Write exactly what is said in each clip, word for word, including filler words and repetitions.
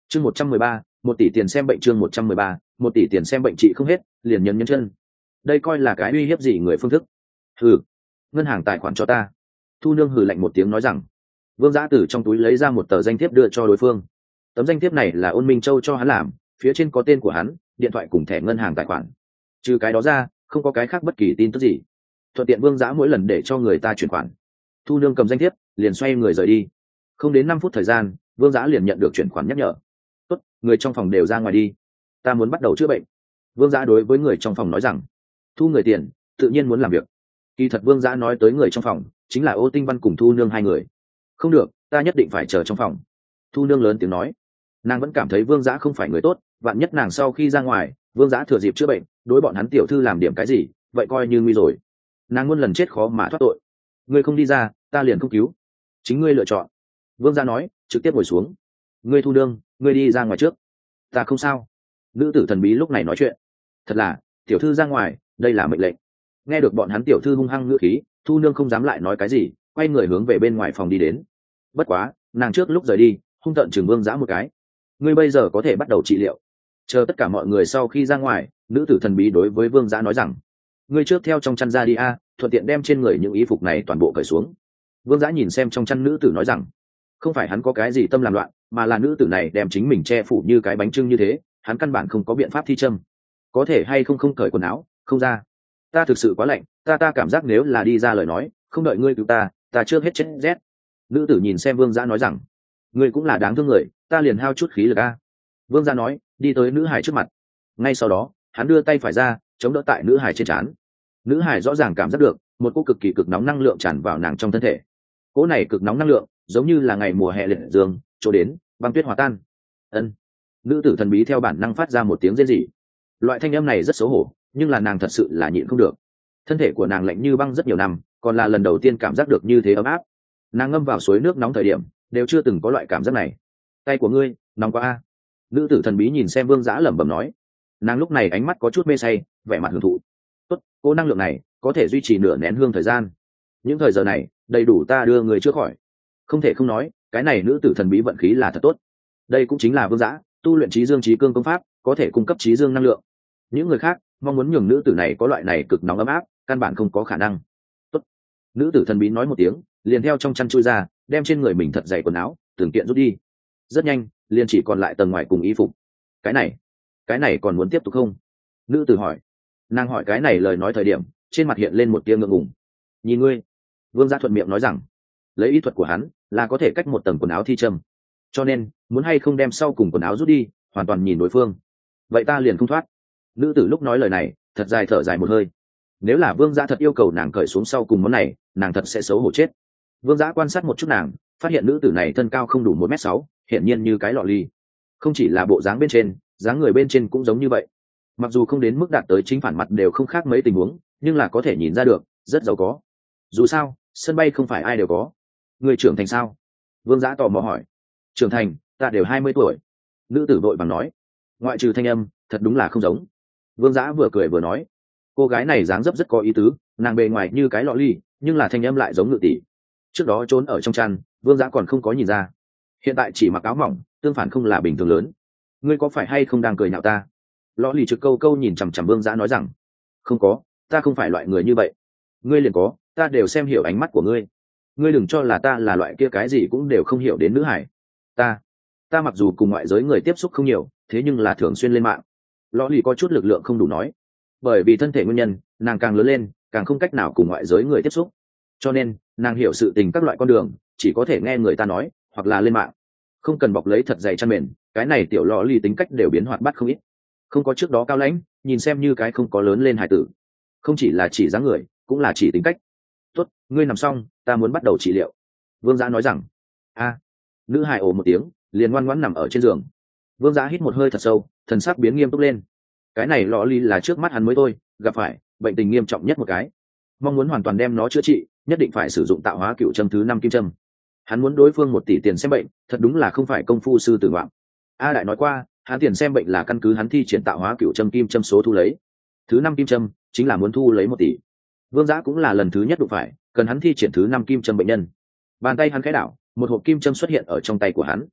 chương một trăm mười ba, một tỷ tiền xem bệnh. chương một trăm mười ba, một tỷ tiền xem bệnh trị không hết liền nhấn nhấn chân. Đây coi là cái uy hiếp gì người phương thức? Hừ, ngân hàng tài khoản cho ta. Thu nương hừ lạnh một tiếng nói rằng. Vương Giã từ trong túi lấy ra một tờ danh thiếp đưa cho đối phương. Tấm danh thiếp này là Ôn Minh Châu cho hắn làm, phía trên có tên của hắn, điện thoại cùng thẻ ngân hàng tài khoản. Trừ cái đó ra không có cái khác bất kỳ tin tức gì. Thuận tiện Vương Giã mỗi lần để cho người ta chuyển khoản. Thu nương cầm danh thiếp liền xoay người rời đi. Không đến năm phút thời gian, Vương Giã liền nhận được chuyển khoản nhắc nhở. Tốt, người trong phòng đều ra ngoài đi, ta muốn bắt đầu chữa bệnh. Vương Giã đối với người trong phòng nói rằng. Thu người tiền tự nhiên muốn làm việc. Kỳ thật Vương Giã nói tới người trong phòng chính là Ô Tinh Văn cùng Thu nương hai người. Không được, ta nhất định phải chờ trong phòng. Thu nương lớn tiếng nói. Nàng vẫn cảm thấy Vương Giã không phải người tốt, vạn nhất nàng sau khi ra ngoài, Vương Giã thừa dịp chữa bệnh đối bọn hắn tiểu thư làm điểm cái gì, vậy coi như nguy rồi. Nàng muôn lần chết khó mà thoát tội. Ngươi không đi ra, ta liền không cứu, chính ngươi lựa chọn. Vương Giã nói, trực tiếp ngồi xuống. Ngươi Thu nương, ngươi đi ra ngoài trước. Ta không sao. Nữ tử thần bí lúc này nói chuyện. Thật là, tiểu thư ra ngoài, đây là mệnh lệnh. Nghe được bọn hắn tiểu thư hung hăng ngữ khí, Thu nương không dám lại nói cái gì, quay người hướng về bên ngoài phòng đi đến. Bất quá, nàng trước lúc rời đi, hung tợn chừng Vương Giã một cái. Ngươi bây giờ có thể bắt đầu trị liệu. Chờ tất cả mọi người sau khi ra ngoài, nữ tử thần bí đối với Vương Giã nói rằng. Ngươi trước theo trong chăn ra đi a, thuận tiện đem trên người những y phục này toàn bộ cởi xuống. Vương Giã nhìn xem trong chăn nữ tử nói rằng. Không phải hắn có cái gì tâm làm loạn, mà là nữ tử này đem chính mình che phủ như cái bánh trưng như thế, hắn căn bản không có biện pháp thi châm. Có thể hay không không cởi quần áo, không ra. Ta thực sự quá lạnh, ta ta cảm giác nếu là đi ra lời nói, không đợi ngươi cứu ta, ta trước hết chết rét. Nữ tử nhìn xem Vương Giã nói rằng. Ngươi cũng là đáng thương người, ta liền hao chút khí lực a. Vương Giã nói, đi tới nữ hải trước mặt. Ngay sau đó, hắn đưa tay phải ra, chống đỡ tại nữ hải trên trán. Nữ hải rõ ràng cảm giác được một cỗ cực kỳ cực nóng năng lượng tràn vào nàng trong thân thể. Cỗ này cực nóng năng lượng giống như là ngày mùa hè liệt dương chỗ đến băng tuyết hòa tan. Ân. Nữ tử thần bí theo bản năng phát ra một tiếng rên rỉ. Loại thanh âm này rất xấu hổ, nhưng là nàng thật sự là nhịn không được. Thân thể của nàng lạnh như băng rất nhiều năm, còn là lần đầu tiên cảm giác được như thế ấm áp. Nàng ngâm vào suối nước nóng thời điểm đều chưa từng có loại cảm giác này. Tay của ngươi nóng quá a. Nữ tử thần bí nhìn xem Vương Giã lẩm bẩm nói. Nàng lúc này ánh mắt có chút mê say, vẻ mặt hưởng thụ. Tốt, cô năng lượng này có thể duy trì nửa nén hương thời gian. Những thời giờ này đầy đủ ta đưa người chữa khỏi. Không thể không nói, cái này nữ tử thần bí vận khí là thật tốt. Đây cũng chính là Vương Giã tu luyện trí dương trí cương công pháp, có thể cung cấp trí dương năng lượng. Những người khác mong muốn nhường nữ tử này có loại này cực nóng ấm áp, căn bản không có khả năng. Tốt. Nữ tử thần bí nói một tiếng, liền theo trong chăn chui ra, đem trên người mình thật dày quần áo từng kiện rút đi. Rất nhanh, liền chỉ còn lại tầng ngoài cùng y phục. Cái này, cái này còn muốn tiếp tục không? Nữ tử hỏi. Nàng hỏi cái này lời nói thời điểm, trên mặt hiện lên một tia ngượng ngùng. Nhìn ngươi. Vương Giã thuận miệng nói rằng, lấy ý thuật của hắn là có thể cách một tầng quần áo thi châm, cho nên muốn hay không đem sau cùng quần áo rút đi, hoàn toàn nhìn đối phương. Vậy ta liền không thoát. Nữ tử lúc nói lời này thật dài thở dài một hơi. Nếu là Vương Giã thật yêu cầu nàng cởi xuống sau cùng món này, nàng thật sẽ xấu hổ chết. Vương Giã quan sát một chút nàng, phát hiện nữ tử này thân cao không đủ một mét sáu, hiển nhiên như cái lọ ly. Không chỉ là bộ dáng bên trên, dáng người bên trên cũng giống như vậy. Mặc dù không đến mức đạt tới chính phản mặt đều không khác mấy tình huống, nhưng là có thể nhìn ra được rất giàu có. Dù sao sân bay không phải ai đều có. Người trưởng thành sao? Vương Giã tò mò hỏi. Trưởng thành, ta đều hai mươi tuổi. Nữ tử vội vàng nói. Ngoại trừ thanh âm thật đúng là không giống. Vương Giã vừa cười vừa nói. Cô gái này dáng dấp rất có ý tứ, nàng bề ngoài như cái lọ ly, nhưng là thanh âm lại giống ngự tỷ. Trước đó trốn ở trong chăn, Vương Giã còn không có nhìn ra. Hiện tại chỉ mặc áo mỏng, tương phản không là bình thường lớn. Ngươi có phải hay không đang cười nhạo ta? Lọ lì trực câu câu nhìn chằm chằm Vương Giã nói rằng. Không có, ta không phải loại người như vậy. Ngươi liền có, ta đều xem hiểu ánh mắt của ngươi. Ngươi đừng cho là ta là loại kia cái gì cũng đều không hiểu đến nữ hải. Ta, ta mặc dù cùng ngoại giới người tiếp xúc không nhiều, thế nhưng là thường xuyên lên mạng. Lọ lì có chút lực lượng không đủ nói. Bởi vì thân thể nguyên nhân, nàng càng lớn lên càng không cách nào cùng ngoại giới người tiếp xúc, cho nên nàng hiểu sự tình các loại con đường chỉ có thể nghe người ta nói hoặc là lên mạng. Không cần bọc lấy thật dày chăn mền, cái này tiểu lọ lì tính cách đều biến hoạt bát không ít. Không có trước đó cao lãnh, nhìn xem như cái không có lớn lên hài tử. Không chỉ là chỉ dáng người, cũng là chỉ tính cách. Tốt, ngươi nằm xong, ta muốn bắt đầu trị liệu. Vương Giã nói rằng. A. Nữ hài ồ một tiếng, liền ngoan ngoãn nằm ở trên giường. Vương Giã hít một hơi thật sâu, thần sắc biến nghiêm túc lên. Cái này lọ ly là trước mắt hắn mới thôi gặp phải bệnh tình nghiêm trọng nhất một cái. Mong muốn hoàn toàn đem nó chữa trị, nhất định phải sử dụng tạo hóa cựu châm thứ năm kim châm. Hắn muốn đối phương một tỷ tiền xem bệnh, thật đúng là không phải công phu sư tử ngoạm. A Đại nói qua, hắn tiền xem bệnh là căn cứ hắn thi triển tạo hóa cựu châm kim châm số thu lấy. Thứ năm kim châm chính là muốn thu lấy một tỷ. Vương Giã cũng là lần thứ nhất đụng phải cần hắn thi triển thứ năm kim châm bệnh nhân. Bàn tay hắn khẽ đảo, một hộp kim châm xuất hiện ở trong tay của hắn.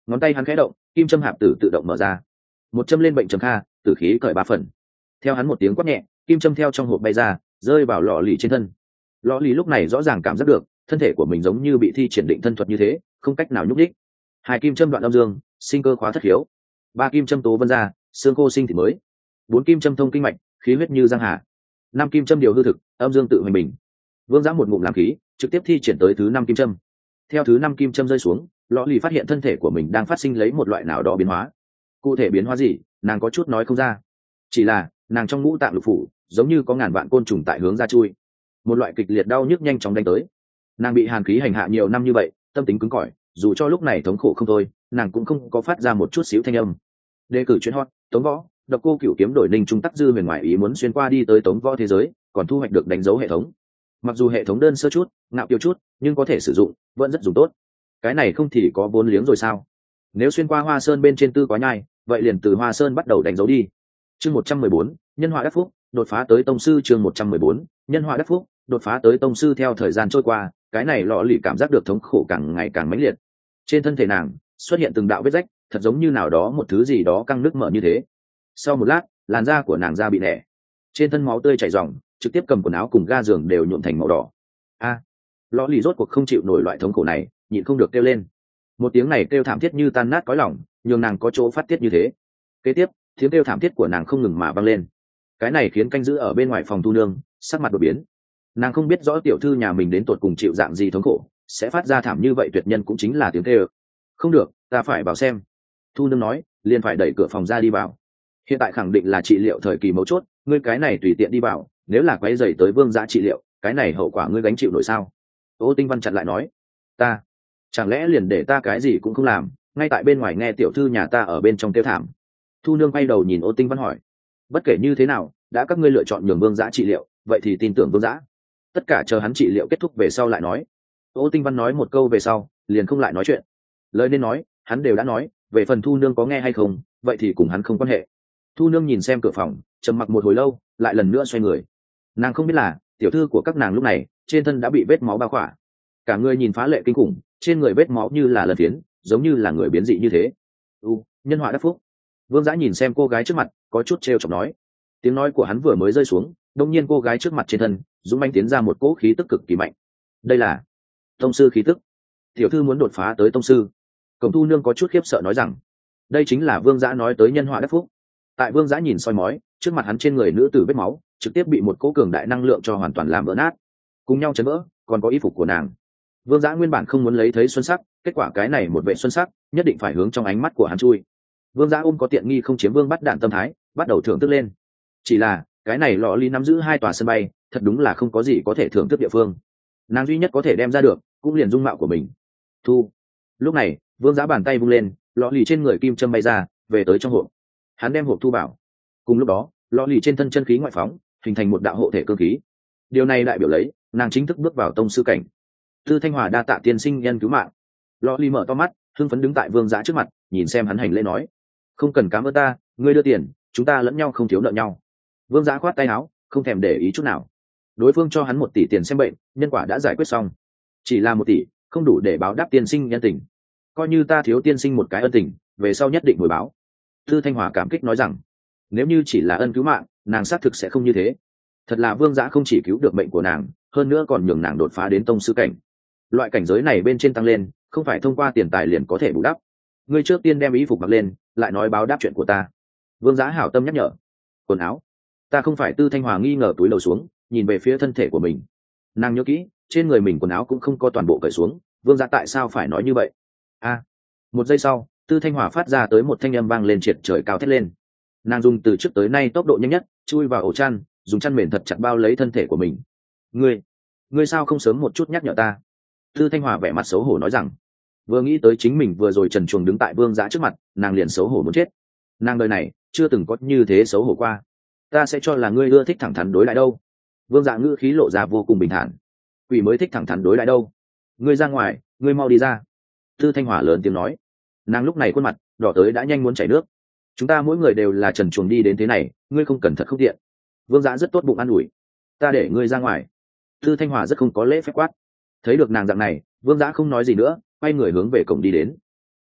ngón tay hắn khẽ động, kim châm hạp tử tự động mở ra, một châm lên bệnh trầm kha, tử khí cởi ba phần. Theo hắn một tiếng quát nhẹ, kim châm theo trong hộp bay ra, rơi vào lọ lì trên thân. Lọ lì lúc này rõ ràng cảm giác được thân thể của mình giống như bị thi triển định thân thuật như thế, không cách nào nhúc đích. Hai kim châm đoạn âm dương, sinh cơ khóa thất hiếu. Ba kim châm tố vân ra, xương khô sinh thịt mới. Bốn kim châm thông kinh mạch, khí huyết như giang hà. Năm kim châm điều hư thực, âm dương tự hoành bình. Vương Giã một ngụm làm khí, trực tiếp thi triển tới thứ năm kim châm. Theo thứ năm kim châm rơi xuống, lọ lì phát hiện thân thể của mình đang phát sinh lấy một loại nào đó biến hóa. Cụ thể biến hóa gì, nàng có chút nói không ra. Chỉ là nàng trong ngũ tạng lục phủ giống như có ngàn vạn côn trùng tại hướng ra chui, một loại kịch liệt đau nhức nhanh chóng đánh tới. Nàng bị hàn khí hành hạ nhiều năm như vậy, tâm tính cứng cỏi, dù cho lúc này thống khổ không thôi, nàng cũng không có phát ra một chút xíu thanh âm. Đề cử chuyên hot Tống Võ, Độc Cô Cửu kiếm đổi Ninh Trung Tắc Dư huyền ngoại ý muốn xuyên qua đi tới Tống Võ thế giới, còn thu hoạch được đánh dấu hệ thống. Mặc dù hệ thống đơn sơ chút, ngạo kiều chút, nhưng có thể sử dụng, vẫn rất dùng tốt. Cái này không thì có vốn liếng rồi sao? Nếu xuyên qua Hoa Sơn bên trên tư quá nhai, vậy liền từ Hoa Sơn bắt đầu đánh dấu đi. Chương một trăm mười bốn, nhân họa đắc phúc, đột phá tới tông sư. Chương một trăm mười bốn, nhân họa đắc phúc, đột phá tới tông sư. Theo thời gian trôi qua, cái này lọ lì cảm giác được thống khổ càng ngày càng mãnh liệt. Trên thân thể nàng xuất hiện từng đạo vết rách, thật giống như nào đó một thứ gì đó căng nước mở như thế. Sau một lát, làn da của nàng da bị nẻ, trên thân máu tươi chảy ròng, trực tiếp cầm quần áo cùng ga giường đều nhuộm thành màu đỏ. A, à, lọ lì rốt cuộc không chịu nổi loại thống khổ này, nhịn không được kêu lên. Một tiếng này kêu thảm thiết như tan nát cõi lòng, nhường nàng có chỗ phát tiết như thế. Kế tiếp, tiếng kêu thảm thiết của nàng không ngừng mà vang lên. Cái này khiến canh giữ ở bên ngoài phòng thu nương sắc mặt đột biến. Nàng không biết rõ tiểu thư nhà mình đến tột cùng chịu dạng gì thống khổ, sẽ phát ra thảm như vậy. Tuyệt nhân cũng chính là tiếng kêu. Không được, ta phải vào xem. Thu nương nói, liền phải đẩy cửa phòng ra đi vào. Hiện tại khẳng định là trị liệu thời kỳ mấu chốt, ngươi cái này tùy tiện đi vào, nếu là quấy rầy tới Vương Giã trị liệu, cái này hậu quả ngươi gánh chịu nổi sao? Ô Tinh Văn chặn lại nói, ta, chẳng lẽ liền để ta cái gì cũng không làm, ngay tại bên ngoài nghe tiểu thư nhà ta ở bên trong kêu thảm. Thu nương quay đầu nhìn Ô Tinh Văn hỏi, bất kể như thế nào, đã các ngươi lựa chọn nhường Vương Giã trị liệu, vậy thì tin tưởng Vương Giã. Tất cả chờ hắn trị liệu kết thúc về sau lại nói. Ô Tinh Văn nói một câu về sau, liền không lại nói chuyện. Lời nên nói, hắn đều đã nói, về phần Thu nương có nghe hay không, vậy thì cùng hắn không quan hệ. Thu nương nhìn xem cửa phòng, trầm mặc một hồi lâu, lại lần nữa xoay người. Nàng không biết là tiểu thư của các nàng lúc này trên thân đã bị vết máu bao khỏa, cả người nhìn phá lệ kinh khủng, trên người vết máu như là lần phiến, giống như là người biến dị như thế. U, nhân họa đắc phúc. Vương Giã nhìn xem cô gái trước mặt, có chút trêu chọc nói. Tiếng nói của hắn vừa mới rơi xuống, đông nhiên cô gái trước mặt trên thân dũng mãnh tiến ra một cỗ khí tức cực kỳ mạnh. Đây là tông sư khí tức. Tiểu thư muốn đột phá tới tông sư. Cổng Thu nương có chút khiếp sợ nói rằng, đây chính là Vương Giã nói tới nhân họa đắc phúc. Tại Vương Giã nhìn soi mói, trước mặt hắn trên người nữ tử vết máu trực tiếp bị một cỗ cường đại năng lượng cho hoàn toàn làm vỡ nát, cùng nhau chấn vỡ, còn có y phục của nàng. Vương Giã nguyên bản không muốn lấy thấy xuân sắc, kết quả cái này một vệ xuân sắc nhất định phải hướng trong ánh mắt của hắn chui. Vương Giã ôm có tiện nghi không chiếm vương bắt đạn tâm thái, bắt đầu thưởng thức lên. Chỉ là cái này lọ ly nắm giữ hai tòa sân bay, thật đúng là không có gì có thể thưởng thức địa phương. Nàng duy nhất có thể đem ra được cũng liền dung mạo của mình. Thu. Lúc này Vương Giã bàn tay vung lên, lọ lì trên người kim châm bay ra, về tới trong hộp. Hắn đem hộp thu vào. Cùng lúc đó, lọ lì trên thân chân khí ngoại phóng, hình thành một đạo hộ thể cơ khí. Điều này đại biểu lấy nàng chính thức bước vào tông sư cảnh. Tư Thanh Hòa đa tạ tiên sinh nhân cứu mạng. Lọ lì mở to mắt, hưng phấn đứng tại Vương Giã trước mặt, nhìn xem hắn hành lễ nói, không cần cảm ơn ta, ngươi đưa tiền, chúng ta lẫn nhau không thiếu nợ nhau. Vương Giã khoát tay áo, không thèm để ý chút nào. Đối phương cho hắn một tỷ tiền xem bệnh, nhân quả đã giải quyết xong. Chỉ là một tỷ, không đủ để báo đáp tiên sinh nhân tình. Coi như ta thiếu tiên sinh một cái ân tình, về sau nhất định hồi báo. Tư Thanh Hòa cảm kích nói rằng, nếu như chỉ là ân cứu mạng, nàng xác thực sẽ không như thế. Thật là Vương Giã không chỉ cứu được mệnh của nàng, hơn nữa còn nhường nàng đột phá đến tông sư cảnh. Loại cảnh giới này bên trên tăng lên, không phải thông qua tiền tài liền có thể bù đắp. Ngươi trước tiên đem y phục mặc lên, lại nói báo đáp chuyện của ta. Vương Giã hảo tâm nhắc nhở. Quần áo. Ta không phải. Tư Thanh Hòa nghi ngờ túi lầu xuống, nhìn về phía thân thể của mình. Nàng nhớ kỹ, trên người mình quần áo cũng không có toàn bộ cởi xuống. Vương Giã tại sao phải nói như vậy? A. À, một giây sau, Tư Thanh Hòa phát ra tới một thanh âm vang lên triệt trời cao thét lên. Nàng dùng từ trước tới nay tốc độ nhanh nhất, chui vào ổ chăn, dùng chăn mền thật chặt bao lấy thân thể của mình. Ngươi, ngươi sao không sớm một chút nhắc nhở ta? Tư Thanh Hòa vẻ mặt xấu hổ nói rằng, vừa nghĩ tới chính mình vừa rồi trần truồng đứng tại Vương Giã trước mặt, nàng liền xấu hổ muốn chết. Nàng đời này chưa từng có như thế xấu hổ qua. Ta sẽ cho là ngươi ưa thích thẳng thắn đối lại đâu. Vương Giã ngữ khí lộ ra vô cùng bình thản. Quỷ mới thích thẳng thắn đối lại đâu. Ngươi ra ngoài, ngươi mau đi ra. Tư Thanh Hòa lớn tiếng nói. Nàng lúc này khuôn mặt đỏ tới đã nhanh muốn chảy nước. Chúng ta mỗi người đều là trần truồng đi đến thế này, ngươi không cần thật không tiện. Vương Giã rất tốt bụng an ủi. Ta để ngươi ra ngoài. Tư Thanh Hòa rất không có lễ phép quát. Thấy được nàng dạng này, Vương Giã không nói gì nữa, quay người hướng về cổng đi đến.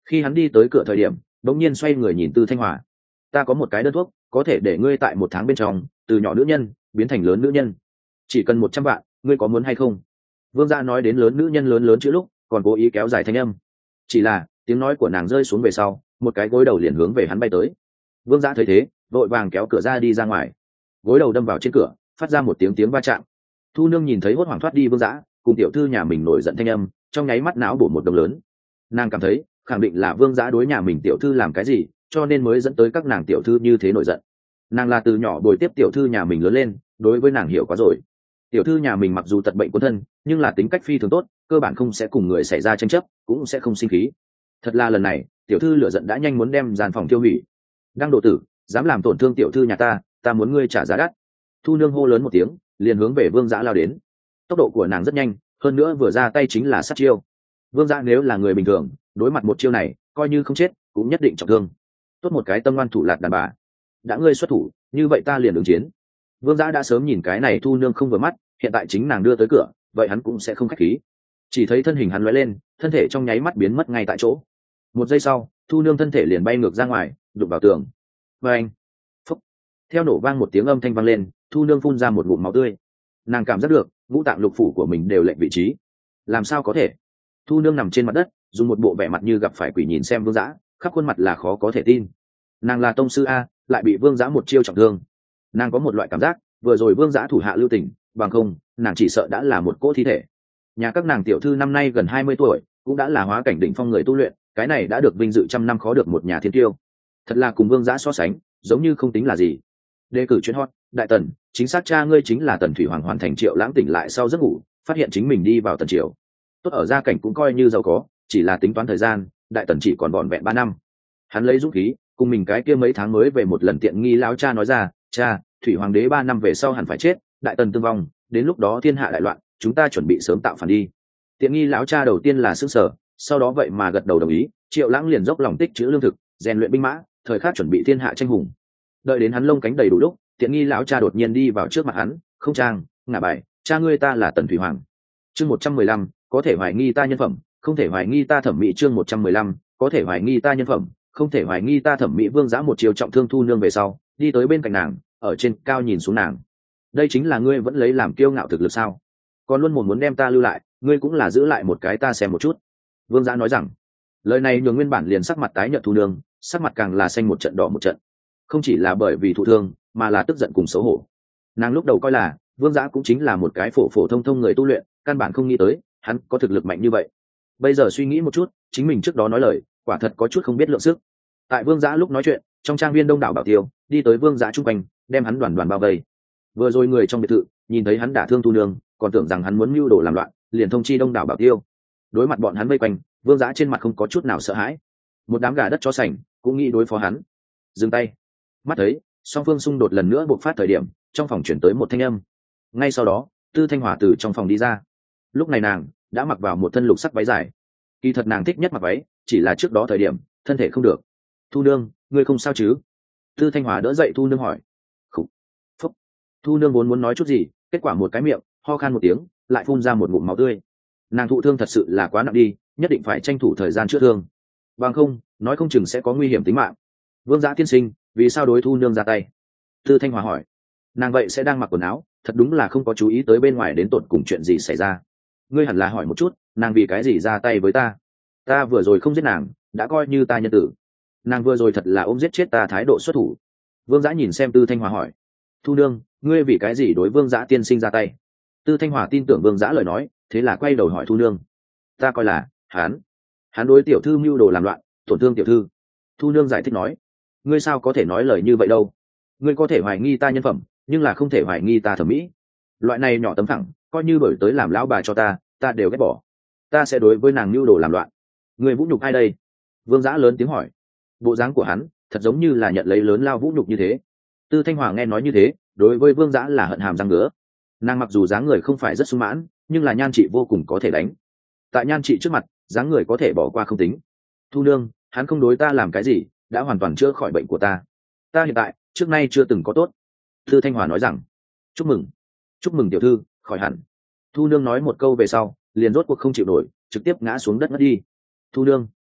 Khi hắn đi tới cửa thời điểm đống nhiên xoay người nhìn Tư Thanh Hòa. Ta có một cái đơn thuốc có thể để ngươi tại một tháng bên trong từ nhỏ nữ nhân biến thành lớn nữ nhân, chỉ cần một trăm vạn, ngươi có muốn hay không? Vương Giã nói đến lớn nữ nhân lớn lớn chữ lúc còn cố ý kéo dài thanh âm, chỉ là tiếng nói của nàng rơi xuống về sau một cái gối đầu liền hướng về hắn bay tới. Vương Giã thấy thế vội vàng kéo cửa ra đi ra ngoài, gối đầu đâm vào trên cửa phát ra một tiếng tiếng va chạm. Thu Nương nhìn thấy hốt hoảng thoát đi Vương Giã cùng tiểu thư nhà mình nổi giận thanh âm, trong nháy mắt não bổ một đồng lớn. Nàng cảm thấy khẳng định là Vương Giã đối nhà mình tiểu thư làm cái gì cho nên mới dẫn tới các nàng tiểu thư như thế nổi giận. Nàng là từ nhỏ bồi tiếp tiểu thư nhà mình lớn lên, đối với nàng hiểu quá rồi. Tiểu thư nhà mình mặc dù tật bệnh quân thân nhưng là tính cách phi thường tốt, cơ bản không sẽ cùng người xảy ra tranh chấp, cũng sẽ không sinh khí. Thật là lần này tiểu thư lửa giận đã nhanh muốn đem gian phòng tiêu hủy. Đang độ tử, dám làm tổn thương tiểu thư nhà ta, ta muốn ngươi trả giá đắt. Thu Nương hô lớn một tiếng liền hướng về Vương Giã lao đến. Tốc độ của nàng rất nhanh, hơn nữa vừa ra tay chính là sát chiêu. Vương Giã nếu là người bình thường đối mặt một chiêu này coi như không chết cũng nhất định trọng thương. Tốt một cái tâm ngoan thủ lạt đàn bà, đã ngươi xuất thủ như vậy ta liền ứng chiến. Vương Giã đã sớm nhìn cái này Thu Nương không vừa mắt, hiện tại chính nàng đưa tới cửa vậy hắn cũng sẽ không khách khí. Chỉ thấy thân hình hắn lóe lên, thân thể trong nháy mắt biến mất ngay tại chỗ. Một giây sau Thu Nương thân thể liền bay ngược ra ngoài đụng vào tường. Và anh phúc, theo nổ vang một tiếng âm thanh vang lên, Thu Nương phun ra một ngụm máu tươi. Nàng cảm giác được ngũ tạng lục phủ của mình đều lệch vị trí. Làm sao có thể? Thu Nương nằm trên mặt đất dùng một bộ vẻ mặt như gặp phải quỷ nhìn xem Vương Giã, khắp khuôn mặt là khó có thể tin. Nàng là tông sư a, lại bị Vương Giã một chiêu trọng thương. Nàng có một loại cảm giác vừa rồi Vương Giã thủ hạ lưu tình, bằng không nàng chỉ sợ đã là một cỗ thi thể. Nhà các nàng tiểu thư năm nay gần hai mươi tuổi, cũng đã là hóa cảnh đỉnh phong người tu luyện, cái này đã được vinh dự trăm năm khó được một nhà thiên tiêu. Thật là cùng Vương Giã so sánh giống như không tính là gì. Đề cử chuyên hot, đại tần, chính xác cha ngươi chính là Tần Thủy Hoàng. Hoàn thành Triệu Lãng tỉnh lại sau giấc ngủ, phát hiện chính mình đi vào tần triều. Tốt ở gia cảnh cũng coi như giàu có, chỉ là tính toán thời gian, đại tần chỉ còn vỏn vẹn ba năm. Hắn lấy dũng khí cùng mình cái kia mấy tháng mới về một lần tiện nghi lão cha nói ra, cha, Thủy Hoàng đế ba năm về sau hẳn phải chết, đại tần tương vong, đến lúc đó thiên hạ đại loạn, chúng ta chuẩn bị sớm tạo phản đi. Tiện nghi lão cha đầu tiên là sững sờ, sau đó vậy mà gật đầu đồng ý. Triệu Lãng liền dốc lòng tích trữ lương thực, rèn luyện binh mã, thời khắc chuẩn bị thiên hạ tranh hùng. Đợi đến hắn lông cánh đầy đủ lúc, tiện nghi lão cha đột nhiên đi vào trước mặt hắn, không trang ngả bài, cha ngươi ta là Tần Thủy Hoàng. Chương một trăm mười lăm, có thể hoài nghi ta nhân phẩm, không thể hoài nghi ta thẩm mỹ. Chương một trăm mười lăm, có thể hoài nghi ta nhân phẩm, không thể hoài nghi ta thẩm mỹ. Vương Giã một chiều trọng thương Thu Nương về sau, đi tới bên cạnh nàng, ở trên cao nhìn xuống nàng. Đây chính là ngươi vẫn lấy làm kiêu ngạo thực lực sao? Còn luôn muốn muốn đem ta lưu lại, ngươi cũng là giữ lại một cái ta xem một chút. Vương Giã nói rằng, lời này nhường nguyên bản liền sắc mặt tái nhợt Thu Nương, sắc mặt càng là xanh một trận đỏ một trận. Không chỉ là bởi vì thụ thương, mà là tức giận cùng xấu hổ. Nàng lúc đầu coi là Vương Giã cũng chính là một cái phổ phổ thông thông người tu luyện, căn bản không nghĩ tới hắn có thực lực mạnh như vậy. Bây giờ suy nghĩ một chút, chính mình trước đó nói lời quả thật có chút không biết lượng sức. Tại Vương Giã lúc nói chuyện, trong trang viên đông đảo bảo tiêu đi tới Vương Giã chung quanh, đem hắn đoàn đoàn bao vây. Vừa rồi người trong biệt thự nhìn thấy hắn đả thương Thu Nương, còn tưởng rằng hắn muốn mưu đồ làm loạn, liền thông chi đông đảo bảo tiêu. Đối mặt bọn hắn vây quanh, Vương Giã trên mặt không có chút nào sợ hãi. Một đám gà đất chó sành cũng nghĩ đối phó hắn. Dừng tay. Mắt thấy song phương xung đột lần nữa bộc phát thời điểm, trong phòng chuyển tới một thanh âm. Ngay sau đó Tư Thanh Hòa từ trong phòng đi ra. Lúc này nàng đã mặc vào một thân lục sắc váy dài. Kỳ thật nàng thích nhất mặc váy, chỉ là trước đó thời điểm thân thể không được. Thu Nương, ngươi không sao chứ? Tư Thanh Hòa đỡ dậy Thu Nương hỏi. Khủ. Phúc. Thu Nương vốn muốn nói chút gì, kết quả một cái miệng ho khan một tiếng, lại phun ra một ngụm máu tươi. Nàng thụ thương thật sự là quá nặng đi, nhất định phải tranh thủ thời gian chữa thương, bằng không nói không chừng sẽ có nguy hiểm tính mạng. Vương Giã tiên sinh, vì sao đối Thu Nương ra tay? Tư Thanh Hòa hỏi. Nàng vậy sẽ đang mặc quần áo, thật đúng là không có chú ý tới bên ngoài đến tột cùng chuyện gì xảy ra. Ngươi hẳn là hỏi một chút, nàng vì cái gì ra tay với ta? Ta vừa rồi không giết nàng, đã coi như ta nhân tử. Nàng vừa rồi thật là ôm giết chết ta thái độ xuất thủ. Vương Giã nhìn xem Tư Thanh Hòa hỏi. Thu Nương, ngươi vì cái gì đối Vương Giã tiên sinh ra tay? Tư Thanh Hòa tin tưởng Vương Giã lời nói, thế là quay đầu hỏi Thu Nương. Ta coi là hắn hắn đối tiểu thư mưu đồ làm loạn, tổn thương tiểu thư. Thu Nương giải thích nói. Ngươi sao có thể nói lời như vậy đâu? Ngươi có thể hoài nghi ta nhân phẩm, nhưng là không thể hoài nghi ta thẩm mỹ. Loại này nhỏ tấm thẳng, coi như bởi tới làm lão bà cho ta, ta đều ghét bỏ. Ta sẽ đối với nàng mưu đồ làm loạn. Ngươi vũ nhục ai đây? Vương Giã lớn tiếng hỏi. Bộ dáng của hắn thật giống như là nhận lấy lớn lao vũ nhục như thế. Tư Thanh Hòa nghe nói như thế, đối với Vương Giã là hận hàm răng ngứa. Nàng mặc dù dáng người không phải rất sung mãn, nhưng là nhan trị vô cùng có thể đánh. Tại nhan trị trước mặt, dáng người có thể bỏ qua không tính. Thu Nương, hắn không đối ta làm cái gì, đã hoàn toàn chữa khỏi bệnh của ta. Ta hiện tại trước nay chưa từng có tốt. Tư Thanh Hòa nói rằng. Chúc mừng, chúc mừng tiểu thư, khỏi hẳn. Thu Nương nói một câu về sau, liền rốt cuộc không chịu nổi, trực tiếp ngã xuống đất ngất đi. Thu Nương.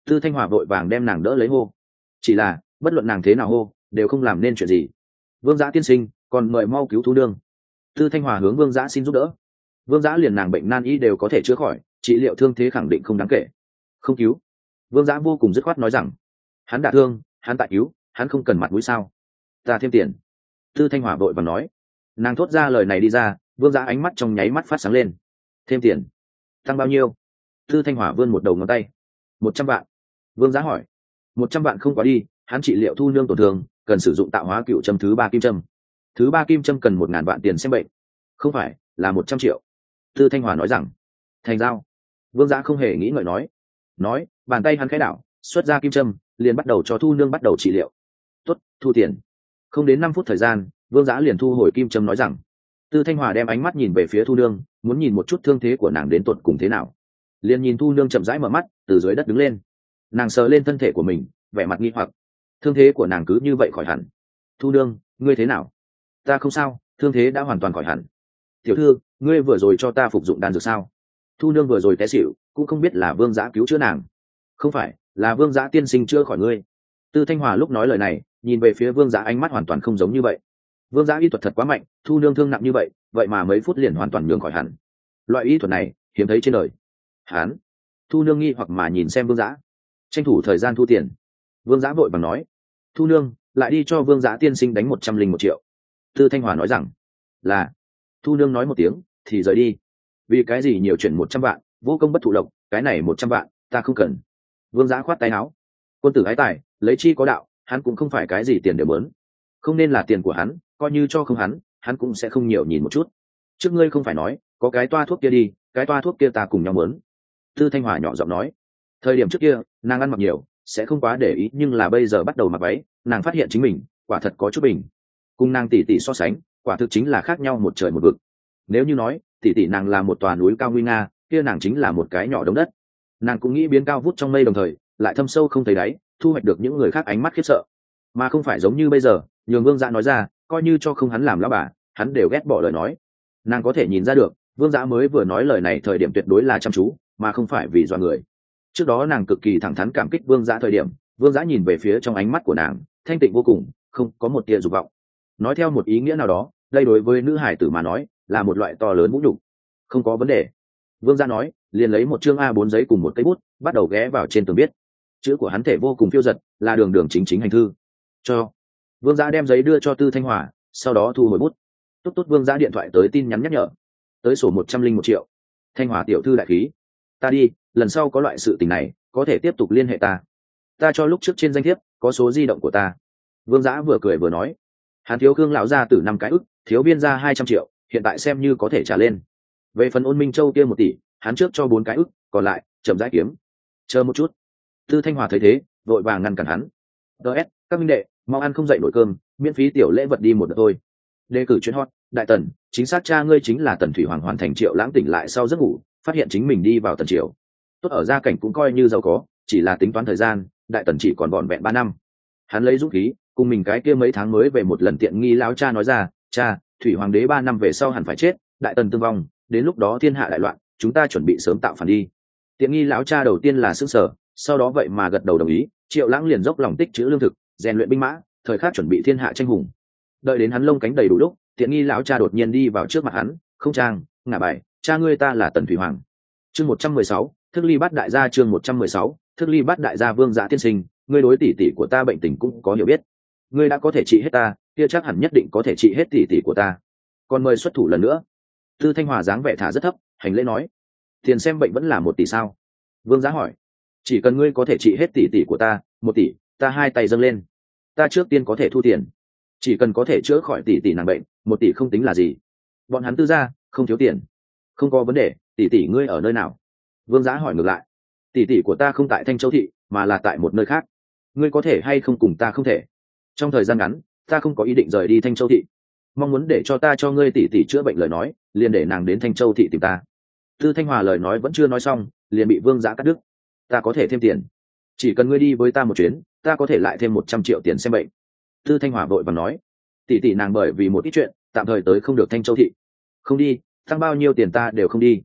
Tư Thanh Hòa vội vàng đem nàng đỡ lấy hô. Chỉ là bất luận nàng thế nào hô đều không làm nên chuyện gì. Vương Giã tiên sinh, còn mời mau cứu Thu nương. Tư Thanh Hòa hướng Vương Giã xin giúp đỡ. Vương Giã liền nàng bệnh nan y đều có thể chữa khỏi, trị liệu thương thế khẳng định không đáng kể. Không cứu. Vương Giã vô cùng dứt khoát nói rằng, hắn đả thương, hắn tại cứu, hắn không cần mặt mũi sao? Ta thêm tiền. Tư Thanh Hòa vội vàng nói. Nàng thốt ra lời này đi ra, Vương Giã ánh mắt trong nháy mắt phát sáng lên. Thêm tiền? Tăng bao nhiêu? Tư Thanh Hòa vươn một đầu ngón tay. Một trăm vạn. Vương Giã hỏi. Một trăm vạn không quá đi, hắn trị liệu Thu nương tổn thương, cần sử dụng tạo hóa cựu châm thứ ba kim châm. Thứ ba kim châm cần một ngàn vạn tiền xem bệnh. Không phải, là một trăm triệu. Tư Thanh Hòa nói rằng. Thành giao. Vương Giã không hề nghĩ ngợi nói. Nói, bàn tay hắn khẽ đảo, xuất ra kim châm, liền bắt đầu cho Thu nương bắt đầu trị liệu. Tuất, thu tiền. Không đến năm phút thời gian, Vương Giã liền thu hồi kim châm nói rằng. Tư Thanh Hòa đem ánh mắt nhìn về phía Thu nương, muốn nhìn một chút thương thế của nàng đến tuột cùng thế nào. Liền nhìn Thu nương chậm rãi mở mắt, từ dưới đất đứng lên. Nàng sờ lên thân thể của mình, vẻ mặt nghi hoặc. Thương thế của nàng cứ như vậy khỏi hẳn. Thu nương, ngươi thế nào? Ta không sao, thương thế đã hoàn toàn khỏi hẳn. Tiểu thư, ngươi vừa rồi cho ta phục dụng đan dược sao? Thu nương vừa rồi té xỉu, cũng không biết là Vương Giã cứu chữa nàng. Không phải, là Vương Giã tiên sinh chữa khỏi ngươi. Tư Thanh Hòa lúc nói lời này, nhìn về phía Vương Giã ánh mắt hoàn toàn không giống như vậy. Vương Giã y thuật thật quá mạnh, Thu nương thương nặng như vậy, vậy mà mấy phút liền hoàn toàn nhường khỏi hẳn. Loại y thuật này hiếm thấy trên đời. Hán. Thu nương nghi hoặc mà nhìn xem Vương Giã, tranh thủ thời gian thu tiền. Vương Giã vội bằng nói. Thu nương, lại đi cho Vương Giã tiên sinh đánh một trăm linh một triệu. Tư Thanh Hòa nói rằng. Là. Thu nương nói một tiếng, thì rời đi. Vì cái gì nhiều chuyển một trăm vạn, vô công bất thụ lộc, cái này một trăm vạn, ta không cần. Vương Giã khoát tay áo. Quân tử ái tài, lấy chi có đạo, hắn cũng không phải cái gì tiền đều mớn. Không nên là tiền của hắn, coi như cho không hắn, hắn cũng sẽ không nhiều nhìn một chút. Trước ngươi không phải nói, có cái toa thuốc kia đi, cái toa thuốc kia ta cùng nhau mớn. Tư Thanh Hòa nhỏ giọng nói. Thời điểm trước kia, nàng ăn mặc nhiều, sẽ không quá để ý, nhưng là bây giờ bắt đầu mặc váy, nàng phát hiện chính mình, quả thật có chút bình. Cùng nàng tỷ tỷ so sánh, quả thực chính là khác nhau một trời một vực. Nếu như nói, tỷ tỷ nàng là một tòa núi cao nguy nga, kia nàng chính là một cái nhỏ đống đất. Nàng cũng nghĩ biến cao vút trong mây, đồng thời lại thâm sâu không thấy đáy, thu hoạch được những người khác ánh mắt khiếp sợ, mà không phải giống như bây giờ, nhường Vương Giã nói ra, coi như cho không hắn làm lão bà, hắn đều ghét bỏ lời nói. Nàng có thể nhìn ra được, Vương Giã mới vừa nói lời này thời điểm tuyệt đối là chăm chú, mà không phải vì dọa người. Trước đó nàng cực kỳ thẳng thắn cảm kích Vương Giã thời điểm, Vương Giã nhìn về phía trong ánh mắt của nàng, thanh tịnh vô cùng, không có một tia dục vọng. Nói theo một ý nghĩa nào đó, đây đối với nữ hải tử mà nói là một loại to lớn vũ nhục. Không có vấn đề. Vương Giã nói, liền lấy một chương a bốn giấy cùng một cây bút, bắt đầu ghé vào trên tường viết. Chữ của hắn thể vô cùng phiêu giật, là đường đường chính chính hành thư. Cho. Vương Giã đem giấy đưa cho Tư Thanh Hòa, sau đó thu hồi bút. Tốt tốt. Vương Giã điện thoại tới tin nhắn nhắc nhở. Tới sổ một trăm linh một triệu. Thanh Hòa tiểu thư đại khí. Ta đi, lần sau có loại sự tình này, có thể tiếp tục liên hệ ta. Ta cho lúc trước trên danh thiếp, có số di động của ta. Vương Giã vừa cười vừa nói. Hắn thiếu Khương lão gia tử năm cái ức, thiếu Biên ra hai trăm triệu, hiện tại xem như có thể trả lên. Về phần Ôn Minh Châu kia một tỷ, hắn trước cho bốn cái ức, còn lại chậm rãi kiếm. Chờ một chút. Tư Thanh Hòa thấy thế, vội vàng ngăn cản hắn. ds các minh đệ, mau ăn không dậy nổi cơm, miễn phí tiểu lễ vật đi một đợt thôi. Đề cử chuyên hot, đại tần, chính xác cha ngươi chính là Tần Thủy Hoàng. Hoàn thành Triệu Lãng tỉnh lại sau giấc ngủ, phát hiện chính mình đi vào tần triều. Tốt ở gia cảnh cũng coi như giàu có, chỉ là tính toán thời gian, đại tần chỉ còn vỏn vẹn ba năm. Hắn lấy dũng khí, cùng mình cái kia mấy tháng mới về một lần tiện nghi lão cha nói ra, cha, Thủy Hoàng đế ba năm về sau hẳn phải chết, đại tần tương vong, đến lúc đó thiên hạ đại loạn, chúng ta chuẩn bị sớm tạo phản đi. Tiện nghi lão cha đầu tiên là sững sờ, sau đó vậy mà gật đầu đồng ý. Triệu Lãng liền dốc lòng tích trữ lương thực, rèn luyện binh mã, thời khắc chuẩn bị thiên hạ tranh hùng. Đợi đến hắn lông cánh đầy đủ lúc, tiện nghi lão cha đột nhiên đi vào trước mặt hắn, không trang, ngả bài, cha ngươi ta là Tần Thủy Hoàng. Chương một trăm mười sáu, Thức Ly Bát Đại gia. Chương một trăm mười sáu, Thức Ly Bát Đại gia. Vương Giã tiên sinh, ngươi đối tỷ tỷ của ta bệnh tình cũng có hiểu biết. Ngươi đã có thể trị hết ta, kia chắc hẳn nhất định có thể trị hết tỷ tỷ của ta. Còn mời xuất thủ lần nữa. Tư Thanh Hòa dáng vẻ thả rất thấp, hành lễ nói. Tiền xem bệnh vẫn là một tỷ sao? Vương Giã hỏi. Chỉ cần ngươi có thể trị hết tỷ tỷ của ta, một tỷ, ta hai tay dâng lên. Ta trước tiên có thể thu tiền. Chỉ cần có thể chữa khỏi tỷ tỷ nàng bệnh, một tỷ không tính là gì. Bọn hắn Tư gia không thiếu tiền. Không có vấn đề, tỷ tỷ ngươi ở nơi nào? Vương Giã hỏi ngược lại. Tỷ tỷ của ta không tại Thanh Châu thị, mà là tại một nơi khác. Ngươi có thể hay không cùng ta? Không thể. Trong thời gian ngắn, ta không có ý định rời đi Thanh Châu thị. Mong muốn để cho ta cho ngươi tỷ tỷ chữa bệnh lời nói, liền để nàng đến Thanh Châu thị tìm ta. Tư Thanh Hòa lời nói vẫn chưa nói xong, liền bị Vương Giã cắt đứt. Ta có thể thêm tiền. Chỉ cần ngươi đi với ta một chuyến, ta có thể lại thêm một trăm triệu tiền xem bệnh. Tư Thanh Hòa vội vàng nói. Tỷ tỷ nàng bởi vì một ít chuyện, tạm thời tới không được Thanh Châu thị. Không đi, tăng bao nhiêu tiền ta đều không đi.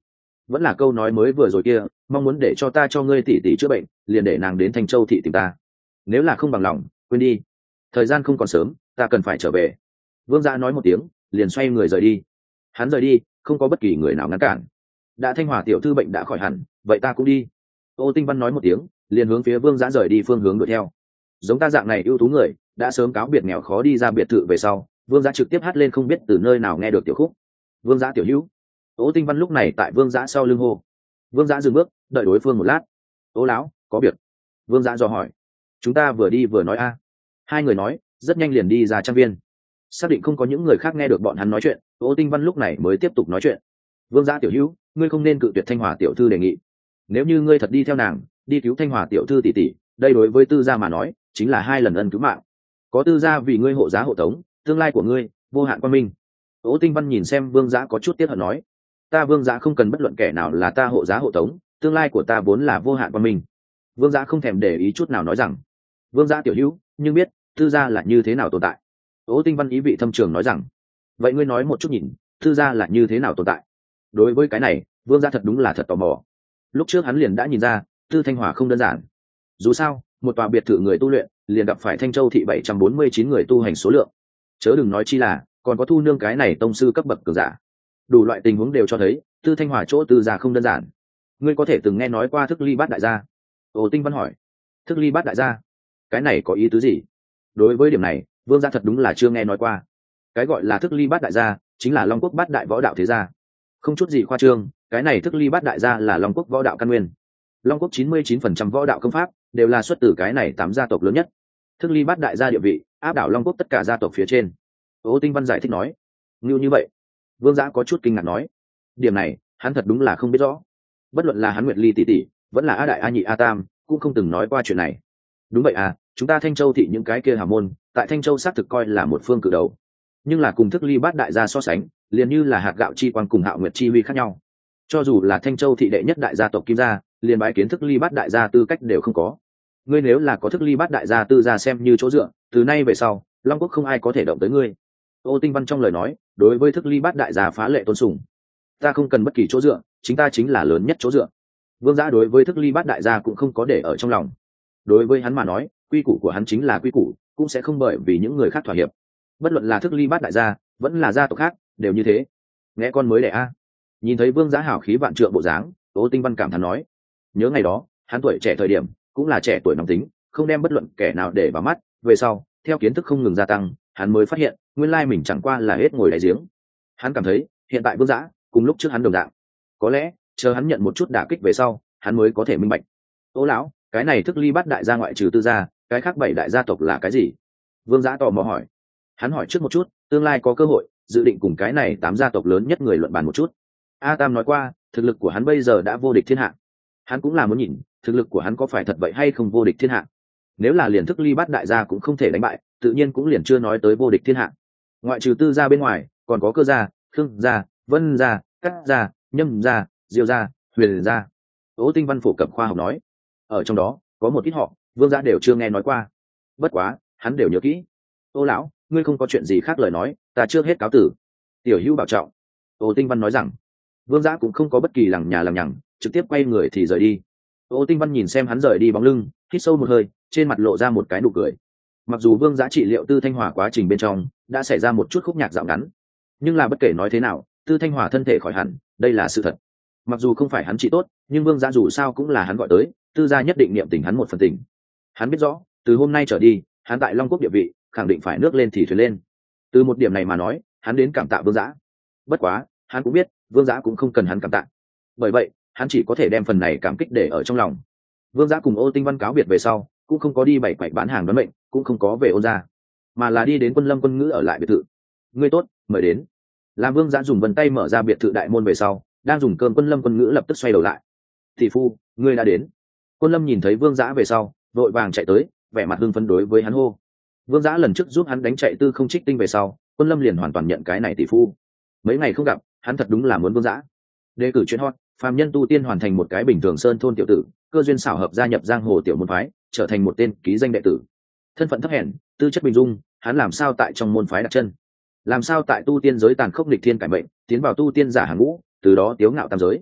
vẫn là câu nói mới vừa rồi kia, mong muốn để cho ta cho ngươi tỷ tỷ chữa bệnh, liền để nàng đến Thanh Châu thị tìm ta. Nếu là không bằng lòng, quên đi, thời gian không còn sớm, ta cần phải trở về. Vương Giã nói một tiếng, liền xoay người rời đi. Hắn rời đi, không có bất kỳ người nào ngăn cản. Đã Thanh Hòa tiểu thư bệnh đã khỏi hẳn, vậy ta cũng đi. Ô Tinh Văn nói một tiếng, liền hướng phía Vương Giã rời đi phương hướng đuổi theo. Giống ta dạng này ưu tú người, đã sớm cáo biệt nghèo khó đi ra biệt thự về sau, Vương Giã trực tiếp hát lên không biết từ nơi nào nghe được tiểu khúc. Vương Giã tiểu hữu. Ô Tinh Văn lúc này tại Vương Giã sau lưng hô. Vương Giã dừng bước, đợi đối phương một lát. Ô lão, có việc. Vương Giã dò hỏi. Chúng ta vừa đi vừa nói a. Hai người nói, rất nhanh liền đi ra trang viên. Xác định không có những người khác nghe được bọn hắn nói chuyện, Ô Tinh Văn lúc này mới tiếp tục nói chuyện. Vương Giã tiểu hữu, ngươi không nên cự tuyệt Thanh Hòa tiểu thư đề nghị. Nếu như ngươi thật đi theo nàng, đi cứu Thanh Hòa tiểu thư tỷ tỷ, đây đối với Tư gia mà nói, chính là hai lần ân cứu mạng. Có Tư gia vì ngươi hộ giá hộ tống, tương lai của ngươi vô hạn quan minh. Ô Tinh Văn nhìn xem Vương Giã có chút tiếc hận nói, ta Vương Giã không cần bất luận kẻ nào là ta hộ giá hộ tống, tương lai của ta vốn là vô hạn quan minh. Vương Giã không thèm để ý chút nào nói rằng, Vương Giã tiểu hữu, nhưng biết Tư gia là như thế nào tồn tại. Ô Tinh Văn ý vị thâm trường nói rằng, vậy ngươi nói một chút nhìn, Tư gia là như thế nào tồn tại. Đối với cái này, Vương Giã thật đúng là thật tò mò. Lúc trước hắn liền đã nhìn ra, Tư Thanh Hòa không đơn giản. Dù sao, một tòa biệt thự người tu luyện, liền gặp phải Thanh Châu thị bảy trăm bốn mươi chín người tu hành số lượng. Chớ đừng nói chi là, còn có thu nương cái này tông sư cấp bậc cường giả. Đủ loại tình huống đều cho thấy, Tư Thanh Hòa chỗ Tư gia không đơn giản. Ngươi có thể từng nghe nói qua Thức Ly Bát đại gia? Ô Tinh Văn hỏi. Thức Ly Bát đại gia? Cái này có ý tứ gì? Đối với điểm này, Vương gia thật đúng là chưa nghe nói qua. Cái gọi là Thức Ly Bát đại gia, chính là Long Quốc Bát đại võ đạo thế gia. Không chút gì khoa trương, cái này Thức Ly Bát đại gia là Long Quốc võ đạo căn nguyên. Long Quốc chín mươi chín phần trăm võ đạo công pháp đều là xuất từ cái này tám gia tộc lớn nhất. Thức Ly Bát đại gia địa vị áp đảo Long Quốc tất cả gia tộc phía trên. Ô Tinh Văn giải thích nói. Như như vậy, Vương Giã có chút kinh ngạc nói, điểm này hắn thật đúng là không biết rõ. Bất luận là hắn Nguyệt Ly tỷ tỷ, vẫn là A đại A nhị A tam, cũng không từng nói qua chuyện này. Đúng vậy à, chúng ta Thanh Châu thị những cái kia hào môn, tại Thanh Châu xác thực coi là một phương cự đầu, nhưng là cùng Thức Ly Bát đại gia so sánh, liền như là hạt gạo chi quang cùng Hạo Nguyệt chi huy khác nhau. Cho dù là Thanh Châu thị đệ nhất đại gia tộc Kim gia, liền bái kiến Thức Ly Bát đại gia tư cách đều không có. Ngươi nếu là có Thức Ly Bát đại gia tư gia xem như chỗ dựa, từ nay về sau, Long Quốc không ai có thể động tới ngươi. Ô Tinh Văn trong lời nói, đối với Thức Ly Bát đại gia phá lệ tôn sùng. Ta không cần bất kỳ chỗ dựa, chính ta chính là lớn nhất chỗ dựa. Vương Giã đối với Thức Ly Bát đại gia cũng không có để ở trong lòng. Đối với hắn mà nói, quy củ của hắn chính là quy củ, cũng sẽ không bởi vì những người khác thỏa hiệp. Bất luận là Thức Ly Bát đại gia, vẫn là gia tộc khác, đều như thế. Nghe con mới đẻ a. Nhìn thấy Vương Giã hảo khí vạn trượng bộ dáng, Ô Tinh Văn cảm thán nói, nhớ ngày đó, hắn tuổi trẻ thời điểm, cũng là trẻ tuổi nóng tính, không đem bất luận kẻ nào để vào mắt. Về sau, theo kiến thức không ngừng gia tăng, hắn mới phát hiện, nguyên lai mình chẳng qua là hết ngồi đáy giếng. Hắn cảm thấy, hiện tại Vương Giã, cùng lúc trước hắn đồng dạng. Có lẽ, chờ hắn nhận một chút đả kích về sau, hắn mới có thể minh bạch. Ô lão, cái này Thức Ly Bát đại gia ngoại trừ Tư gia, cái khác bảy đại gia tộc là cái gì? Vương Giã tò mò hỏi. Hắn hỏi trước một chút, tương lai có cơ hội, dự định cùng cái này tám gia tộc lớn nhất người luận bàn một chút. A Tam nói qua, thực lực của hắn bây giờ đã vô địch thiên hạ. Hắn cũng là muốn nhìn, thực lực của hắn có phải thật vậy hay không vô địch thiên hạ. Nếu là liền Thức Ly Bát đại gia cũng không thể đánh bại, tự nhiên cũng liền chưa nói tới vô địch thiên hạ. Ngoại trừ Tư gia bên ngoài, còn có Cơ gia, Khương gia, Vân gia, Cát gia, Nhâm gia, Diêu gia, Huyền gia. Ô Tinh Văn phổ cập khoa học nói, ở trong đó có một ít họ, Vương Giã đều chưa nghe nói qua. Bất quá, hắn đều nhớ kỹ. Ô lão, ngươi không có chuyện gì khác lời nói, ta trước hết cáo tử. Tiểu Hữu bảo trọng. Ô Tinh Văn nói rằng. Vương Giã cũng không có bất kỳ lằng nhà lằng nhằng, trực tiếp quay người thì rời đi. Ô Tinh Văn nhìn xem hắn rời đi bóng lưng, hít sâu một hơi, trên mặt lộ ra một cái nụ cười. Mặc dù Vương Giã trị liệu Tư Thanh Hòa quá trình bên trong đã xảy ra một chút khúc nhạc dạo ngắn, nhưng là bất kể nói thế nào, Tư Thanh Hòa thân thể khỏi hẳn, đây là sự thật. Mặc dù không phải hắn trị tốt, nhưng Vương Giã dù sao cũng là hắn gọi tới, Tư gia nhất định niệm tình hắn một phần tình. Hắn biết rõ, từ hôm nay trở đi, hắn tại Long Quốc địa vị khẳng định phải nước lên thì thuyền lên. Từ một điểm này mà nói, hắn đến cảm tạ Vương Giã. Bất quá, hắn cũng biết, Vương Giã cũng không cần hắn cảm tạ. Bởi vậy, hắn chỉ có thể đem phần này cảm kích để ở trong lòng. Vương Giã cùng Ô Tinh Văn cáo biệt về sau, cũng không có đi bảy quậy bán hàng đoán mệnh, cũng không có về Ôn gia, mà là đi đến Quân Lâm Quân Ngữ ở lại biệt thự. Ngươi tốt, mời đến. Làm Vương Giã dùng vân tay mở ra biệt thự đại môn về sau, đang dùng cơm Quân Lâm Quân Ngữ lập tức xoay đầu lại. Thị phu, ngươi đã đến. Quân Lâm nhìn thấy Vương Giã về sau, vội vàng chạy tới, vẻ mặt hưng phấn đối với hắn hô. Vương Giã lần trước giúp hắn đánh chạy Tư Không Trích Tinh về sau, Quân Lâm liền hoàn toàn nhận cái này tỷ phu. Mấy ngày không gặp, hắn thật đúng là muốn Vương Giã. Đề cử chuyện hot, phàm nhân tu tiên hoàn thành một cái bình thường sơn thôn tiểu tử, cơ duyên xảo hợp gia nhập giang hồ tiểu môn phái, trở thành một tên ký danh đệ tử. Thân phận thấp hèn, tư chất bình dung, hắn làm sao tại trong môn phái đặt chân? Làm sao tại tu tiên giới tàn khốc nghịch thiên cải mệnh, tiến vào tu tiên giả hàng ngũ, từ đó tiếu ngạo tam giới?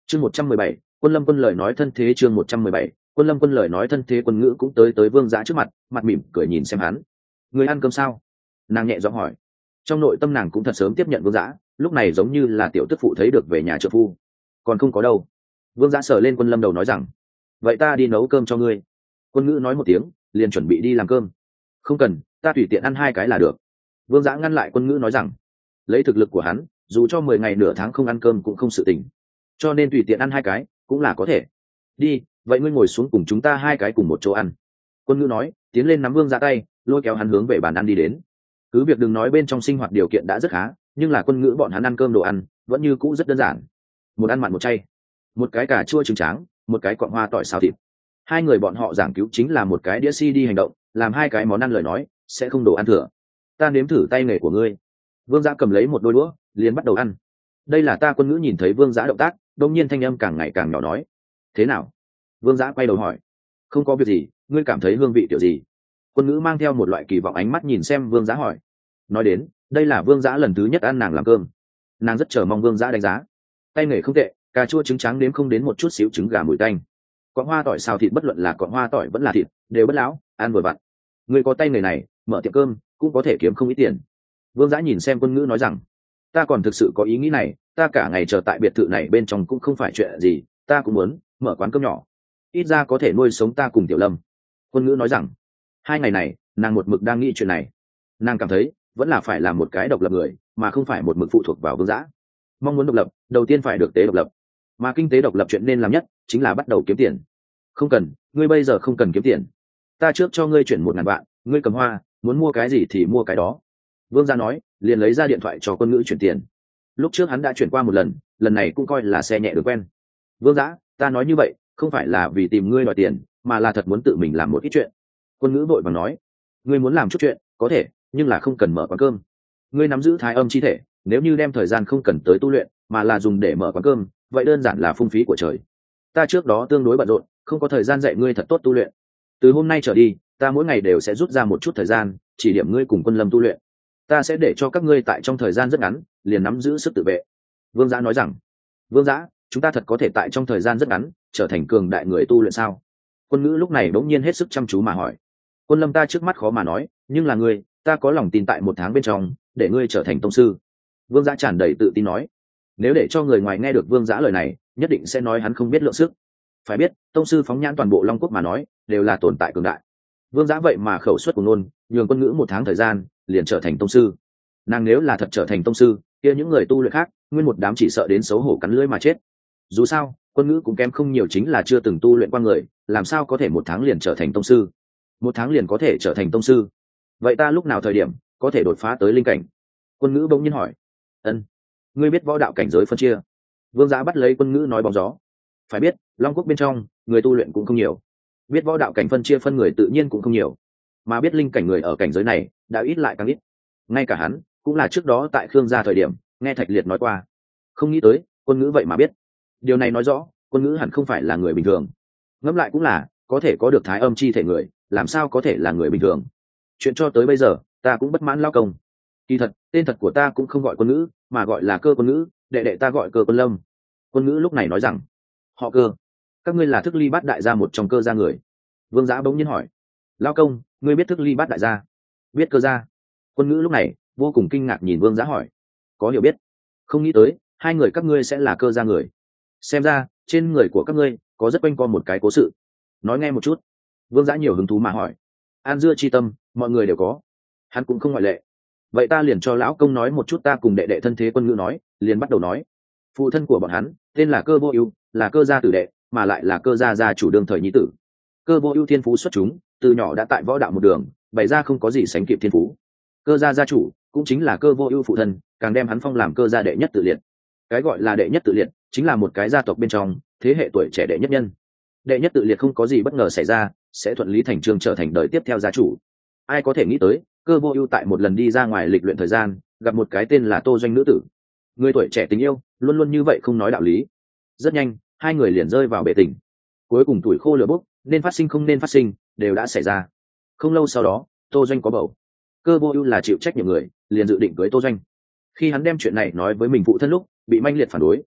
chương một trăm mười bảy, quân lâm quân lời nói thân thế. Chương một trăm mười bảy, quân lâm quân lời nói thân thế. Quân ngữ cũng tới tới Vương Giã trước mặt, mặt mỉm cười nhìn xem hắn. Người ăn cơm sao? Nàng nhẹ giọng hỏi. Trong nội tâm nàng cũng thật sớm tiếp nhận Vương Giã, lúc này giống như là tiểu tức phụ thấy được về nhà trợ phu. Còn không có đâu. Vương Giã sờ lên Quân Lâm đầu nói rằng, vậy ta đi nấu cơm cho ngươi. Quân ngữ nói một tiếng, liền chuẩn bị đi làm cơm. Không cần, ta tùy tiện ăn hai cái là được. Vương Giã ngăn lại Quân ngữ nói rằng, lấy thực lực của hắn, dù cho mười ngày nửa tháng không ăn cơm cũng không sự tình, cho nên tùy tiện ăn hai cái cũng là có thể. Đi, vậy ngươi ngồi xuống cùng chúng ta hai cái cùng một chỗ ăn. Quân ngữ nói, tiến lên nắm Vương Giã tay, lôi kéo hắn hướng về bàn ăn đi đến. Cứ việc đừng nói bên trong sinh hoạt điều kiện đã rất khá, nhưng là Quân ngữ bọn hắn ăn cơm đồ ăn vẫn như cũ rất đơn giản. Một ăn mặn một chay, một cái cà chua trứng tráng, một cái cọng hoa tỏi xào thịt. Hai người bọn họ giảng cứu chính là một cái đĩa xê đê hành động, làm hai cái món ăn lời nói sẽ không đồ ăn thừa. Ta nếm thử tay nghề của ngươi. Vương Giã cầm lấy một đôi đũa, liền bắt đầu ăn. Đây là ta. Quân ngữ nhìn thấy Vương Giã động tác, đột nhiên thanh âm càng ngày càng nhỏ nói, thế nào? Vương Giã quay đầu hỏi. Không có việc gì, ngươi cảm thấy hương vị kiểu gì? Quân ngữ mang theo một loại kỳ vọng ánh mắt nhìn xem Vương Giã hỏi. Nói đến, đây là Vương Giã lần thứ nhất ăn nàng làm cơm, nàng rất chờ mong Vương Giã đánh giá. Tay nghề không tệ, cà chua trứng trắng đếm không đến một chút xíu trứng gà mùi tanh. Cọng hoa tỏi xào thịt bất luận là cọng hoa tỏi vẫn là thịt, đều bất lão, ăn vừa vặn. Ngươi có tay nghề này, mở tiệm cơm cũng có thể kiếm không ít tiền. Vương Giã nhìn xem Quân ngữ nói rằng, ta còn thực sự có ý nghĩ này, ta cả ngày chờ tại biệt thự này bên trong cũng không phải chuyện gì, ta cũng muốn mở quán cơm nhỏ, ít ra có thể nuôi sống ta cùng Tiểu Lâm. Quân ngữ nói rằng, hai ngày này nàng một mực đang nghĩ chuyện này, nàng cảm thấy vẫn là phải là một cái độc lập người, mà không phải một mực phụ thuộc vào Vương Giã. Mong muốn độc lập, đầu tiên phải được tế độc lập, mà kinh tế độc lập chuyện nên làm nhất chính là bắt đầu kiếm tiền. Không cần, ngươi bây giờ không cần kiếm tiền, ta trước cho ngươi chuyển một ngàn vạn, ngươi cầm hoa, muốn mua cái gì thì mua cái đó. Vương Giã nói, liền lấy ra điện thoại cho Quân ngữ chuyển tiền. Lúc trước hắn đã chuyển qua một lần, lần này cũng coi là xe nhẹ được quen. Vương Giã, ta nói như vậy không phải là vì tìm ngươi đòi tiền, mà là thật muốn tự mình làm một ít chuyện. Quân ngữ vội vàng nói, ngươi muốn làm chút chuyện có thể, nhưng là không cần mở quán cơm. Ngươi nắm giữ thái âm chi thể, nếu như đem thời gian không cần tới tu luyện, mà là dùng để mở quán cơm, vậy đơn giản là phung phí của trời. Ta trước đó tương đối bận rộn, không có thời gian dạy ngươi thật tốt tu luyện. Từ hôm nay trở đi, ta mỗi ngày đều sẽ rút ra một chút thời gian chỉ điểm ngươi cùng Quân Lâm tu luyện. Ta sẽ để cho các ngươi tại trong thời gian rất ngắn liền nắm giữ sức tự vệ. Vương Giã nói rằng, Vương Giã, chúng ta thật có thể tại trong thời gian rất ngắn trở thành cường đại người tu luyện sao? Quân ngữ lúc này đống nhiên hết sức chăm chú mà hỏi. Quân Lâm, ta trước mắt khó mà nói, nhưng là ngươi, ta có lòng tin tại một tháng bên trong để ngươi trở thành tông sư. Vương Giã tràn đầy tự tin nói. Nếu để cho người ngoài nghe được Vương Giã lời này, nhất định sẽ nói hắn không biết lượng sức. Phải biết, tông sư phóng nhãn toàn bộ Long Quốc mà nói đều là tồn tại cường đại. Vương Giã vậy mà khẩu suất của nôn nhường Quân ngữ một tháng thời gian liền trở thành tông sư. Nàng nếu là thật trở thành tông sư, kia những người tu luyện khác nguyên một đám chỉ sợ đến xấu hổ cắn lưỡi mà chết. Dù sao, Quân ngữ cũng kém không nhiều, chính là chưa từng tu luyện qua người, làm sao có thể một tháng liền trở thành tông sư? Một tháng liền có thể trở thành tông sư, vậy ta lúc nào thời điểm có thể đột phá tới linh cảnh? Quân ngữ bỗng nhiên hỏi. Ân, ngươi biết võ đạo cảnh giới phân chia? Vương Giã bắt lấy Quân ngữ nói bóng gió. Phải biết, Long Quốc bên trong người tu luyện cũng không nhiều, biết võ đạo cảnh phân chia phân người tự nhiên cũng không nhiều, mà biết linh cảnh người ở cảnh giới này đã ít lại càng ít. Ngay cả hắn cũng là trước đó tại Khương gia thời điểm nghe Thạch Liệt nói qua, không nghĩ tới Quân ngữ vậy mà biết. Điều này nói rõ Quân ngữ hẳn không phải là người bình thường. Ngẫm lại cũng là, có thể có được thái âm chi thể người làm sao có thể là người bình thường? Chuyện cho tới bây giờ ta cũng bất mãn lao công. Kỳ thật tên thật của ta cũng không gọi Quân ngữ, mà gọi là Cơ Quân ngữ, đệ đệ ta gọi Cơ Quân Lâm. Quân ngữ lúc này nói rằng, họ Cơ, các ngươi là Thức Ly Bát Đại gia một trong Cơ gia người? Vương Giã bỗng nhiên hỏi. Lao công, ngươi biết Thức Ly Bát Đại gia? Biết Cơ gia. Quân ngữ lúc này vô cùng kinh ngạc nhìn Vương Giã hỏi. Có hiểu biết, không nghĩ tới hai người các ngươi sẽ là Cơ gia người. Xem ra trên người của các ngươi có rất quanh co một cái cố sự, nói nghe một chút. Vương Giã nhiều hứng thú mà hỏi. An dưa chi tâm mọi người đều có, hắn cũng không ngoại lệ. Vậy ta liền cho lão công nói một chút ta cùng đệ đệ thân thế. Quân ngữ nói, liền bắt đầu nói. Phụ thân của bọn hắn tên là Cơ Vô Ưu, là Cơ gia tử đệ, mà lại là Cơ gia gia chủ đương thời nhi tử. Cơ Vô Ưu thiên phú xuất chúng, từ nhỏ đã tại võ đạo một đường bày ra không có gì sánh kịp thiên phú. Cơ gia gia chủ cũng chính là Cơ Vô Ưu phụ thân, càng đem hắn phong làm Cơ gia đệ nhất tự liệt. Cái gọi là đệ nhất tự liệt chính là một cái gia tộc bên trong thế hệ tuổi trẻ đệ nhất nhân. Đệ nhất tự liệt không có gì bất ngờ xảy ra sẽ thuận lý thành trương trở thành đời tiếp theo gia chủ. Ai có thể nghĩ tới, Cơ Vô Ưu tại một lần đi ra ngoài lịch luyện thời gian gặp một cái tên là Tô Doanh nữ tử. Người tuổi trẻ tình yêu luôn luôn như vậy không nói đạo lý. Rất nhanh hai người liền rơi vào bể tình. Cuối cùng tuổi khô lửa bốc, nên phát sinh không nên phát sinh đều đã xảy ra. Không lâu sau đó Tô Doanh có bầu. Cơ Vô Ưu là chịu trách nhiệm người, liền dự định cưới Tô Doanh. Khi hắn đem chuyện này nói với mình phụ thân lúc bị manh liệt phản đối.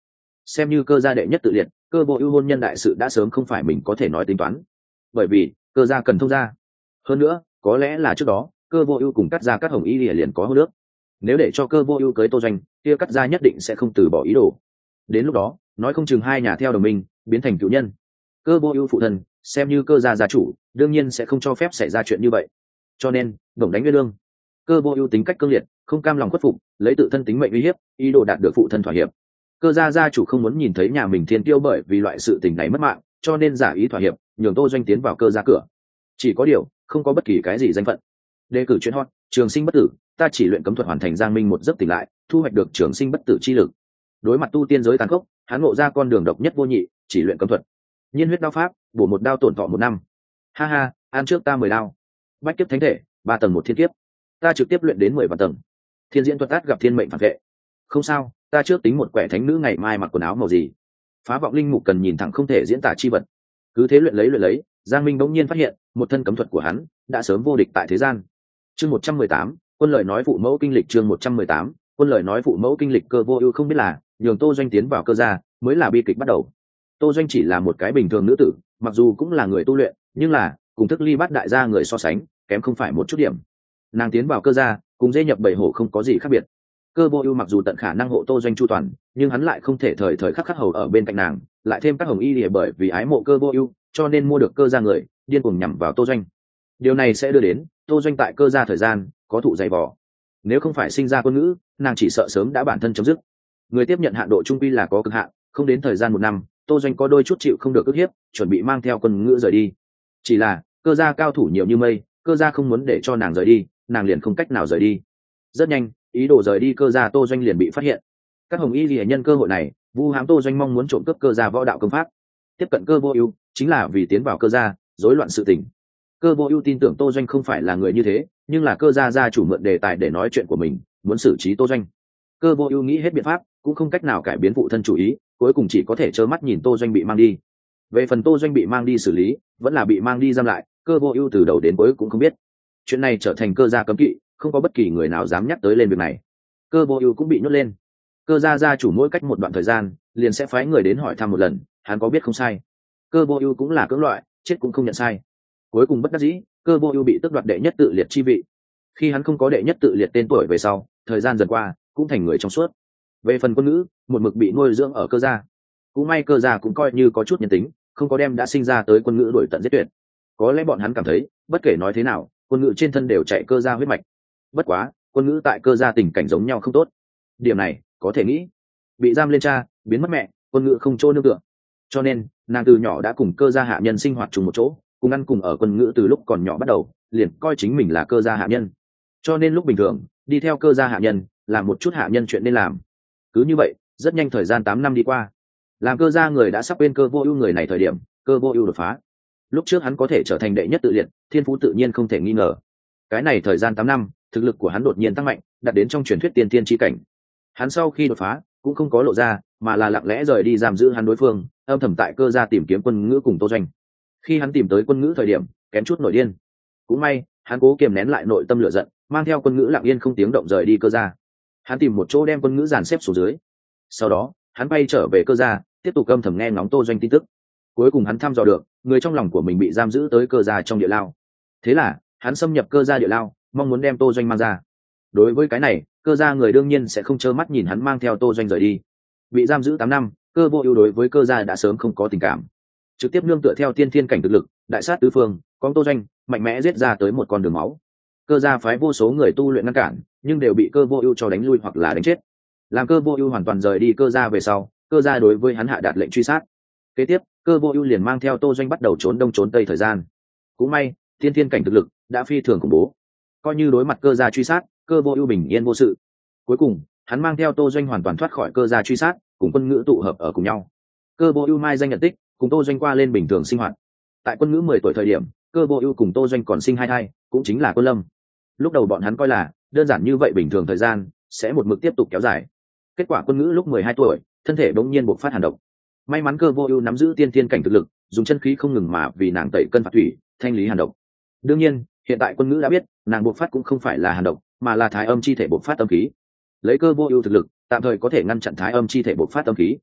xem như cơ gia đệ nhất tự liệt, cơ vô ưu hôn nhân đại sự đã sớm không phải mình có thể nói tính toán, bởi vì cơ gia cần thông gia. Hơn nữa có lẽ là trước đó cơ vô ưu cùng cắt gia cắt hồng y lìa liền có hô nước, nếu để cho cơ vô ưu cưới tô doanh, kia cắt gia nhất định sẽ không từ bỏ ý đồ. Đến lúc đó nói không chừng hai nhà theo đồng minh biến thành cựu nhân. Cơ vô ưu phụ thân xem như cơ gia gia chủ, đương nhiên sẽ không cho phép xảy ra chuyện như vậy, cho nên bổng đánh nguyên lương. Cơ vô ưu tính cách cương liệt, không cam lòng khuất phục, lấy tự thân tính mệnh uy hiếp, ý đồ đạt được phụ thân thỏa hiệp. Cơ gia gia chủ không muốn nhìn thấy nhà mình thiên tiêu bởi vì loại sự tình này mất mạng, cho nên giả ý thỏa hiệp, nhường tô doanh tiến vào cơ gia cửa. Chỉ có điều không có bất kỳ cái gì danh phận. Đề cử chuyện hot, trường sinh bất tử, ta chỉ luyện cấm thuật hoàn thành giang minh một giấc tỉnh lại, thu hoạch được trường sinh bất tử chi lực. Đối mặt tu tiên giới tàn khốc, hắn ngộ ra con đường độc nhất vô nhị, chỉ luyện cấm thuật. Nhiên huyết đao pháp, bổ một đao tổn thọ một năm. Ha ha, ăn trước ta mười đao. Bách kiếp thánh thể, ba tầng một thiên kiếp. Ta trực tiếp luyện đến mười vạn tầng. Thiên diễn thuật tát gặp thiên mệnh phản vệ. Không sao, ta trước tính một quẻ thánh nữ ngày mai mặc quần áo màu gì. Phá vọng linh mục cần nhìn thẳng không thể diễn tả chi vật. Cứ thế luyện lấy luyện lấy, Giang Minh bỗng nhiên phát hiện, một thân cấm thuật của hắn đã sớm vô địch tại thế gian. Chương một trăm mười tám, quân lời nói phụ mẫu kinh lịch chương một trăm mười tám, quân lời nói phụ mẫu kinh lịch. Cơ vô ưu không biết là, nhường Tô Doanh tiến vào cơ gia mới là bi kịch bắt đầu. Tô Doanh chỉ là một cái bình thường nữ tử, mặc dù cũng là người tu luyện, nhưng là cùng thức ly bát đại gia người so sánh, kém không phải một chút điểm. Nàng tiến vào cơ gia, cùng dê nhập bảy hổ không có gì khác biệt. Cơ vô ưu mặc dù tận khả năng hộ Tô Doanh chu toàn, nhưng hắn lại không thể thời thời khắc khắc hầu ở bên cạnh nàng, lại thêm các hồng y lìa bởi vì ái mộ cơ vô ưu, cho nên mua được cơ gia người điên cuồng nhằm vào Tô Doanh. Điều này sẽ đưa đến Tô Doanh tại cơ gia thời gian có thụ dày vò. Nếu không phải sinh ra quân ngữ, nàng chỉ sợ sớm đã bản thân chấm dứt. Người tiếp nhận hạn độ trung quy là có cực hạn, không đến thời gian một năm, Tô Doanh có đôi chút chịu không được ức hiếp, chuẩn bị mang theo quân ngữ rời đi. Chỉ là cơ gia cao thủ nhiều như mây, cơ gia không muốn để cho nàng rời đi, nàng liền không cách nào rời đi. Rất nhanh, ý đồ rời đi cơ gia Tô Doanh liền bị phát hiện. Các hồng y lìa nhân cơ hội này, vu hãm Tô Doanh mong muốn trộm cướp cơ gia võ đạo công pháp. Tiếp cận cơ vô ưu chính là vì tiến vào cơ gia, rối loạn sự tình. Cơ vô ưu tin tưởng Tô Doanh không phải là người như thế, nhưng là cơ gia gia chủ mượn đề tài để nói chuyện của mình, muốn xử trí Tô Doanh. Cơ vô ưu nghĩ hết biện pháp, cũng không cách nào cải biến phụ thân chủ ý, cuối cùng chỉ có thể trơ mắt nhìn Tô Doanh bị mang đi. Về phần Tô Doanh bị mang đi xử lý, vẫn là bị mang đi giam lại, cơ vô ưu từ đầu đến cuối cũng không biết. Chuyện này trở thành cơ gia cấm kỵ, không có bất kỳ người nào dám nhắc tới lên việc này. Cơ vô ưu cũng bị nhốt lên. Cơ gia gia chủ mỗi cách một đoạn thời gian liền sẽ phái người đến hỏi thăm một lần, hắn có biết không sai. Cơ vô ưu cũng là cưỡng loại, chết cũng không nhận sai. Cuối cùng bất đắc dĩ, cơ vô ưu bị tước đoạt đệ nhất tự liệt chi vị. Khi hắn không có đệ nhất tự liệt tên tuổi về sau, thời gian dần qua cũng thành người trong suốt. Về phần quân ngữ, một mực bị nuôi dưỡng ở cơ gia. Cũng may cơ gia cũng coi như có chút nhân tính, không có đem đã sinh ra tới quân ngữ đuổi tận giết tuyệt. Có lẽ bọn hắn cảm thấy, bất kể nói thế nào, quân ngữ trên thân đều chạy cơ gia huyết mạch. Bất quá, quân ngữ tại cơ gia tình cảnh giống nhau không tốt. Điểm này có thể nghĩ, bị giam lên cha, biến mất mẹ, quân ngữ không chỗ nương tựa. Cho nên, nàng từ nhỏ đã cùng cơ gia hạ nhân sinh hoạt chung một chỗ, cùng ăn cùng ở quân ngữ từ lúc còn nhỏ bắt đầu, liền coi chính mình là cơ gia hạ nhân. Cho nên lúc bình thường, đi theo cơ gia hạ nhân, làm một chút hạ nhân chuyện nên làm. Cứ như vậy, rất nhanh thời gian tám năm đi qua. Làm cơ gia người đã sắp quên cơ vô ưu người này thời điểm, cơ vô ưu đột phá. Lúc trước hắn có thể trở thành đệ nhất tự liệt, thiên phú tự nhiên không thể nghi ngờ. Cái này thời gian tám năm, thực lực của hắn đột nhiên tăng mạnh, đạt đến trong truyền thuyết tiên tiên chi cảnh. Hắn sau khi đột phá, cũng không có lộ ra, mà là lặng lẽ rời đi giam giữ hắn đối phương, âm thầm tại cơ gia tìm kiếm quân ngữ cùng Tô Doanh. Khi hắn tìm tới quân ngữ thời điểm, kém chút nổi điên. Cũng may, hắn cố kiềm nén lại nội tâm lửa giận, mang theo quân ngữ lặng yên không tiếng động rời đi cơ gia. Hắn tìm một chỗ đem quân ngữ dàn xếp xuống dưới. Sau đó, hắn bay trở về cơ gia, tiếp tục âm thầm nghe ngóng Tô Doanh tin tức. Cuối cùng hắn thăm dò được, người trong lòng của mình bị giam giữ tới cơ gia trong địa lao. Thế là, hắn xâm nhập cơ gia địa lao, mong muốn đem Tô Doanh mang ra. Đối với cái này, cơ gia người đương nhiên sẽ không trơ mắt nhìn hắn mang theo Tô Doanh rời đi. Bị giam giữ tám năm, cơ vô ưu đối với cơ gia đã sớm không có tình cảm, trực tiếp nương tựa theo tiên thiên cảnh thực lực, đại sát tứ phương, con Tô Doanh mạnh mẽ giết ra tới một con đường máu. Cơ gia phái vô số người tu luyện ngăn cản, nhưng đều bị cơ vô ưu cho đánh lui hoặc là đánh chết. Làm cơ vô ưu hoàn toàn rời đi cơ gia về sau, cơ gia đối với hắn hạ đạt lệnh truy sát. Kế tiếp, cơ vô ưu liền mang theo Tô Doanh bắt đầu trốn đông trốn tây thời gian. Cũng may, tiên thiên cảnh thực lực đã phi thường khủng bố, coi như đối mặt cơ gia truy sát, cơ vô ưu bình yên vô sự. Cuối cùng, hắn mang theo Tô Doanh hoàn toàn thoát khỏi cơ gia truy sát, cùng quân ngữ tụ hợp ở cùng nhau. Cơ vô ưu mai danh nhận tích, cùng Tô Doanh qua lên bình thường sinh hoạt. Tại quân ngữ mười tuổi thời điểm, cơ vô ưu cùng Tô Doanh còn sinh hai thai, cũng chính là Quân Lâm. Lúc đầu bọn hắn coi là đơn giản như vậy bình thường thời gian sẽ một mực tiếp tục kéo dài. Kết quả quân ngữ lúc mười hai tuổi, thân thể bỗng nhiên bộc phát hàn độc. May mắn cơ vô ưu nắm giữ tiên thiên cảnh thực lực, dùng chân khí không ngừng mà vì nàng tẩy cân phạt thủy, thanh lý hàn độc. Đương nhiên, hiện tại quân ngữ đã biết, nàng bộc phát cũng không phải là hàn độc, mà là thái âm chi thể bộc phát âm khí. Lấy cơ vô ưu thực lực, tạm thời có thể ngăn chặn thái âm chi thể bộc phát âm khí.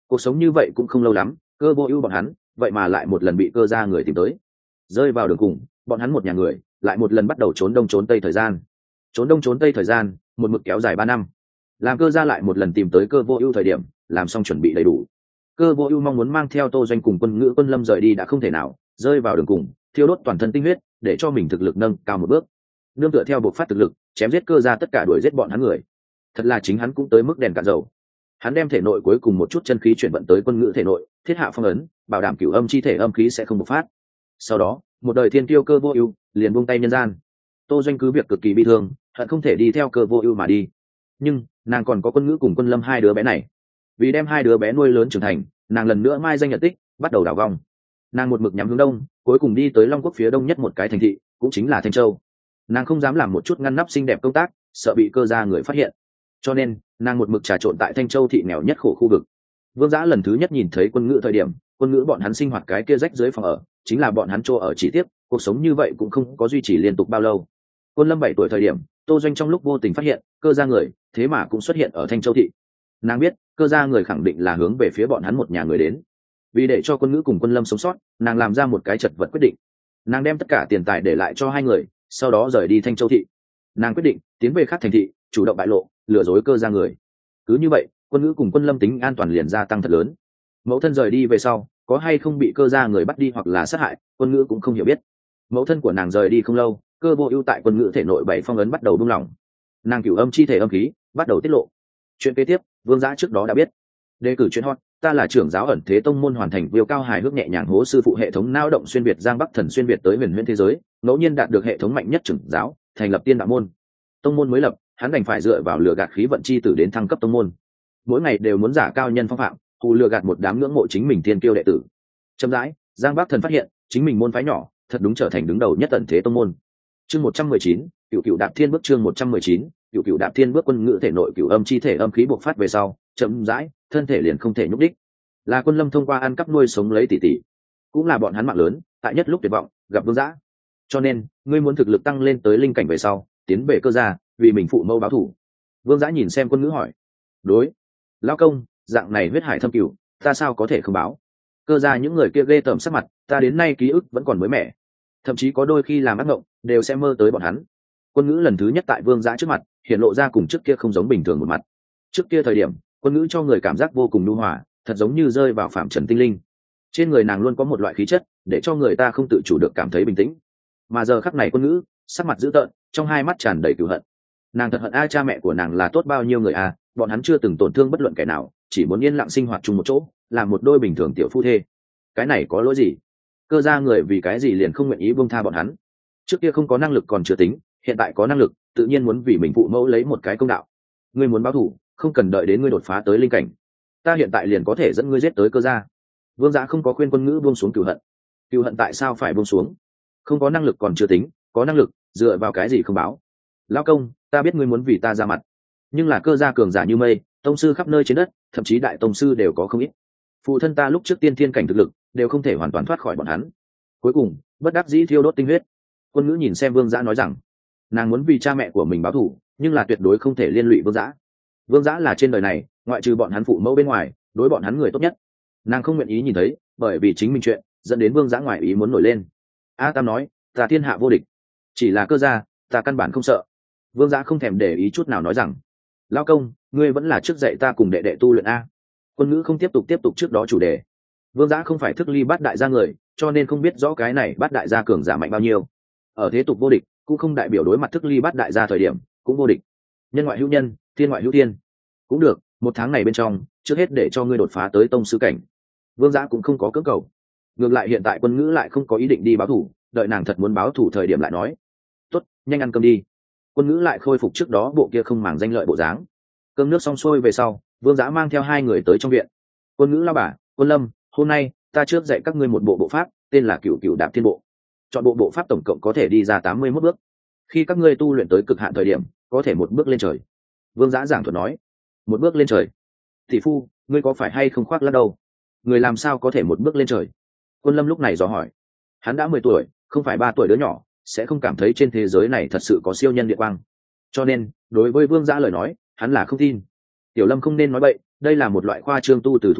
cuộc sống như vậy cũng không lâu lắm, Cơ Vô Ưu bọn hắn vậy mà lại một lần bị cơ gia người tìm tới. Rơi vào đường cùng, bọn hắn một nhà người lại một lần bắt đầu trốn đông trốn tây thời gian. Trốn đông trốn tây thời gian, một mực kéo dài ba năm. Làm cơ gia lại một lần tìm tới Cơ Vô Ưu thời điểm, làm xong chuẩn bị đầy đủ. Cơ Vô Ưu mong muốn mang theo Tô Doanh cùng Quân Ngữ Quân Lâm rời đi đã không thể nào, rơi vào đường cùng, thiêu đốt toàn thân tinh huyết, để cho mình thực lực nâng cao một bước. Nương tựa theo buộc phát thực lực, chém giết cơ gia tất cả đuổi giết bọn hắn người. Thật là chính hắn cũng tới mức đèn cạn dầu. Hắn đem thể nội cuối cùng một chút chân khí chuyển vận tới Quân Ngữ thể nội, thiết hạ phong ấn, bảo đảm cửu âm chi thể âm khí sẽ không bộc phát. Sau đó, một đời thiên kiêu Cơ Vô Ưu liền buông tay nhân gian. Tô Doanh cứ việc cực kỳ bi thương, hận không thể đi theo Cơ Vô Ưu mà đi. Nhưng, nàng còn có Quân Ngữ cùng Quân Lâm hai đứa bé này. Vì đem hai đứa bé nuôi lớn trưởng thành, nàng lần nữa mai danh nhận tích, bắt đầu đảo vòng. Nàng một mực nhắm hướng đông, cuối cùng đi tới Long Quốc phía đông nhất một cái thành thị, cũng chính là Thanh Châu. Nàng không dám làm một chút ngăn nắp xinh đẹp công tác, sợ bị cơ gia người phát hiện. Cho nên, nàng một mực trà trộn tại Thanh Châu thị nghèo nhất khổ khu vực. Vương Dã lần thứ nhất nhìn thấy Quân Ngữ thời điểm, Quân Ngữ bọn hắn sinh hoạt cái kia rách dưới phòng ở, chính là bọn hắn chỗ ở chỉ tiếp, cuộc sống như vậy cũng không có duy trì liên tục bao lâu. Quân Lâm bảy tuổi thời điểm, Tô Doanh trong lúc vô tình phát hiện, cơ gia người, thế mà cũng xuất hiện ở Thanh Châu thị. Nàng biết, cơ gia người khẳng định là hướng về phía bọn hắn một nhà người đến. Vì để cho Quân Ngữ cùng Quân Lâm sống sót, nàng làm ra một cái chật vật quyết định. Nàng đem tất cả tiền tài để lại cho hai người, sau đó rời đi Thanh Châu thị. Nàng quyết định tiến về khác thành thị, chủ động bại lộ, lừa dối cơ gia người. Cứ như vậy, Quân Ngữ cùng Quân Lâm tính an toàn liền gia tăng thật lớn. Mẫu thân rời đi về sau, có hay không bị cơ gia người bắt đi hoặc là sát hại, Quân Ngữ cũng không hiểu biết. Mẫu thân của nàng rời đi không lâu, Cơ Vô Ưu tại Quân Ngữ thể nội bảy phong ấn bắt đầu buông lỏng. Nàng cửu âm chi thể âm khí bắt đầu tiết lộ. Chuyện kế tiếp, Vương Dã trước đó đã biết. Đề cử chuyện hot, ta là trưởng giáo ẩn thế tông môn hoàn thành viêu cao hài hước nhẹ nhàng hố sư phụ hệ thống não động xuyên việt giang bắc thần xuyên việt tới huyền huyễn thế giới, ngẫu nhiên đạt được hệ thống mạnh nhất trưởng giáo, thành lập tiên đạo môn. Tông môn mới lập, hắn đành phải dựa vào lừa gạt khí vận chi tử đến thăng cấp tông môn. Mỗi ngày đều muốn giả cao nhân phong phạm, hù lừa gạt một đám ngưỡng mộ chính mình tiên kiêu đệ tử. Chậm rãi, Giang Bắc Thần phát hiện, chính mình môn phái nhỏ, thật đúng trở thành đứng đầu nhất ẩn thế tông môn. Chương một trăm mười chín, Cửu Cửu Đạp Thiên bước chương một trăm mười chín, Cửu Cửu Đạp Thiên bước Quân Ngữ thể nội cửu âm chi thể âm khí bộc phát về sau, chậm rãi, thân thể liền không thể nhúc đích. Là Quân Lâm thông qua ăn cắp nuôi sống lấy tỷ tỷ, cũng là bọn hắn mạng lớn, tại nhất lúc tuyệt vọng, gặp Vương Dã. Cho nên, ngươi muốn thực lực tăng lên tới linh cảnh về sau, tiến về cơ gia, vì mình phụ mẫu báo thù. Vương Dã nhìn xem Quân Ngữ hỏi. Đối, lão công, dạng này huyết hải thâm cửu, ta sao có thể không báo? Cơ gia những người kia ghê tởm sắc mặt, ta đến nay ký ức vẫn còn mới mẻ, thậm chí có đôi khi làm ác mộng, đều sẽ mơ tới bọn hắn. Quân Ngữ lần thứ nhất tại Vương Dã trước mặt, hiện lộ ra cùng trước kia không giống bình thường một mặt. Trước kia thời điểm, Quân Ngữ cho người cảm giác vô cùng nhu hòa, thật giống như rơi vào phạm trần tinh linh. Trên người nàng luôn có một loại khí chất, để cho người ta không tự chủ được cảm thấy bình tĩnh. Mà giờ khắc này Quân Ngữ, sắc mặt dữ tợn, trong hai mắt tràn đầy cừu hận. Nàng thật hận a, cha mẹ của nàng là tốt bao nhiêu người a, bọn hắn chưa từng tổn thương bất luận kẻ nào, chỉ muốn yên lặng sinh hoạt chung một chỗ, làm một đôi bình thường tiểu phu thê. Cái này có lỗi gì? Cơ gia người vì cái gì liền không nguyện ý buông tha bọn hắn? Trước kia không có năng lực còn chưa tính, hiện tại có năng lực, tự nhiên muốn vì mình phụ mẫu lấy một cái công đạo. Ngươi muốn báo thù, không cần đợi đến ngươi đột phá tới linh cảnh, ta hiện tại liền có thể dẫn ngươi giết tới cơ gia. Vương Dã không có khuyên Quân Ngữ buông xuống cừu hận. Cừu hận tại sao phải buông xuống? Không có năng lực còn chưa tính, có năng lực, dựa vào cái gì không báo? Lão công, ta biết ngươi muốn vì ta ra mặt, nhưng là cơ gia cường giả như mây, tông sư khắp nơi trên đất, thậm chí đại tông sư đều có không ít. Phụ thân ta lúc trước tiên thiên cảnh thực lực, đều không thể hoàn toàn thoát khỏi bọn hắn. Cuối cùng, bất đắc dĩ thiêu đốt tinh huyết. Quân Ngữ nhìn xem Vương Dã nói rằng, nàng muốn vì cha mẹ của mình báo thù, nhưng là tuyệt đối không thể liên lụy Vương Dã. Vương Dã là trên đời này, ngoại trừ bọn hắn phụ mẫu bên ngoài, đối bọn hắn người tốt nhất. Nàng không nguyện ý nhìn thấy, bởi vì chính mình chuyện, dẫn đến Vương Dã ngoài ý muốn nổi lên. A Tam nói, ta thiên hạ vô địch, chỉ là cơ gia, ta căn bản không sợ. Vương Dã không thèm để ý chút nào nói rằng, lão công, ngươi vẫn là trước dạy ta cùng đệ đệ tu luyện a. Quân Ngữ không tiếp tục tiếp tục trước đó chủ đề. Vương Dã không phải thức ly bát đại gia người, cho nên không biết rõ cái này bát đại gia cường giả mạnh bao nhiêu. Ở thế tục vô địch, cũng không đại biểu đối mặt thức ly bát đại gia thời điểm cũng vô địch. Nhân ngoại hữu nhân, thiên ngoại hữu thiên. Cũng được, một tháng này bên trong, trước hết để cho ngươi đột phá tới tông sư cảnh. Vương Dã cũng không có cưỡng cầu. Ngược lại hiện tại Quân Ngữ lại không có ý định đi báo thù, đợi nàng thật muốn báo thù thời điểm lại nói. Tốt, nhanh ăn cơm đi. Quân Ngữ lại khôi phục trước đó bộ kia không màng danh lợi bộ dáng. Cơm nước xong xuôi về sau, Vương Dã mang theo hai người tới trong viện. Quân Ngữ lao bà, Quân Lâm, hôm nay ta trước dạy các ngươi một bộ bộ pháp, tên là Cửu Cửu Đạp Thiên Bộ. Chọn bộ bộ pháp tổng cộng có thể đi ra tám mươi mốt bước. Khi các ngươi tu luyện tới cực hạn thời điểm, có thể một bước lên trời. Vương Dã giảng thuật nói, một bước lên trời. Thị phu, ngươi có phải hay không khoác lác đâu? Người làm sao có thể một bước lên trời? Quân Lâm lúc này dò hỏi. Hắn đã mười tuổi, không phải ba tuổi đứa nhỏ, sẽ không cảm thấy trên thế giới này thật sự có siêu nhân địa quang. Cho nên, đối với Vương Dã lời nói, hắn là không tin. Tiểu Lâm không nên nói bậy, đây là một loại khoa trương tu từ thủ pháp,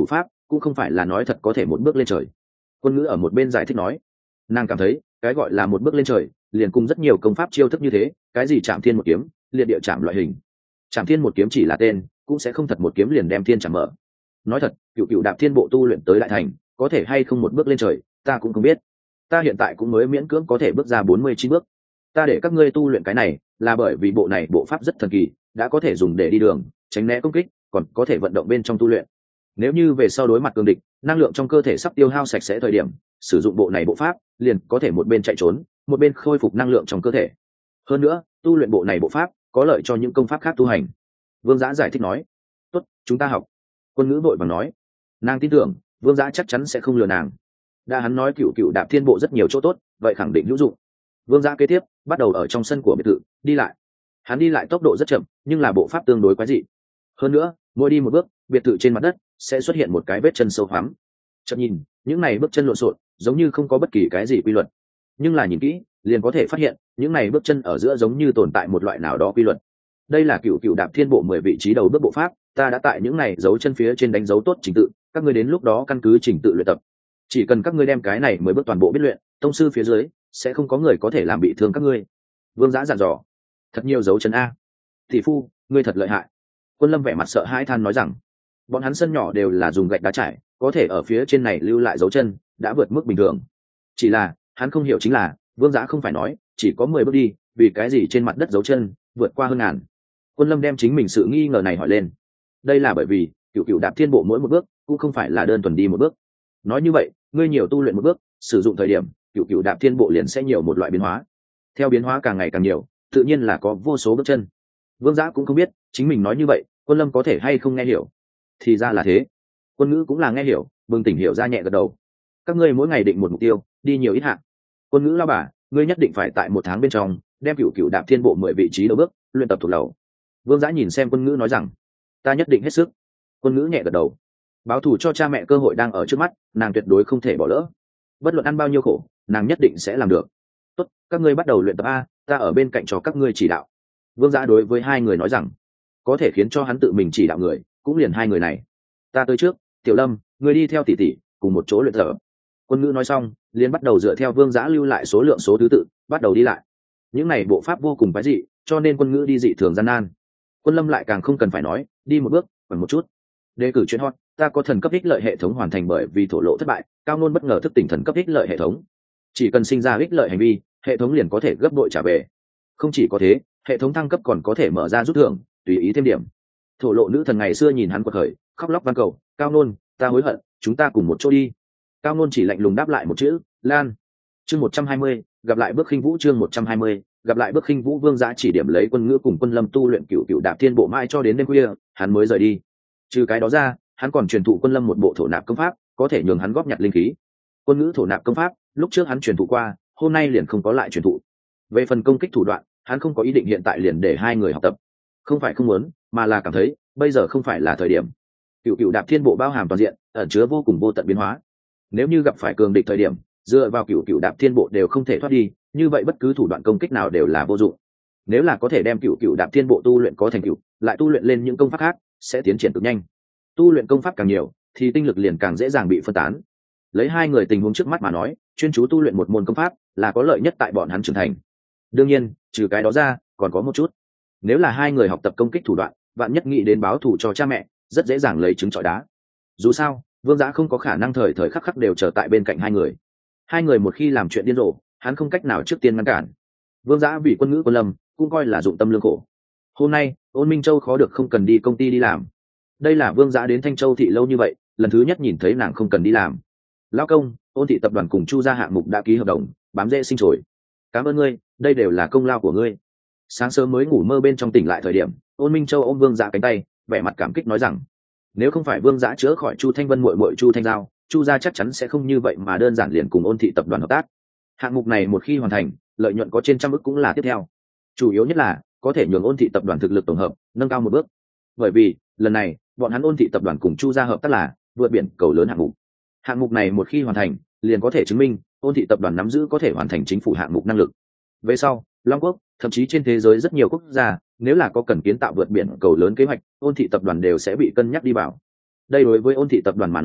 cũng không phải là nói thật có thể một bước lên trời. Quân ngữ ở một bên giải thích nói, nàng cảm thấy cái gọi là một bước lên trời liền cùng rất nhiều công pháp chiêu thức như thế, cái gì chạm thiên một kiếm, liệt địa chạm loại hình. Chạm thiên một kiếm chỉ là tên, cũng sẽ không thật một kiếm liền đem thiên chạm mở. Nói thật, cựu cựu đạp thiên bộ tu luyện tới đại thành, có thể hay không một bước lên trời, ta cũng không biết. Ta hiện tại cũng mới miễn cưỡng có thể bước ra bốn mươi chín bước. Ta để các ngươi tu luyện cái này, là bởi vì bộ này bộ pháp rất thần kỳ, đã có thể dùng để đi đường, tránh né công kích, còn có thể vận động bên trong tu luyện. Nếu như về sau đối mặt cường địch, năng lượng trong cơ thể sắp tiêu hao sạch sẽ thời điểm, sử dụng bộ này bộ pháp, liền có thể một bên chạy trốn, một bên khôi phục năng lượng trong cơ thể. Hơn nữa, tu luyện bộ này bộ pháp, có lợi cho những công pháp khác tu hành. Vương Giã giải thích nói, tốt, chúng ta học. Quân ngữ vội vàng nói, nàng tin tưởng Vương Giã chắc chắn sẽ không lừa nàng. Đã hắn nói cựu cựu đạp thiên bộ rất nhiều chỗ tốt, vậy khẳng định hữu dụng. Vương Giã kế tiếp bắt đầu ở trong sân của biệt thự đi lại. Hắn đi lại tốc độ rất chậm, nhưng là bộ pháp tương đối quái dị. Hơn nữa, mỗi đi một bước, biệt thự trên mặt đất sẽ xuất hiện một cái vết chân sâu hoắm. Chợt nhìn, những này bước chân lộn xộn, giống như không có bất kỳ cái gì quy luật. Nhưng là nhìn kỹ, liền có thể phát hiện, những này bước chân ở giữa giống như tồn tại một loại nào đó quy luật. Đây là cựu cựu đạp thiên bộ mười vị trí đầu bước bộ pháp, ta đã tại những này dấu chân phía trên đánh dấu tốt trình tự, các ngươi đến lúc đó căn cứ trình tự luyện tập. Chỉ cần các ngươi đem cái này mười bước toàn bộ biết luyện, tông sư phía dưới sẽ không có người có thể làm bị thương các ngươi. Vương Giã dặn dò, thật nhiều dấu chân a. Tỷ phu, ngươi thật lợi hại. Quân Lâm vẻ mặt sợ hãi than nói rằng, bọn hắn sân nhỏ đều là dùng gạch đá trải, có thể ở phía trên này lưu lại dấu chân, đã vượt mức bình thường. Chỉ là, hắn không hiểu chính là, Vương Giã không phải nói, chỉ có mười bước đi, vì cái gì trên mặt đất dấu chân vượt qua hơn ngàn. Quân Lâm đem chính mình sự nghi ngờ này hỏi lên. Đây là bởi vì, cựu cựu đạp thiên bộ mỗi một bước cũng không phải là đơn thuần đi một bước. Nói như vậy, ngươi nhiều tu luyện một bước, sử dụng thời điểm, cựu cựu đạp thiên bộ liền sẽ nhiều một loại biến hóa. Theo biến hóa càng ngày càng nhiều, tự nhiên là có vô số bước chân. Vương Giã cũng không biết chính mình nói như vậy Quân Lâm có thể hay không nghe hiểu. Thì ra là thế. Quân ngữ cũng là nghe hiểu, bừng tỉnh hiểu ra nhẹ gật đầu. Các ngươi mỗi ngày định một mục tiêu, đi nhiều ít hạng. Quân ngữ lao bà, ngươi nhất định phải tại một tháng bên trong đem cựu cựu đạp thiên bộ mười vị trí đầu bước luyện tập thuộc lầu. Vương Giã nhìn xem Quân ngữ nói rằng, ta nhất định hết sức. Quân ngữ nhẹ gật đầu. Báo thù cho cha mẹ cơ hội đang ở trước mắt, nàng tuyệt đối không thể bỏ lỡ. Bất luận ăn bao nhiêu khổ, nàng nhất định sẽ làm được. Tốt, các ngươi bắt đầu luyện tập a, ta ở bên cạnh cho các ngươi chỉ đạo. Vương Giã đối với hai người nói rằng, có thể khiến cho hắn tự mình chỉ đạo người, cũng liền hai người này. Ta tới trước, Tiểu Lâm, người đi theo tỷ tỷ, cùng một chỗ luyện tập. Quân ngữ nói xong, liền bắt đầu dựa theo Vương Giã lưu lại số lượng số thứ tự, bắt đầu đi lại. Những này bộ pháp vô cùng quái dị, cho nên Quân ngữ đi dị thường gian nan. Quân Lâm lại càng không cần phải nói, đi một bước, còn một chút. Đề cử chuyên hot, ta có thần cấp ích lợi hệ thống hoàn thành bởi vì thổ lộ thất bại, Cao Nôn bất ngờ thức tỉnh thần cấp ích lợi hệ thống. Chỉ cần sinh ra ích lợi hành vi, hệ thống liền có thể gấp bội trả về. Không chỉ có thế, hệ thống thăng cấp còn có thể mở ra rút thưởng, tùy ý thêm điểm. Thổ lộ nữ thần ngày xưa nhìn hắn quật khởi, khóc lóc van cầu, Cao Nôn, ta hối hận, chúng ta cùng một chỗ đi. Cao Nôn chỉ lạnh lùng đáp lại một chữ, Lan. Chương một trăm hai mươi, gặp lại bước khinh vũ. Chương một trăm hai mươi, gặp lại bước khinh vũ. Vương Giã chỉ điểm lấy Quân ngữ cùng Quân Lâm tu luyện cửu cửu đạp thiên bộ mãi cho đến đêm khuya, hắn mới rời đi. Trừ cái đó ra, hắn còn truyền thụ Quân Lâm một bộ thổ nạp công pháp, có thể nhường hắn góp nhặt linh khí. Quân ngữ thổ nạp công pháp, lúc trước hắn truyền thụ qua, hôm nay liền không có lại truyền thụ. Về phần công kích thủ đoạn, hắn không có ý định hiện tại liền để hai người học tập. Không phải không muốn, mà là cảm thấy bây giờ không phải là thời điểm. Cửu cửu đạp thiên bộ bao hàm toàn diện, ẩn chứa vô cùng vô tận biến hóa. Nếu như gặp phải cường địch thời điểm, dựa vào cửu cửu đạp thiên bộ đều không thể thoát đi, như vậy bất cứ thủ đoạn công kích nào đều là vô dụng. Nếu là có thể đem cửu cửu đạp thiên bộ tu luyện có thành cửu, lại tu luyện lên những công pháp khác, sẽ tiến triển cực nhanh. Tu luyện công pháp càng nhiều, thì tinh lực liền càng dễ dàng bị phân tán. Lấy hai người tình huống trước mắt mà nói, chuyên chú tu luyện một môn công pháp là có lợi nhất tại bọn hắn trưởng thành. Đương nhiên, trừ cái đó ra, còn có một chút. Nếu là hai người học tập công kích thủ đoạn, bạn nhất nghĩ đến báo thù cho cha mẹ, rất dễ dàng lấy trứng trọi đá. Dù sao, Vương Giã không có khả năng thời thời khắc khắc đều trở tại bên cạnh hai người. Hai người một khi làm chuyện điên rồ, hắn không cách nào trước tiên ngăn cản. Vương Giã vì Quân ngữ Quân Lâm cũng coi là dụng tâm lương khổ. Hôm nay, Ôn Minh Châu khó được không cần đi công ty đi làm. Đây là Vương Giã đến Thanh Châu thị lâu như vậy, lần thứ nhất nhìn thấy nàng không cần đi làm. Lão công, Ôn thị tập đoàn cùng Chu gia hạng mục đã ký hợp đồng, bám rễ sinh trồi. Cảm ơn ngươi, đây đều là công lao của ngươi. Sáng sớm mới ngủ mơ bên trong tỉnh lại thời điểm, Ôn Minh Châu ôm Vương Giã cánh tay, vẻ mặt cảm kích nói rằng, nếu không phải Vương Giã chữa khỏi Chu Thanh Vân muội muội Chu Thanh Giao, Chu gia chắc chắn sẽ không như vậy mà đơn giản liền cùng Ôn thị tập đoàn hợp tác. Hạng mục này một khi hoàn thành, lợi nhuận có trên trăm ức cũng là tiếp theo. Chủ yếu nhất là có thể nhường Ôn thị tập đoàn thực lực tổng hợp nâng cao một bước. Bởi vì lần này bọn hắn Ôn thị tập đoàn cùng Chu gia hợp tác là vượt biển cầu lớn hạng mục. Hạng mục này một khi hoàn thành, liền có thể chứng minh Ôn thị tập đoàn nắm giữ có thể hoàn thành chính phủ hạng mục năng lực. Về sau, Long Quốc, thậm chí trên thế giới rất nhiều quốc gia, nếu là có cần kiến tạo vượt biển cầu lớn kế hoạch, Ôn thị tập đoàn đều sẽ bị cân nhắc đi vào. Đây đối với Ôn thị tập đoàn mà nói,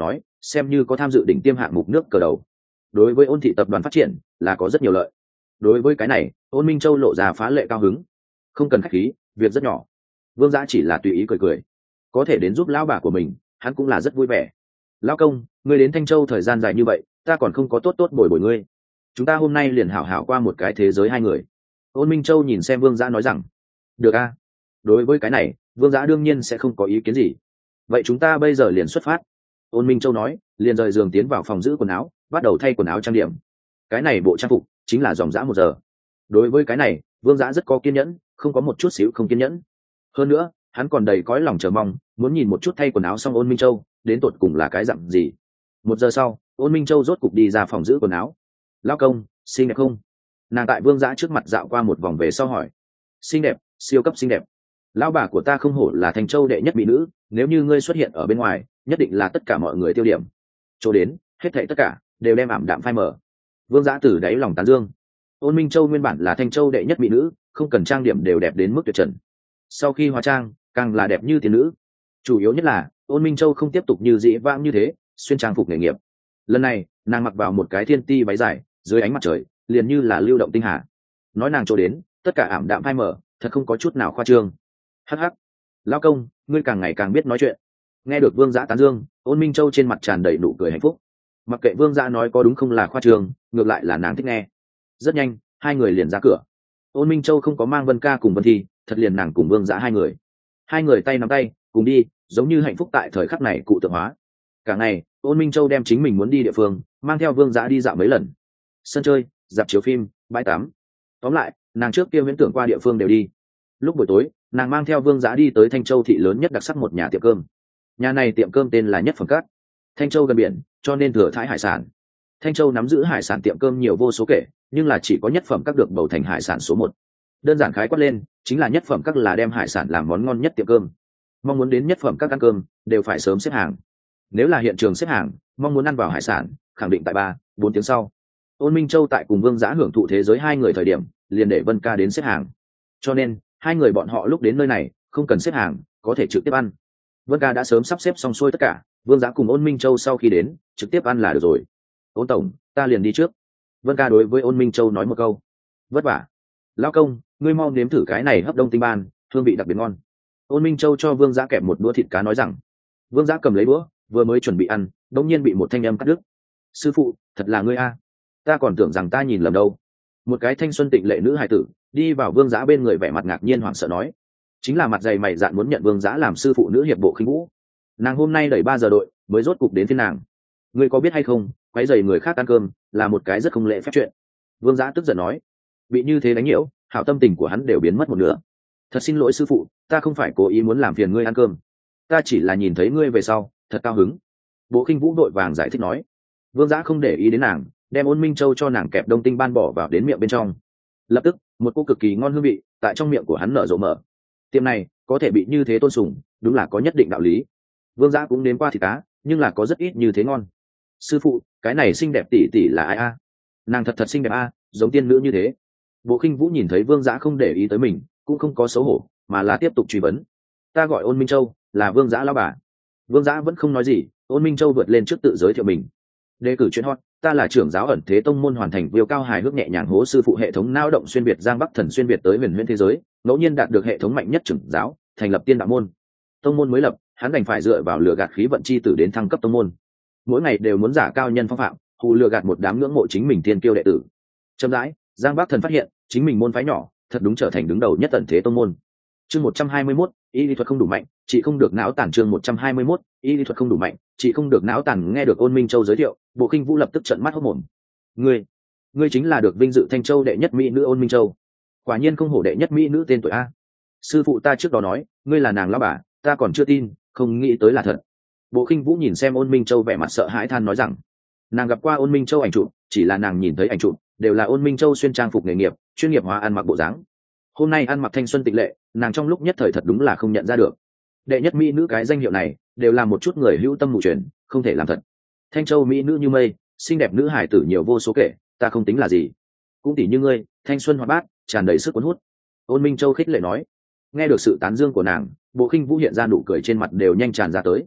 xem như có tham dự đỉnh tiêm hạng mục nước cờ đầu, đối với ôn thị tập đoàn phát triển là có rất nhiều lợi. Đối với cái này, ôn minh châu lộ ra phá lệ cao hứng. Không cần khách khí, việc rất nhỏ. Vương Giã chỉ là tùy ý cười cười, có thể đến giúp lão bà của mình hắn cũng là rất vui vẻ. Lão công, ngươi đến Thanh Châu thời gian dài như vậy, ta còn không có tốt tốt bồi bồi ngươi, chúng ta hôm nay liền hảo hảo qua một cái thế giới hai người. Ôn minh châu nhìn xem Vương Giã nói rằng, được a. Đối với cái này, Vương Giã đương nhiên sẽ không có ý kiến gì. Vậy chúng ta bây giờ liền xuất phát. Ôn minh châu nói, liền rời giường tiến vào phòng giữ quần áo, bắt đầu thay quần áo trang điểm. Cái này bộ trang phục chính là dòng dã một giờ. Đối với cái này, Vương Giã rất có kiên nhẫn, không có một chút xíu không kiên nhẫn. Hơn nữa, hắn còn đầy cõi lòng chờ mong, muốn nhìn một chút thay quần áo xong ôn minh châu đến tột cùng là cái dặn gì. Một giờ sau, ôn minh châu rốt cục đi ra phòng giữ quần áo. Lao công, xinh đẹp không? Nàng tại Vương Giã trước mặt dạo qua một vòng về sau hỏi. Xinh đẹp, siêu cấp xinh đẹp. Lão bà của ta không hổ là Thanh Châu đệ nhất mỹ nữ, nếu như ngươi xuất hiện ở bên ngoài, nhất định là tất cả mọi người tiêu điểm. Chỗ đến, hết thảy tất cả đều đem ảm đạm phai mờ. Vương Giã từ đáy lòng tán dương. Ôn minh châu nguyên bản là Thanh Châu đệ nhất mỹ nữ, không cần trang điểm đều đẹp đến mức tuyệt trần. Sau khi hóa trang, càng là đẹp như tiên nữ. Chủ yếu nhất là ôn minh châu không tiếp tục như dĩ vãng như thế xuyên trang phục nghề nghiệp. Lần này nàng mặc vào một cái thiên ti váy dài, dưới ánh mặt trời liền như là lưu động tinh hà. Nói nàng chỗ đến, tất cả ảm đạm phai mờ, thật không có chút nào khoa trương. Hắc hắc, lão công, ngươi càng ngày càng biết nói chuyện. Nghe được Vương Giã tán dương, ôn minh châu trên mặt tràn đầy nụ cười hạnh phúc. Mặc kệ Vương Giã nói có đúng không là khoa trương, ngược lại là nàng thích nghe. Rất nhanh, hai người liền ra cửa. Ôn minh châu không có mang Vân Ca cùng Vân Thi, thật liền nàng cùng Vương Giã hai người. Hai người tay nắm tay cùng đi, giống như hạnh phúc tại thời khắc này cụ tượng hóa. Cả ngày, ôn minh châu đem chính mình muốn đi địa phương mang theo Vương Giã đi dạo mấy lần. Sân chơi, dạp chiếu phim, bãi tắm, tóm lại nàng trước kia viễn tưởng qua địa phương đều đi. Lúc buổi tối, nàng mang theo Vương Giã đi tới Thanh Châu thị lớn nhất đặc sắc một nhà tiệm cơm. Nhà này tiệm cơm tên là Nhất Phẩm Các. Thanh Châu gần biển, cho nên thừa thãi hải sản. Thanh Châu nắm giữ hải sản tiệm cơm nhiều vô số kể, nhưng là chỉ có Nhất Phẩm Các được bầu thành hải sản số một. Đơn giản khái quát lên, chính là Nhất Phẩm Các là đem hải sản làm món ngon nhất tiệm cơm. Mong muốn đến Nhất Phẩm Các ăn cơm, đều phải sớm xếp hàng. Nếu là hiện trường xếp hàng, mong muốn ăn vào hải sản, khẳng định tại ba, bốn tiếng sau. Ôn minh châu tại cùng Vương Giã hưởng thụ thế giới hai người thời điểm, liền để Vân Ca đến xếp hàng. Cho nên hai người bọn họ lúc đến nơi này không cần xếp hàng, có thể trực tiếp ăn. Vân Ca đã sớm sắp xếp xong xuôi tất cả, Vương Giã cùng Ôn minh châu sau khi đến trực tiếp ăn là được rồi. Ôn tổng, ta liền đi trước. Vân Ca đối với Ôn minh châu nói một câu. Vất vả. Lão công, ngươi mau nếm thử cái này hấp đông tinh ban, hương vị đặc biệt ngon. Ôn minh châu cho Vương Giã kẹp một đũa thịt cá nói rằng. Vương Giã cầm lấy đũa, vừa mới chuẩn bị ăn, đột nhiên bị một thanh âm cắt đứt. Sư phụ, thật là ngươi a? Ta còn tưởng rằng ta nhìn lầm đâu. Một cái thanh xuân tịnh lệ nữ hài tử đi vào Vương Giã bên người, vẻ mặt ngạc nhiên hoảng sợ nói. Chính là mặt dày mày dạn muốn nhận Vương Giã làm sư phụ nữ hiệp bộ khinh vũ. Nàng hôm nay đẩy ba giờ đội mới rốt cục đến phiên nàng. Ngươi có biết hay không, quấy rầy người khác ăn cơm là một cái rất không lễ phép chuyện. Vương Giã tức giận nói. Bị như thế đánh nhiễu, hảo tâm tình của hắn đều biến mất một nửa. Thật xin lỗi sư phụ, ta không phải cố ý muốn làm phiền ngươi ăn cơm, ta chỉ là nhìn thấy ngươi về sau thật cao hứng. Bộ khinh vũ đội vàng giải thích nói. Vương Giã không để ý đến nàng, đem Ôn minh châu cho nàng kẹp đông tinh ban bỏ vào đến miệng bên trong. Lập tức một cô cực kỳ ngon hương vị tại trong miệng của hắn nở rộ mở. Tiệm này có thể bị như thế tôn sùng, đúng là có nhất định đạo lý. Vương Giã cũng nếm qua thịt cá, nhưng là có rất ít như thế ngon. Sư phụ, cái này xinh đẹp tỷ tỷ là ai a? Nàng thật thật xinh đẹp a, giống tiên nữ như thế. Bộ khinh vũ nhìn thấy Vương Giã không để ý tới mình, cũng không có xấu hổ, mà là tiếp tục truy vấn. Ta gọi Ôn minh châu, là Vương Giã lão bà. Vương Giã vẫn không nói gì. Ôn minh châu vượt lên trước tự giới thiệu mình. Đề cử chuyện hot, ta là trưởng giáo ẩn thế tông môn hoàn thành viêu cao hài hước nhẹ nhàng hố sư phụ hệ thống nao động xuyên việt giang bắc thần xuyên việt tới huyền huyễn thế giới, ngẫu nhiên đạt được hệ thống mạnh nhất trưởng giáo, thành lập tiên đạo môn. Tông môn mới lập, hắn đành phải dựa vào lừa gạt khí vận chi tử đến thăng cấp tông môn. Mỗi ngày đều muốn giả cao nhân phong phạm, hù lừa gạt một đám ngưỡng mộ chính mình tiên kiêu đệ tử. Chậm rãi, giang bắc thần phát hiện chính mình môn phái nhỏ thật đúng trở thành đứng đầu nhất ẩn thế tông môn. Chương một trăm hai mươi mốt, y lý thuật không đủ mạnh, chị không được não tàn. Chương một trăm hai mươi mốt, y lý thuật không đủ mạnh, chị không được não tàn. Nghe được Ôn minh châu giới thiệu, Bộ khinh vũ lập tức trợn mắt hốt mồm. Ngươi, ngươi chính là được vinh dự Thanh Châu đệ nhất mỹ nữ Ôn minh châu. Quả nhiên không hổ đệ nhất mỹ nữ tên tuổi a. Sư phụ ta trước đó nói ngươi là nàng lão bà, ta còn chưa tin, không nghĩ tới là thật. Bộ khinh vũ nhìn xem Ôn minh châu vẻ mặt sợ hãi than nói rằng, nàng gặp qua Ôn minh châu ảnh chụp, chỉ là nàng nhìn thấy ảnh chụp đều là Ôn minh châu xuyên trang phục nghề nghiệp, chuyên nghiệp hóa ăn mặc bộ dáng. Hôm nay ăn mặc thanh xuân tịnh lệ, nàng trong lúc nhất thời thật đúng là không nhận ra được. Đệ nhất mỹ nữ cái danh hiệu này đều là một chút người hữu tâm mù truyền, không thể làm thật. Thanh Châu mỹ nữ như mây, xinh đẹp nữ hải tử nhiều vô số kể, ta không tính là gì. Cũng tỷ như ngươi, thanh xuân hoạt bát, tràn đầy sức cuốn hút. Ôn minh châu khích lệ nói. Nghe được sự tán dương của nàng, Bộ khinh vũ hiện ra nụ cười trên mặt đều nhanh tràn ra tới.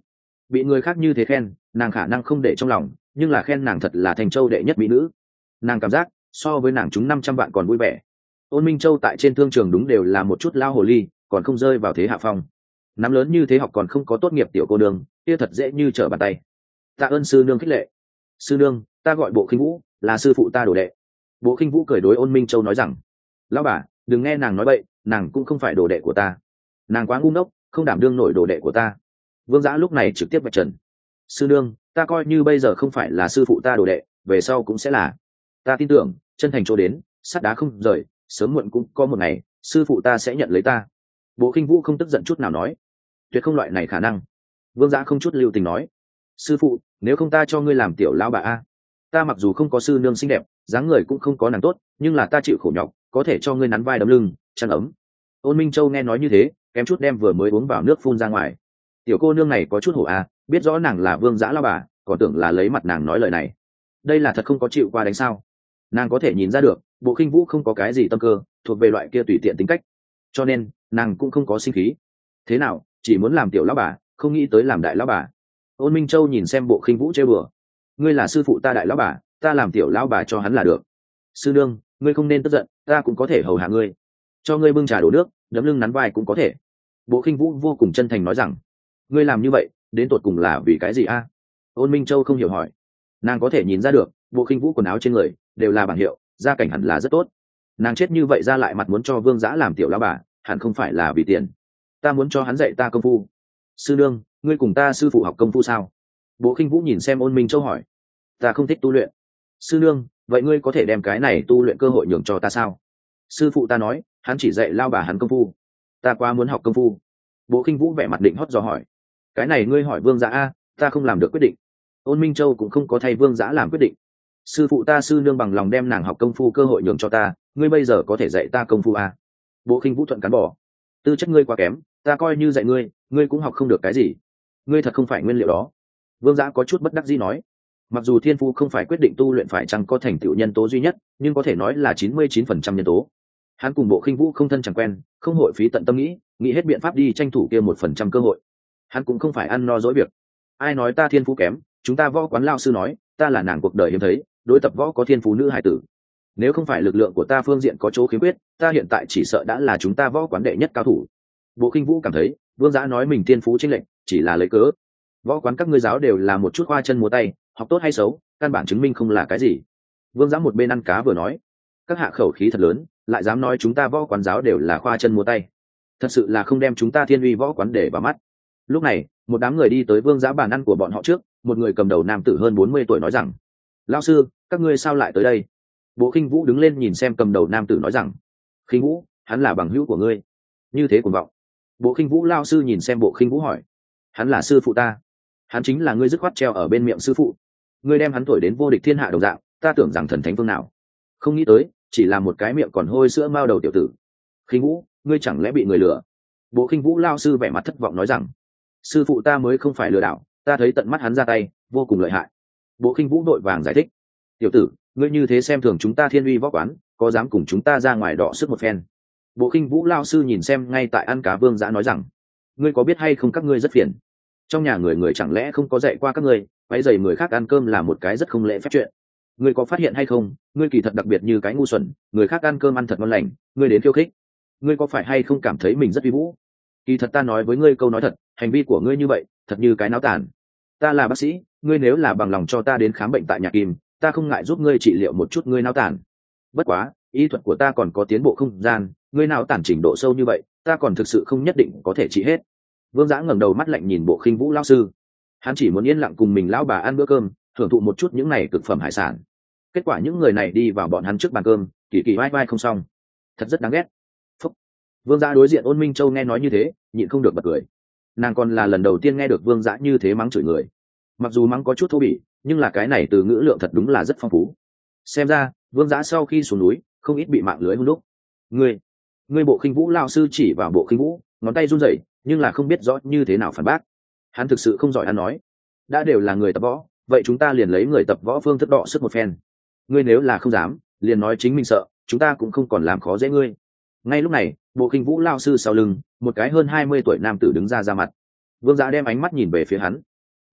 bị người khác như thế khen nàng khả năng không để trong lòng, nhưng là khen nàng thật là thành châu đệ nhất mỹ nữ, nàng cảm giác so với nàng chúng năm trăm vạn còn vui vẻ. Ôn Minh Châu tại trên thương trường đúng đều là một chút lao hồ ly, còn không rơi vào thế hạ phong. Nắm lớn như thế học còn không có tốt nghiệp tiểu cô nương, kia thật dễ như trở bàn tay. Tạ ơn sư nương khích lệ. Sư nương, ta gọi Bộ Khinh Vũ, là sư phụ ta đồ đệ. Bộ Khinh Vũ cười đối Ôn Minh Châu nói rằng, lão bà, đừng nghe nàng nói bậy, nàng cũng không phải đồ đệ của ta, nàng quá ngu ngốc, không đảm đương nổi đồ đệ của ta. Vương Giã lúc này trực tiếp vạch trần. Sư nương, ta coi như bây giờ không phải là sư phụ ta đồ đệ, về sau cũng sẽ là. Ta tin tưởng chân thành chỗ đến, sắt đá không rời, sớm muộn cũng có một ngày sư phụ ta sẽ nhận lấy ta. Bộ Khinh Vũ không tức giận chút nào nói, tuyệt không loại này khả năng. Vương Giã không chút lưu tình nói, sư phụ, nếu không ta cho ngươi làm tiểu lão bà a. Ta mặc dù không có sư nương xinh đẹp, dáng người cũng không có nàng tốt, nhưng là ta chịu khổ nhọc, có thể cho ngươi nắn vai đấm lưng, chăn ấm. Ôn Minh Châu nghe nói như thế, kém chút đem vừa mới uống vào nước phun ra ngoài. Tiểu cô nương này có chút hổ a, biết rõ nàng là Vương Giã lão bà, còn tưởng là lấy mặt nàng nói lời này. Đây là thật không có chịu qua đánh sao? Nàng có thể nhìn ra được Bộ Khinh Vũ không có cái gì tâm cơ, thuộc về loại kia tùy tiện tính cách, cho nên nàng cũng không có sinh khí. Thế nào, chỉ muốn làm tiểu lão bà, không nghĩ tới làm đại lão bà? Ôn Minh Châu nhìn xem Bộ Khinh Vũ trêu bừa, ngươi là sư phụ ta đại lão bà, ta làm tiểu lão bà cho hắn là được. Sư nương, ngươi không nên tức giận, ta cũng có thể hầu hạ ngươi, cho ngươi bưng trà đổ nước, đấm lưng nắn vai cũng có thể. Bộ Khinh Vũ vô cùng chân thành nói rằng, ngươi làm như vậy đến tột cùng là vì cái gì a? Ôn Minh Châu không hiểu hỏi. Nàng có thể nhìn ra được Bộ Khinh Vũ quần áo trên người đều là bảng hiệu, gia cảnh hẳn là rất tốt. Nàng chết như vậy ra lại mặt muốn cho Vương Giã làm tiểu lão bà, hẳn không phải là vì tiền. Ta muốn cho hắn dạy ta công phu. Sư nương, ngươi cùng ta sư phụ học công phu sao? Bộ Khinh Vũ nhìn xem Ôn Minh Châu hỏi. Ta không thích tu luyện. Sư nương, vậy ngươi có thể đem cái này tu luyện cơ hội nhường cho ta sao? Sư phụ ta nói hắn chỉ dạy lao bà hắn công phu, ta quá muốn học công phu. Bộ Khinh Vũ vẻ mặt định hót dò hỏi. Cái này ngươi hỏi Vương Giã a, ta không làm được quyết định. Ôn Minh Châu cũng không có thay Vương Giã làm quyết định. Sư phụ ta sư nương bằng lòng đem nàng học công phu cơ hội nhường cho ta, ngươi bây giờ có thể dạy ta công phu a? Bộ Khinh Vũ thuận cắn bỏ. Tư chất ngươi quá kém, ta coi như dạy ngươi, ngươi cũng học không được cái gì. Ngươi thật không phải nguyên liệu đó. Vương Giã có chút bất đắc dĩ nói. Mặc dù thiên phú không phải quyết định tu luyện phải chăng có thành tựu nhân tố duy nhất, nhưng có thể nói là chín mươi chín phần trăm nhân tố. Hắn cùng Bộ Khinh Vũ không thân chẳng quen, không hội phí tận tâm nghĩ, nghĩ hết biện pháp đi tranh thủ kia một phần trăm cơ hội. Hắn cũng không phải ăn no dỗi việc. Ai nói ta thiên phú kém, chúng ta võ quán lao sư nói ta là nàng cuộc đời hiếm thấy, đối tập võ có thiên phú nữ hải tử. Nếu không phải lực lượng của ta phương diện có chỗ khiếm khuyết, ta hiện tại chỉ sợ đã là chúng ta võ quán đệ nhất cao thủ. Bộ Khinh Vũ cảm thấy Vương Giã nói mình thiên phú chênh lệch chỉ là lấy cớ. Võ quán các ngươi giáo đều là một chút khoa chân múa tay, học tốt hay xấu căn bản chứng minh không là cái gì. Vương Giã một bên ăn cá vừa nói, các hạ khẩu khí thật lớn, lại dám nói chúng ta võ quán giáo đều là khoa chân múa tay, thật sự là không đem chúng ta Thiên Uy võ quán để vào mắt. Lúc này một đám người đi tới Vương Giã bàn ăn của bọn họ trước, một người cầm đầu nam tử hơn bốn mươi tuổi nói rằng, lão sư, các ngươi sao lại tới đây? Bộ Khinh Vũ đứng lên nhìn xem cầm đầu nam tử nói rằng, Khinh Vũ, hắn là bằng hữu của ngươi, như thế cuồng vọng. Bộ Khinh Vũ lao sư nhìn xem Bộ Khinh Vũ hỏi, hắn là sư phụ ta, hắn chính là ngươi dứt khoát treo ở bên miệng sư phụ, ngươi đem hắn thổi đến vô địch thiên hạ đồng dạng, ta tưởng rằng thần thánh phương nào, không nghĩ tới chỉ là một cái miệng còn hôi sữa mao đầu tiểu tử. Khinh Vũ, ngươi chẳng lẽ bị người lừa? Bộ Khinh Vũ lao sư vẻ mặt thất vọng nói rằng, sư phụ ta mới không phải lừa đảo, ta thấy tận mắt hắn ra tay vô cùng lợi hại. Bộ Khinh Vũ đội vàng giải thích, tiểu tử, ngươi như thế xem thường chúng ta Thiên Uy võ quán, có dám cùng chúng ta ra ngoài đọ sức một phen? Bộ Khinh Vũ lao sư nhìn xem ngay tại ăn cá Vương Giã nói rằng, ngươi có biết hay không các ngươi rất phiền, trong nhà người người chẳng lẽ không có dạy qua các ngươi quấy rầy người khác ăn cơm là một cái rất không lễ phép chuyện. Ngươi có phát hiện hay không, ngươi kỳ thật đặc biệt như cái ngu xuẩn, người khác ăn cơm ăn thật ngon lành, ngươi đến khiêu khích, ngươi có phải hay không cảm thấy mình rất uy vũ? Kỳ thật ta nói với ngươi câu nói thật, hành vi của ngươi như vậy thật như cái náo tàn. Ta là bác sĩ, ngươi nếu là bằng lòng cho ta đến khám bệnh tại nhà Kim, ta không ngại giúp ngươi trị liệu một chút ngươi náo tàn. Bất quá y thuật của ta còn có tiến bộ không gian, ngươi náo tàn trình độ sâu như vậy ta còn thực sự không nhất định có thể trị hết. Vương Giã ngẩng đầu mắt lạnh nhìn Bộ Khinh Vũ lão sư, hắn chỉ muốn yên lặng cùng mình lão bà ăn bữa cơm, thưởng thụ một chút những này cực phẩm hải sản. Kết quả những người này đi vào bọn hắn trước bàn cơm, kỳ kỳ vai vai không xong, thật rất đáng ghét. Phúc. Vương Giã đối diện Ôn Minh Châu nghe nói như thế, nhịn không được bật cười. Nàng còn là lần đầu tiên nghe được Vương Giã như thế mắng chửi người, mặc dù mắng có chút thô bỉ, nhưng là cái này từ ngữ lượng thật đúng là rất phong phú. Xem ra Vương Giã sau khi xuống núi không ít bị mạng lưới hung đúc. Ngươi, ngươi Bộ Khinh Vũ lão sư chỉ vào Bộ Khinh Vũ, ngón tay run rẩy, nhưng là không biết rõ như thế nào phản bác. Hắn thực sự không giỏi ăn nói, đã đều là người tập võ, vậy chúng ta liền lấy người tập võ phương thức đọ sức một phen. Ngươi nếu là không dám, liền nói chính mình sợ, chúng ta cũng không còn làm khó dễ ngươi. Ngay lúc này Bộ Khinh Vũ lao sư sau lưng một cái hơn hai mươi tuổi nam tử đứng ra ra mặt. Vương Giã đem ánh mắt nhìn về phía hắn.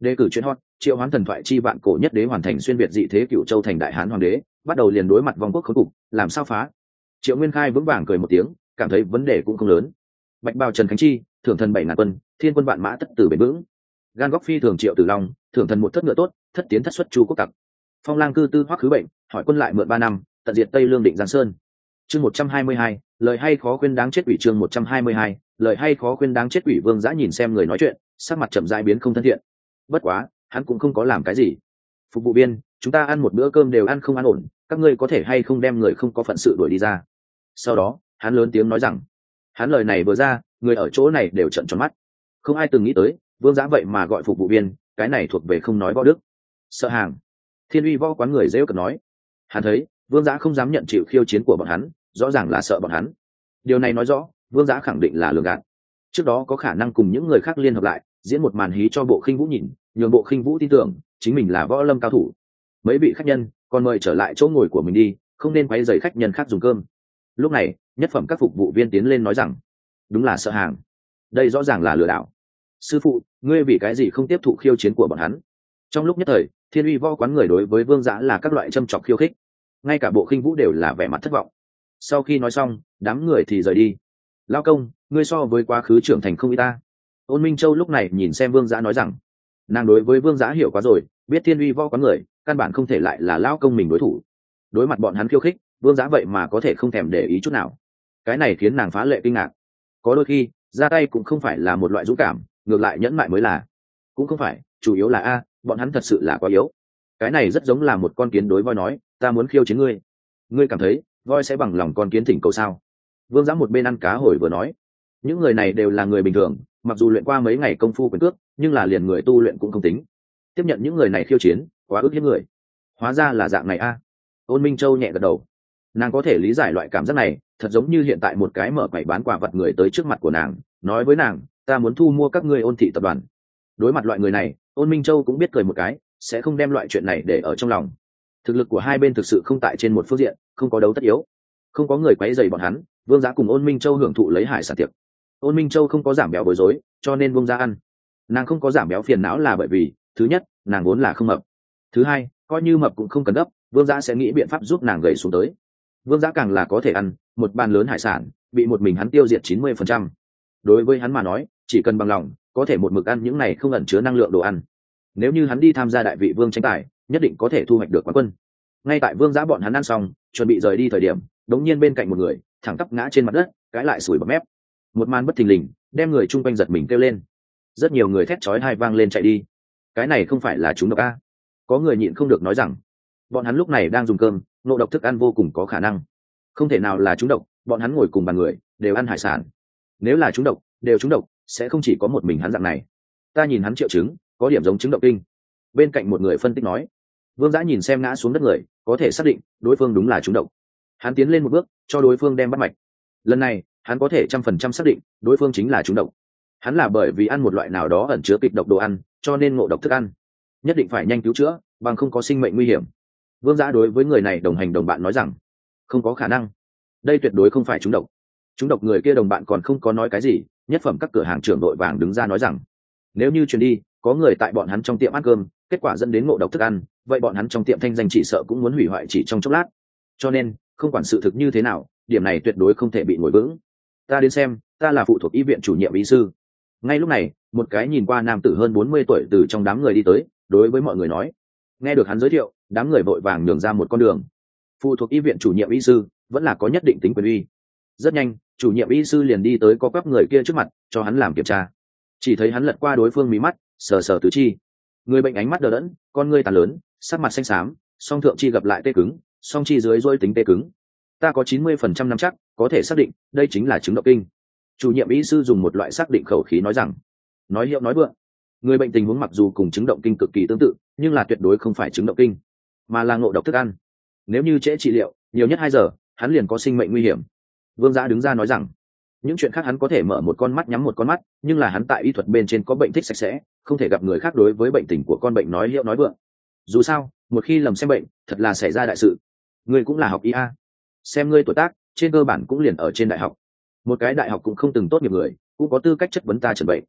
đề cử chuyện hot, triệu hoán thần thoại chi vạn cổ nhất đế hoàn thành xuyên việt dị thế cựu châu thành đại hán hoàng đế, bắt đầu liền đối mặt vong quốc khốn cục, làm sao phá. Triệu Nguyên Khai vững vàng cười một tiếng, cảm thấy vấn đề cũng không lớn. Bạch bào Trần Khánh Chi, thưởng thần bảy ngàn quân, thiên quân vạn mã tất tử bền vững. Gan góc phi thường Triệu Tử Long, thưởng thần một thất ngựa tốt, thất tiến thất xuất chu quốc tặc. Phong lang cư tư hoắc khứ bệnh, hỏi quân lại mượn ba năm, tận diệt Tây Lương định Giang Sơn. Chương một trăm hai mươi hai, lời hay khó khuyên đáng chết ủy chương một trăm hai mươi hai, lời hay khó khuyên đáng chết ủy. Vương Dã nhìn xem người nói chuyện, sắc mặt chậm rãi biến không thân thiện. Bất quá, hắn cũng không có làm cái gì. Phục vụ viên, chúng ta ăn một bữa cơm đều ăn không an ổn, các ngươi có thể hay không đem người không có phận sự đuổi đi ra. Sau đó, hắn lớn tiếng nói rằng, hắn lời này vừa ra, người ở chỗ này đều trợn tròn mắt. Không ai từng nghĩ tới, Vương Dã vậy mà gọi phục vụ viên, cái này thuộc về không nói võ đức. Sợ hàng. Thiên Uy võ quán người rêu cợt nói. Hắn thấy, Vương Dã không dám nhận chịu khiêu chiến của bọn hắn, rõ ràng là sợ bọn hắn. Điều này nói rõ, Vương Dã khẳng định là lường gạt. Trước đó có khả năng cùng những người khác liên hợp lại, diễn một màn hí cho Bộ Khinh Vũ nhìn, nhường Bộ Khinh Vũ tin tưởng chính mình là võ lâm cao thủ. Mấy vị khách nhân, còn mời trở lại chỗ ngồi của mình đi, không nên quấy rầy khách nhân khác dùng cơm. Lúc này, nhất phẩm các phục vụ viên tiến lên nói rằng, đúng là sợ hàng, đây rõ ràng là lừa đảo. Sư phụ, ngươi vì cái gì không tiếp thụ khiêu chiến của bọn hắn? Trong lúc nhất thời, Thiên Uy võ quán người đối với Vương Dã là các loại châm chọc khiêu khích, ngay cả Bộ Khinh Vũ đều là vẻ mặt thất vọng. Sau khi nói xong, đám người thì rời đi. Lão công, ngươi so với quá khứ trưởng thành không ít ta. Ôn Minh Châu lúc này nhìn xem Vương Dã nói rằng, nàng đối với Vương Dã hiểu quá rồi, biết Thiên Uy võ quán người căn bản không thể lại là lão công mình đối thủ. Đối mặt bọn hắn khiêu khích, Vương Dã vậy mà có thể không thèm để ý chút nào. Cái này khiến nàng phá lệ kinh ngạc. Có đôi khi, ra tay cũng không phải là một loại dũng cảm, ngược lại nhẫn mại mới là. Cũng không phải, chủ yếu là a, bọn hắn thật sự là quá yếu. Cái này rất giống là một con kiến đối voi nói, ta muốn khiêu chiến ngươi. Ngươi cảm thấy, voi sẽ bằng lòng con kiến thỉnh cầu sao? Vương Dã một bên ăn cá hồi vừa nói, những người này đều là người bình thường, mặc dù luyện qua mấy ngày công phu quyền cước, nhưng là liền người tu luyện cũng không tính. Tiếp nhận những người này khiêu chiến, quá ức hiếp người. Hóa ra là dạng này a. Ôn Minh Châu nhẹ gật đầu, nàng có thể lý giải loại cảm giác này, thật giống như hiện tại một cái mở quầy bán quà vật người tới trước mặt của nàng, nói với nàng, ta muốn thu mua các ngươi Ôn thị tập đoàn. Đối mặt loại người này, Ôn Minh Châu cũng biết cười một cái, sẽ không đem loại chuyện này để ở trong lòng. Thực lực của hai bên thực sự không tại trên một phương diện, không có đấu tất yếu, không có người quấy rầy bọn hắn. Vương Dã cùng Ôn Minh Châu hưởng thụ lấy hải sản tiệc. Ôn Minh Châu không có giảm béo bối rối, cho nên Vương Dã ăn. Nàng không có giảm béo phiền não là bởi vì, thứ nhất, nàng vốn là không mập. Thứ hai, coi như mập cũng không cần gấp, Vương Dã sẽ nghĩ biện pháp giúp nàng gầy xuống tới. Vương Dã càng là có thể ăn, một bàn lớn hải sản, bị một mình hắn tiêu diệt chín mươi phần trăm. Đối với hắn mà nói, chỉ cần bằng lòng, có thể một mực ăn những này không ẩn chứa năng lượng đồ ăn. Nếu như hắn đi tham gia đại vị vương tranh tài, nhất định có thể thu hoạch được quán quân. Ngay tại Vương Dã bọn hắn ăn xong, chuẩn bị rời đi thời điểm, đống nhiên bên cạnh một người, thẳng tắp ngã trên mặt đất, cái lại sủi bọt mép. Một màn bất thình lình, đem người chung quanh giật mình kêu lên. Rất nhiều người thét chói tai vang lên chạy đi. Cái này không phải là chúng độc a? Có người nhịn không được nói rằng, bọn hắn lúc này đang dùng cơm, ngộ độc thức ăn vô cùng có khả năng. Không thể nào là chúng độc, bọn hắn ngồi cùng bàn người, đều ăn hải sản. Nếu là chúng độc, đều chúng độc, sẽ không chỉ có một mình hắn dạng này. Ta nhìn hắn triệu chứng, có điểm giống chứng độc kinh. Bên cạnh một người phân tích nói. Vương Dã nhìn xem ngã xuống đất người, có thể xác định đối phương đúng là chúng độc. Hắn tiến lên một bước, cho đối phương đem bắt mạch. Lần này, hắn có thể trăm phần trăm xác định đối phương chính là chúng độc. Hắn là bởi vì ăn một loại nào đó ẩn chứa kịch độc đồ ăn, cho nên ngộ độc thức ăn. Nhất định phải nhanh cứu chữa, bằng không có sinh mệnh nguy hiểm. Vương Dã đối với người này đồng hành đồng bạn nói rằng, không có khả năng, đây tuyệt đối không phải chúng độc. Chúng độc người kia đồng bạn còn không có nói cái gì, nhất phẩm các cửa hàng trưởng đội vàng đứng ra nói rằng, nếu như truyền đi, có người tại bọn hắn trong tiệm ăn cơm, kết quả dẫn đến ngộ độc thức ăn, vậy bọn hắn trong tiệm thanh danh chỉ sợ cũng muốn hủy hoại chỉ trong chốc lát. Cho nên, không quản sự thực như thế nào, điểm này tuyệt đối không thể bị ngồi vững. Ta đến xem, ta là phụ thuộc y viện chủ nhiệm y sư. Ngay lúc này, một cái nhìn qua nam tử hơn bốn mươi tuổi từ trong đám người đi tới, đối với mọi người nói. Nghe được hắn giới thiệu, đám người vội vàng nhường ra một con đường. Phụ thuộc y viện chủ nhiệm y sư vẫn là có nhất định tính quyền uy. Rất nhanh, chủ nhiệm y sư liền đi tới có quắp người kia trước mặt, cho hắn làm kiểm tra. Chỉ thấy hắn lật qua đối phương mí mắt, sờ sờ tứ chi. Người bệnh ánh mắt đờ đẫn, con ngươi tàn lớn, sắc mặt xanh xám, song thượng chi gặp lại tê cứng, song chi dưới dôi tính tê cứng. Ta có chín mươi phần trăm năm chắc, có thể xác định, đây chính là chứng độc kinh. Chủ nhiệm y sư dùng một loại xác định khẩu khí nói rằng, nói hiệu nói vượng. Người bệnh tình huống mặc dù cùng chứng động kinh cực kỳ tương tự, nhưng là tuyệt đối không phải chứng động kinh, mà là ngộ độc thức ăn. Nếu như trễ trị liệu, nhiều nhất hai giờ, hắn liền có sinh mệnh nguy hiểm. Vương Dã đứng ra nói rằng, những chuyện khác hắn có thể mở một con mắt nhắm một con mắt, nhưng là hắn tại y thuật bên trên có bệnh thích sạch sẽ, không thể gặp người khác đối với bệnh tình của con bệnh nói hiệu nói vượng. Dù sao, một khi lầm xem bệnh, thật là xảy ra đại sự. Ngươi cũng là học y a, xem ngươi tuổi tác, trên cơ bản cũng liền ở trên đại học. Một cái đại học cũng không từng tốt nghiệp người, cũng có tư cách chất vấn ta chẩn bệnh.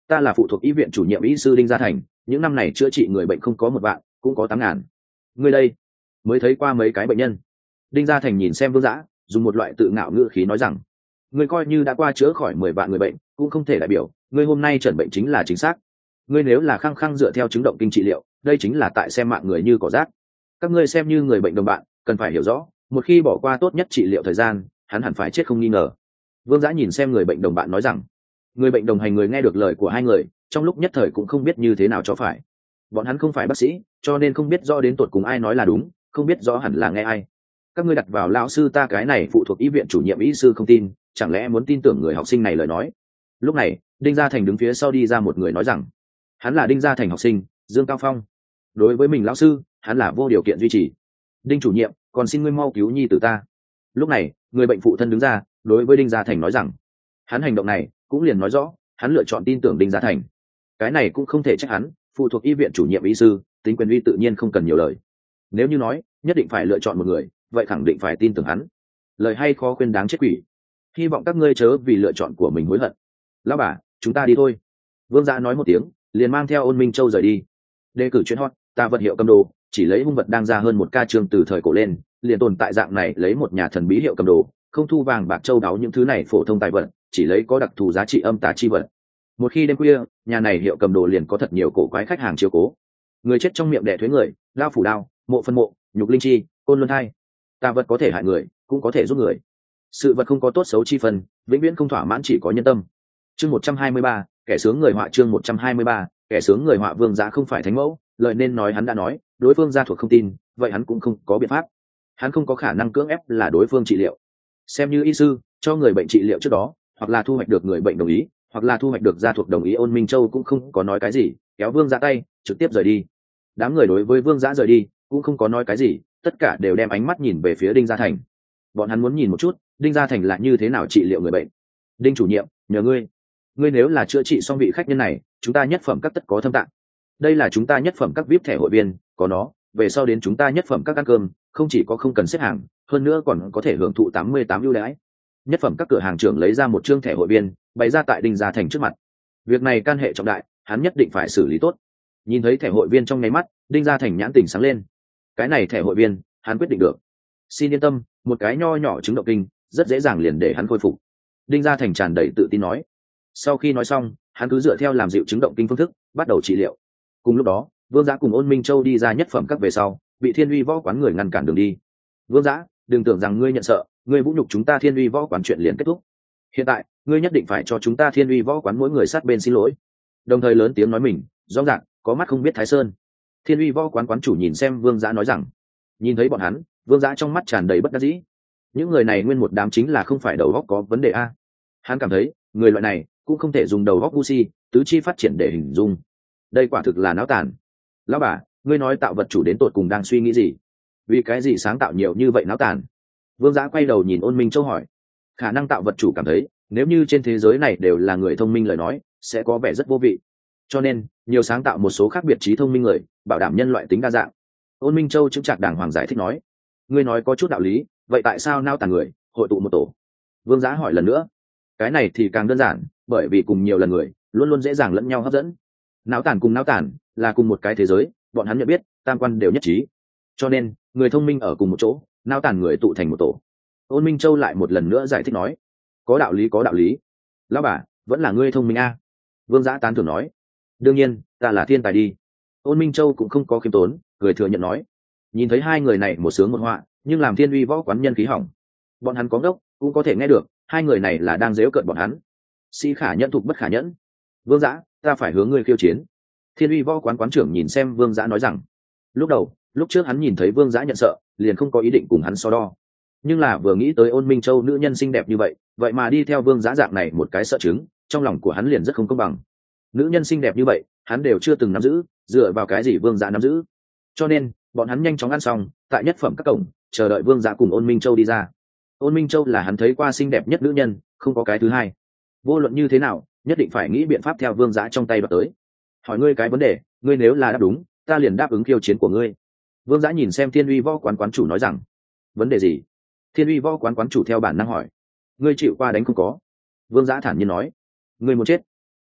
ta là phụ thuộc y viện chủ nhiệm y sư đinh gia thành, những năm này chữa trị người bệnh không có một vạn cũng có tám ngàn. Ngươi đây mới thấy qua mấy cái bệnh nhân. Đinh gia thành nhìn xem Vương Dã, dùng một loại tự ngạo ngữ khí nói rằng, ngươi coi như đã qua chữa khỏi mười vạn người bệnh cũng không thể đại biểu ngươi hôm nay chẩn bệnh chính là chính xác. Ngươi nếu là khăng khăng dựa theo chứng động kinh trị liệu, đây chính là tại xem mạng người như cỏ rác. Các ngươi xem như người bệnh đồng bạn cần phải hiểu rõ, một khi bỏ qua tốt nhất trị liệu thời gian, hắn hẳn phải chết không nghi ngờ. Vương Dã nhìn xem người bệnh đồng bạn nói rằng, người bệnh đồng hành người nghe được lời của hai người, trong lúc nhất thời cũng không biết như thế nào cho phải. Bọn hắn không phải bác sĩ, cho nên không biết rõ đến tột cùng ai nói là đúng, không biết rõ hẳn là nghe ai. Các ngươi đặt vào lão sư ta cái này phụ thuộc y viện chủ nhiệm y sư không tin, chẳng lẽ muốn tin tưởng người học sinh này lời nói. Lúc này Đinh Gia Thành đứng phía sau đi ra một người nói rằng, hắn là Đinh Gia Thành học sinh Dương Cao Phong. Đối với mình lão sư, hắn là vô điều kiện duy trì. Đinh chủ nhiệm, còn xin ngươi mau cứu nhi tử ta. Lúc này người bệnh phụ thân đứng ra đối với Đinh Gia Thành nói rằng, hắn hành động này cũng liền nói rõ hắn lựa chọn tin tưởng Đinh Gia Thành. Cái này cũng không thể trách hắn, phụ thuộc y viện chủ nhiệm y sư, tính quyền uy tự nhiên không cần nhiều lời. Nếu như nói nhất định phải lựa chọn một người, vậy khẳng định phải tin tưởng hắn. Lời hay khó khuyên đáng chết quỷ. Hy vọng các ngươi chớ vì lựa chọn của mình hối hận. Lão bà, chúng ta đi thôi. Vương Dã nói một tiếng, liền mang theo Ôn Minh Châu rời đi. Đề cử chuyên hot, ta vật hiệu cầm đồ, chỉ lấy hung vật đang ra hơn một ca chương từ thời cổ lên, liền tồn tại dạng này lấy một nhà thần bí hiệu cầm đồ, không thu vàng bạc châu đáo những thứ này phổ thông tài vật, chỉ lấy có đặc thù giá trị âm tà chi vật. Một khi đêm khuya, nhà này hiệu cầm đồ liền có thật nhiều cổ quái khách hàng chiếu cố. Người chết trong miệng đẻ thuế người, lao phủ đao, mộ phân mộ, nhục linh chi, côn luân thai. Tà vật có thể hại người, cũng có thể giúp người. Sự vật không có tốt xấu chi phần, vĩnh viễn không thỏa mãn, chỉ có nhân tâm. Chương một trăm hai mươi ba, kẻ sướng người họa. Chương một trăm hai mươi ba, kẻ sướng người họa. Vương Dã không phải thánh mẫu, lời nên nói hắn đã nói, đối phương gia thuộc không tin, vậy hắn cũng không có biện pháp. Hắn không có khả năng cưỡng ép là đối phương trị liệu. Xem như y sư, cho người bệnh trị liệu trước đó, hoặc là thu hoạch được người bệnh đồng ý, hoặc là thu hoạch được gia thuộc đồng ý. Ôn Minh Châu cũng không có nói cái gì, kéo Vương Dã tay, trực tiếp rời đi. Đám người đối với Vương Dã rời đi cũng không có nói cái gì, tất cả đều đem ánh mắt nhìn về phía Đinh Gia Thành. Bọn hắn muốn nhìn một chút Đinh Gia Thành là như thế nào trị liệu người bệnh. Đinh chủ nhiệm, nhờ ngươi ngươi nếu là chữa trị xong vị khách nhân này, chúng ta nhất phẩm các tất có thâm tạng. Đây là chúng ta nhất phẩm các vip thẻ hội viên, có nó về sau đến chúng ta nhất phẩm các ăn cơm, không chỉ có không cần xếp hàng, hơn nữa còn có thể hưởng thụ tám mươi tám ưu đãi. Nhất phẩm các cửa hàng trưởng lấy ra một chương thẻ hội viên, bày ra tại Đinh Gia Thành trước mặt. Việc này can hệ trọng đại, hắn nhất định phải xử lý tốt. Nhìn thấy thẻ hội viên trong nháy mắt, Đinh Gia Thành nhãn tỉnh sáng lên. Cái này thẻ hội viên, hắn quyết định được. Xin yên tâm, một cái nho nhỏ chứng động kinh, rất dễ dàng liền để hắn khôi phục. Đinh Gia Thành tràn đầy tự tin nói. Sau khi nói xong, hắn cứ dựa theo làm dịu chứng động kinh phương thức, bắt đầu trị liệu. Cùng lúc đó, Vương Dã cùng Ôn Minh Châu đi ra nhất phẩm các về sau, bị Thiên Uy Võ quán người ngăn cản đường đi. Vương Dã, đừng tưởng rằng ngươi nhận sợ, ngươi vũ nhục chúng ta Thiên Uy Võ quán chuyện liền kết thúc. Hiện tại, ngươi nhất định phải cho chúng ta Thiên Uy Võ quán mỗi người sát bên xin lỗi. Đồng thời lớn tiếng nói mình, rõ ràng, có mắt không biết Thái Sơn. Thiên Uy Võ quán quán chủ nhìn xem Vương Dã nói rằng, nhìn thấy bọn hắn, Vương Dã trong mắt tràn đầy bất đắc dĩ. Những người này nguyên một đám chính là không phải đầu óc có vấn đề a. Hắn cảm thấy, người loại này cũng không thể dùng đầu óc ngu si, tứ chi phát triển để hình dung. Đây quả thực là náo tàn. Lão bà, ngươi nói tạo vật chủ đến tột cùng đang suy nghĩ gì? Vì cái gì sáng tạo nhiều như vậy náo tàn? Vương Dã quay đầu nhìn Ôn Minh Châu hỏi. Khả năng tạo vật chủ cảm thấy, nếu như trên thế giới này đều là người thông minh lời nói, sẽ có vẻ rất vô vị. Cho nên, nhiều sáng tạo một số khác biệt trí thông minh người, bảo đảm nhân loại tính đa dạng. Ôn Minh Châu chứng trạc đàng hoàng giải thích nói. Ngươi nói có chút đạo lý, vậy tại sao nao tàn người hội tụ một tổ? Vương Dã hỏi lần nữa. Cái này thì càng đơn giản, bởi vì cùng nhiều lần người luôn luôn dễ dàng lẫn nhau hấp dẫn. Náo tàn cùng náo tàn là cùng một cái thế giới, bọn hắn nhận biết tam quan đều nhất trí, cho nên người thông minh ở cùng một chỗ, náo tàn người tụ thành một tổ. Ôn Minh Châu lại một lần nữa giải thích nói. Có đạo lý, có đạo lý. Lão bà, vẫn là ngươi thông minh a. Vương Dã tán thưởng nói. Đương nhiên, ta là thiên tài đi. Ôn Minh Châu cũng không có khiêm tốn, cười thừa nhận nói. Nhìn thấy hai người này một sướng một họa, nhưng làm Thiên Uy Võ quán nhân khí hỏng. Bọn hắn có ngốc cũng có thể nghe được, hai người này là đang giễu cợt bọn hắn. Sĩ khả nhẫn thục bất khả nhẫn. Vương Dã, ta phải hướng ngươi khiêu chiến. Thiên Uy Võ quán quán trưởng nhìn xem Vương Dã nói rằng. Lúc đầu, lúc trước hắn nhìn thấy Vương Dã nhận sợ, liền không có ý định cùng hắn so đo. Nhưng là vừa nghĩ tới Ôn Minh Châu nữ nhân xinh đẹp như vậy, vậy mà đi theo Vương Dã dạng này một cái sợ chứng, trong lòng của hắn liền rất không công bằng. Nữ nhân xinh đẹp như vậy, hắn đều chưa từng nắm giữ, dựa vào cái gì Vương Dã nắm giữ? Cho nên, bọn hắn nhanh chóng ăn xong, tại nhất phẩm các cổng, chờ đợi Vương Dã cùng Ôn Minh Châu đi ra. Ôn Minh Châu là hắn thấy qua xinh đẹp nhất nữ nhân, không có cái thứ hai. Vô luận như thế nào, nhất định phải nghĩ biện pháp theo Vương Dã trong tay đoạt tới. Hỏi ngươi cái vấn đề, ngươi nếu là đáp đúng, ta liền đáp ứng khiêu chiến của ngươi. Vương Dã nhìn xem Thiên Uy Võ quán quán chủ nói rằng. Vấn đề gì? Thiên Uy Võ quán quán chủ theo bản năng hỏi. Ngươi chịu qua đánh không có? Vương Dã thản nhiên nói. Ngươi muốn chết?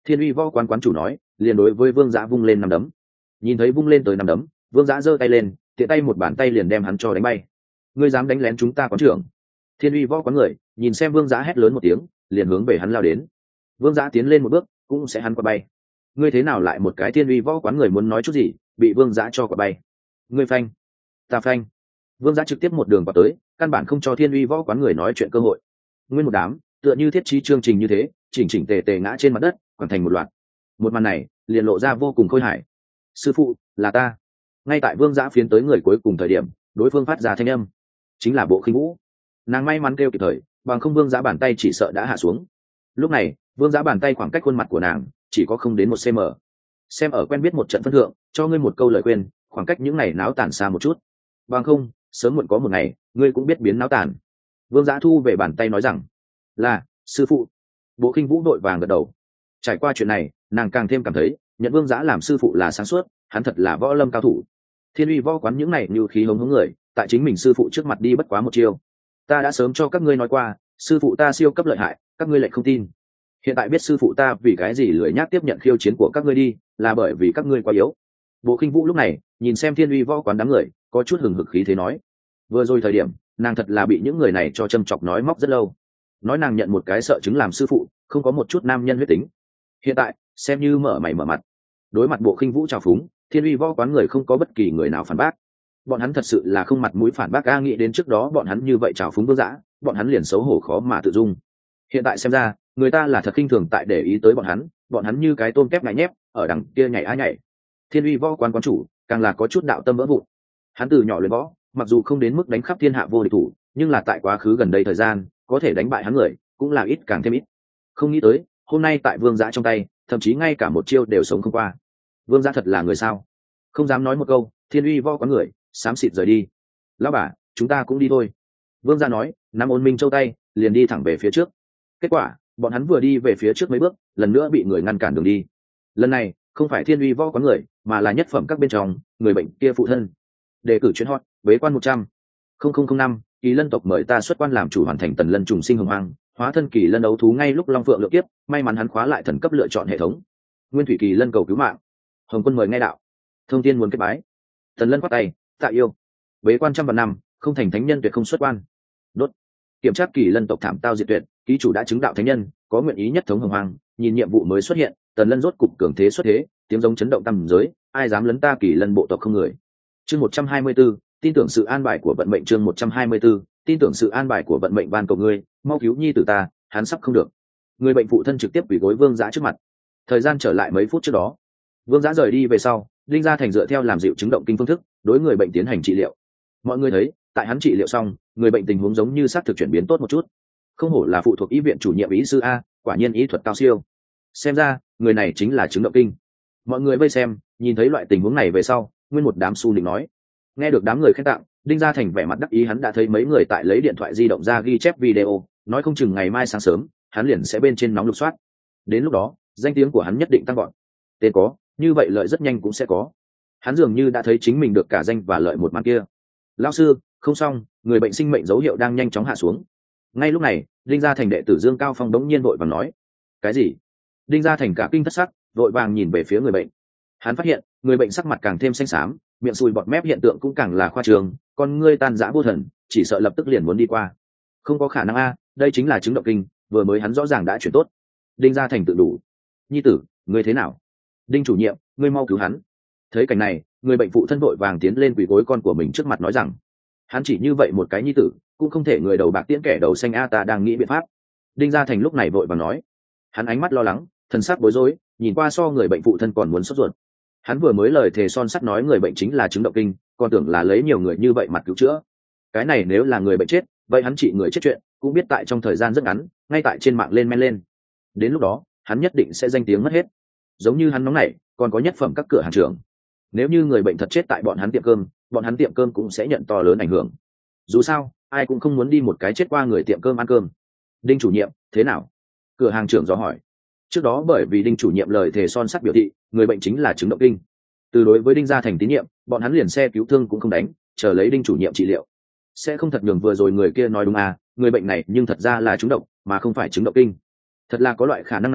Thiên Uy Võ quán quán chủ nói, liền đối với Vương Dã vung lên nắm đấm. Nhìn thấy vung lên tới nắm đấm, Vương Dã giơ tay lên, tiện tay một bàn tay liền đem hắn cho đánh bay. Ngươi dám đánh lén chúng ta quán trưởng? Thiên Uy Võ quán người nhìn xem Vương Dã hét lớn một tiếng, liền hướng về hắn lao đến. Vương Dã tiến lên một bước, cũng sẽ hắn qua bay. Ngươi thế nào lại một cái Thiên Uy Võ quán người muốn nói chút gì, bị Vương Dã cho quả bay. Ngươi phanh, ta phanh. Vương Dã trực tiếp một đường vào tới, căn bản không cho Thiên Uy Võ quán người nói chuyện cơ hội. Nguyên một đám, tựa như thiết trí chương trình như thế, chỉnh chỉnh tề tề ngã trên mặt đất, hoàn thành một loạt. Một màn này, liền lộ ra vô cùng khôi hài. Sư phụ, là ta. Ngay tại Vương Dã phiến tới người cuối cùng thời điểm, đối phương phát ra thanh âm, chính là Bộ Khinh Vũ. Nàng may mắn kêu kịp thời, bằng không Vương Dã bàn tay chỉ sợ đã hạ xuống. Lúc này, Vương Dã bàn tay khoảng cách khuôn mặt của nàng chỉ có không đến một cm. Xem ở quen biết một trận phân thượng, cho ngươi một câu lời khuyên, khoảng cách những ngày náo tản xa một chút. Bằng không, sớm muộn có một ngày, ngươi cũng biết biến náo tản. Vương Dã thu về bàn tay nói rằng, là sư phụ. Bộ Khinh Vũ đội vàng gật đầu. Trải qua chuyện này, nàng càng thêm cảm thấy nhận Vương Dã làm sư phụ là sáng suốt, hắn thật là võ lâm cao thủ. Thiên Uy Võ quán những này như khí hống hống người, tại chính mình sư phụ trước mặt đi bất quá một chiêu. Ta đã sớm cho các ngươi nói qua, sư phụ ta siêu cấp lợi hại, các ngươi lại không tin. Hiện tại biết sư phụ ta vì cái gì lười nhác tiếp nhận khiêu chiến của các ngươi đi, là bởi vì các ngươi quá yếu. Bộ Khinh Vũ lúc này nhìn xem Thiên Uy Võ quán đám người, có chút hừng hực khí thế nói. Vừa rồi thời điểm, nàng thật là bị những người này cho châm chọc nói móc rất lâu. Nói nàng nhận một cái sợ chứng làm sư phụ, không có một chút nam nhân huyết tính. Hiện tại, xem như mở mày mở mặt. Đối mặt Bộ Khinh Vũ trào phúng, Thiên Uy Võ quán người không có bất kỳ người nào phản bác. Bọn hắn thật sự là không mặt mũi phản bác a, nghĩ đến trước đó bọn hắn như vậy trào phúng Vương Dã, bọn hắn liền xấu hổ khó mà tự dung. Hiện tại xem ra, người ta là thật khinh thường tại để ý tới bọn hắn, bọn hắn như cái tôm kép ngại nhép, ở đằng kia nhảy á nhảy. Thiên Uy Võ quán quán chủ, càng là có chút đạo tâm vỡ vụn. Hắn từ nhỏ luyện võ, mặc dù không đến mức đánh khắp thiên hạ vô địch thủ, nhưng là tại quá khứ gần đây thời gian, có thể đánh bại hắn người, cũng là ít càng thêm ít. Không nghĩ tới, hôm nay tại Vương Dã trong tay, thậm chí ngay cả một chiêu đều sống không qua. Vương Dã thật là người sao? Không dám nói một câu, Thiên Uy Võ quán người xám xịt rời đi. Lão bà, chúng ta cũng đi thôi. Vương Dã nói, nắm Ôn Minh Châu tay, liền đi thẳng về phía trước. Kết quả, bọn hắn vừa đi về phía trước mấy bước, lần nữa bị người ngăn cản đường đi. Lần này, không phải Thiên Uy Võ quán người, mà là nhất phẩm các bên trong người bệnh kia phụ thân. Đề cử chuyến hot, bế quan một trăm linh năm, Kỳ Lân tộc mời ta xuất quan làm chủ hoàn thành Tần Lân trùng sinh hồng hoang, hóa thân Kỳ Lân đấu thú ngay lúc Long Phượng lượng kiếp, may mắn hắn khóa lại thần cấp lựa chọn hệ thống. Nguyên Thủy Kỳ Lân cầu cứu mạng. Hồng Quân mời nghe đạo. Thông tin muốn kết bái. Tần Lân quát tay, tạ yêu. Bế quan trăm vạn năm, không thành thánh nhân tuyệt không xuất quan. Đốt. Kiểm tra Kỳ Lân tộc thảm tao diệt tuyệt, ký chủ đã chứng đạo thánh nhân, có nguyện ý nhất thống hồng hoang, nhìn nhiệm vụ mới xuất hiện, Tần Lân rốt cục cường thế xuất thế, tiếng giống chấn động tầm giới, ai dám lấn ta Kỳ Lân bộ tộc không người. Chương một trăm hai mươi 124, tin tưởng sự an bài của vận mệnh. Chương một trăm hai mươi 124, tin tưởng sự an bài của vận mệnh, van cầu ngươi, mau cứu nhi tử ta, hắn sắp không được. Người bệnh phụ thân trực tiếp quỳ gối Vương Dã trước mặt. Thời gian trở lại mấy phút trước đó, Vương Dã rời đi về sau, Linh Gia Thành dựa theo làm dịu chứng động kinh phương thức, đối người bệnh tiến hành trị liệu. Mọi người thấy, tại hắn trị liệu xong, người bệnh tình huống giống như xác thực chuyển biến tốt một chút. Không hổ là phụ thuộc y viện chủ nhiệm y sư a, quả nhiên y thuật cao siêu. Xem ra, người này chính là chứng động kinh. Mọi người vây xem, nhìn thấy loại tình huống này về sau, nguyên một đám su nịnh nói. Nghe được đám người khen tặng, Đinh Gia Thành vẻ mặt đắc ý, hắn đã thấy mấy người tại lấy điện thoại di động ra ghi chép video, nói không chừng ngày mai sáng sớm, hắn liền sẽ bên trên nóng lục soát. Đến lúc đó, danh tiếng của hắn nhất định tăng vọt. Tên có, như vậy lợi rất nhanh cũng sẽ có. Hắn dường như đã thấy chính mình được cả danh và lợi một màn kia. Lão sư, không xong, người bệnh sinh mệnh dấu hiệu đang nhanh chóng hạ xuống. Ngay lúc này, Đinh Gia Thành đệ tử Dương Cao Phong đống nhiên vội vàng nói. Cái gì? Đinh Gia Thành cả kinh thất sắc, vội vàng nhìn về phía người bệnh. Hắn phát hiện, người bệnh sắc mặt càng thêm xanh xám, miệng sùi bọt mép hiện tượng cũng càng là khoa trương, con ngươi tan rã vô thần, chỉ sợ lập tức liền muốn đi qua. Không có khả năng a, đây chính là chứng động kinh, vừa mới hắn rõ ràng đã chuyển tốt. Đinh Gia Thành tự đủ. Nhi tử, ngươi thế nào? Đinh chủ nhiệm, ngươi mau cứu hắn. Thấy cảnh này, người bệnh phụ thân vội vàng tiến lên quỳ gối con của mình trước mặt nói rằng, hắn chỉ như vậy một cái nhi tử, cũng không thể người đầu bạc tiễn kẻ đầu xanh a, ta đang nghĩ biện pháp. Đinh Gia Thành lúc này vội vàng nói. Hắn ánh mắt lo lắng, thần sắc bối rối, nhìn qua so người bệnh phụ thân còn muốn sốt ruột. Hắn vừa mới lời thề son sắt nói người bệnh chính là chứng động kinh, còn tưởng là lấy nhiều người như vậy mặt cứu chữa. Cái này nếu là người bệnh chết, vậy hắn trị người chết chuyện, cũng biết tại trong thời gian rất ngắn, ngay tại trên mạng lên men lên. Đến lúc đó, hắn nhất định sẽ danh tiếng mất hết. Giống như hắn nóng nảy, còn có nhất phẩm các cửa hàng trưởng. Nếu như người bệnh thật chết tại bọn hắn tiệm cơm, bọn hắn tiệm cơm cũng sẽ nhận to lớn ảnh hưởng. Dù sao, ai cũng không muốn đi một cái chết qua người tiệm cơm ăn cơm. Đinh chủ nhiệm, thế nào? Cửa hàng trưởng dò hỏi. Trước đó bởi vì Đinh chủ nhiệm lời thề son sắt biểu thị người bệnh chính là chứng động kinh, từ đối với Đinh Gia Thành tín nhiệm, bọn hắn liền xe cứu thương cũng không đánh, chờ lấy Đinh chủ nhiệm trị liệu. Sẽ không thật nhường vừa rồi người kia nói đúng à, người bệnh này nhưng thật ra là trúng độc mà không phải chứng động kinh. Thật là có loại khả năng này,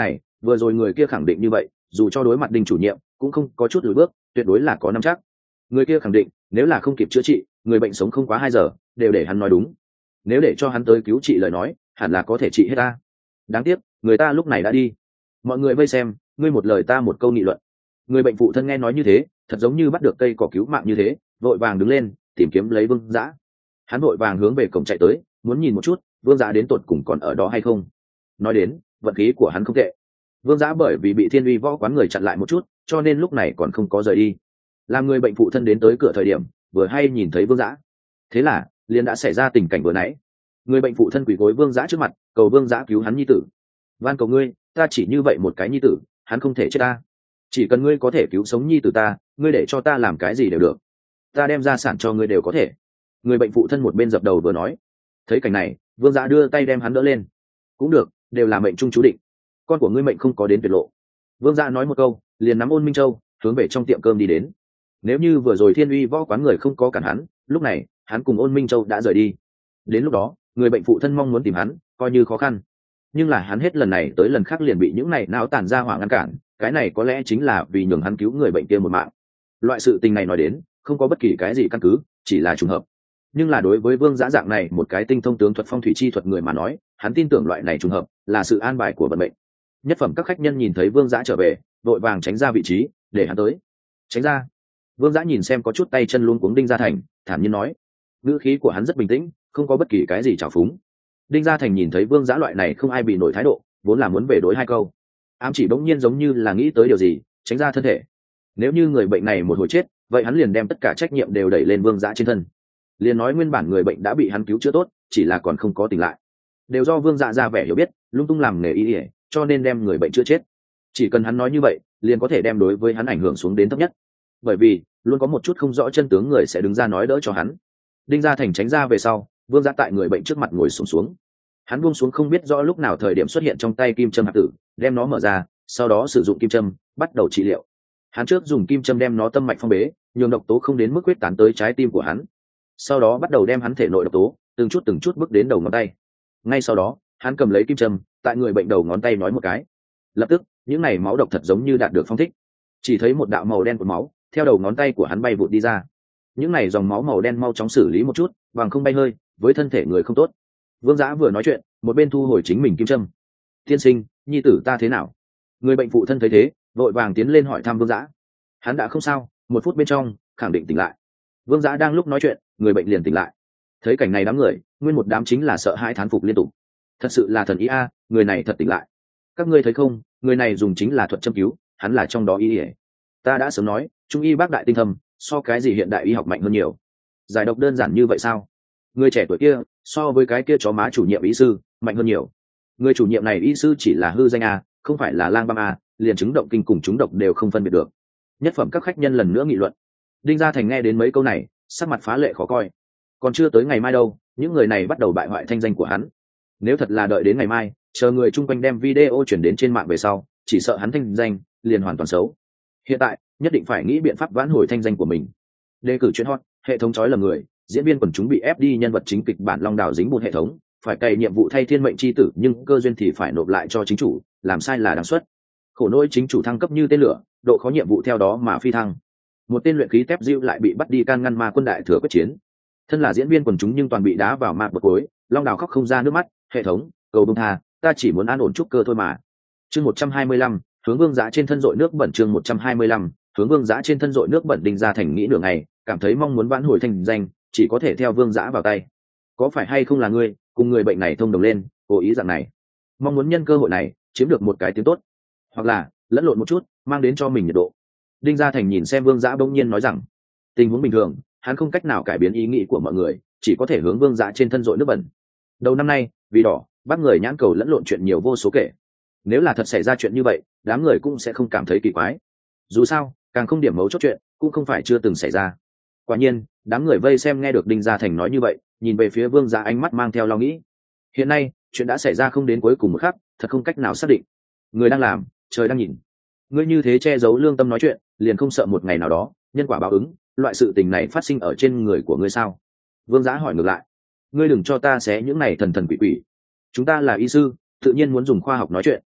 vừa rồi người kia khẳng định như vậy, dù cho đối mặt Đinh chủ nhiệm cũng không có chút lùi bước, tuyệt đối là có nắm chắc. Người kia khẳng định nếu là không kịp chữa trị, người bệnh sống không quá hai giờ, đều để hắn nói đúng. Nếu để cho hắn tới cứu trị lời nói, hẳn là có thể trị hết ta. Đáng tiếc người ta lúc này đã đi. Mọi người vây xem, ngươi một lời ta một câu nghị luận. Người bệnh phụ thân nghe nói như thế, thật giống như bắt được cây cỏ cứu mạng như thế, vội vàng đứng lên tìm kiếm lấy Vương Dã. Hắn vội vàng hướng về cổng chạy tới, muốn nhìn một chút Vương Dã đến tột cùng còn ở đó hay không. Nói đến vận khí của hắn không tệ, Vương Dã bởi vì bị Thiên Uy võ quán người chặn lại một chút, cho nên lúc này còn không có rời đi. Làm người bệnh phụ thân đến tới cửa thời điểm, vừa hay nhìn thấy Vương Dã, thế là liền đã xảy ra tình cảnh vừa nãy. Người bệnh phụ thân quỳ gối Vương Dã trước mặt, cầu Vương Dã cứu hắn nhi tử. Van cầu ngươi, ta chỉ như vậy một cái nhi tử, hắn không thể chết ta. Chỉ cần ngươi có thể cứu sống nhi tử ta, ngươi để cho ta làm cái gì đều được, ta đem gia sản cho ngươi đều có thể. Người bệnh phụ thân một bên dập đầu vừa nói. Thấy cảnh này, Vương Dã đưa tay đem hắn đỡ lên. Cũng được, đều là mệnh trung chú định, con của ngươi mệnh không có đến tuyệt lộ. Vương Dã nói một câu, liền nắm Ôn Minh Châu hướng về trong tiệm cơm đi đến. Nếu như vừa rồi Thiên Uy võ quán người không có cản hắn, lúc này hắn cùng Ôn Minh Châu đã rời đi. Đến lúc đó người bệnh phụ thân mong muốn tìm hắn coi như khó khăn, nhưng là hắn hết lần này tới lần khác liền bị những này não tàn ra hỏa ngăn cản. Cái này có lẽ chính là vì nhường hắn cứu người bệnh kia một mạng. Loại sự tình này nói đến không có bất kỳ cái gì căn cứ, chỉ là trùng hợp. Nhưng là đối với Vương Dã dạng này một cái tinh thông tướng thuật phong thủy chi thuật người mà nói, hắn tin tưởng loại này trùng hợp là sự an bài của vận mệnh. Nhất phẩm các khách nhân nhìn thấy Vương Dã trở về, đội vàng tránh ra vị trí để hắn tới. Tránh ra. Vương Dã nhìn xem có chút tay chân luống cuống Đinh Gia Thành, thản nhiên nói. Ngữ khí của hắn rất bình tĩnh, không có bất kỳ cái gì trào phúng. Đinh Gia Thành nhìn thấy Vương Dã loại này không ai bị nổi thái độ, vốn là muốn về đối hai câu, ám chỉ bỗng nhiên giống như là nghĩ tới điều gì, tránh ra thân thể. Nếu như người bệnh này một hồi chết, vậy hắn liền đem tất cả trách nhiệm đều đẩy lên Vương Dã trên thân. Liền nói nguyên bản người bệnh đã bị hắn cứu chữa tốt, chỉ là còn không có tỉnh lại, đều do Vương Dã ra vẻ hiểu biết, lung tung làm nghề y y, cho nên đem người bệnh chữa chết. Chỉ cần hắn nói như vậy, liền có thể đem đối với hắn ảnh hưởng xuống đến thấp nhất. Bởi vì luôn có một chút không rõ chân tướng người sẽ đứng ra nói đỡ cho hắn. Đinh Gia Thành tránh ra về sau, Vương Dã tại người bệnh trước mặt ngồi xổm xuống, xuống. Hắn buông xuống không biết rõ lúc nào thời điểm xuất hiện trong tay kim châm hạt tử, đem nó mở ra, sau đó sử dụng kim châm bắt đầu trị liệu. Hắn trước dùng kim châm đem nó tâm mạch phong bế, nhường độc tố không đến mức quyết tán tới trái tim của hắn. Sau đó bắt đầu đem hắn thể nội độc tố từng chút từng chút bước đến đầu ngón tay. Ngay sau đó hắn cầm lấy kim châm tại người bệnh đầu ngón tay nói một cái, lập tức những này máu độc thật giống như đạt được phong thích, chỉ thấy một đạo màu đen của máu theo đầu ngón tay của hắn bay vụt đi ra. Những này dòng máu màu đen mau chóng xử lý một chút, bằng không bay hơi với thân thể người không tốt. Vương Dã vừa nói chuyện một bên thu hồi chính mình kim châm. Tiên sinh, nhi tử ta thế nào? Người bệnh phụ thân thấy thế vội vàng tiến lên hỏi thăm Vương Dã. Hắn đã không sao, một phút bên trong khẳng định tỉnh lại. Vương Dã đang lúc nói chuyện, người bệnh liền tỉnh lại. Thấy cảnh này đám người nguyên một đám chính là sợ hãi thán phục liên tục. Thật sự là thần ý a, người này thật tỉnh lại. Các ngươi thấy không, người này dùng chính là thuật châm cứu, hắn là trong đó y ỉa. Ta đã sớm nói trung y bác đại tinh thâm, so cái gì hiện đại y học mạnh hơn nhiều. Giải độc đơn giản như vậy sao? Người trẻ tuổi kia so với cái kia chó má chủ nhiệm y sư mạnh hơn nhiều. Người chủ nhiệm này y sư chỉ là hư danh a, không phải là lang băm a, liền chứng động kinh cùng chúng độc đều không phân biệt được. Nhất phẩm các khách nhân lần nữa nghị luận. Đinh Gia Thành nghe đến mấy câu này, sắc mặt phá lệ khó coi. Còn chưa tới ngày mai đâu, những người này bắt đầu bại hoại thanh danh của hắn. Nếu thật là đợi đến ngày mai, chờ người chung quanh đem video chuyển đến trên mạng về sau, chỉ sợ hắn thanh danh liền hoàn toàn xấu. Hiện tại nhất định phải nghĩ biện pháp vãn hồi thanh danh của mình. Đề cử chuyện hot, hệ thống chói lầm người, diễn viên quần chúng bị ép đi nhân vật chính kịch bản long đào dính bùn hệ thống, phải cày nhiệm vụ thay thiên mệnh chi tử nhưng cơ duyên thì phải nộp lại cho chính chủ, làm sai là đáng suất. Khổ nỗi chính chủ thăng cấp như tên lửa, độ khó nhiệm vụ theo đó mà phi thăng. Một tên luyện khí tép diêu lại bị bắt đi can ngăn ma quân đại thừa quyết chiến. Thân là diễn viên quần chúng nhưng toàn bị đá vào mạc bậc cối, long đào khóc không ra nước mắt, hệ thống cầu bông tha, ta chỉ muốn an ổn trúc cơ thôi mà. Chương một trăm hai mươi lăm, hướng Vương Dã trên thân dội nước bẩn. Chương một trăm hai mươi lăm, hướng Vương Dã trên thân dội nước bẩn. Đinh Gia Thành nghĩ nửa ngày, cảm thấy mong muốn vãn hồi thành danh, chỉ có thể theo Vương Dã vào tay. Có phải hay không là ngươi cùng người bệnh này thông đồng lên, cố ý dạng này, mong muốn nhân cơ hội này chiếm được một cái tiếng tốt, hoặc là lẫn lộn một chút, mang đến cho mình nhiệt độ. Đinh Gia Thành nhìn xem Vương Dã bỗng nhiên nói rằng, tình huống bình thường hắn không cách nào cải biến ý nghĩ của mọi người, chỉ có thể hướng Vương Dã trên thân dội nước bẩn. Đầu năm nay vì đỏ bắt người nhãn cầu lẫn lộn chuyện nhiều vô số kể, nếu là thật xảy ra chuyện như vậy, đám người cũng sẽ không cảm thấy kỳ quái. Dù sao càng không điểm mấu chốt chuyện cũng không phải chưa từng xảy ra. Quả nhiên đám người vây xem nghe được Đinh Gia Thành nói như vậy, nhìn về phía Vương Dã ánh mắt mang theo lo nghĩ. Hiện nay chuyện đã xảy ra không đến cuối cùng một khắc, thật không cách nào xác định. Người đang làm, trời đang nhìn. Ngươi như thế che giấu lương tâm nói chuyện, liền không sợ một ngày nào đó nhân quả báo ứng, loại sự tình này phát sinh ở trên người của ngươi sao? Vương Dã hỏi ngược lại. Ngươi đừng cho ta xé những này thần thần quỷ quỷ. Chúng ta là y sư, tự nhiên muốn dùng khoa học nói chuyện.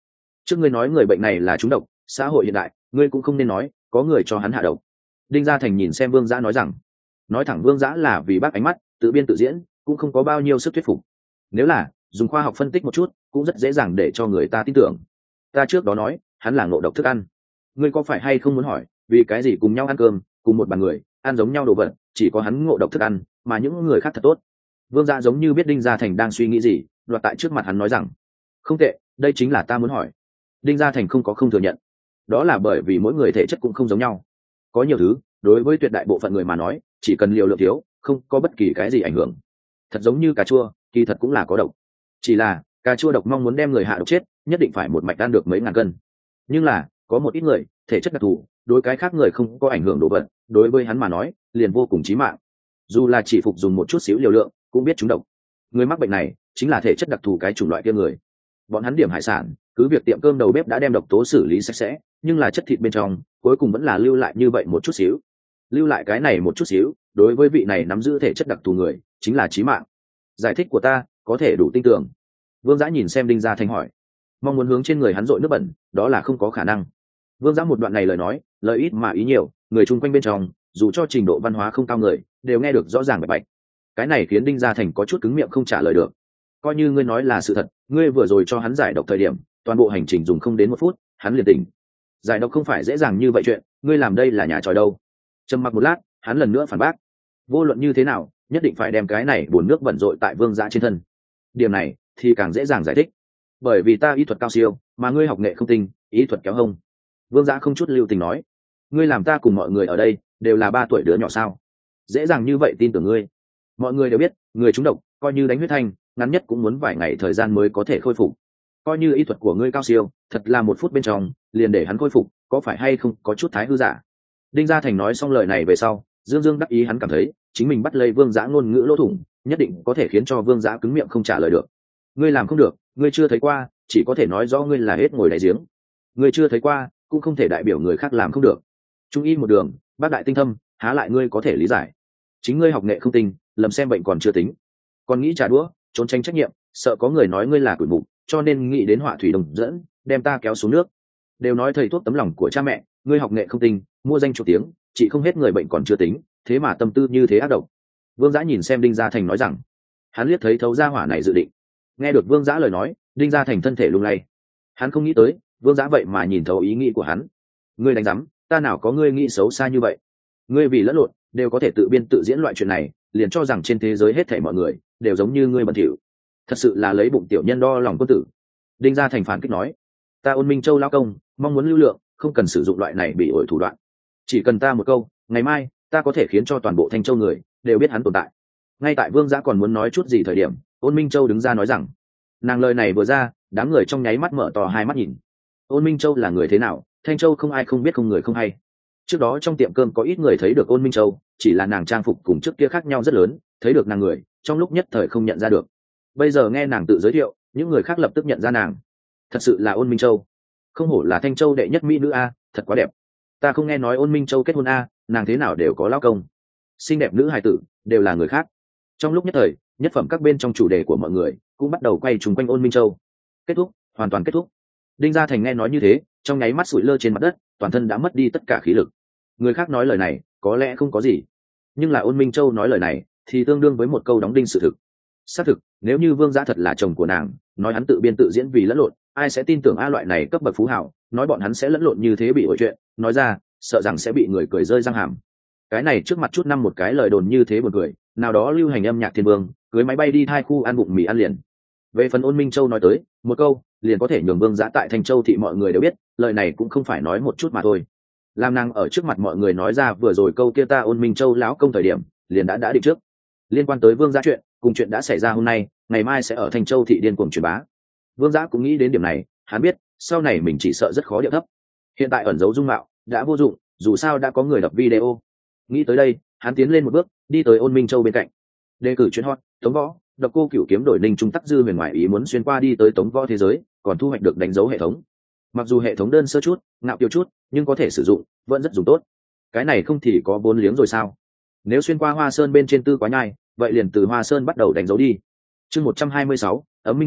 Trước ngươi nói người bệnh này là trúng độc, xã hội hiện đại ngươi cũng không nên nói có người cho hắn hạ độc. Đinh Gia Thành nhìn xem Vương Giã nói rằng, nói thẳng Vương Giã là vì bác ánh mắt tự biên tự diễn, cũng không có bao nhiêu sức thuyết phục. Nếu là dùng khoa học phân tích một chút cũng rất dễ dàng để cho người ta tin tưởng. Ta trước đó nói hắn là ngộ độc thức ăn, ngươi có phải hay không muốn hỏi vì cái gì cùng nhau ăn cơm, cùng một bàn người ăn giống nhau đồ vật, chỉ có hắn ngộ độc thức ăn mà những người khác thật tốt? Vương Giã giống như biết Đinh Gia Thành đang suy nghĩ gì, đoạt tại trước mặt hắn nói rằng, không tệ, đây chính là ta muốn hỏi. Đinh Gia Thành không có không thừa nhận, đó là bởi vì mỗi người thể chất cũng không giống nhau, có nhiều thứ đối với tuyệt đại bộ phận người mà nói chỉ cần liều lượng thiếu không có bất kỳ cái gì ảnh hưởng. Thật giống như cà chua kỳ thật cũng là có độc, chỉ là cà chua độc mong muốn đem người hạ độc chết nhất định phải một mạch ăn được mấy ngàn cân, nhưng là có một ít người thể chất đặc thù, đối cái khác người không có ảnh hưởng đồ vật, đối với hắn mà nói liền vô cùng chí mạng, dù là chỉ phục dùng một chút xíu liều lượng cũng biết trúng độc. Người mắc bệnh này chính là thể chất đặc thù cái chủng loại kia người. Bọn hắn điểm hải sản, cứ việc tiệm cơm đầu bếp đã đem độc tố xử lý sạch sẽ, nhưng là chất thịt bên trong cuối cùng vẫn là lưu lại như vậy một chút xíu. Lưu lại cái này một chút xíu, đối với vị này nắm giữ thể chất đặc thù người chính là chí mạng. Giải thích của ta có thể đủ tin tưởng? Vương Giã nhìn xem Đinh Gia Thành hỏi, mong muốn hướng trên người hắn dội nước bẩn đó là không có khả năng. Vương Giã một đoạn này lời nói lời ít mà ý nhiều, người chung quanh bên trong dù cho trình độ văn hóa không cao người đều nghe được rõ ràng bạch bạch. Cái này khiến Đinh Gia Thành có chút cứng miệng không trả lời được. Coi như ngươi nói là sự thật, ngươi vừa rồi cho hắn giải độc thời điểm toàn bộ hành trình dùng không đến một phút hắn liền tỉnh. Giải độc không phải dễ dàng như vậy chuyện, ngươi làm đây là nhà tròi đâu. Trầm mặc một lát hắn lần nữa phản bác, vô luận như thế nào nhất định phải đem cái này bồn nước bẩn rội tại Vương Giã trên thân. Điểm này thì càng dễ dàng giải thích, bởi vì ta y thuật cao siêu mà ngươi học nghệ không tinh, ý thuật kéo hông. Vương Giã không chút lưu tình nói, ngươi làm ta cùng mọi người ở đây đều là ba tuổi đứa nhỏ sao, dễ dàng như vậy tin tưởng ngươi? Mọi người đều biết người trúng độc coi như đánh huyết thanh ngắn nhất cũng muốn vài ngày thời gian mới có thể khôi phục, coi như y thuật của ngươi cao siêu thật là một phút bên trong liền để hắn khôi phục, có phải hay không có chút thái hư giả? Đinh Gia Thành nói xong lời này về sau dương dương đắc ý, hắn cảm thấy chính mình bắt lấy Vương Giã ngôn ngữ lỗ thủng nhất định có thể khiến cho Vương Giã cứng miệng không trả lời được. Ngươi làm không được, ngươi chưa thấy qua chỉ có thể nói rõ ngươi là hết ngồi đáy giếng, ngươi chưa thấy qua cũng không thể đại biểu người khác làm không được. Trung y một đường bác đại tinh thâm, há lại ngươi có thể lý giải? Chính ngươi học nghệ không tinh, lầm xem bệnh còn chưa tính, còn nghĩ trả đũa trốn tránh trách nhiệm, sợ có người nói ngươi là quỷ mục, cho nên nghĩ đến họa thủy đồng dẫn đem ta kéo xuống nước. Đều nói thầy thuốc tấm lòng của cha mẹ, ngươi học nghệ không tinh mua danh chủ tiếng, chị không hết người bệnh còn chưa tính, thế mà tâm tư như thế ác độc. Vương Giã nhìn xem Đinh Gia Thành nói rằng, hắn liếc thấy thấu gia hỏa này dự định. Nghe được Vương Giã lời nói Đinh Gia Thành thân thể lung lay, hắn không nghĩ tới Vương Giã vậy mà nhìn thấu ý nghĩ của hắn. Ngươi đánh rắm, ta nào có ngươi nghĩ xấu xa như vậy. Ngươi vì lẫn lộn đều có thể tự biên tự diễn loại chuyện này, liền cho rằng trên thế giới hết thảy mọi người đều giống như ngươi bẩn thỉu, thật sự là lấy bụng tiểu nhân đo lòng quân tử. Đinh Gia Thành phản kích nói, ta Ôn Minh Châu lao công mong muốn lưu lượng không cần sử dụng loại này bị ổi thủ đoạn, chỉ cần ta một câu, ngày mai ta có thể khiến cho toàn bộ Thanh Châu người đều biết hắn tồn tại. Ngay tại Vương Giã còn muốn nói chút gì thời điểm Ôn Minh Châu đứng ra nói rằng, nàng lời này vừa ra đám người trong nháy mắt mở to hai mắt nhìn. Ôn Minh Châu là người thế nào Thanh Châu không ai không biết, không người không hay. Trước đó trong tiệm cơm có ít người thấy được Ôn Minh Châu, chỉ là nàng trang phục cùng trước kia khác nhau rất lớn, thấy được nàng người trong lúc nhất thời không nhận ra được. Bây giờ nghe nàng tự giới thiệu những người khác lập tức nhận ra nàng, thật sự là Ôn Minh Châu. Không hổ là Thanh Châu đệ nhất mỹ nữ a, thật quá đẹp. Ta không nghe nói Ôn Minh Châu kết hôn a, nàng thế nào đều có lao công. Xinh đẹp nữ hài tử đều là người khác. Trong lúc nhất thời nhất phẩm các bên trong chủ đề của mọi người cũng bắt đầu quay trùng quanh Ôn Minh Châu. Kết thúc, hoàn toàn kết thúc. Đinh Gia Thành nghe nói như thế trong nháy mắt sủi lơ trên mặt đất, toàn thân đã mất đi tất cả khí lực. Người khác nói lời này có lẽ không có gì, nhưng là Ôn Minh Châu nói lời này thì tương đương với một câu đóng đinh sự thực. Xác thực, nếu như Vương Giã thật là chồng của nàng, nói hắn tự biên tự diễn vì lẫn lộn, ai sẽ tin tưởng a loại này cấp bậc phú hảo, nói bọn hắn sẽ lẫn lộn như thế bị ổi chuyện, nói ra sợ rằng sẽ bị người cười rơi răng hàm. Cái này trước mặt chút năm một cái lời đồn như thế buồn cười, nào đó lưu hành âm nhạc thiên vương cưới máy bay đi thai khu ăn bụng mì ăn liền. Về phần Ôn Minh Châu nói tới một câu liền có thể nhường Vương Giã tại Thanh Châu thị mọi người đều biết, lời này cũng không phải nói một chút mà thôi. Làm nàng ở trước mặt mọi người nói ra vừa rồi câu kia ta Ôn Minh Châu lão công thời điểm liền đã đã định trước. Liên quan tới Vương Giã chuyện cùng chuyện đã xảy ra hôm nay ngày mai sẽ ở Thanh Châu thị điên cuồng truyền bá. Vương Giã cũng nghĩ đến điểm này, hắn biết sau này mình chỉ sợ rất khó điệu thấp. Hiện tại ẩn giấu dung mạo đã vô dụng, dù sao đã có người đập video. Nghĩ tới đây hắn tiến lên một bước đi tới Ôn Minh Châu bên cạnh. Đề cử chuyên hot Tống Võ, Độc Cô Cửu kiếm đổi Ninh Trung Tắc Dư huyền ngoại ý muốn xuyên qua đi tới Tống Võ thế giới, còn thu hoạch được đánh dấu hệ thống. Mặc dù hệ thống đơn sơ chút, ngạo kiều chút, nhưng có thể sử dụng, vẫn rất dùng tốt. Cái này không thì có bốn liếng rồi sao? Nếu xuyên qua Hoa Sơn bên trên tư quá nhai, vậy liền từ Hoa Sơn bắt đầu đánh dấu đi. Chương một trăm hai mươi sáu, Ấm Minh Châu,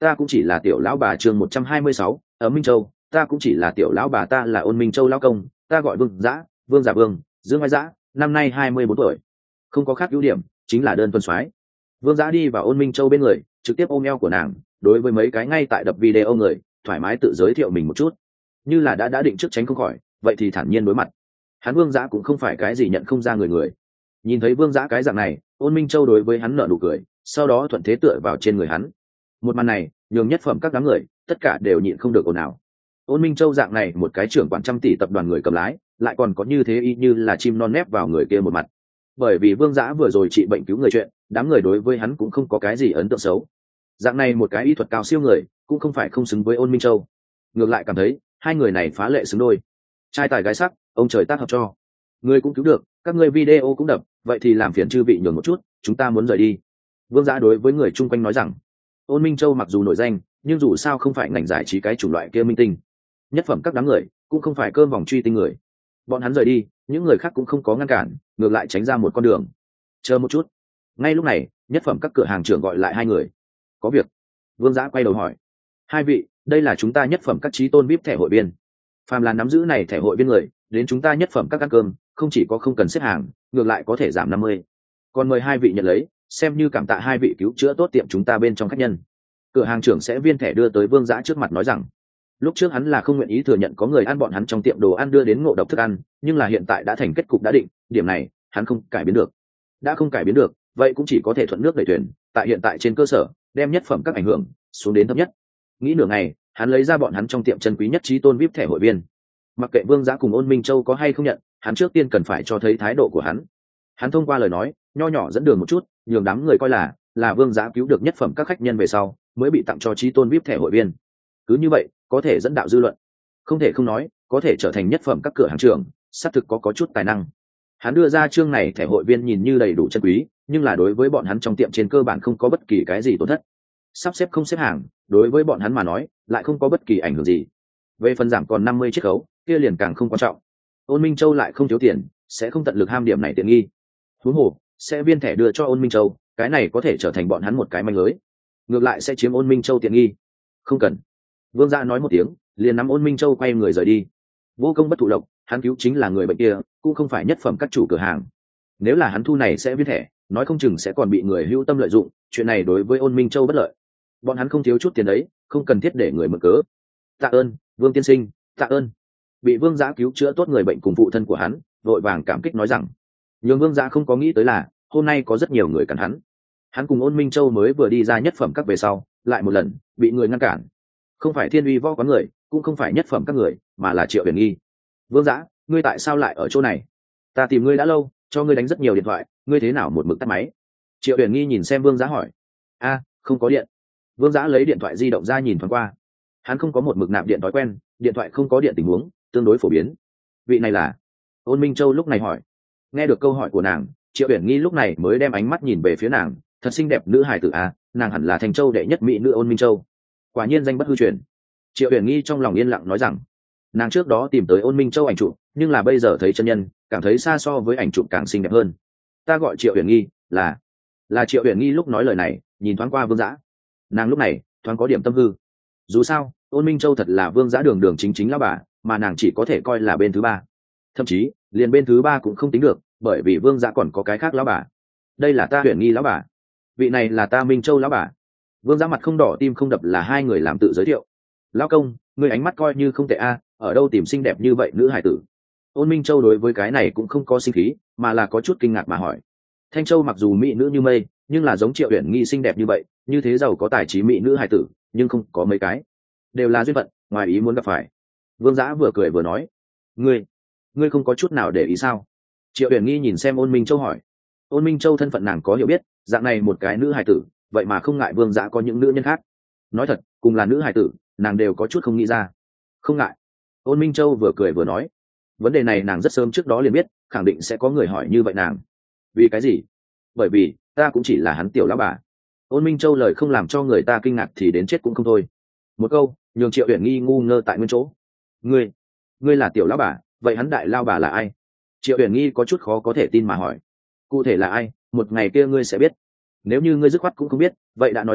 ta cũng chỉ là tiểu lão bà. Chương một trăm hai mươi sáu, ở Minh Châu, ta cũng chỉ là tiểu lão bà. Ta là Ôn Minh Châu lão công, ta gọi Vương Dã, Vương Giả Vương, Dương Mai Dã, năm nay hai mươi bốn tuổi. Không có khác ưu điểm, chính là đơn thuần soái. Vương Dã đi vào Ôn Minh Châu bên người, trực tiếp ôm eo của nàng, đối với mấy cái ngay tại đập video người, thoải mái tự giới thiệu mình một chút. Như là đã đã định trước tránh không khỏi, vậy thì thản nhiên đối mặt. Hắn Vương Dã cũng không phải cái gì nhận không ra người người. Nhìn thấy Vương Dã cái dạng này, Ôn Minh Châu đối với hắn nở nụ cười, sau đó thuận thế tựa vào trên người hắn. Một màn này, nhường nhất phẩm các đám người, tất cả đều nhịn không được ồn ào. Ôn Minh Châu dạng này một cái trưởng quản trăm tỷ tập đoàn người cầm lái, lại còn có như thế y như là chim non nép vào người kia một mặt. Bởi vì Vương Dã vừa rồi trị bệnh cứu người chuyện, đám người đối với hắn cũng không có cái gì ấn tượng xấu. Dạng này một cái y thuật cao siêu người, cũng không phải không xứng với Ôn Minh Châu. Ngược lại cảm thấy, hai người này phá lệ xứng đôi. Trai tài gái sắc, ông trời tác hợp cho. Người cũng cứu được, các ngươi video cũng đập, vậy thì làm phiền chư vị nhường một chút, chúng ta muốn rời đi. Vương Dã đối với người chung quanh nói rằng, Ôn Minh Châu mặc dù nổi danh, nhưng dù sao không phải ngành giải trí cái chủng loại kia minh tinh. Nhất phẩm các đám người, cũng không phải cơm vòng truy tinh người. Bọn hắn rời đi, những người khác cũng không có ngăn cản, ngược lại tránh ra một con đường. Chờ một chút. Ngay lúc này, nhất phẩm các cửa hàng trưởng gọi lại hai người. Có việc. Vương Dã quay đầu hỏi. Hai vị, đây là chúng ta nhất phẩm các trí tôn vê i pê thẻ hội viên. Phàm là nắm giữ này thẻ hội viên người, đến chúng ta nhất phẩm các ăn cơm, không chỉ có không cần xếp hàng, ngược lại có thể giảm năm mươi. Còn mời hai vị nhận lấy, xem như cảm tạ hai vị cứu chữa tốt tiệm chúng ta bên trong khách nhân. Cửa hàng trưởng sẽ viên thẻ đưa tới Vương Dã trước mặt nói rằng, lúc trước hắn là không nguyện ý thừa nhận có người ăn bọn hắn trong tiệm đồ ăn đưa đến ngộ độc thức ăn, nhưng là hiện tại đã thành kết cục đã định, điểm này hắn không cải biến được. Đã không cải biến được, vậy cũng chỉ có thể thuận nước đẩy thuyền, tại hiện tại trên cơ sở đem nhất phẩm các ảnh hưởng xuống đến thấp nhất. Nghĩ nửa ngày, hắn lấy ra bọn hắn trong tiệm chân quý nhất trí tôn vê i pê thẻ hội viên. Mặc kệ Vương Dã cùng Ôn Minh Châu có hay không nhận, hắn trước tiên cần phải cho thấy thái độ của hắn. Hắn thông qua lời nói nho nhỏ dẫn đường một chút, nhường đám người coi là là Vương Dã cứu được nhất phẩm các khách nhân về sau mới bị tặng cho trí tôn vê i pê thẻ hội viên. Cứ như vậy có thể dẫn đạo dư luận, không thể không nói có thể trở thành nhất phẩm các cửa hàng trưởng, xác thực có có chút tài năng. Hắn đưa ra chương này thẻ hội viên nhìn như đầy đủ chân quý, nhưng là đối với bọn hắn trong tiệm trên cơ bản không có bất kỳ cái gì tổn thất. Sắp xếp không xếp hàng, đối với bọn hắn mà nói lại không có bất kỳ ảnh hưởng gì. Về phần giảm còn năm mươi chiết khấu, kia liền càng không quan trọng. Ôn Minh Châu lại không thiếu tiền, sẽ không tận lực ham điểm này tiện nghi. Huống hồ sẽ viên thẻ đưa cho Ôn Minh Châu, cái này có thể trở thành bọn hắn một cái manh lưới, ngược lại sẽ chiếm Ôn Minh Châu tiện nghi. Không cần. Vương Dã nói một tiếng, liền nắm Ôn Minh Châu quay người rời đi. Vô công bất thụ lộc, hắn cứu chính là người bệnh kia, cũng không phải nhất phẩm các chủ cửa hàng. Nếu là hắn thu này sẽ viên thẻ, nói không chừng sẽ còn bị người hữu tâm lợi dụng, chuyện này đối với Ôn Minh Châu bất lợi. Bọn hắn không thiếu chút tiền đấy, không cần thiết để người mượn cớ. Tạ ơn, Vương tiên sinh, tạ ơn. Bị Vương Dã cứu chữa tốt người bệnh cùng phụ thân của hắn, vội vàng cảm kích nói rằng. Nhưng Vương Dã không có nghĩ tới là, hôm nay có rất nhiều người cản hắn. Hắn cùng Ôn Minh Châu mới vừa đi ra nhất phẩm các về sau, lại một lần bị người ngăn cản. Không phải Thiên Uy Võ quán người, cũng không phải nhất phẩm các người, mà là Triệu Huyền Nghi. Vương Dã, ngươi tại sao lại ở chỗ này? Ta tìm ngươi đã lâu, cho ngươi đánh rất nhiều điện thoại, ngươi thế nào một mực tắt máy? Triệu Huyền Nghi nhìn xem Vương Dã hỏi. A, không có điện. Vương Dã lấy điện thoại di động ra nhìn thoáng qua. Hắn không có một mực nạp điện thói quen, điện thoại không có điện tình huống tương đối phổ biến. Vị này là? Ôn Minh Châu lúc này hỏi. Nghe được câu hỏi của nàng, Triệu Uyển Nghi lúc này mới đem ánh mắt nhìn về phía nàng, thật xinh đẹp nữ hài tử a, nàng hẳn là Thành Châu đệ nhất mỹ nữ Ôn Minh Châu. Quả nhiên danh bất hư truyền. Triệu Uyển Nghi trong lòng yên lặng nói rằng, nàng trước đó tìm tới Ôn Minh Châu ảnh chụp, nhưng là bây giờ thấy chân nhân, cảm thấy xa so với ảnh chụp càng xinh đẹp hơn. Ta gọi Triệu Uyển Nghi, là là Triệu Uyển Nghi lúc nói lời này, nhìn thoáng qua Vương Dã. Nàng lúc này thoáng có điểm tâm hư. Dù sao, Ôn Minh Châu thật là Vương Dã đường đường chính chính lão bà, mà nàng chỉ có thể coi là bên thứ ba. Thậm chí, liền bên thứ ba cũng không tính được, bởi vì Vương Dã còn có cái khác lão bà. Đây là ta Uyển Nghi lão bà, vị này là ta Minh Châu lão bà. Vương Dã mặt không đỏ tim không đập là hai người làm tự giới thiệu. Lão công, người ánh mắt coi như không tệ a, ở đâu tìm xinh đẹp như vậy nữ hải tử? Ôn Minh Châu đối với cái này cũng không có sinh khí, mà là có chút kinh ngạc mà hỏi. Thanh Châu mặc dù mỹ nữ như mây, nhưng là giống Triệu Uyển Nghi xinh đẹp như vậy, như thế giàu có tài trí mỹ nữ hải tử, nhưng không có mấy cái, đều là duyên phận, ngoài ý muốn gặp phải. Vương Dã vừa cười vừa nói, ngươi, ngươi không có chút nào để ý sao? Triệu Uyển Nghi nhìn xem Ôn Minh Châu hỏi. Ôn Minh Châu thân phận nàng có hiểu biết, dạng này một cái nữ hải tử, vậy mà không ngại Vương Dã có những nữ nhân khác. Nói thật, cùng là nữ hải tử, nàng đều có chút không nghĩ ra. Không ngại. Ôn Minh Châu vừa cười vừa nói, vấn đề này nàng rất sớm trước đó liền biết, khẳng định sẽ có người hỏi như vậy nàng. Vì cái gì? Bởi vì ta cũng chỉ là hắn tiểu lão bà. Ôn Minh Châu lời không làm cho người ta kinh ngạc thì đến chết cũng không thôi. Một câu nhường Triệu Uyển Nghi ngu ngơ tại nguyên chỗ. Ngươi, ngươi là tiểu lão bà, vậy hắn đại lao bà là ai? Triệu Uyển Nghi có chút khó có thể tin mà hỏi. Cụ thể là ai, một ngày kia ngươi sẽ biết. Nếu như ngươi dứt khoát cũng không biết, vậy đã nói rõ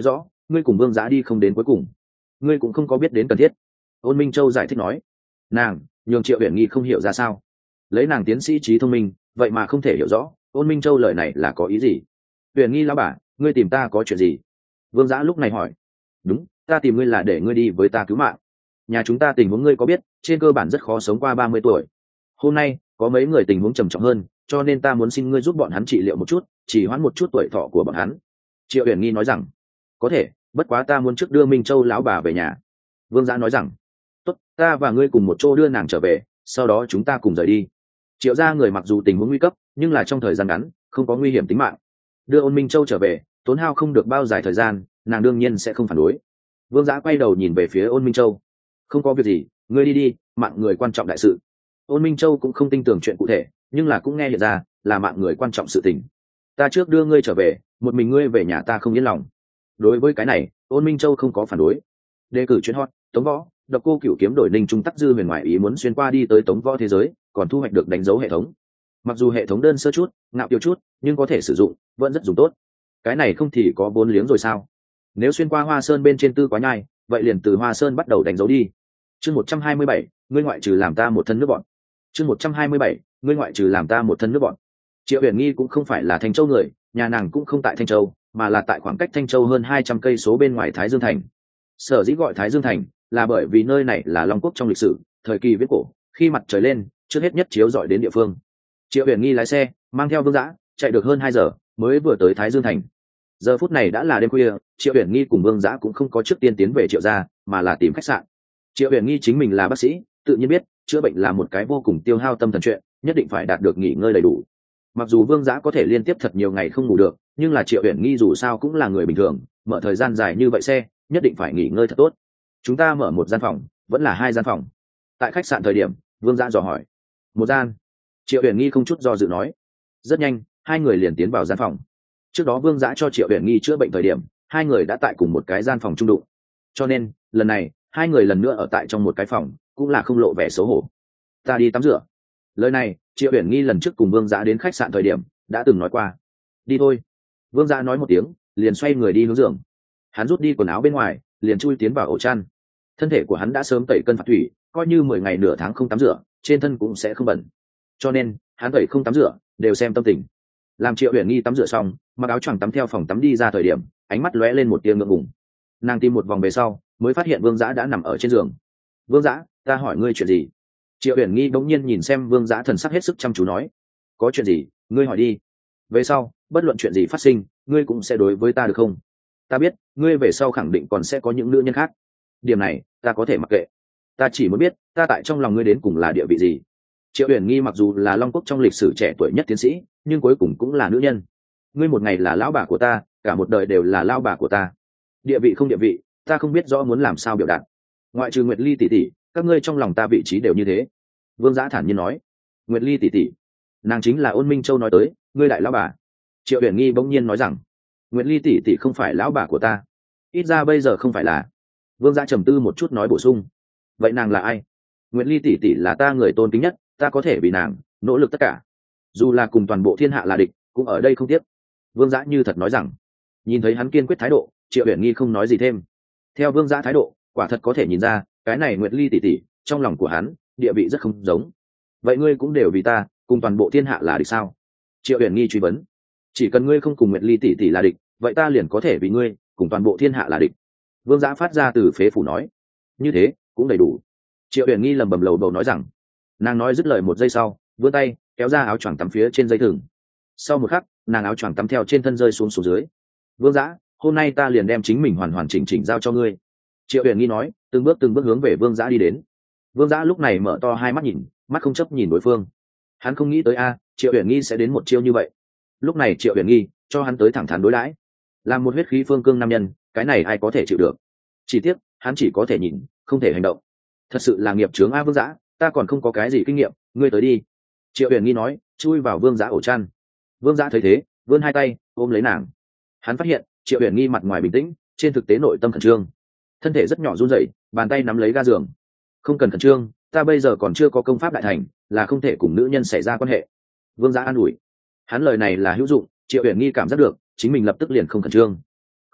ngươi cùng vương giã đi không đến cuối cùng, ngươi cũng không có biết đến cần thiết. Ôn Minh Châu giải thích nói. Nàng nhường Triệu Uyển Nghi không hiểu ra sao, lấy nàng tiến sĩ trí thông minh vậy mà không thể hiểu rõ Ôn Minh Châu lời này là có ý gì. Uyển Nghi lão bà, ngươi tìm ta có chuyện gì? Vương Giã lúc này hỏi. Đúng, ta tìm ngươi là để ngươi đi với ta cứu mạng. Nhà chúng ta tình huống ngươi có biết, trên cơ bản rất khó sống qua ba mươi tuổi. Hôm nay có mấy người tình huống trầm trọng hơn, cho nên ta muốn xin ngươi giúp bọn hắn trị liệu một chút, chỉ hoãn một chút tuổi thọ của bọn hắn. Triệu Uyển Nghi nói rằng. Có thể, bất quá ta muốn trước đưa Minh Châu lão bà về nhà. Vương Giã nói rằng. Tốt, ta và ngươi cùng một chỗ đưa nàng trở về, sau đó chúng ta cùng rời đi. Triệu gia người mặc dù tình huống nguy cấp, nhưng là trong thời gian ngắn không có nguy hiểm tính mạng. Đưa Ôn Minh Châu trở về tốn hao không được bao dài thời gian, nàng đương nhiên sẽ không phản đối. Vương Giã quay đầu nhìn về phía Ôn Minh Châu. Không có việc gì, ngươi đi đi, mạng người quan trọng đại sự. Ôn Minh Châu cũng không tin tưởng chuyện cụ thể, nhưng là cũng nghe hiện ra là mạng người quan trọng sự tình. Ta trước đưa ngươi trở về, một mình ngươi về nhà ta không yên lòng. Đối với cái này, Ôn Minh Châu không có phản đối. Đề cử chuyến hot, Tống Võ, Độc Cô Cửu kiếm đổi Ninh Trung Tắc Dư huyền ngoại ý muốn xuyên qua đi tới Tống Võ thế giới, còn thu hoạch được đánh dấu hệ thống. Mặc dù hệ thống đơn sơ chút, ngạo kiều chút, nhưng có thể sử dụng, vẫn rất dùng tốt. Cái này không thì có vốn liếng rồi sao? Nếu xuyên qua Hoa Sơn bên trên tư quá nhai, vậy liền từ Hoa Sơn bắt đầu đánh dấu đi. Chương một trăm hai mươi bảy, ngươi ngoại trừ làm ta một thân nước bọn. Chương một trăm hai mươi bảy, ngươi ngoại trừ làm ta một thân nước bọn. Triệu Uyển Nghi cũng không phải là Thanh Châu người, nhà nàng cũng không tại Thanh Châu, mà là tại khoảng cách Thanh Châu hơn hai trăm cây số bên ngoài Thái Dương thành. Sở dĩ gọi Thái Dương thành là bởi vì nơi này là Long Quốc trong lịch sử, thời kỳ viễn cổ, khi mặt trời lên, trước hết nhất chiếu rọi đến địa phương. Triệu Uyển Nghi lái xe, mang theo Vương Giã, chạy được hơn hai giờ, mới vừa tới Thái Dương thành. Giờ phút này đã là đêm khuya, Triệu Uyển Nghi cùng Vương Giã cũng không có trước tiên tiến về Triệu gia, mà là tìm khách sạn. Triệu Uyển Nghi chính mình là bác sĩ, tự nhiên biết chữa bệnh là một cái vô cùng tiêu hao tâm thần chuyện, nhất định phải đạt được nghỉ ngơi đầy đủ. Mặc dù Vương Giã có thể liên tiếp thật nhiều ngày không ngủ được, nhưng là Triệu Uyển Nghi dù sao cũng là người bình thường, mở thời gian dài như vậy xe, nhất định phải nghỉ ngơi thật tốt. Chúng ta mở một gian phòng, vẫn là hai gian phòng? Tại khách sạn thời điểm, Vương Giã dò hỏi. Một gian. Triệu Uyển Nghi không chút do dự nói. Rất nhanh, hai người liền tiến vào gian phòng. Trước đó Vương Giã cho Triệu Uyển Nghi chữa bệnh thời điểm, hai người đã tại cùng một cái gian phòng chung đụng, cho nên lần này hai người lần nữa ở tại trong một cái phòng cũng là không lộ vẻ xấu hổ. Ta đi tắm rửa. Lời này Triệu Uyển Nghi lần trước cùng Vương Giã đến khách sạn thời điểm đã từng nói qua. Đi thôi. Vương Giã nói một tiếng, liền xoay người đi hướng giường. Hắn rút đi quần áo bên ngoài, liền chui tiến vào ổ chăn. Thân thể của hắn đã sớm tẩy cân phạt thủy, coi như mười ngày nửa tháng không tắm rửa, trên thân cũng sẽ không bẩn. Cho nên hắn tẩy không tắm rửa đều xem tâm tình. Làm Triệu Uyển Nghi tắm rửa xong, mặc áo choàng tắm theo phòng tắm đi ra thời điểm, ánh mắt lóe lên một tia ngượng ngùng. Nàng tìm một vòng về sau, mới phát hiện Vương Giã đã nằm ở trên giường. Vương Giã, ta hỏi ngươi chuyện gì? Triệu Uyển Nghi bỗng nhiên nhìn xem Vương Giã thần sắc hết sức chăm chú nói. Có chuyện gì, ngươi hỏi đi. Về sau, bất luận chuyện gì phát sinh, ngươi cũng sẽ đối với ta được không? Ta biết, ngươi về sau khẳng định còn sẽ có những nữ nhân khác. Điểm này, ta có thể mặc kệ. Ta chỉ muốn biết, ta tại trong lòng ngươi đến cùng là địa vị gì. Triệu Uyển Nghi mặc dù là Long Quốc trong lịch sử trẻ tuổi nhất tiến sĩ, nhưng cuối cùng cũng là nữ nhân. Ngươi một ngày là lão bà của ta, cả một đời đều là lão bà của ta. Địa vị không địa vị, ta không biết rõ muốn làm sao biểu đạt. Ngoại trừ Nguyệt Ly tỷ tỷ, các ngươi trong lòng ta vị trí đều như thế. Vương Giã thản nhiên nói. Nguyệt Ly tỷ tỷ, nàng chính là Ôn Minh Châu nói tới, ngươi đại lão bà. Triệu Uyển Nghi bỗng nhiên nói rằng, Nguyệt Ly tỷ tỷ không phải lão bà của ta. Ít ra bây giờ không phải là. Vương Giã trầm tư một chút nói bổ sung. Vậy nàng là ai? Nguyệt Ly tỷ tỷ là ta người tôn kính nhất, ta có thể vì nàng nỗ lực tất cả, dù là cùng toàn bộ thiên hạ là địch, cũng ở đây không tiếc. Vương Giã như thật nói rằng. Nhìn thấy hắn kiên quyết thái độ, Triệu Uyển Nghi không nói gì thêm. Theo Vương Giã thái độ, quả thật có thể nhìn ra, cái này Nguyệt Ly tỷ tỷ trong lòng của hắn địa vị rất không giống. Vậy ngươi cũng đều vì ta cùng toàn bộ thiên hạ là địch sao? Triệu Uyển Nghi truy vấn. Chỉ cần ngươi không cùng Nguyệt Ly tỷ tỷ là địch, vậy ta liền có thể vì ngươi cùng toàn bộ thiên hạ là địch. Vương Giã phát ra từ phế phủ nói. Như thế cũng đầy đủ. Triệu Uyển Nghi lầm bầm lầu bầu nói rằng. Nàng nói dứt lời một giây sau, vươn tay kéo ra áo choàng tắm phía trên dây thừng. Sau một khắc, nàng áo choàng tắm theo trên thân rơi xuống xuống dưới. Vương Giã, hôm nay ta liền đem chính mình hoàn hoàn chỉnh chỉnh giao cho ngươi. Triệu Uyển Nghi nói, từng bước từng bước hướng về Vương Giã đi đến. Vương Giã lúc này mở to hai mắt nhìn, mắt không chấp nhìn đối phương. Hắn không nghĩ tới a, Triệu Uyển Nghi sẽ đến một chiêu như vậy. Lúc này Triệu Uyển Nghi cho hắn tới thẳng thắn đối đãi, làm một huyết khí phương cương nam nhân, cái này ai có thể chịu được? Chỉ tiếc, hắn chỉ có thể nhìn, không thể hành động. Thật sự là nghiệp chướng a Vương Giã, ta còn không có cái gì kinh nghiệm, ngươi tới đi. Triệu Uyển Nghi nói, chui vào Vương Giã ổ chăn. Vương Giã thấy thế, vươn hai tay ôm lấy nàng. Hắn phát hiện Triệu Uyển Nghi mặt ngoài bình tĩnh, trên thực tế nội tâm khẩn trương, thân thể rất nhỏ run rẩy, bàn tay nắm lấy ga giường. Không cần khẩn trương, ta bây giờ còn chưa có công pháp đại thành, là không thể cùng nữ nhân xảy ra quan hệ. Vương Giã an ủi. Hắn lời này là hữu dụng, Triệu Uyển Nghi cảm giác được chính mình lập tức liền không khẩn trương.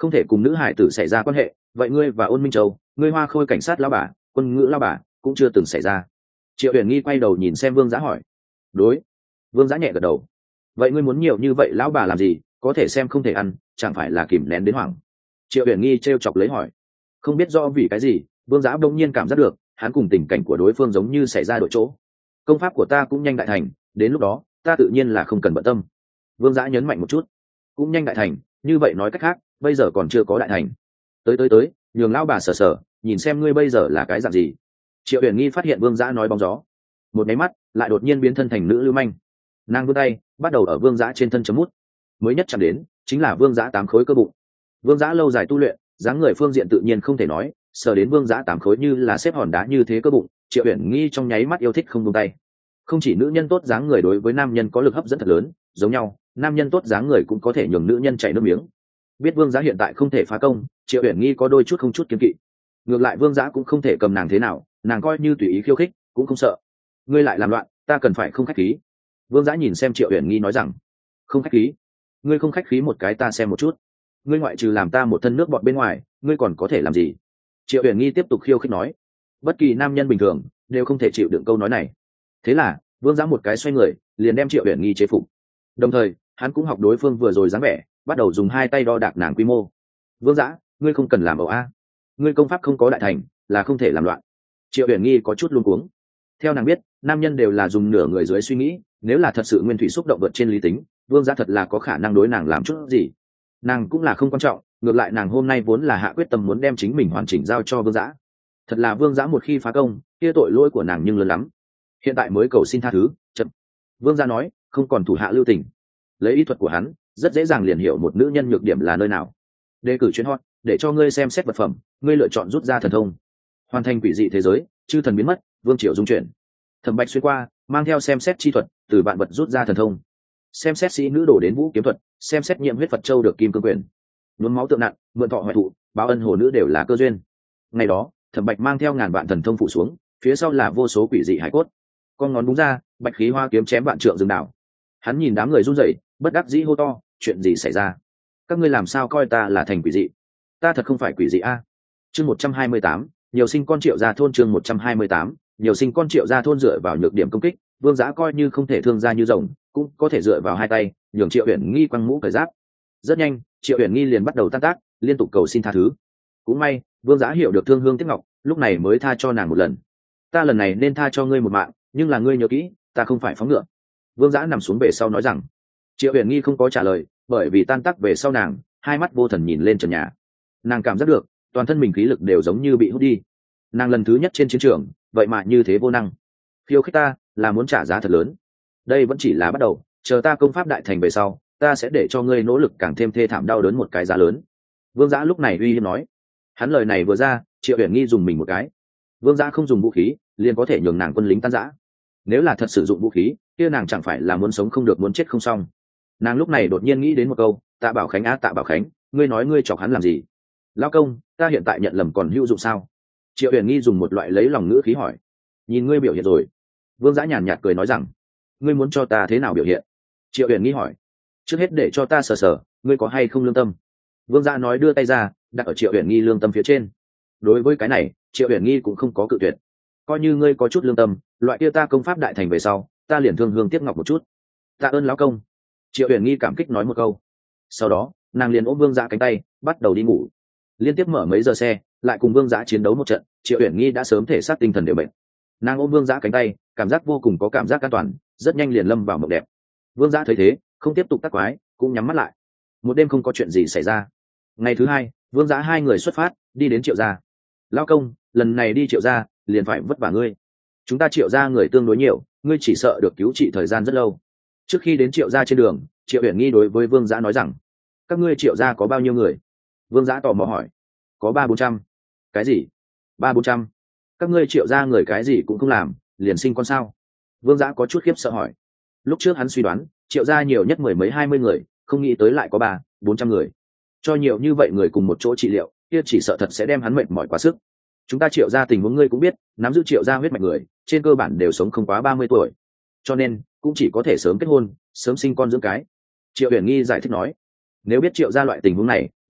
không thể cùng nữ hải tử xảy ra quan hệ. Vậy ngươi và Ôn Minh Châu, ngươi Hoa Khôi cảnh sát lão bà, quân ngữ lão bà cũng chưa từng xảy ra. Triệu Uyển Nghi quay đầu nhìn xem Vương Giã hỏi. Đối. Vương Giã nhẹ gật đầu. Vậy ngươi muốn nhiều như vậy lão bà làm gì, có thể xem không thể ăn, chẳng phải là kìm nén đến hoảng. Triệu Uyển Nghi trêu chọc lấy hỏi. Không biết do vì cái gì, Vương Giã bỗng nhiên cảm giác được hắn cùng tình cảnh của đối phương giống như xảy ra đổi chỗ. Công pháp của ta cũng nhanh đại thành, đến lúc đó ta tự nhiên là không cần bận tâm. Vương Giã nhấn mạnh một chút. Cũng nhanh đại thành, như vậy nói cách khác bây giờ còn chưa có đại thành. Tới tới tới, nhường lão bà sờ sờ, nhìn xem ngươi bây giờ là cái dạng gì. Triệu Uyển Nghi phát hiện Vương Giã nói bóng gió, một máy mắt lại đột nhiên biến thân thành nữ lưu manh. Nàng vươn tay bắt đầu ở Vương Giã trên thân chấm mút. Mới nhất chạm đến chính là Vương Giã tám khối cơ bụng. Vương Giã lâu dài tu luyện, dáng người phương diện tự nhiên không thể nói, sờ đến Vương Giã tám khối như là xếp hòn đá như thế cơ bụng, Triệu Uyển Nghi trong nháy mắt yêu thích không buông tay. Không chỉ nữ nhân tốt dáng người đối với nam nhân có lực hấp dẫn thật lớn, giống nhau nam nhân tốt dáng người cũng có thể nhường nữ nhân chảy nước miếng. Biết Vương Giã hiện tại không thể phá công, Triệu Uyển Nghi có đôi chút không chút kiêng kỵ. Ngược lại Vương Giã cũng không thể cầm nàng thế nào, nàng coi như tùy ý khiêu khích cũng không sợ. Ngươi lại làm loạn, ta cần phải không khách khí. Vương Giã nhìn xem Triệu Uyển Nghi nói rằng. Không khách khí? Ngươi không khách khí một cái ta xem một chút. Ngươi ngoại trừ làm ta một thân nước bọt bên ngoài, ngươi còn có thể làm gì? Triệu Uyển Nghi tiếp tục khiêu khích nói. Bất kỳ nam nhân bình thường đều không thể chịu đựng câu nói này. Thế là Vương Giã một cái xoay người liền đem Triệu Uyển Nghi chế phục. Đồng thời hắn cũng học đối phương vừa rồi dáng vẻ, bắt đầu dùng hai tay đo đạc nàng quy mô. Vương Giã, ngươi không cần làm ẩu a, ngươi công pháp không có đại thành là không thể làm loạn. Triệu Uyển Nghi có chút luống cuống. Theo nàng biết, nam nhân đều là dùng nửa người dưới suy nghĩ, nếu là thật sự nguyên thủy xúc động vượt trên lý tính, Vương Giã thật là có khả năng đối nàng làm chút gì. Nàng cũng là không quan trọng, ngược lại nàng hôm nay vốn là hạ quyết tâm muốn đem chính mình hoàn chỉnh giao cho Vương Giã. Thật là Vương Giã một khi phá công, kia tội lỗi của nàng nhưng lớn lắm. Hiện tại mới cầu xin tha thứ, chậm. Vương Giã nói, không còn thủ hạ lưu tình. Lấy ý thuật của hắn, rất dễ dàng liền hiểu một nữ nhân nhược điểm là nơi nào. Đề cử chuyến hot, để cho ngươi xem xét vật phẩm, ngươi lựa chọn rút ra thần thông. Hoàn thành quỷ dị thế giới, chư thần biến mất, vương triều dung chuyển. Thẩm Bạch xuyên qua, mang theo xem xét chi thuật, từ vạn vật rút ra thần thông. Xem xét sĩ nữ đổ đến vũ kiếm thuật, xem xét nhiệm huyết Phật châu được kim cương quyền. Nhuốm máu tượng nặng, mượn thọ hoại thụ, báo ân hồ nữ đều là cơ duyên. Ngày đó, Thẩm Bạch mang theo ngàn vạn thần thông phụ xuống, phía sau là vô số quỷ dị hải cốt. Con ngón búng ra, bạch khí hoa kiếm chém vạn trượng rừng đảo. Hắn nhìn đám người run rẩy, bất đắc dĩ hô to, chuyện gì xảy ra? Các ngươi làm sao coi ta là thành quỷ dị? Ta thật không phải quỷ dị a. Chương một trăm hai mươi tám, nhiều sinh con Triệu gia thôn. Chương một trăm hai mươi tám, nhiều sinh con Triệu gia thôn. Dựa vào nhược điểm công kích, Vương Giã coi như không thể thương ra như rồng, cũng có thể dựa vào hai tay nhường Triệu Uyển Nghi quăng mũ cởi giáp. Rất nhanh, Triệu Uyển Nghi liền bắt đầu tan tác, liên tục cầu xin tha thứ. Cũng may Vương Giã hiểu được thương hương tiếc ngọc, lúc này mới tha cho nàng một lần. Ta lần này nên tha cho ngươi một mạng, nhưng là ngươi nhớ kỹ, ta không phải phóng ngựa. Vương Giã nằm xuống về sau nói rằng. Triệu Uyển Nghi không có trả lời, bởi vì tan tác về sau nàng hai mắt vô thần nhìn lên trần nhà. Nàng cảm giác được toàn thân mình khí lực đều giống như bị hút đi. Nàng lần thứ nhất trên chiến trường, vậy mà như thế vô năng. Khiêu khích ta là muốn trả giá thật lớn. Đây vẫn chỉ là bắt đầu, chờ ta công pháp đại thành về sau, ta sẽ để cho ngươi nỗ lực càng thêm thê thảm đau đớn một cái giá lớn. Vương Giã lúc này uy hiếp nói. Hắn lời này vừa ra, Triệu Uyển Nghi dùng mình một cái. Vương Giã không dùng vũ khí liền có thể nhường nàng quân lính tan rã. Nếu là thật sử dụng vũ khí, kia nàng chẳng phải là muốn sống không được muốn chết không xong. Nàng lúc này đột nhiên nghĩ đến một câu, Tạ Bảo Khánh á Tạ Bảo Khánh, ngươi nói ngươi chọc hắn làm gì? Lao công, ta hiện tại nhận lầm còn hữu dụng sao? Triệu Uyển Nghi dùng một loại lấy lòng ngữ khí hỏi. Nhìn ngươi biểu hiện rồi. Vương Giã nhàn nhạt cười nói rằng. Ngươi muốn cho ta thế nào biểu hiện? Triệu Uyển Nghi hỏi. Trước hết để cho ta sờ sờ, ngươi có hay không lương tâm? Vương Giã nói đưa tay ra, đặt ở Triệu Uyển Nghi lương tâm phía trên. Đối với cái này, Triệu Uyển Nghi cũng không có cự tuyệt. Coi như ngươi có chút lương tâm, loại kia ta công pháp đại thành về sau, ta liền thương hương tiếc ngọc một chút. Tạ ơn lão công. Triệu Uyển Nghi cảm kích nói một câu. Sau đó nàng liền ôm Vương Giã cánh tay, bắt đầu đi ngủ. Liên tiếp mở mấy giờ xe, lại cùng Vương Giã chiến đấu một trận, Triệu Uyển Nghi đã sớm thể xác tinh thần đều bệnh. Nàng ôm Vương Giã cánh tay, cảm giác vô cùng có cảm giác an toàn, rất nhanh liền lâm vào mộng đẹp. Vương Giã thấy thế, không tiếp tục tác quái, cũng nhắm mắt lại. Một đêm không có chuyện gì xảy ra. Ngày thứ hai, Vương Giã hai người xuất phát, đi đến Triệu gia. Lão công, lần này đi Triệu gia, liền phải vất vả ngươi. Chúng ta Triệu gia người tương đối nhiều, ngươi chỉ sợ được cứu trị thời gian rất lâu. Trước khi đến Triệu gia trên đường, Triệu Uyển Nghi đối với Vương Giã nói rằng, các ngươi Triệu gia có bao nhiêu người? Vương Giã tò mò hỏi. Có ba bốn trăm. Cái gì? Ba bốn trăm? Các ngươi Triệu gia người cái gì cũng không làm, liền sinh con sao? Vương Giã có chút khiếp sợ hỏi. Lúc trước hắn suy đoán Triệu gia nhiều nhất mười mấy hai mươi người, không nghĩ tới lại có ba bốn trăm người. Cho nhiều như vậy người cùng một chỗ trị liệu, kia chỉ sợ thật sẽ đem hắn mệt mỏi quá sức. Chúng ta Triệu gia tình huống ngươi cũng biết, nắm giữ Triệu gia huyết mạch người trên cơ bản đều sống không quá ba mươi tuổi, cho nên cũng chỉ có thể sớm kết hôn, sớm sinh con dưỡng cái. Triệu Uyển Nghi giải thích nói. Nếu biết Triệu gia loại tình huống này,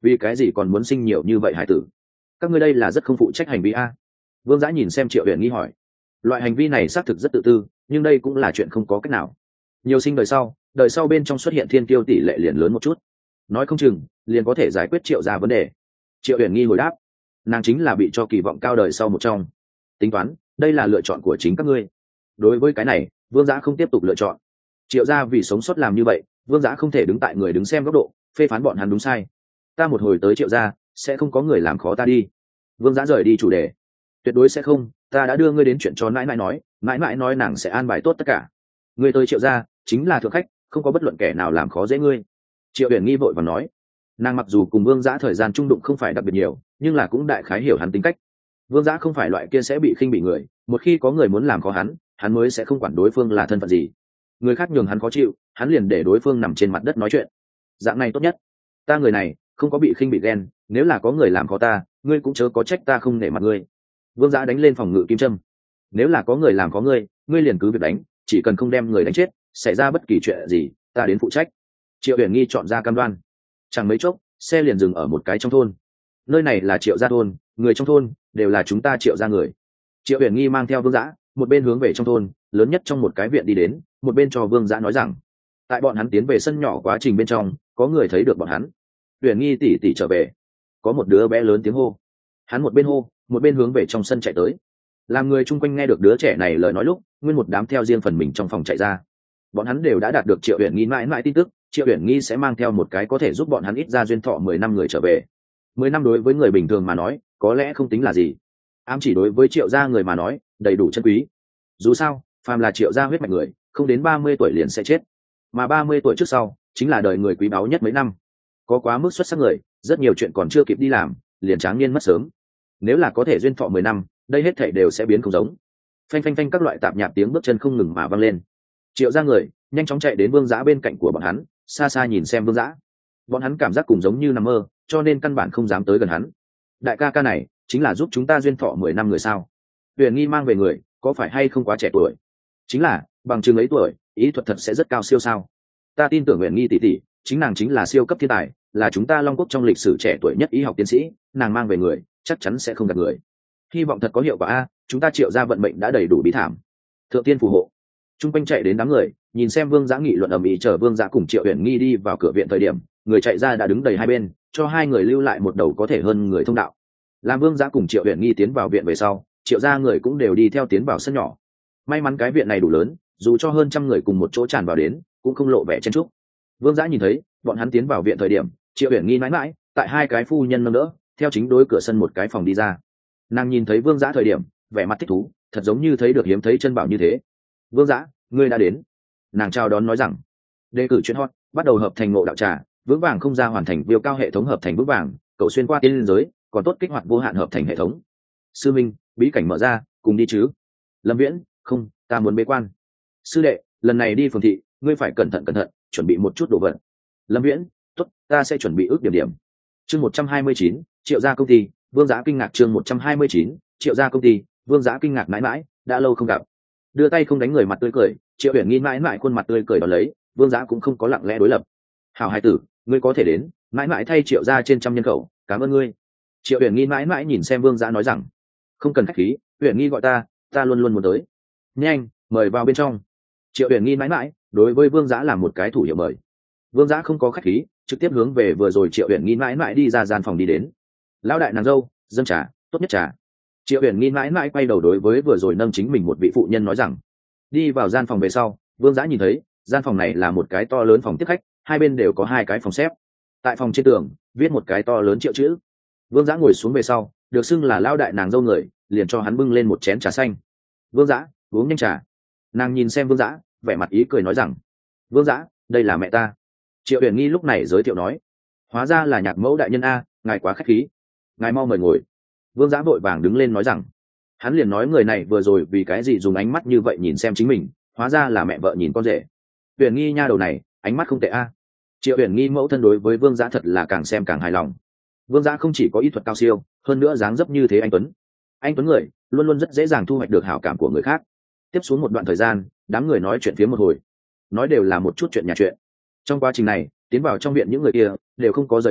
vì cái gì còn muốn sinh nhiều như vậy hải tử? Các ngươi đây là rất không phụ trách hành vi a. Vương Dã nhìn xem Triệu Uyển Nghi hỏi. Loại hành vi này xác thực rất tự tư, nhưng đây cũng là chuyện không có cách nào. Nhiều sinh đời sau, đời sau bên trong xuất hiện thiên kiêu tỷ lệ liền lớn một chút, nói không chừng liền có thể giải quyết Triệu gia vấn đề. Triệu Uyển Nghi hồi đáp, nàng chính là bị cho kỳ vọng cao đời sau một trong. Tính toán, đây là lựa chọn của chính các ngươi. Đối với cái này, Vương Dã không tiếp tục lựa chọn. Triệu gia vì sống sót làm như vậy, Vương Dã không thể đứng tại người đứng xem góc độ, phê phán bọn hắn đúng sai. Ta một hồi tới Triệu gia, sẽ không có người làm khó ta đi. Vương Dã rời đi chủ đề. Tuyệt đối sẽ không, ta đã đưa ngươi đến chuyện cho nãi nãi nói, nãi nãi nói nàng sẽ an bài tốt tất cả. Ngươi tới Triệu gia, chính là thượng khách, không có bất luận kẻ nào làm khó dễ ngươi. Triệu Uyển Nghi vội vàng nói. Nàng mặc dù cùng Vương Dã thời gian chung đụng không phải đặc biệt nhiều, nhưng là cũng đại khái hiểu hắn tính cách. Vương Dã không phải loại kia sẽ bị khinh bị người, một khi có người muốn làm khó hắn, hắn mới sẽ không quản đối phương là thân phận gì. Người khác nhường hắn khó chịu, hắn liền để đối phương nằm trên mặt đất nói chuyện. Dạng này tốt nhất. Ta người này không có bị khinh bị ghen, nếu là có người làm khó ta, ngươi cũng chớ có trách ta không nể mặt ngươi. Vương Dã đánh lên phòng ngự kim châm. Nếu là có người làm khó ngươi, ngươi liền cứ việc đánh, chỉ cần không đem người đánh chết, xảy ra bất kỳ chuyện gì, ta đến phụ trách. Triệu Uyển Nghi chọn ra cam đoan. Chẳng mấy chốc, xe liền dừng ở một cái trong thôn. Nơi này là Triệu gia thôn, người trong thôn đều là chúng ta Triệu gia người. Triệu Uyển Nghi mang theo Vương Dã, một bên hướng về trong thôn lớn nhất trong một cái viện đi đến, một bên cho Vương Dã nói rằng, tại bọn hắn tiến về sân nhỏ quá trình bên trong, có người thấy được bọn hắn. Uyển Nghi tỷ tỷ trở về. Có một đứa bé lớn tiếng hô. Hắn một bên hô, một bên hướng về trong sân chạy tới. Làm người chung quanh nghe được đứa trẻ này lời nói lúc, nguyên một đám theo riêng phần mình trong phòng chạy ra. Bọn hắn đều đã đạt được Triệu Uyển Nghi mãi mãi tin tức, Triệu Uyển Nghi sẽ mang theo một cái có thể giúp bọn hắn ít ra duyên thọ mười năm người trở về. Mười năm đối với người bình thường mà nói, có lẽ không tính là gì. Ám chỉ đối với Triệu gia người mà nói, đầy đủ chân quý. Dù sao, phàm là Triệu gia huyết mạch người, không đến ba mươi tuổi liền sẽ chết. Mà ba mươi tuổi trước sau, chính là đời người quý báu nhất mấy năm. Có quá mức xuất sắc người, rất nhiều chuyện còn chưa kịp đi làm, liền tráng niên mất sớm. Nếu là có thể duyên thọ mười năm, đây hết thảy đều sẽ biến không giống. Phanh phanh phanh các loại tạp nhạp tiếng bước chân không ngừng mà vang lên. Triệu gia người nhanh chóng chạy đến Vương Dã bên cạnh của bọn hắn, xa xa nhìn xem Vương Dã. Bọn hắn cảm giác cùng giống như nằm mơ, cho nên căn bản không dám tới gần hắn. Đại ca ca này chính là giúp chúng ta duyên thọ mười năm người sao? Uyển Nghi mang về người, có phải hay không quá trẻ tuổi? Chính là, bằng chừng ấy tuổi, ý thuật thật sẽ rất cao siêu sao? Ta tin tưởng Uyển Nghi tỷ tỷ, chính nàng chính là siêu cấp thiên tài, là chúng ta Long Quốc trong lịch sử trẻ tuổi nhất y học tiến sĩ, nàng mang về người, chắc chắn sẽ không gạt người. Hy vọng thật có hiệu quả a, chúng ta Triệu gia vận mệnh đã đầy đủ bí thảm. Thượng tiên phù hộ. Trung quanh chạy đến đám người, nhìn xem Vương Dã nghị luận ầm ĩ chờ Vương Dã cùng Triệu Uyển Nghi đi vào cửa viện thời điểm, người chạy ra đã đứng đầy hai bên, cho hai người lưu lại một đầu có thể hơn người thông đạo. Làm Vương Dã cùng Triệu Uyển Nghi tiến vào viện về sau, Triệu gia người cũng đều đi theo tiến vào sân nhỏ. May mắn cái viện này đủ lớn, dù cho hơn trăm người cùng một chỗ tràn vào đến, cũng không lộ vẻ chen chúc. Vương Dã nhìn thấy, bọn hắn tiến vào viện thời điểm, Triệu Uyển Nghi mãi mãi, tại hai cái phu nhân nâng đỡ, theo chính đối cửa sân một cái phòng đi ra. Nàng nhìn thấy Vương Dã thời điểm, vẻ mặt thích thú, thật giống như thấy được hiếm thấy chân bảo như thế. Vương Dã, ngươi đã đến. Nàng chào đón nói rằng, đề cử chuyên hot, bắt đầu hợp thành ngộ đạo trà, vững vàng không ra hoàn thành viêu cao hệ thống hợp thành vững vàng, cậu xuyên qua tiên giới, còn tốt kích hoạt vô hạn hợp thành hệ thống. Sư minh, bí cảnh mở ra, cùng đi chứ? Lâm Viễn, không, ta muốn bế quan. Sư đệ, lần này đi phường thị, ngươi phải cẩn thận cẩn thận, chuẩn bị một chút đồ vật. Lâm Viễn, tốt, ta sẽ chuẩn bị ước điểm điểm. Chương một trăm hai mươi chín, Triệu gia công ty, Vương Dã kinh ngạc chương một trăm hai mươi chín, Triệu gia công ty, Vương Dã kinh ngạc mãi mãi, đã lâu không gặp. Đưa tay không đánh người mặt tươi cười, Triệu Uyển Nghi mãi mãi khuôn mặt tươi cười đón lấy, Vương Dã cũng không có lặng lẽ đối lập. Hảo hai tử, ngươi có thể đến, mãi mãi thay Triệu gia trên trăm nhân khẩu, cảm ơn ngươi. Triệu Uyển Nghi mãi mãi nhìn xem Vương Dã nói rằng, không cần khách khí, Uyển Nghi gọi ta, ta luôn luôn muốn tới. Nhanh, mời vào bên trong. Triệu Uyển Nghi mãi mãi đối với Vương Dã làm một cái thủ hiệu mời. Vương Dã không có khách khí, trực tiếp hướng về vừa rồi Triệu Uyển Nghi mãi mãi đi ra gian phòng đi đến. Lão đại nàng dâu, dâng trà, tốt nhất trà. Triệu Uyển Nghi mãi mãi quay đầu đối với vừa rồi nâng chính mình một vị phụ nhân nói rằng, đi vào gian phòng về sau, Vương Dã nhìn thấy gian phòng này là một cái to lớn phòng tiếp khách, hai bên đều có hai cái phòng xếp. Tại phòng trên tường viết một cái to lớn Triệu chữ. Vương Dã ngồi xuống về sau, được xưng là lão đại nàng dâu người, liền cho hắn bưng lên một chén trà xanh. Vương Dã, uống nhanh trà. Nàng nhìn xem Vương Dã, vẻ mặt ý cười nói rằng, Vương Dã, đây là mẹ ta. Triệu Uyển Nghi lúc này giới thiệu nói, hóa ra là nhạc mẫu đại nhân a, ngài quá khách khí, ngài mau mời ngồi. Vương Dã vội vàng đứng lên nói rằng, hắn liền nói người này vừa rồi vì cái gì dùng ánh mắt như vậy nhìn xem chính mình, hóa ra là mẹ vợ nhìn con rể. Uyển Nghi nha đầu này, ánh mắt không tệ a. Triệu Uyển Nghi mẫu thân đối với Vương Dã thật là càng xem càng hài lòng. Vương Dã không chỉ có ý thuật cao siêu, hơn nữa dáng dấp như thế anh tuấn. Anh tuấn người luôn luôn rất dễ dàng thu hoạch được hảo cảm của người khác. Tiếp xuống một đoạn thời gian, đám người nói chuyện phía một hồi, nói đều là một chút chuyện nhà chuyện. Trong quá trình này, tiến vào trong viện những người kia đều không có rời đi,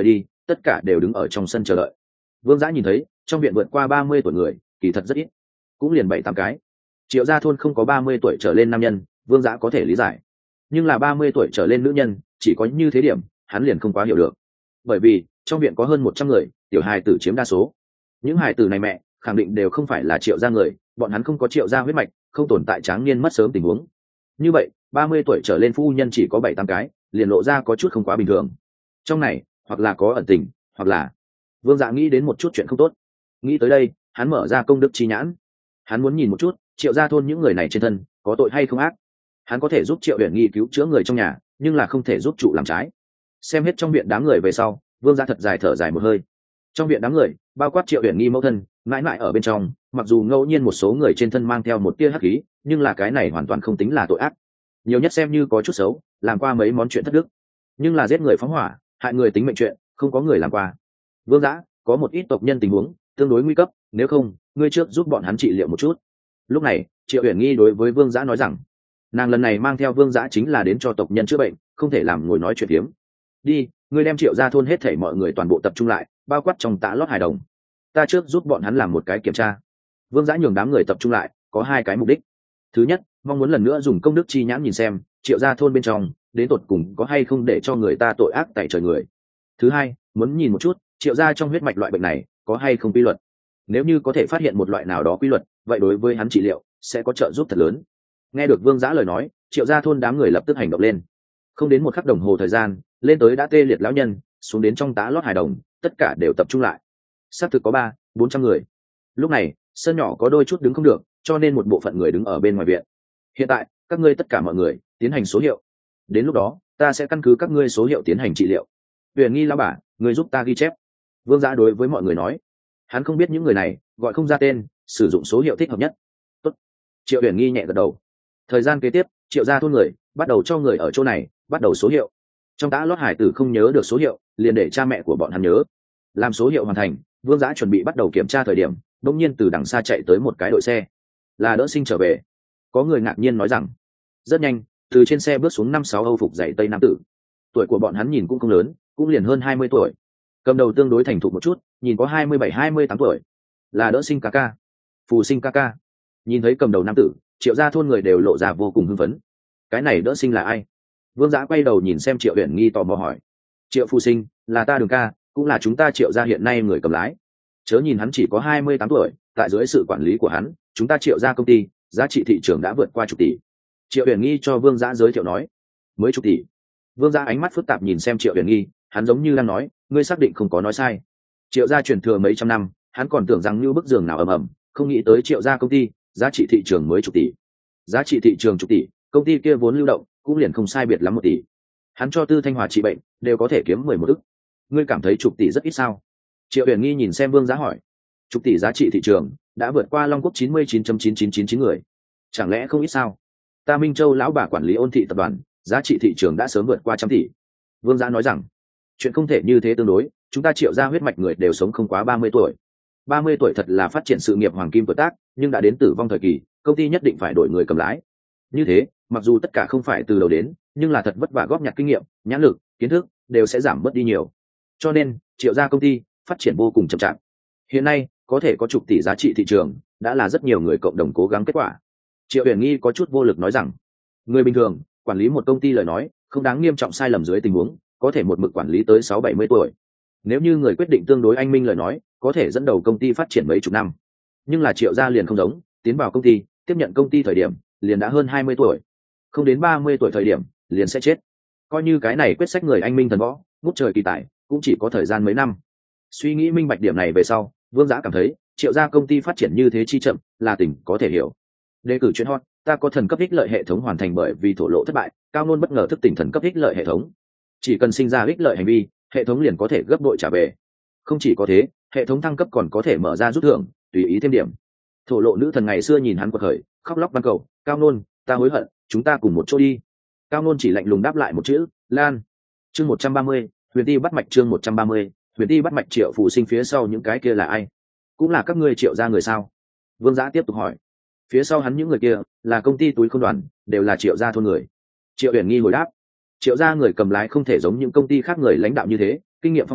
tất cả đều đứng ở trong sân chờ đợi. Vương Giã nhìn thấy trong viện vượt qua ba mươi tuổi người kỳ thật rất ít, cũng liền bảy tám cái. Triệu gia thôn không có ba mươi tuổi trở lên nam nhân, Vương Giã có thể lý giải, nhưng là ba mươi tuổi trở lên nữ nhân chỉ có như thế điểm hắn liền không quá hiểu được. Bởi vì trong viện có hơn một trăm người, tiểu hài tử chiếm đa số. Những hài tử này mẹ khẳng định đều không phải là Triệu gia người, bọn hắn không có Triệu gia huyết mạch, không tồn tại tráng niên mất sớm tình huống. Như vậy ba mươi tuổi trở lên phu nhân chỉ có bảy tám cái, liền lộ ra có chút không quá bình thường. Trong này hoặc là có ẩn tình, hoặc là Vương Dạ nghĩ đến một chút chuyện không tốt. Nghĩ tới đây hắn mở ra công đức chi nhãn, hắn muốn nhìn một chút Triệu gia thôn những người này trên thân có tội hay không ác. Hắn có thể giúp Triệu Uyển Nghi cứu chữa người trong nhà, nhưng là không thể giúp trụ làm trái. Xem hết trong viện đám người về sau, Vương Dạ thật dài thở dài một hơi. Trong viện đám người bao quát Triệu Uyển Nghi mẫu thân mãi mãi ở bên trong, mặc dù ngẫu nhiên một số người trên thân mang theo một tia hắc khí, nhưng là cái này hoàn toàn không tính là tội ác, nhiều nhất xem như có chút xấu, làm qua mấy món chuyện thất đức, nhưng là giết người phóng hỏa hại người tính mệnh chuyện không có người làm qua. Vương Giã có một ít tộc nhân tình huống tương đối nguy cấp, nếu không ngươi trước giúp bọn hắn trị liệu một chút. Lúc này Triệu Uyển Nghi đối với Vương Giã nói rằng, nàng lần này mang theo Vương Giã chính là đến cho tộc nhân chữa bệnh, không thể làm ngồi nói chuyện hiếm. Đi, ngươi đem Triệu gia thôn hết thảy mọi người toàn bộ tập trung lại, bao quát trong tạ lót hài đồng, ta trước giúp bọn hắn làm một cái kiểm tra. Vương Giã nhường đám người tập trung lại có hai cái mục đích. Thứ nhất, mong muốn lần nữa dùng công đức chi nhãn nhìn xem Triệu gia thôn bên trong đến tột cùng có hay không để cho người ta tội ác tại trời người. Thứ hai, muốn nhìn một chút Triệu gia trong huyết mạch loại bệnh này có hay không quy luật. Nếu như có thể phát hiện một loại nào đó quy luật, vậy đối với hắn trị liệu sẽ có trợ giúp thật lớn. Nghe được Vương Giã lời nói, Triệu gia thôn đám người lập tức hành động lên. Không đến một khắc đồng hồ thời gian, lên tới đã tê liệt lão nhân, xuống đến trong tá lót hài đồng, tất cả đều tập trung lại. Xác thực có ba bốn trăm người. Lúc này sân nhỏ có đôi chút đứng không được, cho nên một bộ phận người đứng ở bên ngoài viện. Hiện tại các ngươi tất cả mọi người tiến hành số hiệu, đến lúc đó ta sẽ căn cứ các ngươi số hiệu tiến hành trị liệu. Uyển Nghi lão bà, người giúp ta ghi chép. Vương Giã đối với mọi người nói, hắn không biết những người này gọi không ra tên, sử dụng số hiệu thích hợp nhất. Tốt. Triệu Uyển Nghi nhẹ gật đầu. Thời gian kế tiếp, Triệu gia thôn người bắt đầu cho người ở chỗ này bắt đầu số hiệu. Trong tã lót hải tử không nhớ được số hiệu, liền để cha mẹ của bọn hắn nhớ. Làm số hiệu hoàn thành, Vương Giã chuẩn bị bắt đầu kiểm tra thời điểm, đột nhiên từ đằng xa chạy tới một cái đội xe, là Đỡ Sinh trở về. Có người ngạc nhiên nói rằng, rất nhanh từ trên xe bước xuống năm sáu âu phục dày tây nam tử. Tuổi của bọn hắn nhìn cũng không lớn, cũng liền hơn hai mươi tuổi. Cầm đầu tương đối thành thục một chút, nhìn có hai mươi bảy hai mươi tám tuổi, là Đỡ Sinh ca ca, Phù Sinh ca ca. Nhìn thấy cầm đầu nam tử, Triệu gia thôn người đều lộ ra vô cùng hưng phấn. Cái này Đỡ Sinh là ai? Vương Giã quay đầu nhìn xem Triệu Uyển Nghi tò mò hỏi. Triệu Phù Sinh là ta Đường ca, cũng là chúng ta Triệu gia hiện nay người cầm lái. Chớ nhìn hắn chỉ có hai mươi tám tuổi, tại dưới sự quản lý của hắn, chúng ta Triệu gia công ty giá trị thị trường đã vượt qua chục tỷ. Triệu Uyển Nghi cho Vương Giã giới thiệu nói. Mới chục tỷ? Vương Giã ánh mắt phức tạp nhìn xem Triệu Uyển Nghi, hắn giống như đang nói, ngươi xác định không có nói sai. Triệu gia truyền thừa mấy trăm năm, hắn còn tưởng rằng như bức giường nào ầm ầm, không nghĩ tới Triệu gia công ty giá trị thị trường mới chục tỷ. Giá trị thị trường chục tỷ, công ty kia vốn lưu động cũng liền không sai biệt lắm một tỷ. Hắn cho Tư Thanh Hòa trị bệnh đều có thể kiếm mười một ức. Ngươi cảm thấy chục tỷ rất ít sao? Triệu Uyển Nghi nhìn xem Vương Giã hỏi. Chục tỷ giá trị thị trường đã vượt qua Long Quốc chín mươi chín phẩy chín chín chín chín người, chẳng lẽ không ít sao? Ta Minh Châu lão bà quản lý Ôn thị tập đoàn, giá trị thị trường đã sớm vượt qua trăm tỷ. Vương Giã nói rằng, chuyện không thể như thế tương đối, chúng ta Triệu gia huyết mạch người đều sống không quá ba mươi tuổi. ba mươi tuổi thật là phát triển sự nghiệp hoàng kim tuổi tác, nhưng đã đến tử vong thời kỳ, công ty nhất định phải đổi người cầm lái. Như thế, mặc dù tất cả không phải từ đầu đến, nhưng là thật vất vả góp nhặt kinh nghiệm, nhãn lực, kiến thức đều sẽ giảm bớt đi nhiều. Cho nên, Triệu gia công ty phát triển vô cùng chậm chạp. Hiện nay, có thể có chục tỷ giá trị thị trường, đã là rất nhiều người cộng đồng cố gắng kết quả. Triệu Uyển Nghi có chút vô lực nói rằng, người bình thường quản lý một công ty lời nói, không đáng nghiêm trọng sai lầm dưới tình huống, có thể một mực quản lý tới sáu bảy mươi tuổi. Nếu như người quyết định tương đối anh minh lời nói, có thể dẫn đầu công ty phát triển mấy chục năm. Nhưng là Triệu gia liền không giống, tiến vào công ty, tiếp nhận công ty thời điểm, liền đã hơn hai mươi tuổi. Không đến ba mươi tuổi thời điểm, liền sẽ chết. Coi như cái này quyết sách người anh minh thần võ, ngút trời kỳ tài, cũng chỉ có thời gian mấy năm. Suy nghĩ minh bạch điểm này về sau, Vương Giã cảm thấy, Triệu gia công ty phát triển như thế chi chậm, là tình có thể hiểu. Đề cử chuyện hot, ta có thần cấp ích lợi hệ thống hoàn thành bởi vì thổ lộ thất bại, Cao Nôn bất ngờ thức tỉnh thần cấp ích lợi hệ thống. Chỉ cần sinh ra ích lợi hành vi, hệ thống liền có thể gấp bội trả về. Không chỉ có thế, hệ thống thăng cấp còn có thể mở ra rút thưởng, tùy ý thêm điểm. Thổ lộ nữ thần ngày xưa nhìn hắn quật khởi, khóc lóc van cầu, Cao Nôn, ta hối hận, chúng ta cùng một chỗ đi. Cao Nôn chỉ lạnh lùng đáp lại một chữ, Lan. Chương một trăm ba mươi, Huyền Ti bắt mạch chương một trăm ba mươi, Huyền Ti bắt mạch. Triệu Phù Sinh phía sau những cái kia là ai? Cũng là các ngươi Triệu gia người sao? Vương Giã tiếp tục hỏi. Phía sau hắn những người kia là công ty túi không đoàn, đều là Triệu gia thôn người. Triệu Uyển Nghi hồi đáp. Triệu gia người cầm lái không thể giống những công ty khác người lãnh đạo như thế, kinh nghiệm phong phú,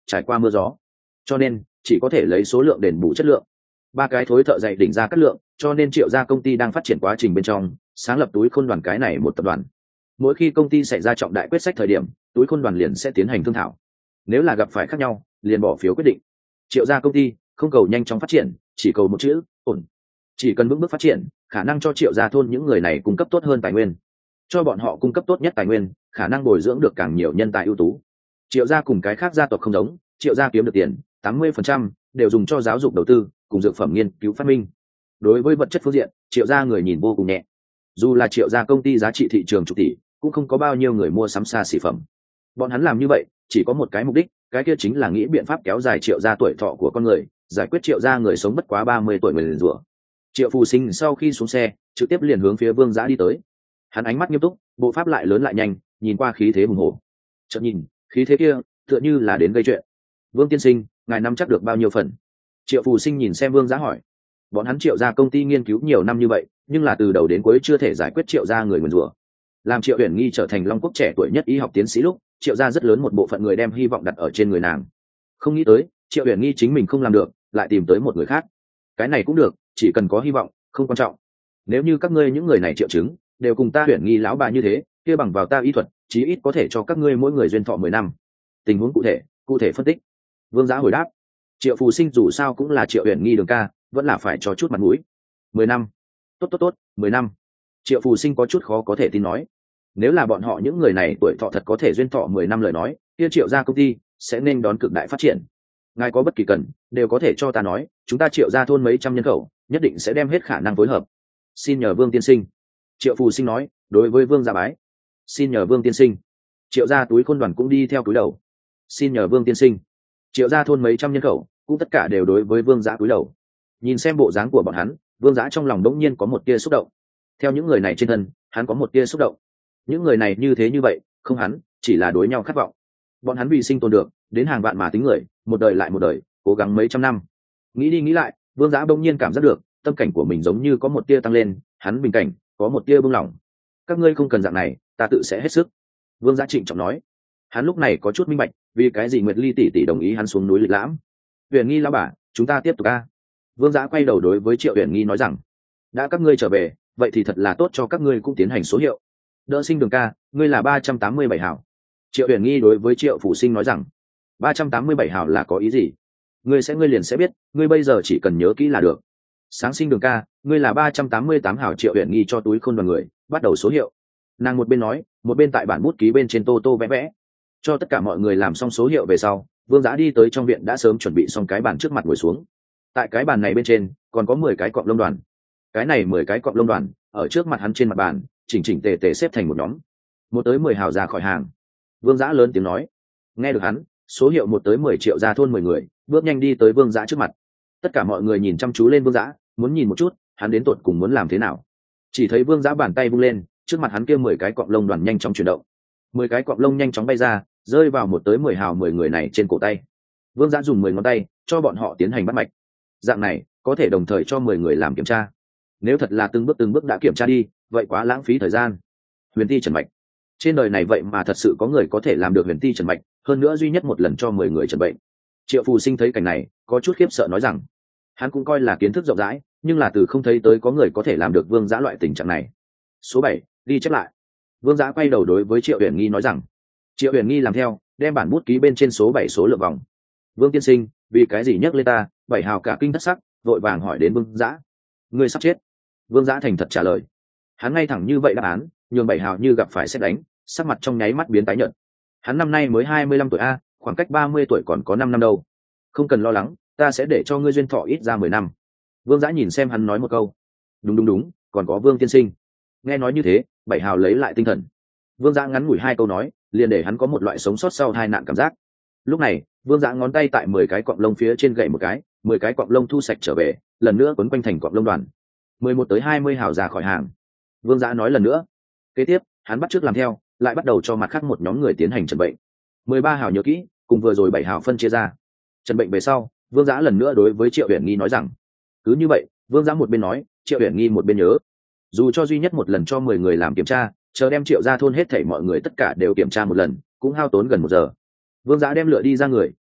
trải qua mưa gió, cho nên chỉ có thể lấy số lượng đền bù chất lượng. Ba cái thối thợ dạy đỉnh ra cắt lượng, cho nên Triệu gia công ty đang phát triển quá trình bên trong sáng lập túi khôn đoàn cái này một tập đoàn. Mỗi khi công ty xảy ra trọng đại quyết sách thời điểm, túi khôn đoàn liền sẽ tiến hành thương thảo, nếu là gặp phải khác nhau liền bỏ phiếu quyết định. Triệu gia công ty không cầu nhanh chóng phát triển, chỉ cầu một chữ ổn. Chỉ cần bước bước phát triển, khả năng cho Triệu gia thôn những người này cung cấp tốt hơn tài nguyên, cho bọn họ cung cấp tốt nhất tài nguyên, khả năng bồi dưỡng được càng nhiều nhân tài ưu tú. Triệu gia cùng cái khác gia tộc không giống, Triệu gia kiếm được tiền tám mươi phần trăm đều dùng cho giáo dục đầu tư cùng dược phẩm nghiên cứu phát minh. Đối với vật chất phương diện, Triệu gia người nhìn vô cùng nhẹ. Dù là Triệu gia công ty giá trị thị trường chục tỷ, cũng không có bao nhiêu người mua sắm xa xỉ phẩm. Bọn hắn làm như vậy chỉ có một cái mục đích, cái kia chính là nghĩ biện pháp kéo dài Triệu gia tuổi thọ của con người, giải quyết Triệu gia người sống bất quá ba mươi tuổi người liền rủa. Triệu Phù Sinh sau khi xuống xe, trực tiếp liền hướng phía Vương Giã đi tới. Hắn ánh mắt nghiêm túc, bộ pháp lại lớn lại nhanh, nhìn qua khí thế hùng hổ. Chợt nhìn, khí thế kia tựa như là đến gây chuyện. Vương tiên sinh, ngài nắm chắc được bao nhiêu phần? Triệu Phù Sinh nhìn xem Vương Giã hỏi. Bọn hắn Triệu gia công ty nghiên cứu nhiều năm như vậy, nhưng là từ đầu đến cuối chưa thể giải quyết Triệu gia người nguyền rủa. Làm Triệu Uyển Nghi trở thành Long Quốc trẻ tuổi nhất y học tiến sĩ lúc, Triệu gia rất lớn một bộ phận người đem hy vọng đặt ở trên người nàng. Không nghĩ tới, Triệu Uyển Nghi chính mình không làm được, lại tìm tới một người khác. Cái này cũng được, chỉ cần có hy vọng, không quan trọng. Nếu như các ngươi những người này triệu chứng đều cùng ta Uyển Nghi lão bà như thế, kia bằng vào ta y thuật, chí ít có thể cho các ngươi mỗi người duyên thọ mười năm. Tình huống cụ thể, cụ thể phân tích. Vương Giã hồi đáp. Triệu Phù Sinh dù sao cũng là Triệu Uyển Nghi đường ca, vẫn là phải cho chút mặt mũi. Mười năm. Tốt tốt tốt, mười năm. Triệu Phù Sinh có chút khó có thể tin nói. Nếu là bọn họ những người này tuổi thọ thật có thể duyên thọ mười năm lời nói, kia Triệu gia công ty sẽ nên đón cực đại phát triển. Ngài có bất kỳ cần, đều có thể cho ta nói, chúng ta Triệu gia thôn mấy trăm nhân khẩu, nhất định sẽ đem hết khả năng phối hợp. Xin nhờ Vương tiên sinh. Triệu Phù Sinh nói, đối với Vương gia bái. Xin nhờ Vương tiên sinh. Triệu gia túi khôn đoàn cũng đi theo túi đầu. Xin nhờ Vương tiên sinh. Triệu gia thôn mấy trăm nhân khẩu, cũng tất cả đều đối với Vương Giã túi đầu. Nhìn xem bộ dáng của bọn hắn, Vương Giã trong lòng đống nhiên có một tia xúc động. Theo những người này trên thân, hắn có một tia xúc động. Những người này như thế như vậy, không hắn, chỉ là đối nhau khát vọng. Bọn hắn vì sinh tồn được, đến hàng vạn mà tính người, một đời lại một đời, cố gắng mấy trăm năm. Nghĩ đi nghĩ lại, Vương Giã đống nhiên cảm giác được, tâm cảnh của mình giống như có một tia tăng lên, hắn bình cảnh có một tia buông lỏng. Các ngươi không cần dạng này, ta tự sẽ hết sức. Vương Giã trịnh trọng nói. Hắn lúc này có chút minh bạch, vì cái gì Nguyệt Ly tỷ tỷ đồng ý hắn xuống núi lịch lãm. Uyển Nghi lão bà, chúng ta tiếp tục a. Vương Giã quay đầu đối với Triệu Uyển Nghi nói rằng, đã các ngươi trở về, vậy thì thật là tốt cho các ngươi cũng tiến hành số hiệu. Đỡ Sinh đường ca, ngươi là ba trăm tám mươi bảy hảo. Triệu Uyển Nghi đối với Triệu Phủ Sinh nói rằng, ba trăm tám mươi bảy hảo là có ý gì? Ngươi sẽ ngươi liền sẽ biết, ngươi bây giờ chỉ cần nhớ kỹ là được. Sáng Sinh đường ca, ngươi là ba trăm tám mươi tám hảo. Triệu Uyển Nghi cho túi khôn đoàn người, bắt đầu số hiệu. Nàng một bên nói, một bên tại bản bút ký bên trên tô tô vẽ vẽ. Cho tất cả mọi người làm xong số hiệu về sau, Vương Giã đi tới trong viện đã sớm chuẩn bị xong cái bàn trước mặt ngồi xuống. Tại cái bàn này bên trên còn có mười cái cọng lông đoàn. Cái này mười cái cọng lông đoàn ở trước mặt hắn trên mặt bàn, chỉnh chỉnh tề tề xếp thành một nhóm. Một tới mười hào ra khỏi hàng. Vương Giã lớn tiếng nói. Nghe được hắn, số hiệu một tới mười Triệu ra thôn mười người bước nhanh đi tới Vương Giã trước mặt. Tất cả mọi người nhìn chăm chú lên Vương Giã, muốn nhìn một chút hắn đến tột cùng muốn làm thế nào. Chỉ thấy Vương Giã bàn tay vung lên, trước mặt hắn kia mười cái cọng lông đoàn nhanh chóng chuyển động. Mười cái cọng lông nhanh chóng bay ra, rơi vào một tới mười hào mười người này trên cổ tay. Vương Giã dùng mười ngón tay cho bọn họ tiến hành bắt mạch. Dạng này có thể đồng thời cho mười người làm kiểm tra. Nếu thật là từng bước từng bước đã kiểm tra đi, vậy quá lãng phí thời gian. Huyền ti trần mạch, trên đời này vậy mà thật sự có người có thể làm được huyền ti trần mạch, hơn nữa duy nhất một lần cho mười người trần bệnh. Triệu Phù Sinh thấy cảnh này có chút khiếp sợ nói rằng, hắn cũng coi là kiến thức rộng rãi, nhưng là từ không thấy tới có người có thể làm được Vương Giã loại tình trạng này. Số bảy, ghi chép lại. Vương Giã quay đầu đối với Triệu Uyển Nghi nói rằng. Triệu Uyển Nghi làm theo, đem bản bút ký bên trên số bảy số lượng vòng. Vương tiên sinh, vì cái gì nhắc lên ta? Bảy hào cả kinh thất sắc, vội vàng hỏi đến Vương Giã. Ngươi sắp chết. Vương Giã thành thật trả lời. Hắn ngay thẳng như vậy đáp án, nhường bảy hào như gặp phải sét đánh, sắc mặt trong nháy mắt biến tái nhợt. Hắn năm nay mới hai mươi lăm tuổi a, khoảng cách ba mươi tuổi còn có năm năm đâu. Không cần lo lắng, ta sẽ để cho ngươi duyên thọ ít ra mười năm. Vương Giã nhìn xem hắn nói một câu. Đúng đúng đúng, còn có Vương tiên sinh. Nghe nói như thế, bảy hào lấy lại tinh thần. Vương Giã ngắn ngủi hai câu nói, liền để hắn có một loại sống sót sau hai nạn cảm giác. Lúc này, Vương Giã ngón tay tại mười cái cọng lông phía trên gậy một cái, mười cái cọng lông thu sạch trở về, lần nữa quấn quanh thành cọng lông đoàn. Mười một tới hai mươi hào ra khỏi hàng. Vương Giã nói lần nữa. Kế tiếp, hắn bắt chước làm theo, lại bắt đầu cho mặt khác một nhóm người tiến hành trần bệnh. Mười ba hào nhớ kỹ, cùng vừa rồi bảy hào phân chia ra. Trần bệnh về sau, Vương Giã lần nữa đối với Triệu Uyển Nghi nói rằng, cứ như vậy, Vương Giã một bên nói, Triệu Uyển Nghi một bên nhớ. Dù cho duy nhất một lần cho mười người làm kiểm tra, chờ đem Triệu ra thôn hết thảy mọi người tất cả đều kiểm tra một lần, cũng hao tốn gần một giờ. Vương Giã đem lựa đi ra người,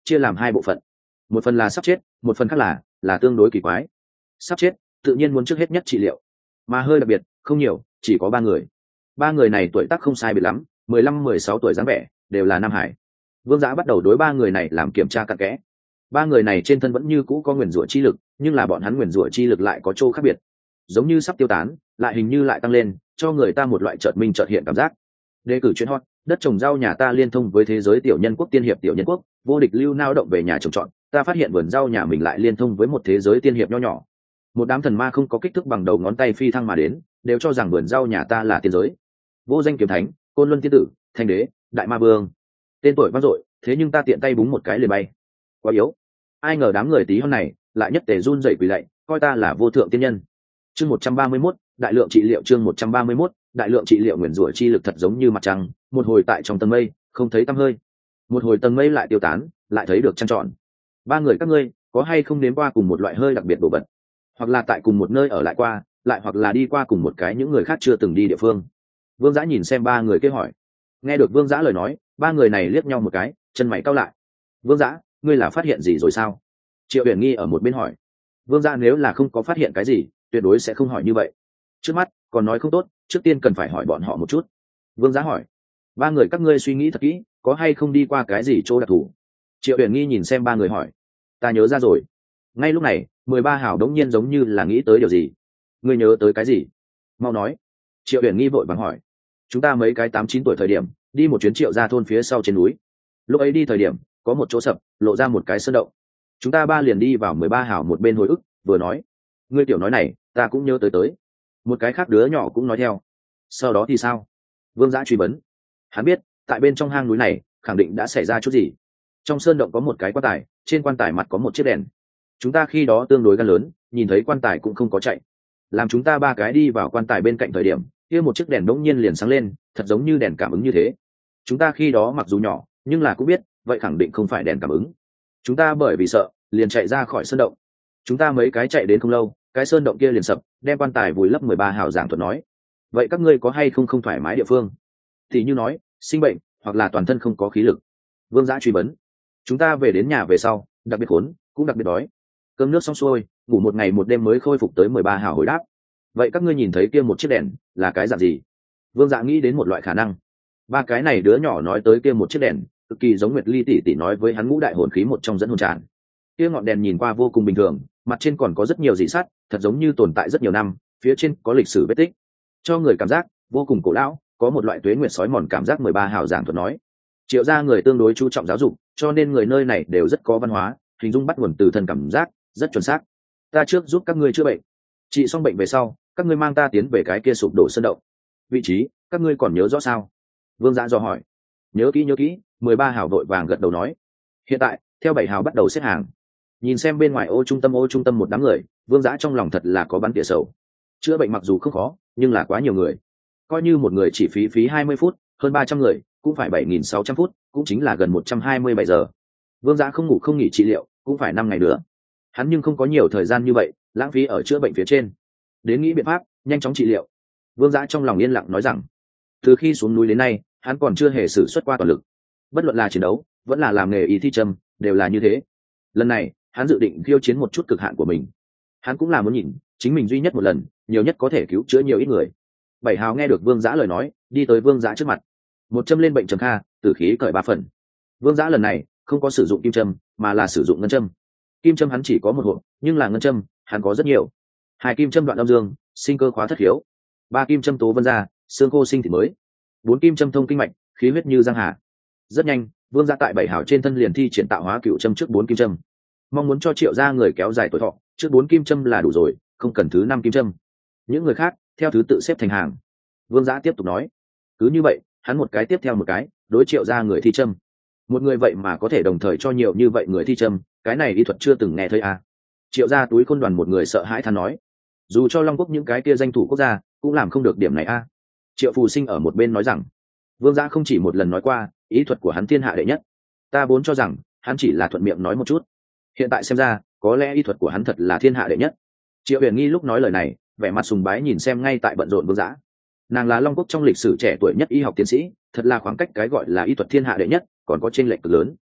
chia làm hai bộ phận, một phần là sắp chết, một phần khác là là tương đối kỳ quái. Sắp chết tự nhiên muốn trước hết nhất trị liệu, mà hơi đặc biệt không nhiều, chỉ có ba người. Ba người này tuổi tác không sai biệt lắm, mười lăm mười sáu tuổi dáng vẻ, đều là nam hải. Vương Giã bắt đầu đối ba người này làm kiểm tra cặn kẽ. Ba người này trên thân vẫn như cũ có nguyền rủa chi lực, nhưng là bọn hắn nguyền rủa chi lực lại có chỗ khác biệt, giống như sắp tiêu tán, lại hình như lại tăng lên, cho người ta một loại chợt minh chợt hiện cảm giác. Đề cử chuyên hot, đất trồng rau nhà ta liên thông với thế giới tiểu nhân quốc tiên hiệp tiểu nhân quốc, vô địch lưu nao động về nhà trồng trọt, ta phát hiện vườn rau nhà mình lại liên thông với một thế giới tiên hiệp nho nhỏ. Một đám thần ma không có kích thước bằng đầu ngón tay phi thăng mà đến, đều cho rằng vườn rau nhà ta là tiên giới. Vô danh kiếm thánh, côn luân tiên tử, thanh đế, đại ma vương, tên tuổi vang dội, thế nhưng ta tiện tay búng một cái liền bay. Quá yếu. Ai ngờ đám người tí hôm này lại nhất tề run rẩy quỳ lạy, coi ta là vô thượng tiên nhân. Chương một trăm ba mươi mốt, đại lượng trị liệu. Chương một trăm ba mươi mốt, đại lượng trị liệu. Nguyền rủa chi lực thật giống như mặt trăng, một hồi tại trong tầng mây không thấy tăm hơi, một hồi tầng mây lại tiêu tán, lại thấy được trăng tròn. Ba người các ngươi có hay không nếm qua cùng một loại hơi đặc biệt đồ vật, hoặc là tại cùng một nơi ở lại qua, lại hoặc là đi qua cùng một cái những người khác chưa từng đi địa phương? Vương Giã nhìn xem ba người kia hỏi. Nghe được Vương Giã lời nói, ba người này liếc nhau một cái, chân mày cau lại. Vương Giã, ngươi là phát hiện gì rồi sao? Triệu Uyển Nghi ở một bên hỏi. Vương Giã nếu là không có phát hiện cái gì, tuyệt đối sẽ không hỏi như vậy. Trước mắt còn nói không tốt, trước tiên cần phải hỏi bọn họ một chút. Vương Giã hỏi. Ba người các ngươi suy nghĩ thật kỹ, có hay không đi qua cái gì chỗ đặc thù? Triệu Uyển Nghi nhìn xem ba người hỏi. Ta nhớ ra rồi. Ngay lúc này, mười ba hào đống nhiên giống như là nghĩ tới điều gì. Ngươi nhớ tới cái gì? Mau nói. Triệu Uyển Nghi vội vàng hỏi. Chúng ta mấy cái tám chín tuổi thời điểm đi một chuyến Triệu ra thôn phía sau trên núi. Lúc ấy đi thời điểm có một chỗ sập, lộ ra một cái sơn động. Chúng ta ba liền đi vào mười ba hào một bên hồi ức, vừa nói. Ngươi tiểu nói này ta cũng nhớ tới tới. Một cái khác đứa nhỏ cũng nói theo. Sau đó thì sao? Vương Giã truy vấn. Hắn biết tại bên trong hang núi này khẳng định đã xảy ra chút gì. Trong sơn động có một cái quan tài, trên quan tài mặt có một chiếc đèn. Chúng ta khi đó tương đối gan lớn, nhìn thấy quan tài cũng không có chạy. Làm chúng ta ba cái đi vào quan tài bên cạnh thời điểm, kia một chiếc đèn đống nhiên liền sáng lên, thật giống như đèn cảm ứng như thế. Chúng ta khi đó mặc dù nhỏ, nhưng là cũng biết, vậy khẳng định không phải đèn cảm ứng. Chúng ta bởi vì sợ, liền chạy ra khỏi sơn động. Chúng ta mấy cái chạy đến không lâu, cái sơn động kia liền sập, đem quan tài vùi lấp. Mười ba hào giảng thuật nói. Vậy các ngươi có hay không không thoải mái địa phương? Thì như nói, sinh bệnh, hoặc là toàn thân không có khí lực. Vương Giã truy vấn. Chúng ta về đến nhà về sau, đặc biệt khốn, cũng đặc biệt đói. Cơm nước xong xuôi, ngủ một ngày một đêm mới khôi phục tới. Mười ba hào hồi đáp. Vậy các ngươi nhìn thấy kia một chiếc đèn là cái dạng gì? Vương Dạ nghĩ đến một loại khả năng. Ba cái này đứa nhỏ nói tới kia một chiếc đèn cực kỳ giống Nguyệt Ly tỷ tỷ nói với hắn ngũ đại hồn khí một trong dẫn hồn tràn. Kia ngọn đèn nhìn qua vô cùng bình thường, mặt trên còn có rất nhiều dị sắt, thật giống như tồn tại rất nhiều năm, phía trên có lịch sử vết tích, cho người cảm giác vô cùng cổ lão, có một loại tuế nguyệt sói mòn cảm giác. Mười ba hào giảng thuật nói. Triệu gia người tương đối chú trọng giáo dục, cho nên người nơi này đều rất có văn hóa, hình dung bắt nguồn từ thân cảm giác, rất chuẩn xác. Ta trước giúp các ngươi chữa bệnh, trị xong bệnh về sau, các ngươi mang ta tiến về cái kia sụp đổ sơn động. Vị trí các ngươi còn nhớ rõ sao? Vương Giã dò hỏi. Nhớ kỹ nhớ kỹ. Mười ba hào vội vàng gật đầu nói. Hiện tại theo bảy hào bắt đầu xếp hàng. Nhìn xem bên ngoài ô trung tâm ô trung tâm một đám người, Vương Giã trong lòng thật là có bắn tỉa sầu. Chữa bệnh mặc dù không khó, nhưng là quá nhiều người. Coi như một người chỉ phí phí hai mươi phút, hơn ba trăm người cũng phải bảy nghìn sáu trăm phút, cũng chính là gần một trăm hai mươi bảy giờ. Vương Giã không ngủ không nghỉ trị liệu cũng phải năm ngày nữa. Hắn nhưng không có nhiều thời gian như vậy lãng phí ở chữa bệnh phía trên, đến nghĩ biện pháp nhanh chóng trị liệu. Vương Giã trong lòng yên lặng nói rằng, từ khi xuống núi đến nay hắn còn chưa hề sử xuất qua toàn lực, bất luận là chiến đấu vẫn là làm nghề y thi châm đều là như thế. Lần này hắn dự định khiêu chiến một chút cực hạn của mình. Hắn cũng là muốn nhìn chính mình duy nhất một lần nhiều nhất có thể cứu chữa nhiều ít người. Bảy hào nghe được Vương Giã lời nói, đi tới Vương Giã trước mặt, một châm lên bệnh trầm kha, tử khí cởi ba phần. Vương Giã lần này không có sử dụng kim châm, mà là sử dụng ngân châm. Kim châm hắn chỉ có một hộp, nhưng là ngân châm hắn có rất nhiều. Hai kim châm đoạn âm dương, sinh cơ khóa thất hiếu. Ba kim châm tố vân ra, xương khô sinh thịt mới. Bốn kim châm thông kinh mạch, khí huyết như giang hà. Rất nhanh, Vương Giã tại bảy hào trên thân liền thi triển tạo hóa cựu châm trước bốn kim châm. Mong muốn cho Triệu gia người kéo dài tuổi thọ, trước bốn kim châm là đủ rồi, không cần thứ năm kim châm. Những người khác theo thứ tự xếp thành hàng. Vương Giã tiếp tục nói. Cứ như vậy, hắn một cái tiếp theo một cái, đối Triệu gia người thi châm. Một người vậy mà có thể đồng thời cho nhiều như vậy người thi châm, cái này y thuật chưa từng nghe thấy à. Triệu gia túi khôn đoàn một người sợ hãi than nói. Dù cho Long Quốc những cái kia danh thủ quốc gia cũng làm không được điểm này a à. Triệu Phù Sinh ở một bên nói rằng, Vương Giã không chỉ một lần nói qua ý thuật của hắn thiên hạ đệ nhất. Ta vốn cho rằng hắn chỉ là thuận miệng nói một chút, hiện tại xem ra có lẽ ý thuật của hắn thật là thiên hạ đệ nhất. Triệu Huyền Nghi lúc nói lời này vẻ mặt sùng bái nhìn xem ngay tại bận rộn Vương Giã. Nàng là Long Quốc trong lịch sử trẻ tuổi nhất y học tiến sĩ, thật là khoảng cách cái gọi là y thuật thiên hạ đệ nhất còn có chênh lệch cực lớn.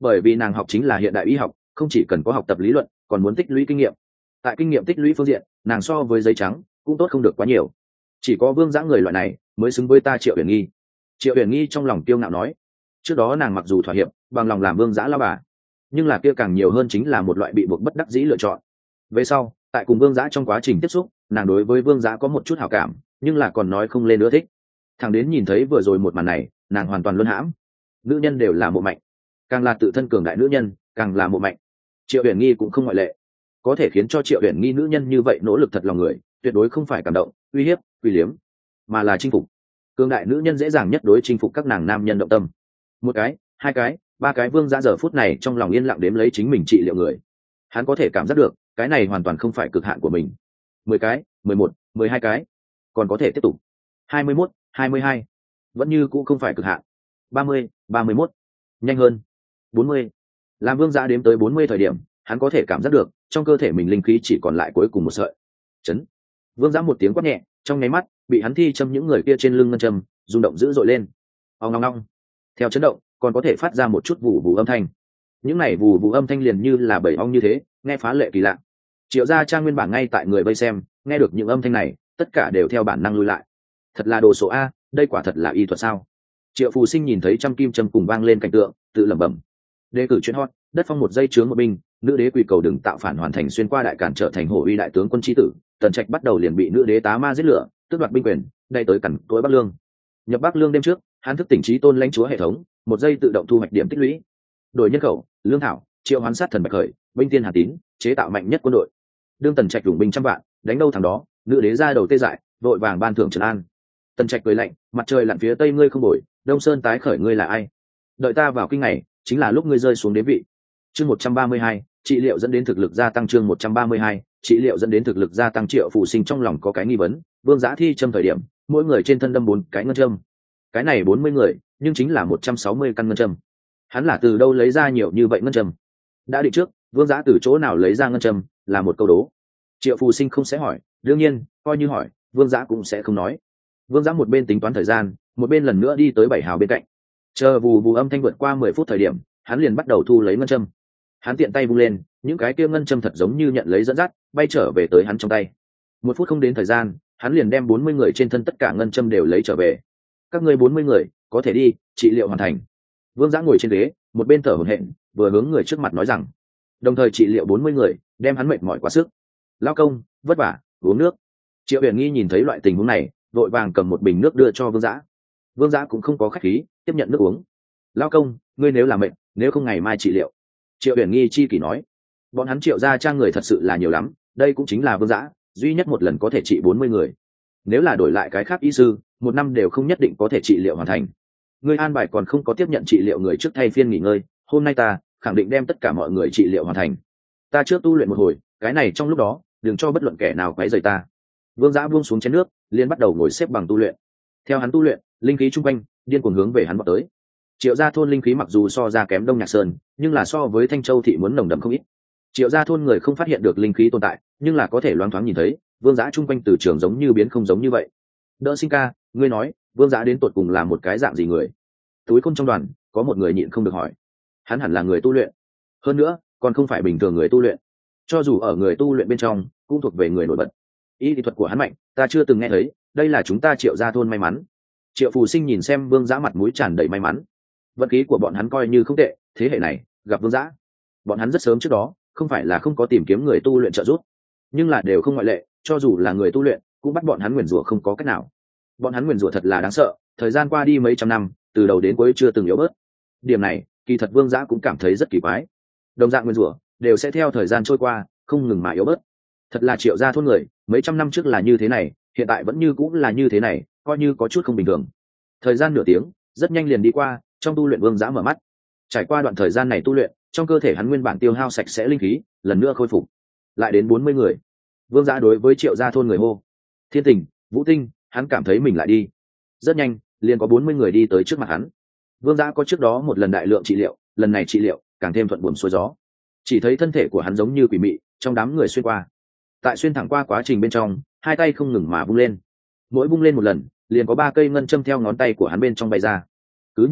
bởi vì nàng học chính là hiện đại y học, không chỉ cần có học tập lý luận, còn muốn tích lũy kinh nghiệm. Tại kinh nghiệm tích lũy phương diện, nàng so với giấy trắng cũng tốt không được quá nhiều. Chỉ có Vương Dã người loại này mới xứng với ta Triệu Uyển Nghi. Triệu Uyển Nghi trong lòng kiêu ngạo nói. Trước đó nàng mặc dù thỏa hiệp, bằng lòng làm Vương Dã lao bà, nhưng là kia càng nhiều hơn chính là một loại bị buộc bất đắc dĩ lựa chọn. Về sau, tại cùng Vương Dã trong quá trình tiếp xúc, nàng đối với Vương Dã có một chút hảo cảm, nhưng là còn nói không lên nữa thích. Thằng đến nhìn thấy vừa rồi một màn này, nàng hoàn toàn luân hãm. Nữ nhân đều là mộ mạnh, càng là tự thân cường đại nữ nhân, càng là mộ mạnh. Triệu Uyển Nghi cũng không ngoại lệ. Có thể khiến cho Triệu Uyển Nghi nữ nhân như vậy nỗ lực thật lòng người, tuyệt đối không phải cảm động, uy hiếp, uy liếm, mà là chinh phục. Cường đại nữ nhân dễ dàng nhất đối chinh phục các nàng nam nhân động tâm. Một cái, hai cái, ba cái. Vương Dã giờ phút này trong lòng yên lặng đếm lấy chính mình trị liệu người. Hắn có thể cảm giác được, cái này hoàn toàn không phải cực hạn của mình. Mười cái, mười một, mười hai cái, còn có thể tiếp tục. Hai mươi mốt, hai mươi hai, vẫn như cũ không phải cực hạn. Ba mươi, ba mươi mốt, nhanh hơn. Bốn mươi. Làm Vương Dã đếm tới bốn mươi thời điểm, hắn có thể cảm giác được trong cơ thể mình linh khí chỉ còn lại cuối cùng một sợi. Chấn. Vương Dã một tiếng quát nhẹ, trong nháy mắt bị hắn thi châm những người kia trên lưng ngân châm rung động dữ dội lên. Ong ong ong. Theo chấn động, còn có thể phát ra một chút vụ vụ âm thanh. Những này vụ vụ âm thanh liền như là bầy ong như thế, nghe phá lệ kỳ lạ. Triệu gia trang nguyên bản ngay tại người vây xem, nghe được những âm thanh này, tất cả đều theo bản năng lui lại. Thật là đồ số a, đây quả thật là y thuật sao? Triệu Phù Sinh nhìn thấy trăm kim châm cùng vang lên cảnh tượng, tự lẩm bẩm. Đề cử chuyên hot, đất phong một giây chướng một binh, nữ đế quỳ cầu đừng tạo phản hoàn thành xuyên qua đại cản trở thành hổ uy đại tướng quân chi tử. Tần Trạch bắt đầu liền bị nữ đế tá ma giết lửa, tước đoạt binh quyền, đây tới cẩn tối Bắc Lương. Nhập Bắc Lương đêm trước, hắn thức tỉnh trí tôn lãnh chúa hệ thống, một giây tự động thu hoạch điểm tích lũy. Đổi nhân khẩu, lương thảo, triệu hoán sát thần bạch khởi, binh tiên hà tín, chế tạo mạnh nhất quân đội. Đương Tần Trạch dùng binh trăm vạn, đánh đâu thằng đó, nữ đế ra đầu tê dại, vội vàng ban thưởng trấn an. Tần Trạch cười lạnh, mặt trời lặn phía tây ngươi không bội, đông sơn tái khởi ngươi là ai? Đợi ta vào kinh ngày, chính là lúc ngươi rơi xuống đế vị. Chương một trăm ba mươi hai, trị liệu dẫn đến thực lực gia tăng. Chương một trăm ba mươi hai, trị liệu dẫn đến thực lực gia tăng. Triệu Phù Sinh trong lòng có cái nghi vấn, Vương Dã thi châm thời điểm, mỗi người trên thân đâm bốn cái ngân châm. Cái này bốn mươi người, nhưng chính là một trăm sáu mươi căn ngân châm. Hắn là từ đâu lấy ra nhiều như vậy ngân châm? Đã định trước, Vương Dã từ chỗ nào lấy ra ngân châm, là một câu đố. Triệu Phù Sinh không sẽ hỏi, đương nhiên, coi như hỏi, Vương Dã cũng sẽ không nói. Vương Dã một bên tính toán thời gian, một bên lần nữa đi tới bảy hào bên cạnh. Chờ vù vù âm thanh vượt qua mười phút thời điểm, hắn liền bắt đầu thu lấy ngân châm. Hắn tiện tay vung lên, những cái kia ngân châm thật giống như nhận lấy dẫn dắt, bay trở về tới hắn trong tay. Một phút không đến thời gian, hắn liền đem bốn mươi người trên thân tất cả ngân châm đều lấy trở về. Các ngươi bốn mươi người, có thể đi, trị liệu hoàn thành. Vương Dã ngồi trên ghế, một bên thở hổn hển, vừa hướng người trước mặt nói rằng, đồng thời trị liệu bốn mươi người, đem hắn mệt mỏi quá sức. Lao công, vất vả, uống nước. Triệu Uyển Nghi nhìn thấy loại tình huống này, vội vàng cầm một bình nước đưa cho Vương Dã. Vương Dã cũng không có khách khí, tiếp nhận nước uống. Lao công, ngươi nếu là mệt, nếu không ngày mai trị liệu. Triệu Uyển Nghi chi kỷ nói, bọn hắn Triệu gia trang người thật sự là nhiều lắm, đây cũng chính là Vương Dã duy nhất một lần có thể trị bốn mươi người. Nếu là đổi lại cái khác y sư, một năm đều không nhất định có thể trị liệu hoàn thành. Ngươi an bài còn không có tiếp nhận trị liệu người trước thay phiên nghỉ ngơi, hôm nay ta khẳng định đem tất cả mọi người trị liệu hoàn thành. Ta trước tu luyện một hồi, cái này trong lúc đó, đừng cho bất luận kẻ nào quấy rầy ta. Vương Dã buông xuống chén nước, liền bắt đầu ngồi xếp bằng tu luyện. Theo hắn tu luyện, linh khí chung quanh điên cuồng hướng về hắn vọt tới. Triệu gia thôn linh khí mặc dù so ra kém Đông Nhạc Sơn, nhưng là so với Thanh Châu thị muốn nồng đậm không ít. Triệu gia thôn người không phát hiện được linh khí tồn tại, nhưng là có thể loáng thoáng nhìn thấy, Vương Dã chung quanh từ trường giống như biến không giống như vậy. Đỡ Sinh ca, ngươi nói, Vương Dã đến tột cùng là một cái dạng gì người? Túi khôn trong đoàn, có một người nhịn không được hỏi. Hắn hẳn là người tu luyện, hơn nữa, còn không phải bình thường người tu luyện. Cho dù ở người tu luyện bên trong, cũng thuộc về người nổi bật. Y thuật của hắn mạnh, ta chưa từng nghe thấy, đây là chúng ta Triệu gia thôn may mắn. Triệu Phù Sinh nhìn xem Vương Dã mặt mũi tràn đầy may mắn. Vận khí của bọn hắn coi như không tệ, thế hệ này gặp Vương Dã, bọn hắn rất sớm trước đó không phải là không có tìm kiếm người tu luyện trợ giúp, nhưng là đều không ngoại lệ, cho dù là người tu luyện cũng bắt bọn hắn nguyền rủa không có cách nào. Bọn hắn nguyền rủa thật là đáng sợ, thời gian qua đi mấy trăm năm, từ đầu đến cuối chưa từng yếu bớt. Điểm này, kỳ thật Vương Dã cũng cảm thấy rất kỳ quái. Đồng dạng nguyền rủa đều sẽ theo thời gian trôi qua không ngừng mà yếu bớt. Thật là Triệu gia thôn người, mấy trăm năm trước là như thế này, hiện tại vẫn như cũng là như thế này, coi như có chút không bình thường. Thời gian nửa tiếng rất nhanh liền đi qua, trong tu luyện Vương Dã mở mắt. Trải qua đoạn thời gian này tu luyện, trong cơ thể hắn nguyên bản tiêu hao sạch sẽ linh khí lần nữa khôi phục. Lại đến bốn mươi người. Vương Dã đối với Triệu gia thôn người hô, Thiên Tình, Vũ Tinh, hắn cảm thấy mình lại đi. Rất nhanh, liền có bốn mươi người đi tới trước mặt hắn. Vương Dã có trước đó một lần đại lượng trị liệu, lần này trị liệu càng thêm thuận buồm xuôi gió. Chỉ thấy thân thể của hắn giống như quỷ mị, trong đám người xuyên qua. Tại xuyên thẳng qua quá trình bên trong, hai tay không ngừng mà vung lên. Mỗi vung lên một lần, liền có ba cây ngân châm theo ngón tay của hắn bên trong bay ra. Cứ như vậy,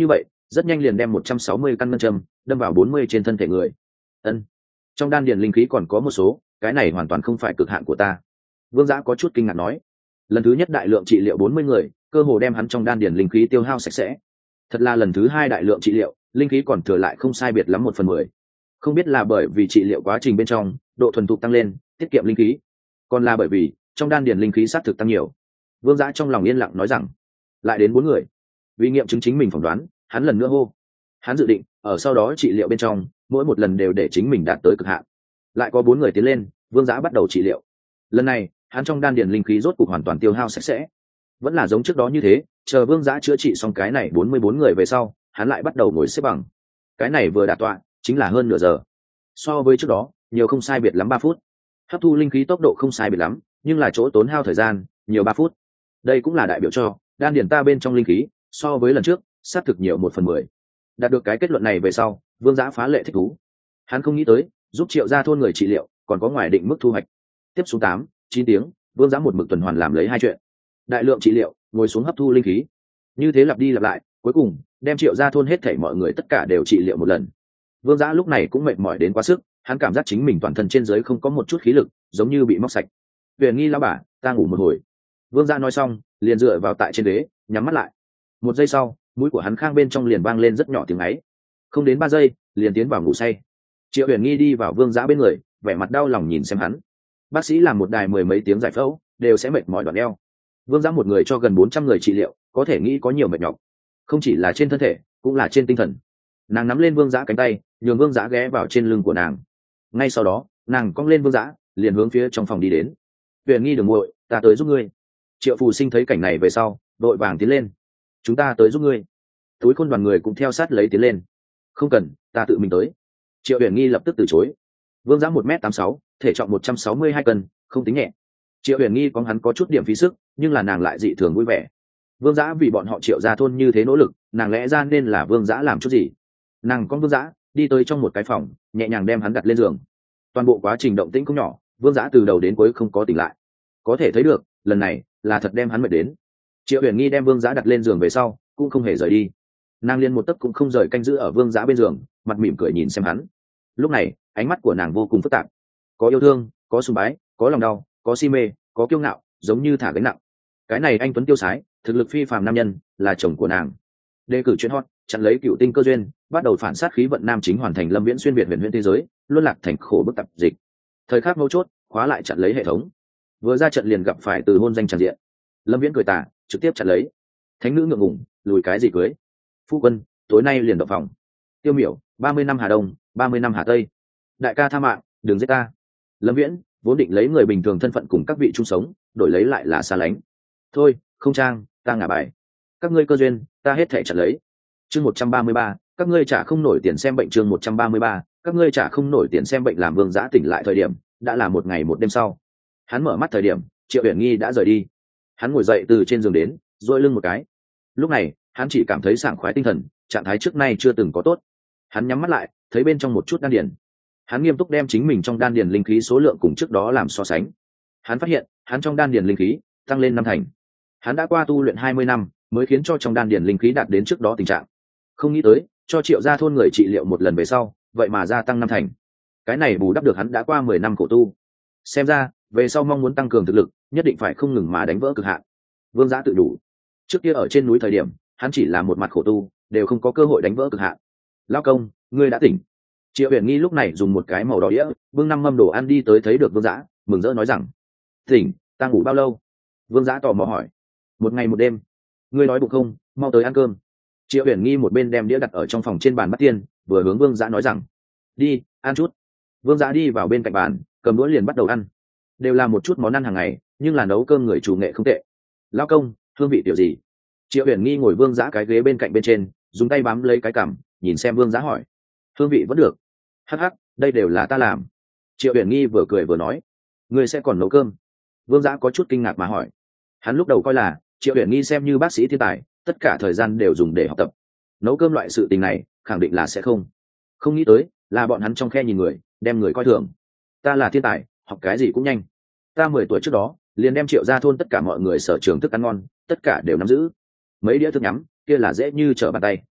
rất nhanh liền đem một trăm sáu mươi căn ngân châm đâm vào bốn mươi trên thân thể người. Ân, trong đan điền linh khí còn có một số, cái này hoàn toàn không phải cực hạn của ta. Vương Giã có chút kinh ngạc nói. Lần thứ nhất đại lượng trị liệu bốn mươi người, cơ hồ đem hắn trong đan điền linh khí tiêu hao sạch sẽ. Thật là lần thứ hai đại lượng trị liệu, linh khí còn thừa lại không sai biệt lắm một phần mười. Không biết là bởi vì trị liệu quá trình bên trong độ thuần thục tăng lên, tiết kiệm linh khí, còn là bởi vì trong đan điền linh khí sát thực tăng nhiều. Vương Giã trong lòng yên lặng nói rằng, lại đến bốn người. Vì nghiệm chứng chính mình phỏng đoán, hắn lần nữa hô. Hắn dự định ở sau đó trị liệu bên trong, mỗi một lần đều để chính mình đạt tới cực hạn. Lại có bốn người tiến lên, Vương Giã bắt đầu trị liệu. Lần này, hắn trong đan điền linh khí rốt cục hoàn toàn tiêu hao sạch sẽ. Vẫn là giống trước đó như thế, chờ Vương Giã chữa trị xong cái này bốn mươi bốn người về sau, hắn lại bắt đầu ngồi xếp bằng. Cái này vừa đạt tọa, chính là hơn nửa giờ. So với trước đó, nhiều không sai biệt lắm ba phút. Hấp thu linh khí tốc độ không sai biệt lắm, nhưng là chỗ tốn hao thời gian, nhiều ba phút. Đây cũng là đại biểu cho đan điền ta bên trong linh khí, so với lần trước, sát thực nhiều một phần mười. Đạt được cái kết luận này về sau, Vương Giã phá lệ thích thú. Hắn không nghĩ tới, giúp Triệu gia thôn người trị liệu, còn có ngoài định mức thu hoạch. Tiếp xuống tám, chín tiếng, Vương Giã một mực tuần hoàn làm lấy hai chuyện. Đại lượng trị liệu, ngồi xuống hấp thu linh khí. Như thế lặp đi lặp lại, cuối cùng đem Triệu gia thôn hết thảy mọi người tất cả đều trị liệu một lần. Vương Giã lúc này cũng mệt mỏi đến quá sức, hắn cảm giác chính mình toàn thân trên dưới không có một chút khí lực, giống như bị móc sạch. Huyền Nghi lão bà, ta ngủ một hồi. Vương Giã nói xong, liền dựa vào tại trên ghế, nhắm mắt lại. Một giây sau, mũi của hắn khang bên trong liền vang lên rất nhỏ tiếng ấy. Không đến ba giây, liền tiến vào ngủ say. Triệu Huyền Nghi đi vào Vương Giã bên người, vẻ mặt đau lòng nhìn xem hắn. Bác sĩ làm một đài mười mấy tiếng giải phẫu, đều sẽ mệt mỏi đoạn eo. Vương Giã một người cho gần bốn trăm người trị liệu, có thể nghĩ có nhiều mệt nhọc, không chỉ là trên thân thể, cũng là trên tinh thần. Nàng nắm lên Vương Giã cánh tay, nhường Vương Giã ghé vào trên lưng của nàng. Ngay sau đó, nàng cong lên Vương Giã, liền hướng phía trong phòng đi đến. Huyền Nghi đừng nguội, ta tới giúp ngươi. Triệu Phù Sinh thấy cảnh này về sau, đội vàng tiến lên. Chúng ta tới giúp ngươi. Túi khôn đoàn người cũng theo sát lấy tiến lên. Không cần, ta tự mình tới. Triệu Huyền Nghi lập tức từ chối. Vương Giã một m tám sáu, thể trọng một trăm sáu mươi hai cân, không tính nhẹ. Triệu Huyền Nghi có hắn có chút điểm phí sức, nhưng là nàng lại dị thường vui vẻ. Vương Giã vì bọn họ Triệu gia thôn như thế nỗ lực, nàng lẽ ra nên là Vương Giã làm chút gì. Nàng con Vương Giã đi tới trong một cái phòng, nhẹ nhàng đem hắn đặt lên giường. Toàn bộ quá trình động tĩnh cũng nhỏ, Vương Giã từ đầu đến cuối không có tỉnh lại. Có thể thấy được, lần này là thật đem hắn mệt đến. Triệu Huyền Nghi đem Vương Giã đặt lên giường về sau, cũng không hề rời đi. Nàng liên một tấc cũng không rời canh giữ ở Vương Giã bên giường, mặt mỉm cười nhìn xem hắn. Lúc này, ánh mắt của nàng vô cùng phức tạp, có yêu thương, có sùng bái, có lòng đau, có si mê, có kiêu ngạo, giống như thả gánh nặng. Cái này anh tuấn tiêu sái, thực lực phi phàm nam nhân, là chồng của nàng. Đề cử chuyên hot, chặn lấy cựu tinh cơ duyên, bắt đầu phản sát khí vận nam chính hoàn thành Lâm Viễn xuyên việt huyền huyễn thế giới, luân lạc thành khổ bức tập dịch. Thời khắc mấu chốt, khóa lại chặn lấy hệ thống. Vừa ra trận liền gặp phải từ hôn danh tràn diện. Lâm Viễn cười tà, trực tiếp chặn lấy. Thánh nữ ngượng ngùng, lùi cái gì cưới. Phu quân, tối nay liền động phòng. Tiêu Miểu, ba mươi năm Hà Đông, ba mươi năm Hà Tây. Đại ca tha mạng, đừng giết ta. Lâm Viễn vốn định lấy người bình thường thân phận cùng các vị chung sống, đổi lấy lại là xa lánh. Thôi, không trang, ta ngả bài. Các ngươi cơ duyên, ta hết thảy chặn lấy. Chương một trăm ba mươi ba, các ngươi trả không nổi tiền xem bệnh. Chương một trăm ba mươi ba, các ngươi trả không nổi tiền xem bệnh. Làm Vương Giã tỉnh lại thời điểm, đã là một ngày một đêm sau. Hắn mở mắt thời điểm, Triệu Huyền Nghi đã rời đi. Hắn ngồi dậy từ trên giường đến, duỗi lưng một cái. Lúc này, hắn chỉ cảm thấy sảng khoái tinh thần, trạng thái trước nay chưa từng có tốt. Hắn nhắm mắt lại, thấy bên trong một chút đan điền. Hắn nghiêm túc đem chính mình trong đan điền linh khí số lượng cùng trước đó làm so sánh. Hắn phát hiện, hắn trong đan điền linh khí tăng lên năm thành. Hắn đã qua tu luyện hai mươi năm, mới khiến cho trong đan điền linh khí đạt đến trước đó tình trạng. Không nghĩ tới, cho Triệu gia thôn người trị liệu một lần về sau, vậy mà gia tăng năm thành. Cái này bù đắp được hắn đã qua mười năm khổ tu. Xem ra, về sau mong muốn tăng cường thực lực, nhất định phải không ngừng mà đánh vỡ cực hạn. Vương Giã tự đủ. Trước kia ở trên núi thời điểm, hắn chỉ là một mặt khổ tu, đều không có cơ hội đánh vỡ cực hạn. Lão công, ngươi đã tỉnh. Triệu Huyền Nghi lúc này dùng một cái màu đỏ đĩa, bưng năm mâm đồ ăn đi tới thấy được Vương Giã, mừng rỡ nói rằng: "Tỉnh, ta ngủ bao lâu?" Vương Giã tò mò hỏi. "Một ngày một đêm." "Ngươi đói bụng không? Mau tới ăn cơm." Triệu Huyền Nghi một bên đem đĩa đặt ở trong phòng trên bàn bắt tiên, vừa hướng Vương Giã nói rằng: "Đi, ăn chút." Vương Giã đi vào bên cạnh bàn, cầm đũa liền bắt đầu ăn. Đều là một chút món ăn hàng ngày, nhưng là nấu cơm người chủ nghệ không tệ. "Lão công, hương vị tiểu gì?" Triệu Huyền Nghi ngồi Vương Giã cái ghế bên cạnh bên trên, dùng tay bám lấy cái cằm, nhìn xem Vương Giã hỏi. "Hương vị vẫn được." "Hắc hắc, đây đều là ta làm." Triệu Huyền Nghi vừa cười vừa nói. "Ngươi sẽ còn nấu cơm?" Vương Giã có chút kinh ngạc mà hỏi. Hắn lúc đầu coi là Triệu Huyền Nghi xem như bác sĩ thiên tài, tất cả thời gian đều dùng để học tập. Nấu cơm loại sự tình này, khẳng định là sẽ không. Không nghĩ tới, là bọn hắn trong khe nhìn người, đem người coi thường. "Ta là thiên tài, học cái gì cũng nhanh. Ta mười tuổi trước đó, liền đem Triệu gia thôn tất cả mọi người sở trường thức ăn ngon, tất cả đều nắm giữ. Mấy đĩa thức nhắm, kia là dễ như trở bàn tay."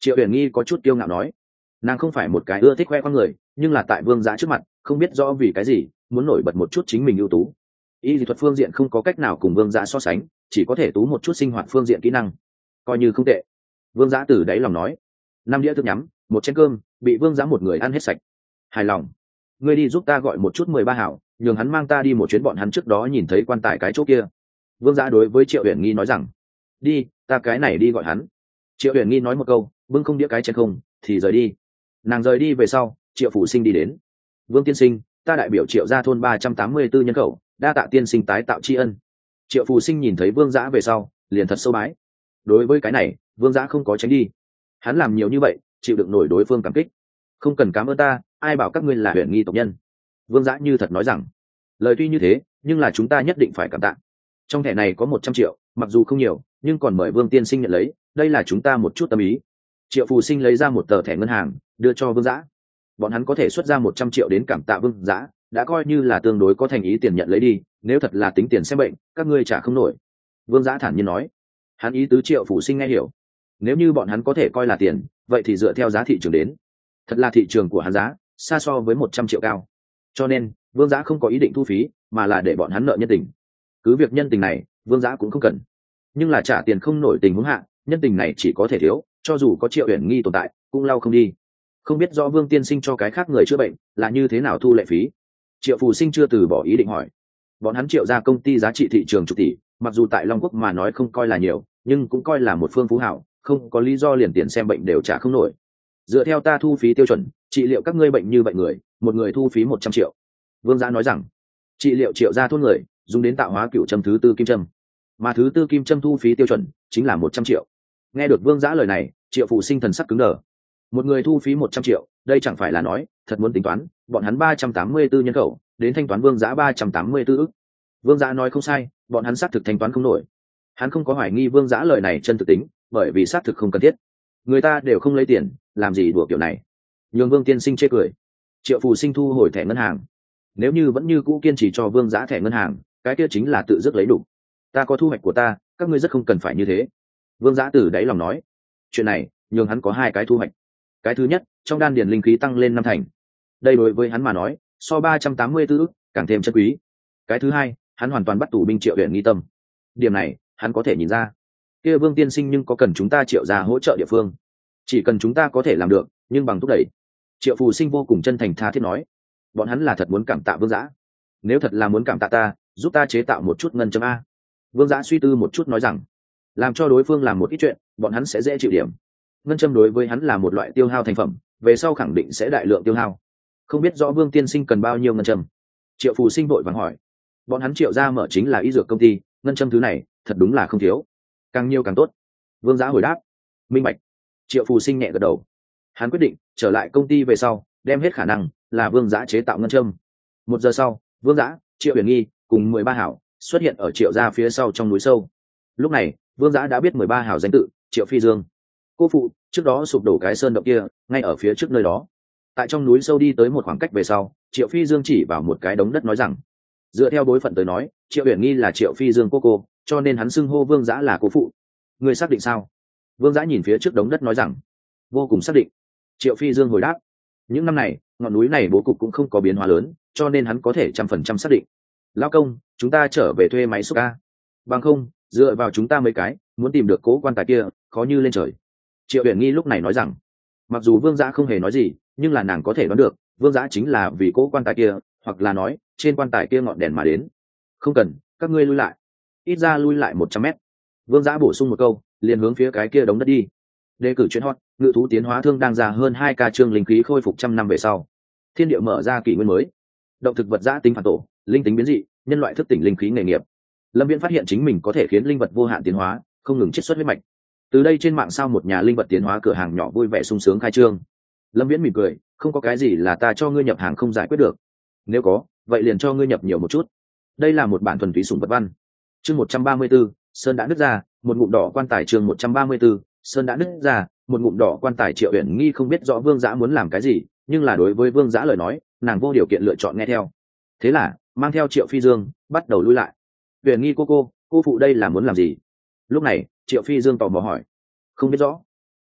Triệu Uyển Nghi có chút kiêu ngạo nói, nàng không phải một cái ưa thích khoe con người, nhưng là tại vương giá trước mặt không biết rõ vì cái gì muốn nổi bật một chút chính mình ưu tú. Y lý thuật phương diện không có cách nào cùng vương giá so sánh, chỉ có thể tú một chút sinh hoạt phương diện kỹ năng, coi như không tệ. Vương giá từ đáy lòng nói. Năm đĩa thức nhắm, một chén cơm bị vương giá một người ăn hết sạch. Hài lòng. Ngươi đi giúp ta gọi một chút mười ba hảo, nhường hắn mang ta đi một chuyến bọn hắn trước đó nhìn thấy quan tài cái chỗ kia. Vương giá đối với Triệu Uyển Nghi nói rằng, đi, ta cái này đi gọi hắn. Triệu Uyển Nghi nói một câu, bưng không đĩa cái chén không thì rời đi. Nàng rời đi về sau, Triệu Phủ Sinh đi đến. Vương tiên sinh, ta đại biểu Triệu gia thôn ba trăm tám mươi 4 nhân khẩu, đa tạ tiên sinh tái tạo tri ân. Triệu Phủ Sinh nhìn thấy Vương Giã về sau, liền thật sâu bái. Đối với cái này, Vương Giã không có tránh đi. Hắn làm nhiều như vậy, chịu đựng nổi đối phương cảm kích. Không cần cảm ơn ta, ai bảo các ngươi là Uyển Nghi tộc nhân. Vương Giã như thật nói rằng, lời tuy như thế, nhưng là chúng ta nhất định phải cảm tạ. Trong thẻ này có một trăm triệu, mặc dù không nhiều, nhưng còn mời Vương tiên sinh nhận lấy, đây là chúng ta một chút tâm ý. Triệu Phù Sinh lấy ra một tờ thẻ ngân hàng, đưa cho Vương Giã. Bọn hắn có thể xuất ra một trăm triệu đến cảm tạ Vương Giã, đã coi như là tương đối có thành ý tiền nhận lấy đi, nếu thật là tính tiền xem bệnh, các ngươi trả không nổi. Vương Giã thản nhiên nói. Hắn ý tứ Triệu Phù Sinh nghe hiểu. Nếu như bọn hắn có thể coi là tiền, vậy thì dựa theo giá thị trường đến. Thật là thị trường của hắn giá xa so với một trăm triệu cao. Cho nên, Vương Giã không có ý định thu phí, mà là để bọn hắn nợ nhân tình. Cứ việc nhân tình này, Vương Giã cũng không cần. Nhưng là trả tiền không nổi tình huống hạ, nhân tình này chỉ có thể thiếu, cho dù có Triệu Uyển Nghi tồn tại, cũng lau không đi. Không biết rõ Vương tiên sinh cho cái khác người chữa bệnh là như thế nào thu lệ phí. Triệu Phù Sinh chưa từ bỏ ý định hỏi. Bọn hắn Triệu ra công ty giá trị thị trường chục tỷ, mặc dù tại Long Quốc mà nói không coi là nhiều, nhưng cũng coi là một phương phú hảo, không có lý do liền tiền xem bệnh đều trả không nổi. Dựa theo ta thu phí tiêu chuẩn, trị liệu các ngươi bệnh như bệnh người, một người thu phí một trăm triệu. Vương Giã nói rằng, trị liệu Triệu gia thôn người dùng đến tạo hóa cửu châm thứ tư kim châm, mà thứ tư kim châm thu phí tiêu chuẩn chính là một trăm triệu. Nghe được Vương Giã lời này, Triệu Phù Sinh thần sắc cứng đờ. Một người thu phí một trăm triệu, đây chẳng phải là nói thật muốn tính toán, bọn hắn ba trăm tám mươi 4 nhân khẩu đến thanh toán Vương Giã ba trăm tám mươi 4 ức. Vương Giã nói không sai, bọn hắn xác thực thanh toán không nổi. Hắn không có hoài nghi Vương Giã lời này chân thực tính, bởi vì xác thực không cần thiết. Người ta đều không lấy tiền, làm gì đùa kiểu này. Nhường Vương tiên sinh chê cười. Triệu Phù Sinh thu hồi thẻ ngân hàng. Nếu như vẫn như cũ kiên trì cho Vương Giã thẻ ngân hàng, cái kia chính là tự dứt lấy đủ. Ta có thu hoạch của ta, các ngươi rất không cần phải như thế. Vương Giã từ đáy lòng nói. Chuyện này nhường hắn có hai cái thu hoạch. Cái thứ nhất, trong đan điền linh khí tăng lên năm thành. Đây đối với hắn mà nói, so ba trăm tám mươi 4 ức càng thêm chân quý. Cái thứ hai, hắn hoàn toàn bắt tù binh Triệu Uyển Nghi tâm. Điểm này, hắn có thể nhìn ra. Kia Vương tiên sinh nhưng có cần chúng ta Triệu ra hỗ trợ địa phương. Chỉ cần chúng ta có thể làm được, nhưng bằng thúc đẩy. Triệu Phù Sinh vô cùng chân thành tha thiết nói. Bọn hắn là thật muốn cảm tạ Vương Giã. Nếu thật là muốn cảm tạ ta, giúp ta chế tạo một chút ngân châm a. Vương Giã suy tư một chút nói rằng, làm cho đối phương làm một ít chuyện, bọn hắn sẽ dễ chịu điểm. Ngân châm đối với hắn là một loại tiêu hao thành phẩm, về sau khẳng định sẽ đại lượng tiêu hao. Không biết rõ Vương tiên sinh cần bao nhiêu ngân châm. Triệu Phù Sinh vội vàng hỏi. Bọn hắn Triệu ra mở chính là y dược công ty, ngân châm thứ này thật đúng là không thiếu, càng nhiều càng tốt. Vương Giã hồi đáp. Minh bạch. Triệu Phù Sinh nhẹ gật đầu. Hắn quyết định trở lại công ty về sau, đem hết khả năng là Vương Giã chế tạo ngân châm. Một giờ sau, Vương Giã, Triệu Uyển Nghi cùng mười ba hảo xuất hiện ở Triệu gia phía sau trong núi sâu. Lúc này, Vương Giã đã biết mười ba hảo danh tự, Triệu Phi Dương. Cô phụ, trước đó sụp đổ cái sơn động kia, ngay ở phía trước nơi đó. Tại trong núi sâu đi tới một khoảng cách về sau, Triệu Phi Dương chỉ vào một cái đống đất nói rằng, dựa theo bối phận tới nói, Triệu Uyển Nghi là Triệu Phi Dương cô cô, cho nên hắn xưng hô Vương Giã là cô phụ. Người xác định sao? Vương Giã nhìn phía trước đống đất nói rằng, vô cùng xác định. Triệu Phi Dương hồi đáp. Những năm này, ngọn núi này bố cục cũng không có biến hóa lớn, cho nên hắn có thể trăm phần trăm xác định. Lão công, chúng ta trở về thuê máy xúc ca. Bằng không, dựa vào chúng ta mấy cái, muốn tìm được cố quan tài kia, khó như lên trời. Triệu Uyển Nghi lúc này nói rằng, mặc dù Vương Giã không hề nói gì, nhưng là nàng có thể đoán được, Vương Giã chính là vì cố quan tài kia, hoặc là nói, trên quan tài kia ngọn đèn mà đến. Không cần, các ngươi lui lại. Ít ra lui lại một trăm mét. Vương Giã bổ sung một câu, liền hướng phía cái kia đống đất đi. Đề cử chuyện hot, ngự thú tiến hóa thương đang ra hơn hai ca chương linh khí khôi phục trăm năm về sau. Thiên địa mở ra kỷ nguyên mới. Động thực vật giã tính phản tổ, linh tính biến dị, nhân loại thức tỉnh linh khí nghề nghiệp. Lâm Viễn phát hiện chính mình có thể khiến linh vật vô hạn tiến hóa, không ngừng chiết xuất huyết mạch. Từ đây trên mạng sao một nhà linh vật tiến hóa cửa hàng nhỏ vui vẻ sung sướng khai trương. Lâm Viễn mỉm cười, không có cái gì là ta cho ngươi nhập hàng không giải quyết được. Nếu có, vậy liền cho ngươi nhập nhiều một chút. Đây là một bản thuần túy sủng vật văn. Chương một trăm ba mươi 4, sơn đã nứt ra, một ngụm đỏ quan tài. Chương một trăm ba mươi 4, sơn đã nứt ra, một ngụm đỏ quan tài. Triệu Uyển Nghi không biết rõ Vương Giã muốn làm cái gì, nhưng là đối với Vương Giã lời nói, nàng vô điều kiện lựa chọn nghe theo. Thế là, mang theo Triệu Phi Dương, bắt đầu lui lại. Uyển Nghi cô cô, cô phụ đây là muốn làm gì? Lúc này, Triệu Phi Dương tò mò hỏi. Không biết rõ.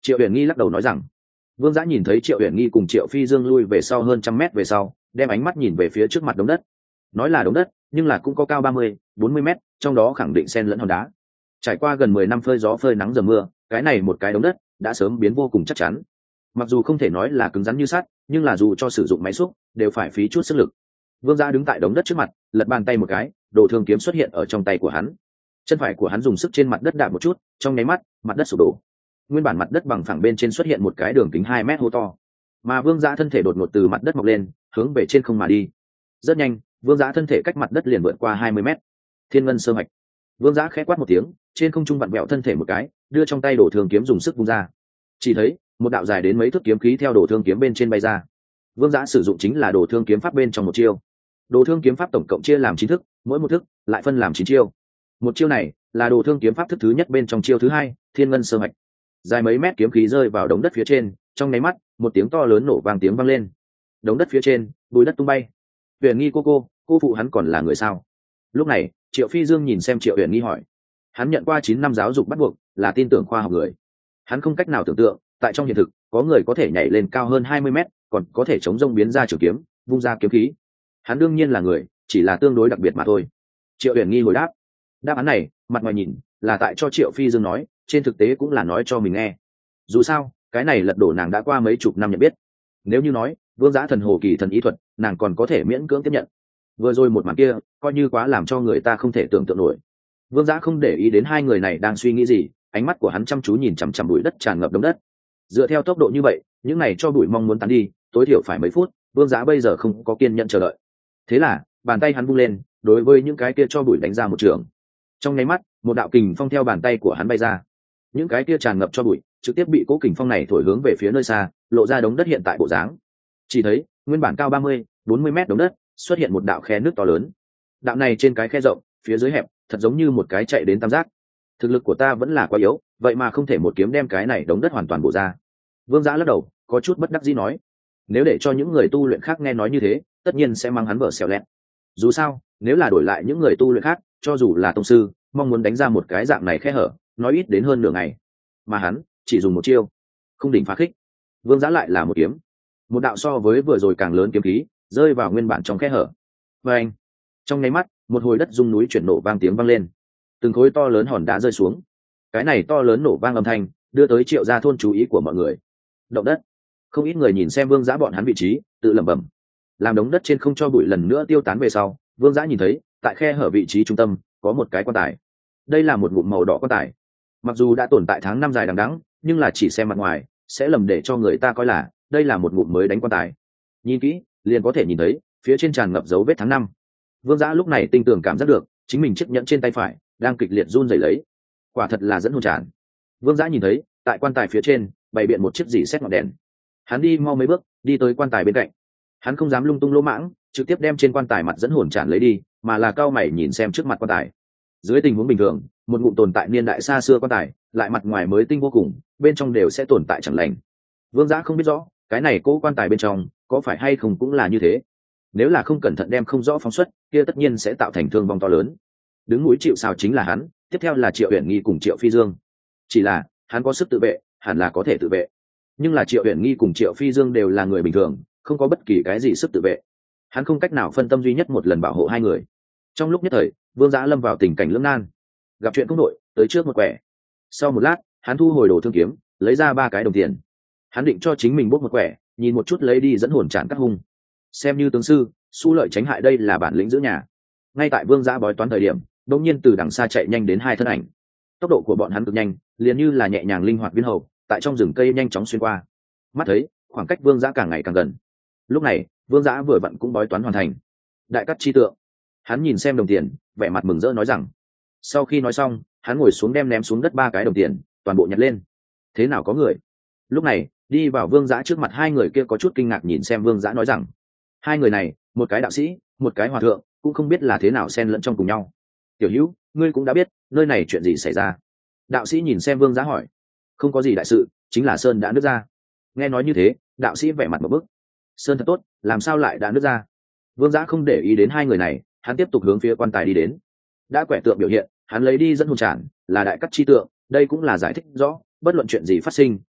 Triệu Uyển Nghi lắc đầu nói rằng. Vương Giã nhìn thấy Triệu Uyển Nghi cùng Triệu Phi Dương lui về sau hơn trăm mét về sau, đem ánh mắt nhìn về phía trước mặt đống đất. Nói là đống đất, nhưng là cũng có cao ba mươi, bốn mươi mét, trong đó khẳng định xen lẫn hòn đá. Trải qua gần mười năm phơi gió phơi nắng dầm mưa, cái này một cái đống đất đã sớm biến vô cùng chắc chắn. Mặc dù không thể nói là cứng rắn như sắt, nhưng là dù cho sử dụng máy xúc, đều phải phí chút sức lực. Vương Giã đứng tại đống đất trước mặt, lật bàn tay một cái, đồ thương kiếm xuất hiện ở trong tay của hắn. Chân phải của hắn dùng sức trên mặt đất đạp một chút, trong nháy mắt, mặt đất sụp đổ. Nguyên bản mặt đất bằng phẳng bên trên xuất hiện một cái đường kính hai mét hố to, mà Vương Giã thân thể đột ngột từ mặt đất mọc lên, hướng về trên không mà đi. Rất nhanh, Vương Giã thân thể cách mặt đất liền vượt qua hai mươi mét. Thiên ngân sơ mạch. Vương Giã khẽ quát một tiếng, trên không trung vặn vẹo thân thể một cái, đưa trong tay đồ thương kiếm dùng sức vung ra. Chỉ thấy một đạo dài đến mấy thước kiếm khí theo đồ thương kiếm bên trên bay ra. Vương Giã sử dụng chính là đồ thương kiếm pháp bên trong một chiêu. Đồ thương kiếm pháp tổng cộng chia làm chín thức, mỗi một thức lại phân làm chín chiêu. Một chiêu này là đồ thương kiếm pháp thức thứ nhất bên trong chiêu thứ hai, thiên ngân sơ mạch. Dài mấy mét kiếm khí rơi vào đống đất phía trên, trong nháy mắt, một tiếng to lớn nổ vang tiếng vang lên. Đống đất phía trên, bụi đất tung bay. Uyển Nghi cô cô, cô phụ hắn còn là người sao? Lúc này, Triệu Phi Dương nhìn xem Triệu Uyển Nghi hỏi. Hắn nhận qua chín năm giáo dục bắt buộc, là tin tưởng khoa học người. Hắn không cách nào tưởng tượng, tại trong hiện thực, có người có thể nhảy lên cao hơn hai mươi mét, còn có thể chống rông biến ra trường kiếm, vung ra kiếm khí. Hắn đương nhiên là người, chỉ là tương đối đặc biệt mà thôi. Triệu Uyển Nghi hồi đáp. Đáp án này, mặt ngoài nhìn, là tại cho Triệu Phi Dương nói, trên thực tế cũng là nói cho mình nghe. Dù sao, cái này lật đổ nàng đã qua mấy chục năm nhận biết. Nếu như nói, Vương Giã thần hồ kỳ thần ý thuật, nàng còn có thể miễn cưỡng tiếp nhận. Vừa rồi một màn kia, coi như quá làm cho người ta không thể tưởng tượng nổi. Vương Giã không để ý đến hai người này đang suy nghĩ gì, ánh mắt của hắn chăm chú nhìn chằm chằm bụi đất tràn ngập đống đất. Dựa theo tốc độ như vậy, những này cho bụi mong muốn tán đi, tối thiểu phải mấy phút, Vương Giã bây giờ không có kiên nhẫn chờ đợi. Thế là, bàn tay hắn vung lên, đối với những cái kia cho bụi đánh ra một trường. Trong nháy mắt, một đạo kình phong theo bàn tay của hắn bay ra. Những cái kia tràn ngập cho bụi, trực tiếp bị cố kình phong này thổi hướng về phía nơi xa, lộ ra đống đất hiện tại bộ dáng. Chỉ thấy, nguyên bản cao ba mươi, bốn mươi mét đống đất, xuất hiện một đạo khe nước to lớn. Đạo này trên cái khe rộng, phía dưới hẹp, thật giống như một cái chạy đến tam giác. Thực lực của ta vẫn là quá yếu, vậy mà không thể một kiếm đem cái này đống đất hoàn toàn bổ ra. Vương Giã lắc đầu, có chút bất đắc dĩ nói. Nếu để cho những người tu luyện khác nghe nói như thế, tất nhiên sẽ mang hắn vợ xẻo lẹt. Dù sao, nếu là đổi lại những người tu luyện khác, cho dù là tông sư, mong muốn đánh ra một cái dạng này khe hở, nói ít đến hơn nửa ngày. Mà hắn, chỉ dùng một chiêu, không đỉnh phá khích. Vương Giã lại là một kiếm. Một đạo so với vừa rồi càng lớn kiếm khí, rơi vào nguyên bản trong khe hở. Và anh, trong nháy mắt, một hồi đất rung núi chuyển nổ vang tiếng vang lên. Từng khối to lớn hòn đá rơi xuống. Cái này to lớn nổ vang âm thanh, đưa tới Triệu gia thôn chú ý của mọi người. Động đất. Không ít người nhìn xem Vương Giã bọn hắn vị trí, tự lẩm bẩm. Làm đống đất trên không cho bụi lần nữa tiêu tán về sau, Vương Giã nhìn thấy, tại khe hở vị trí trung tâm, có một cái quan tài. Đây là một ngụm màu đỏ quan tài. Mặc dù đã tồn tại tháng năm dài đằng đẵng, nhưng là chỉ xem mặt ngoài, sẽ lầm để cho người ta coi là đây là một ngụm mới đánh quan tài. Nhìn kỹ, liền có thể nhìn thấy, phía trên tràn ngập dấu vết tháng năm. Vương Giã lúc này tinh tường cảm giác được, chính mình chiếc nhẫn trên tay phải đang kịch liệt run rẩy lấy. Quả thật là dẫn hồn tràn. Vương Giã nhìn thấy, tại quan tài phía trên bày biện một chiếc dì xét ngọn đèn. Hắn đi mau mấy bước, đi tới quan tài bên cạnh. Hắn không dám lung tung lỗ mãng, trực tiếp đem trên quan tài mặt dẫn hồn tràn lấy đi, mà là cao mày nhìn xem trước mặt quan tài. Dưới tình huống bình thường, một ngụm tồn tại niên đại xa xưa quan tài, lại mặt ngoài mới tinh vô cùng, bên trong đều sẽ tồn tại chẳng lành. Vương Giã không biết rõ, cái này cố quan tài bên trong có phải hay không cũng là như thế. Nếu là không cẩn thận đem không rõ phóng xuất, kia tất nhiên sẽ tạo thành thương vong to lớn. Đứng núi chịu sào chính là hắn, tiếp theo là Triệu Uyển Nghi cùng Triệu Phi Dương. Chỉ là hắn có sức tự vệ, hẳn là có thể tự vệ. Nhưng là Triệu Uyển Nghi cùng Triệu Phi Dương đều là người bình thường, không có bất kỳ cái gì sức tự vệ. Hắn không cách nào phân tâm duy nhất một lần bảo hộ hai người. Trong lúc nhất thời, Vương Giã lâm vào tình cảnh lưỡng nan. Gặp chuyện không đội, tới trước một quẻ. Sau một lát, hắn thu hồi đồ thương kiếm, lấy ra ba cái đồng tiền. Hắn định cho chính mình bốc một quẻ, nhìn một chút lấy đi dẫn hồn tràn các hung. Xem như tướng sư, su lợi tránh hại, đây là bản lĩnh giữ nhà. Ngay tại Vương Giã bói toán thời điểm, đột nhiên từ đằng xa chạy nhanh đến hai thân ảnh. Tốc độ của bọn hắn cực nhanh, liền như là nhẹ nhàng linh hoạt viên hầu, tại trong rừng cây nhanh chóng xuyên qua. Mắt thấy, khoảng cách Vương Giã càng ngày càng gần. Lúc này, Vương Giã vừa vặn cũng bói toán hoàn thành. Đại cắt chi tượng. Hắn nhìn xem đồng tiền, vẻ mặt mừng rỡ nói rằng. Sau khi nói xong, hắn ngồi xuống đem ném xuống đất ba cái đồng tiền, toàn bộ nhặt lên. Thế nào có người? Lúc này, đi vào Vương Giã trước mặt hai người kia có chút kinh ngạc nhìn xem Vương Giã nói rằng. Hai người này, một cái đạo sĩ, một cái hòa thượng, cũng không biết là thế nào xen lẫn trong cùng nhau. Tiểu Hữu, ngươi cũng đã biết, nơi này chuyện gì xảy ra? Đạo sĩ nhìn xem Vương Giã hỏi. Không có gì đại sự, chính là sơn đã nứt ra. Nghe nói như thế, đạo sĩ vẻ mặt một bức. Sơn thật tốt, làm sao lại đã nứt ra? Vương Giã không để ý đến hai người này, hắn tiếp tục hướng phía quan tài đi đến. Đã quẻ tượng biểu hiện, hắn lấy đi dẫn hồn tràn, là đại cắt chi tượng, đây cũng là giải thích rõ, bất luận chuyện gì phát sinh,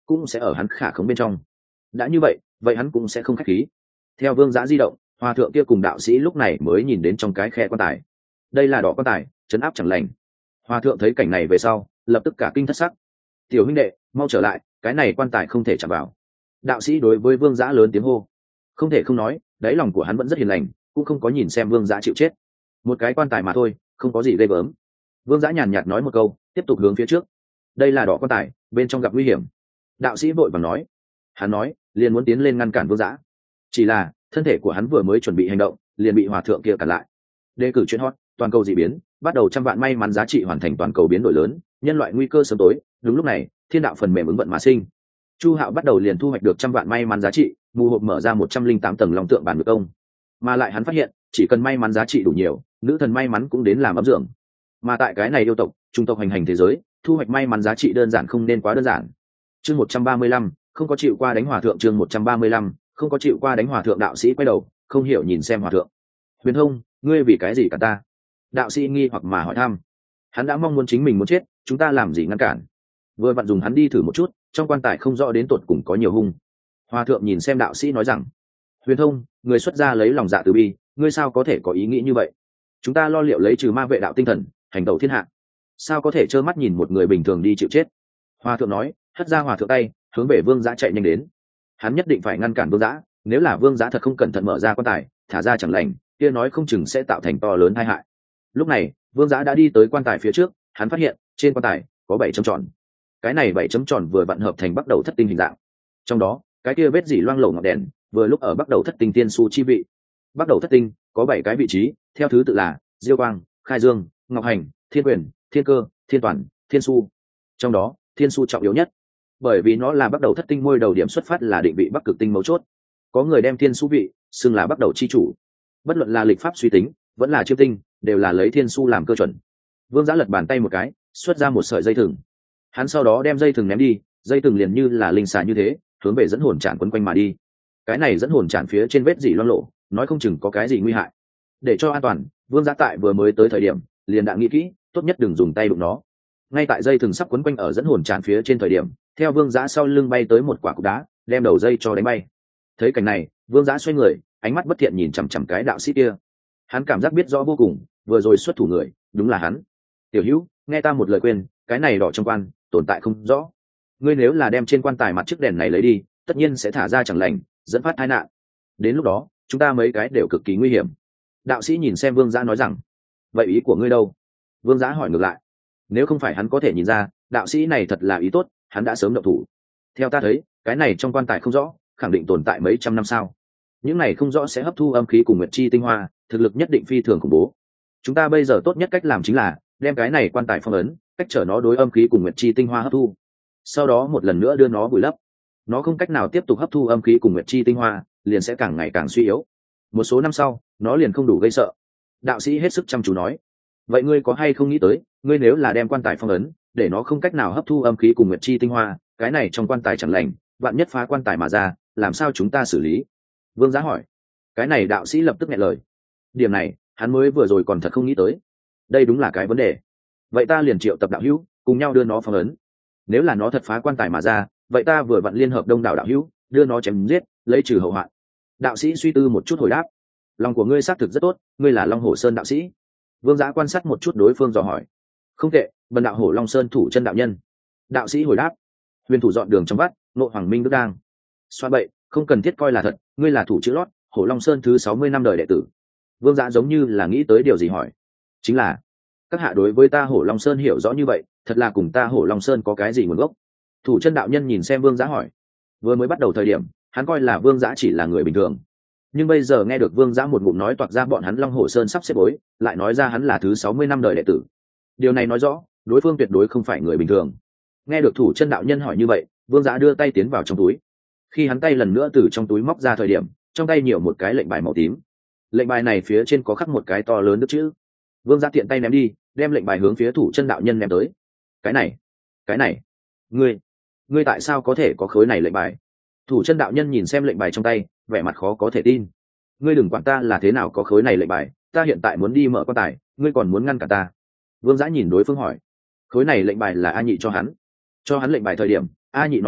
cũng sẽ ở hắn khả khống bên trong. Đã như vậy vậy hắn cũng sẽ không khách khí. Theo vương giã di động, hòa thượng kia cùng đạo sĩ lúc này mới nhìn đến trong cái khe quan tài. Đây là đỏ quan tài, trấn áp chẳng lành. Hòa thượng thấy cảnh này về sau lập tức cả kinh thất sắc. Tiểu huynh đệ, mau trở lại, cái này quan tài không thể chạm vào. Đạo sĩ đối với vương giã lớn tiếng hô. Không thể không nói, đáy lòng của hắn vẫn rất hiền lành, cũng không có nhìn xem vương giã chịu chết. Một cái quan tài mà thôi, không có gì ghê gớm. Vương giã nhàn nhạt nói một câu, tiếp tục hướng phía trước. Đây là đỏ quan tài, bên trong gặp nguy hiểm. Đạo sĩ vội vàng nói. Hắn nói liền muốn tiến lên ngăn cản vương giã, chỉ là thân thể của hắn vừa mới chuẩn bị hành động liền bị hòa thượng kia cản lại. Đề cử chuyên hot, toàn cầu dị biến bắt đầu, trăm vạn may mắn giá trị hoàn thành toàn cầu biến đổi lớn, nhân loại nguy cơ sớm tối. Đúng lúc này thiên đạo phần mềm ứng vận mà sinh, Chu Hạo bắt đầu liền thu hoạch được trăm vạn may mắn giá trị, mù hộp mở ra một trăm linh tám tầng long tượng bản ngược công. Mà lại hắn phát hiện chỉ cần may mắn giá trị đủ nhiều, nữ thần may mắn cũng đến làm ấm dưỡng. Mà tại cái này yêu tộc trung tộc hành hành thế giới, thu hoạch may mắn giá trị đơn giản không nên quá đơn giản. Chương một trăm ba mươi lăm, không có chịu qua đánh hòa thượng. Chương một trăm ba mươi lăm, không có chịu qua đánh hòa thượng. Đạo sĩ quay đầu không hiểu nhìn xem hòa thượng. Huyền Thông, ngươi vì cái gì cả ta? Đạo sĩ nghi hoặc mà hỏi thăm. Hắn đã mong muốn chính mình muốn chết, chúng ta làm gì ngăn cản? Vừa vặn dùng hắn đi thử một chút, trong quan tài không rõ đến tột cùng có nhiều hung. Hòa thượng nhìn xem đạo sĩ nói rằng, Huyền Thông, người xuất gia lấy lòng dạ từ bi, ngươi sao có thể có ý nghĩ như vậy? Chúng ta lo liệu lấy trừ ma vệ đạo tinh thần, hành tẩu thiên hạ, sao có thể trơ mắt nhìn một người bình thường đi chịu chết? Hòa thượng nói, hất ra hòa thượng tay, hướng về vương giã chạy nhanh đến. Hắn nhất định phải ngăn cản vương giã, nếu là vương giã thật không cẩn thận mở ra quan tài, thả ra chẳng lành, kia nói không chừng sẽ tạo thành to lớn tai hại. Lúc này vương giã đã đi tới quan tài phía trước, hắn phát hiện trên quan tài có bảy chấm tròn. Cái này bảy chấm tròn vừa vặn hợp thành bắt đầu thất tinh hình dạng. Trong đó cái kia vết dỉ loang lổ ngọn đèn vừa lúc ở bắt đầu thất tinh tiên su chi vị. Bắt đầu thất tinh có bảy cái vị trí, theo thứ tự là diêu quang, khai dương, ngọc hành, thiên quyền, thiên cơ, thiên toàn, thiên su. Trong đó thiên su trọng yếu nhất, bởi vì nó là bắt đầu thất tinh, ngôi đầu điểm xuất phát là định vị bắc cực tinh mấu chốt. Có người đem thiên su vị xưng là bắt đầu chi chủ. Bất luận là lịch pháp suy tính vẫn là chiêm tinh, đều là lấy thiên su làm cơ chuẩn. Vương giã lật bàn tay một cái, xuất ra một sợi dây thừng. Hắn sau đó đem dây thừng ném đi, dây thừng liền như là linh xà như thế hướng về dẫn hồn tràn quấn quanh mà đi. Cái này dẫn hồn tràn phía trên vết dỉ loang lộ, nói không chừng có cái gì nguy hại. Để cho an toàn, vương giã tại vừa mới tới thời điểm liền đã nghĩ kỹ, tốt nhất đừng dùng tay đụng nó. Ngay tại dây thừng sắp quấn quanh ở dẫn hồn tràn phía trên thời điểm, theo vương giã sau lưng bay tới một quả cục đá, đem đầu dây cho đánh bay. Thấy cảnh này, vương giã xoay người, ánh mắt bất thiện nhìn chằm chằm cái đạo sĩ kia. Hắn cảm giác biết rõ vô cùng, vừa rồi xuất thủ người đúng là hắn. Tiểu hữu, nghe ta một lời khuyên, cái này đỏ trong quan tồn tại không rõ, ngươi nếu là đem trên quan tài mặt chiếc đèn này lấy đi, tất nhiên sẽ thả ra chẳng lành, dẫn phát tai nạn. Đến lúc đó chúng ta mấy cái đều cực kỳ nguy hiểm. Đạo sĩ nhìn xem vương giã nói rằng, vậy ý của ngươi đâu? Vương giã hỏi ngược lại. Nếu không phải hắn có thể nhìn ra đạo sĩ này thật là ý tốt, hắn đã sớm động thủ. Theo ta thấy, cái này trong quan tài không rõ khẳng định tồn tại mấy trăm năm sao. Những này không rõ sẽ hấp thu âm khí cùng nguyệt chi tinh hoa, thực lực nhất định phi thường khủng bố. Chúng ta bây giờ tốt nhất cách làm chính là đem cái này quan tài phong ấn, cách trở nó đối âm khí cùng nguyệt chi tinh hoa hấp thu, sau đó một lần nữa đưa nó vùi lấp. Nó không cách nào tiếp tục hấp thu âm khí cùng nguyệt chi tinh hoa, liền sẽ càng ngày càng suy yếu. Một số năm sau nó liền không đủ gây sợ. Đạo sĩ hết sức chăm chú nói. Vậy ngươi có hay không nghĩ tới, ngươi nếu là đem quan tài phong ấn, để nó không cách nào hấp thu âm khí cùng nguyệt chi tinh hoa, cái này trong quan tài chẳng lành, vạn nhất phá quan tài mà ra, làm sao chúng ta xử lý? Vương Giá hỏi. Cái này đạo sĩ lập tức nghẹn lời. Điểm này hắn mới vừa rồi còn thật không nghĩ tới. Đây đúng là cái vấn đề. Vậy ta liền triệu tập đạo hữu cùng nhau đưa nó phong ấn. Nếu là nó thật phá quan tài mà ra, vậy ta vừa vặn liên hợp đông đảo đạo hữu đưa nó chém giết, lấy trừ hậu hoạn. Đạo sĩ suy tư một chút hồi đáp. Lòng của ngươi xác thực rất tốt, ngươi là Long Hổ Sơn đạo sĩ. Vương Giá quan sát một chút đối phương dò hỏi. Không tệ, bần đạo Hổ Long Sơn thủ chân đạo nhân. Đạo sĩ hồi đáp. Huyền thủ dọn đường trong vắt, nội Hoàng Minh Đức đang. Xoa bậy, không cần thiết coi là thật, ngươi là thủ chữ lót, Hổ Long Sơn thứ sáu mươi năm đời đệ tử. Vương Giá giống như là nghĩ tới điều gì hỏi. Chính là, các hạ đối với ta Hổ Long Sơn hiểu rõ như vậy, thật là cùng ta Hổ Long Sơn có cái gì nguồn gốc? Thủ chân đạo nhân nhìn xem Vương Giá hỏi. Vừa mới bắt đầu thời điểm, hắn coi là Vương Giá chỉ là người bình thường, nhưng bây giờ nghe được Vương Giá một ngụm nói toạc ra bọn hắn Long Hổ Sơn sắp xếp bối, lại nói ra hắn là thứ sáu mươi năm đời đệ tử. Điều này nói rõ đối phương tuyệt đối không phải người bình thường. Nghe được thủ chân đạo nhân hỏi như vậy, Vương Giá đưa tay tiến vào trong túi. Khi hắn tay lần nữa từ trong túi móc ra thời điểm, trong tay nhiều một cái lệnh bài màu tím. Lệnh bài này phía trên có khắc một cái to lớn đức chữ. Vương Giá tiện tay ném đi, đem lệnh bài hướng phía thủ chân đạo nhân ném tới. Cái này, cái này, ngươi, ngươi tại sao có thể có khối này lệnh bài? Thủ chân đạo nhân nhìn xem lệnh bài trong tay, vẻ mặt khó có thể tin. Ngươi đừng quản ta là thế nào có khối này lệnh bài, ta hiện tại muốn đi mở quan tài, ngươi còn muốn ngăn cả ta? Vương Giá nhìn đối phương hỏi. Khối này lệnh bài là A Nhị cho hắn. Cho hắn lệnh bài thời điểm, A Nhị nói qua,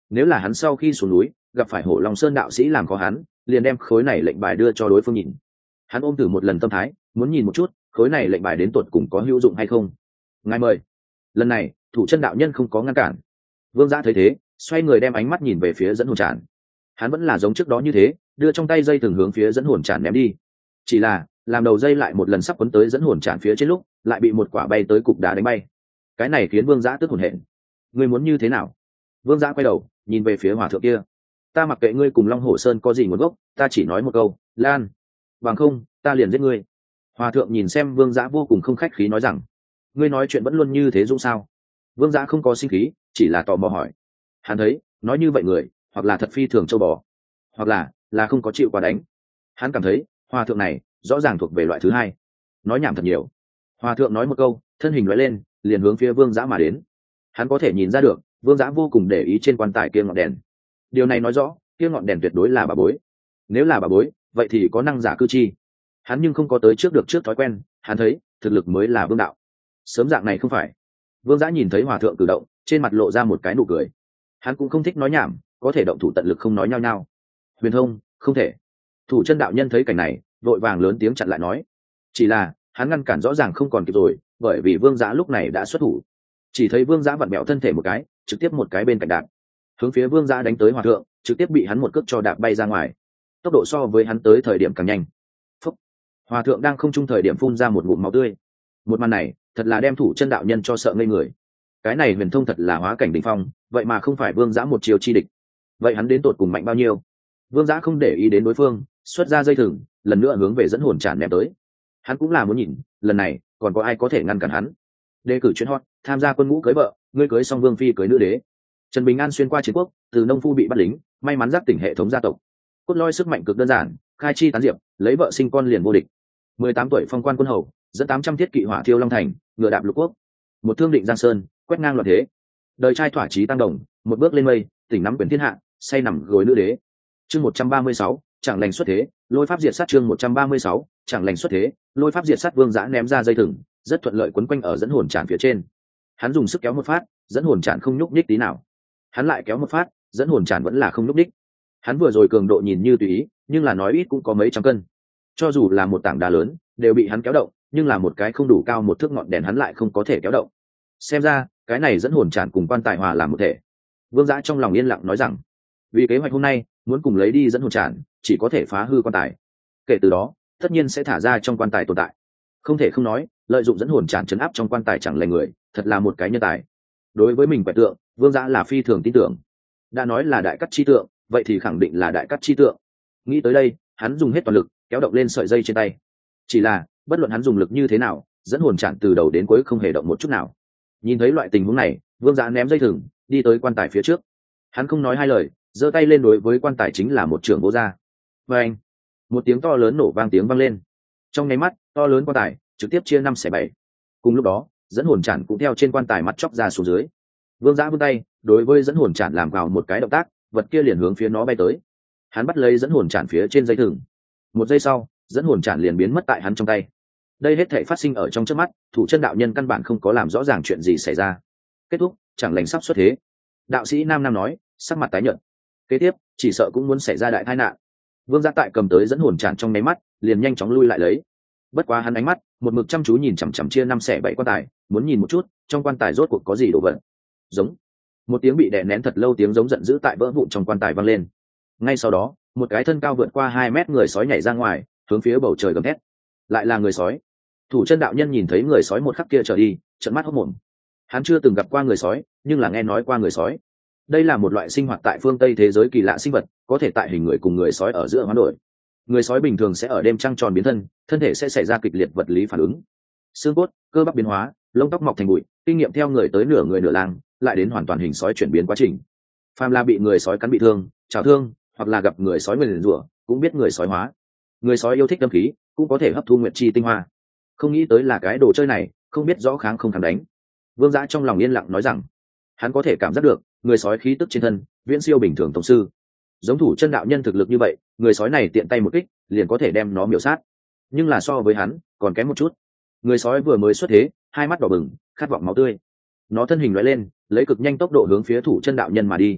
nếu là hắn sau khi xuống núi gặp phải hổ long sơn đạo sĩ làm khó hắn, liền đem khối này lệnh bài đưa cho đối phương nhìn. Hắn ôm thử một lần tâm thái, muốn nhìn một chút khối này lệnh bài đến tột cùng có hữu dụng hay không. Ngài mời. Lần này thủ chân đạo nhân không có ngăn cản. Vương Giã thấy thế, xoay người đem ánh mắt nhìn về phía dẫn hồn tràn. Hắn vẫn là giống trước đó như thế, đưa trong tay dây thừng hướng phía dẫn hồn tràn ném đi. Chỉ là làm đầu dây lại một lần sắp quấn tới dẫn hồn tràn phía trên lúc, lại bị một quả bay tới cục đá đánh bay. Cái này khiến Vương Giã tức hồn hển. Ngươi muốn như thế nào? Vương Giã quay đầu nhìn về phía hòa thượng kia. Ta mặc kệ ngươi cùng Long Hổ Sơn có gì nguồn gốc, ta chỉ nói một câu, lan, bằng không ta liền giết ngươi. Hòa thượng nhìn xem Vương Giã vô cùng không khách khí nói rằng, ngươi nói chuyện vẫn luôn như thế dũng sao? Vương Giã không có sinh khí, chỉ là tò mò hỏi. Hắn thấy nói như vậy người hoặc là thật phi thường châu bò, hoặc là là không có chịu qua đánh. Hắn cảm thấy hòa thượng này rõ ràng thuộc về loại thứ hai, nói nhảm thật nhiều. Hòa thượng nói một câu, thân hình lóe lên liền hướng phía Vương Giã mà đến. Hắn có thể nhìn ra được Vương Giã vô cùng để ý trên quan tài kia ngọn đèn. Điều này nói rõ kia ngọn đèn tuyệt đối là bà bối. Nếu là bà bối vậy thì có năng giả cư chi. Hắn nhưng không có tới trước được trước thói quen. Hắn thấy thực lực mới là vương đạo. Sớm dạng này không phải. Vương Giã nhìn thấy hòa thượng cử động, trên mặt lộ ra một cái nụ cười. Hắn cũng không thích nói nhảm, có thể động thủ tận lực không nói nhao nhao. Huyền thông không thể. Thủ chân đạo nhân thấy cảnh này vội vàng lớn tiếng chặn lại nói. Chỉ là hắn ngăn cản rõ ràng không còn kịp rồi, bởi vì Vương Giã lúc này đã xuất thủ. Chỉ thấy Vương Giã vặn bẹo thân thể một cái, trực tiếp một cái bên cạnh đạp hướng phía Vương Giã đánh tới hòa thượng, trực tiếp bị hắn một cước cho đạp bay ra ngoài. Tốc độ so với hắn tới thời điểm càng nhanh. Phúc. Hòa thượng đang không trung thời điểm phun ra một ngụm máu tươi. Một màn này thật là đem thủ chân đạo nhân cho sợ ngây người. Cái này huyền thông thật là hóa cảnh đỉnh phong, vậy mà không phải Vương Giã một chiều chi địch. Vậy hắn đến tột cùng mạnh bao nhiêu? Vương Giã không để ý đến đối phương, xuất ra dây thừng, lần nữa hướng về dẫn hồn tràn ném tới. Hắn cũng là muốn nhìn, lần này còn có ai có thể ngăn cản hắn. Đề cử chuyến hot, tham gia quân ngũ cưới vợ, ngươi cưới xong vương phi cưới nữ đế. Trần Bình An xuyên qua chiến quốc, từ nông phu bị bắt lính, may mắn giác tỉnh hệ thống gia tộc. Cốt lõi sức mạnh cực đơn giản, khai chi tán diệp, lấy vợ sinh con liền vô địch. mười tám tuổi phong quan quân hầu, dẫn tám trăm thiết kỵ hỏa thiêu long thành, ngựa đạp lục quốc. Một thương định giang sơn, quét ngang loạn thế. Đời trai thỏa chí tăng đồng, một bước lên mây, tỉnh nắm quyền thiên hạ, say nằm gối nữ đế. Chương một trăm ba mươi sáu, chẳng lành xuất thế, lôi pháp diệt sát. Chương một trăm ba mươi sáu, chẳng lành xuất thế, lôi pháp diệt sát. Vương Giã ném ra dây thừng, rất thuận lợi quấn quanh ở dẫn hồn tràn phía trên. Hắn dùng sức kéo một phát, dẫn hồn tràn không nhúc nhích tí nào. Hắn lại kéo một phát, dẫn hồn tràn vẫn là không nhúc nhích. Hắn vừa rồi cường độ nhìn như tùy ý, nhưng là nói ít cũng có mấy trăm cân. Cho dù là một tảng đá lớn, đều bị hắn kéo động, nhưng là một cái không đủ cao một thước ngọn đèn hắn lại không có thể kéo động. Xem ra, cái này dẫn hồn tràn cùng quan tài hòa làm một thể. Vương Giã trong lòng yên lặng nói rằng, vì kế hoạch hôm nay, muốn cùng lấy đi dẫn hồn tràn, chỉ có thể phá hư quan tài. Kể từ đó, tất nhiên sẽ thả ra trong quan tài tồn tại. Không thể không nói, lợi dụng dẫn hồn tràn trấn áp trong quan tài chẳng lành người, thật là một cái nhân tài. Đối với mình quẻ tượng, Vương Giã là phi thường tin tưởng. Đã nói là đại cắt chi tượng, vậy thì khẳng định là đại cắt chi tượng. Nghĩ tới đây, hắn dùng hết toàn lực kéo động lên sợi dây trên tay. Chỉ là bất luận hắn dùng lực như thế nào, dẫn hồn tràn từ đầu đến cuối không hề động một chút nào. Nhìn thấy loại tình huống này, Vương Giã ném dây thừng, đi tới quan tài phía trước. Hắn không nói hai lời, giơ tay lên đối với quan tài chính là một trường vỗ ra. Và anh, một tiếng to lớn nổ vang tiếng vang lên. Trong nháy mắt, to lớn quan tài trực tiếp chia năm xẻ bảy. Cùng lúc đó, dẫn hồn tràn cũng theo trên quan tài mặt chóc ra xuống dưới. Vương Giã vươn tay đối với dẫn hồn tràn làm vào một cái động tác, vật kia liền hướng phía nó bay tới. Hắn bắt lấy dẫn hồn tràn phía trên dây thừng. Một giây sau, dẫn hồn tràn liền biến mất tại hắn trong tay. Đây hết thảy phát sinh ở trong trước mắt, thủ chân đạo nhân căn bản không có làm rõ ràng chuyện gì xảy ra. Kết thúc, chẳng lành sắp xuất thế. Đạo sĩ nam nam nói, sắc mặt tái nhợt. Kế tiếp, chỉ sợ cũng muốn xảy ra đại tai nạn. Vương Giã tại cầm tới dẫn hồn tràn trong nháy mắt, liền nhanh chóng lui lại lấy. Bất quá hắn ánh mắt một mực chăm chú nhìn chằm chằm chia năm xẻ bảy quan tài, muốn nhìn một chút trong quan tài rốt cuộc có gì đồ vật. Giống. Một tiếng bị đè nén thật lâu tiếng giống giận dữ tại vỡ vụn trong quan tài vang lên. Ngay sau đó, một cái thân cao vượt qua hai mét người sói nhảy ra ngoài, hướng phía bầu trời gầm thét. Lại là người sói. Thủ chân đạo nhân nhìn thấy người sói một khắc kia trở đi, trợn mắt hốt mồm. Hắn chưa từng gặp qua người sói, nhưng là nghe nói qua người sói. Đây là một loại sinh hoạt tại phương Tây thế giới kỳ lạ sinh vật, có thể tại hình người cùng người sói ở giữa hoán đổi. Người sói bình thường sẽ ở đêm trăng tròn biến thân, thân thể sẽ xảy ra kịch liệt vật lý phản ứng. Xương cốt, cơ bắp biến hóa, lông tóc mọc thành bụi, kinh nghiệm theo người tới nửa người nửa lang, lại đến hoàn toàn hình sói chuyển biến quá trình. Phàm là bị người sói cắn bị thương, chảo thương, hoặc là gặp người sói nguyền rủa, cũng biết người sói hóa. Người sói yêu thích âm khí, cũng có thể hấp thu nguyệt chi tinh hoa. Không nghĩ tới là cái đồ chơi này, không biết rõ kháng không kháng đánh. Vương Giã trong lòng yên lặng nói rằng, hắn có thể cảm giác được người sói khí tức trên thân viễn siêu bình thường tổng sư. Giống thủ chân đạo nhân thực lực như vậy, người sói này tiện tay một kích liền có thể đem nó miểu sát. Nhưng là so với hắn còn kém một chút. Người sói vừa mới xuất thế, hai mắt đỏ bừng, khát vọng máu tươi. Nó thân hình lóe lên, lấy cực nhanh tốc độ hướng phía thủ chân đạo nhân mà đi.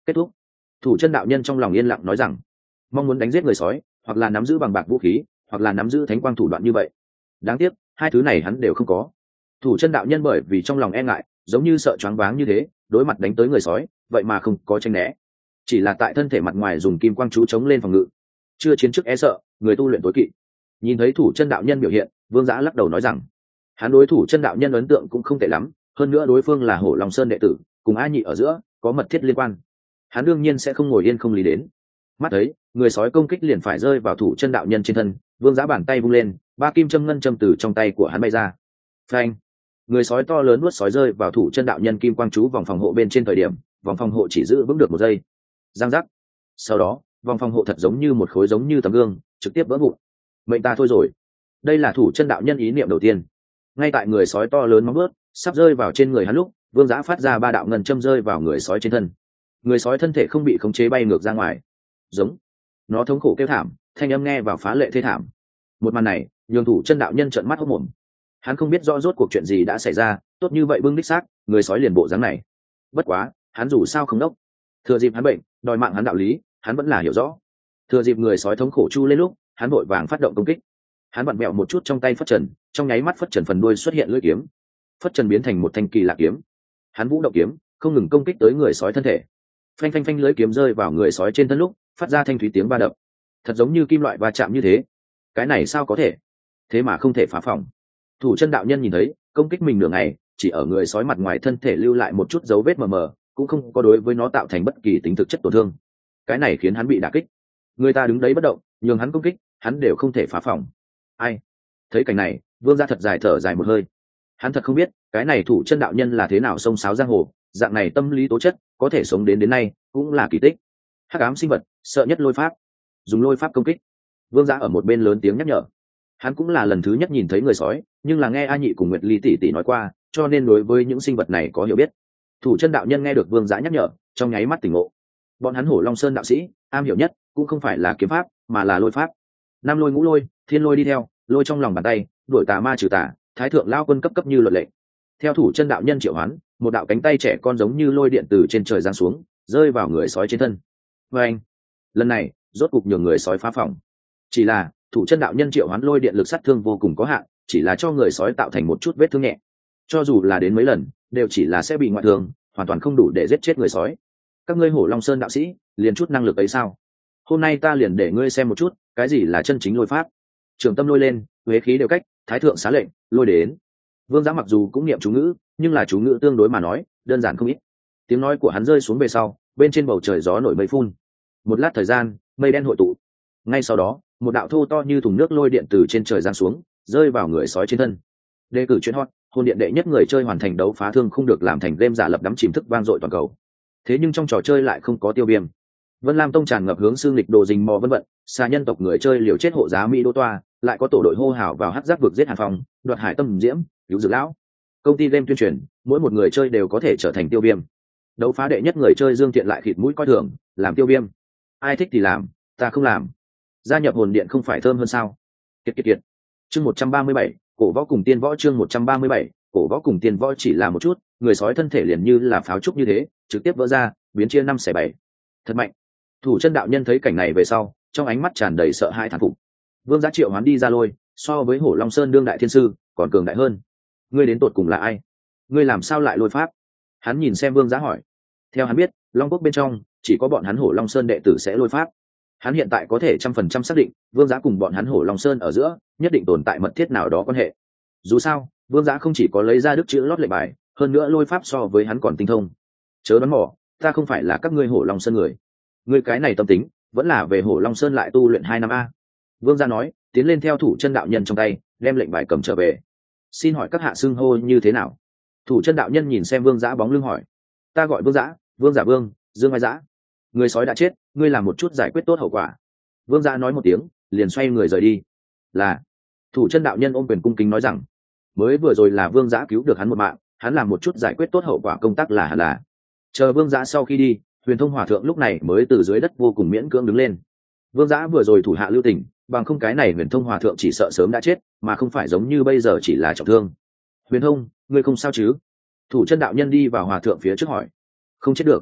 kết thúc. Thủ chân đạo nhân trong lòng yên lặng nói rằng mong muốn đánh giết người sói hoặc là nắm giữ bằng bạc vũ khí hoặc là nắm giữ thánh quang thủ đoạn như vậy. Đáng tiếc hai thứ này hắn đều không có. Thủ chân đạo nhân bởi vì trong lòng e ngại, giống như sợ choáng váng như thế, đối mặt đánh tới người sói vậy mà không có tranh né, chỉ là tại thân thể mặt ngoài dùng kim quang chú chống lên phòng ngự. Chưa chiến trước e sợ, người tu luyện tối kỵ. Nhìn thấy thủ chân đạo nhân biểu hiện, Vương Giã lắc đầu nói rằng hắn đối thủ chân đạo nhân ấn tượng cũng không tệ lắm, hơn nữa đối phương là Hổ Long Sơn đệ tử, cùng A Nhị ở giữa có mật thiết liên quan, hắn đương nhiên sẽ không ngồi yên không lý đến. Mắt thấy người sói công kích liền phải rơi vào thủ chân đạo nhân trên thân, Vương Giã bàn tay vung lên, ba kim châm ngân châm từ trong tay của hắn bay ra. Phanh! Người sói to lớn nuốt sói rơi vào thủ chân đạo nhân kim quang chú vòng phòng hộ bên trên thời điểm, vòng phòng hộ chỉ giữ vững được một giây. Giang giác! Sau đó vòng phòng hộ thật giống như một khối giống như tấm gương, trực tiếp vỡ vụn. Mệnh ta thôi rồi. Đây là thủ chân đạo nhân ý niệm đầu tiên. Ngay tại người sói to lớn móng vuốt sắp rơi vào trên người hắn lúc, Vương Giã phát ra ba đạo ngân châm rơi vào người sói trên thân. Người sói thân thể không bị khống chế bay ngược ra ngoài. Giống. Nó thống khổ kêu thảm, thanh âm nghe vào phá lệ thê thảm. Một màn này nhường thủ chân đạo nhân trợn mắt hốc mồm. Hắn không biết rõ rốt cuộc chuyện gì đã xảy ra, tốt như vậy bưng đích xác người sói liền bộ dáng này. Bất quá hắn dù sao không đốc, thừa dịp hắn bệnh đòi mạng hắn đạo lý hắn vẫn là hiểu rõ. Thừa dịp người sói thống khổ chu lên lúc, hắn vội vàng phát động công kích. Hắn vặn mẹo một chút trong tay phất trần, trong nháy mắt phất trần phần đuôi xuất hiện lưỡi kiếm. Phất trần biến thành một thanh kỳ lạ kiếm. Hắn vũ động kiếm không ngừng công kích tới người sói thân thể. Phanh phanh phanh, lưỡi kiếm rơi vào người sói trên thân lúc phát ra thanh thúy tiếng va đập, thật giống như kim loại va chạm như thế. Cái này sao có thể, thế mà không thể phá phòng. Thủ chân đạo nhân nhìn thấy công kích mình nửa ngày, chỉ ở người sói mặt ngoài thân thể lưu lại một chút dấu vết mờ mờ, cũng không có đối với nó tạo thành bất kỳ tính thực chất tổn thương. Cái này khiến hắn bị đả kích. Người ta đứng đấy bất động, nhường hắn công kích hắn đều không thể phá phòng. Ai? Thấy cảnh này, Vương Gia thật dài thở dài một hơi. Hắn thật không biết cái này thủ chân đạo nhân là thế nào xông xáo giang hồ, dạng này tâm lý tố chất có thể sống đến đến nay cũng là kỳ tích. Hắc ám sinh vật sợ nhất lôi pháp, dùng lôi pháp công kích. Vương Gia ở một bên lớn tiếng nhắc nhở. Hắn cũng là lần thứ nhất nhìn thấy người sói, nhưng là nghe A Nhị cùng Nguyệt Ly tỷ tỷ nói qua, cho nên đối với những sinh vật này có hiểu biết. Thủ chân đạo nhân nghe được Vương Gia nhắc nhở, trong nháy mắt tỉnh ngộ. Bọn hắn Hổ Long Sơn đạo sĩ am hiểu nhất cũng không phải là kiếm pháp mà là lôi pháp. Năm lôi ngũ lôi, thiên lôi đi theo, lôi trong lòng bàn tay, đuổi tà ma trừ tà, thái thượng lao quân cấp cấp như luật lệ. Theo thủ chân đạo nhân triệu hoán, một đạo cánh tay trẻ con giống như lôi điện từ trên trời giáng xuống, rơi vào người sói trên thân. Và anh, lần này rốt cục nhường người sói phá phòng. Chỉ là thủ chân đạo nhân triệu hoán lôi điện lực sát thương vô cùng có hạn, chỉ là cho người sói tạo thành một chút vết thương nhẹ. Cho dù là đến mấy lần, đều chỉ là sẽ bị ngoại thương, hoàn toàn không đủ để giết chết người sói. Các ngươi Hổ Long Sơn đạo sĩ liền chút năng lực ấy sao? Hôm nay ta liền để ngươi xem một chút cái gì là chân chính lôi pháp. Trường tâm lôi lên, huế khí đều cách, thái thượng xá lệnh, lôi đến. Vương Giã mặc dù cũng niệm chú ngữ, nhưng là chú ngữ tương đối mà nói đơn giản không ít. Tiếng nói của hắn rơi xuống về sau, bên trên bầu trời gió nổi mây phun. Một lát thời gian, mây đen hội tụ. Ngay sau đó, một đạo thô to như thùng nước lôi điện từ trên trời giáng xuống, rơi vào người sói trên thân. Đề cử chuyên hot, hồn điện đệ nhất người chơi hoàn thành đấu phá thương không được làm thành game giả lập đắm chìm thức vang dội toàn cầu. Thế nhưng trong trò chơi lại không có tiêu viêm. Vân Lam Tông tràn ngập hướng xương lịch đồ rình mò vân vận, xa nhân tộc người chơi liều chết hộ giá Mỹ Đô Toa, lại có tổ đội hô hào vào hắc giác vực giết Hàn Phong, đoạt hải tâm diễm, cứu dược lão. Công ty game tuyên truyền, mỗi một người chơi đều có thể trở thành tiêu viêm. Đấu phá đệ nhất người chơi Dương Thiện lại khịt mũi coi thường, làm tiêu viêm. Ai thích thì làm, ta không làm. Gia nhập hồn điện không phải thơm hơn sao? Kiệt kiệt kiệt. Chương một trăm ba mươi bảy, cổ võ cùng tiên võ chương một trăm ba mươi bảy, cổ võ cùng tiên võ chỉ là một chút, người sói thân thể liền như là pháo trúc như thế, trực tiếp vỡ ra, biến chia năm xẻ bảy. Thật mạnh. Thủ chân đạo nhân thấy cảnh này về sau, trong ánh mắt tràn đầy sợ hãi thán phục. Vương Giá triệu hoán đi ra lôi, so với Hổ Long Sơn đương đại thiên sư, còn cường đại hơn. Ngươi đến tột cùng là ai? Ngươi làm sao lại lôi pháp? Hắn nhìn xem Vương Giá hỏi. Theo hắn biết, Long Quốc bên trong chỉ có bọn hắn Hổ Long Sơn đệ tử sẽ lôi pháp. Hắn hiện tại có thể trăm phần trăm xác định, Vương Giá cùng bọn hắn Hổ Long Sơn ở giữa nhất định tồn tại mật thiết nào đó quan hệ. Dù sao, Vương Giá không chỉ có lấy ra đức chữ lót lệnh bài, hơn nữa lôi pháp so với hắn còn tinh thông. Chớ đoán mò, ta không phải là các ngươi Hổ Long Sơn người. Ngươi cái này tâm tính, vẫn là về Hổ Long Sơn lại tu luyện hai năm a. Vương Gia nói, tiến lên theo thủ chân đạo nhân trong tay, đem lệnh bài cầm trở về. Xin hỏi các hạ xưng hô như thế nào? Thủ chân đạo nhân nhìn xem Vương Giã bóng lưng hỏi. Ta gọi Vương Giã, Vương Giả Vương, Dương Mai Giã. Người sói đã chết, ngươi làm một chút giải quyết tốt hậu quả. Vương Giã nói một tiếng, liền xoay người rời đi. Là. Thủ chân đạo nhân ôm quyền cung kính nói rằng, mới vừa rồi là Vương Giã cứu được hắn một mạng, hắn làm một chút giải quyết tốt hậu quả công tác là hẳn là. Chờ Vương Giã sau khi đi, Huyền Thông Hòa Thượng lúc này mới từ dưới đất vô cùng miễn cưỡng đứng lên. Vương Giã vừa rồi thủ hạ lưu tình, bằng không cái này Huyền Thông Hòa Thượng chỉ sợ sớm đã chết, mà không phải giống như bây giờ chỉ là trọng thương. Huyền Thông, ngươi không sao chứ? Thủ chân đạo nhân đi vào Hòa Thượng phía trước hỏi. Không chết được.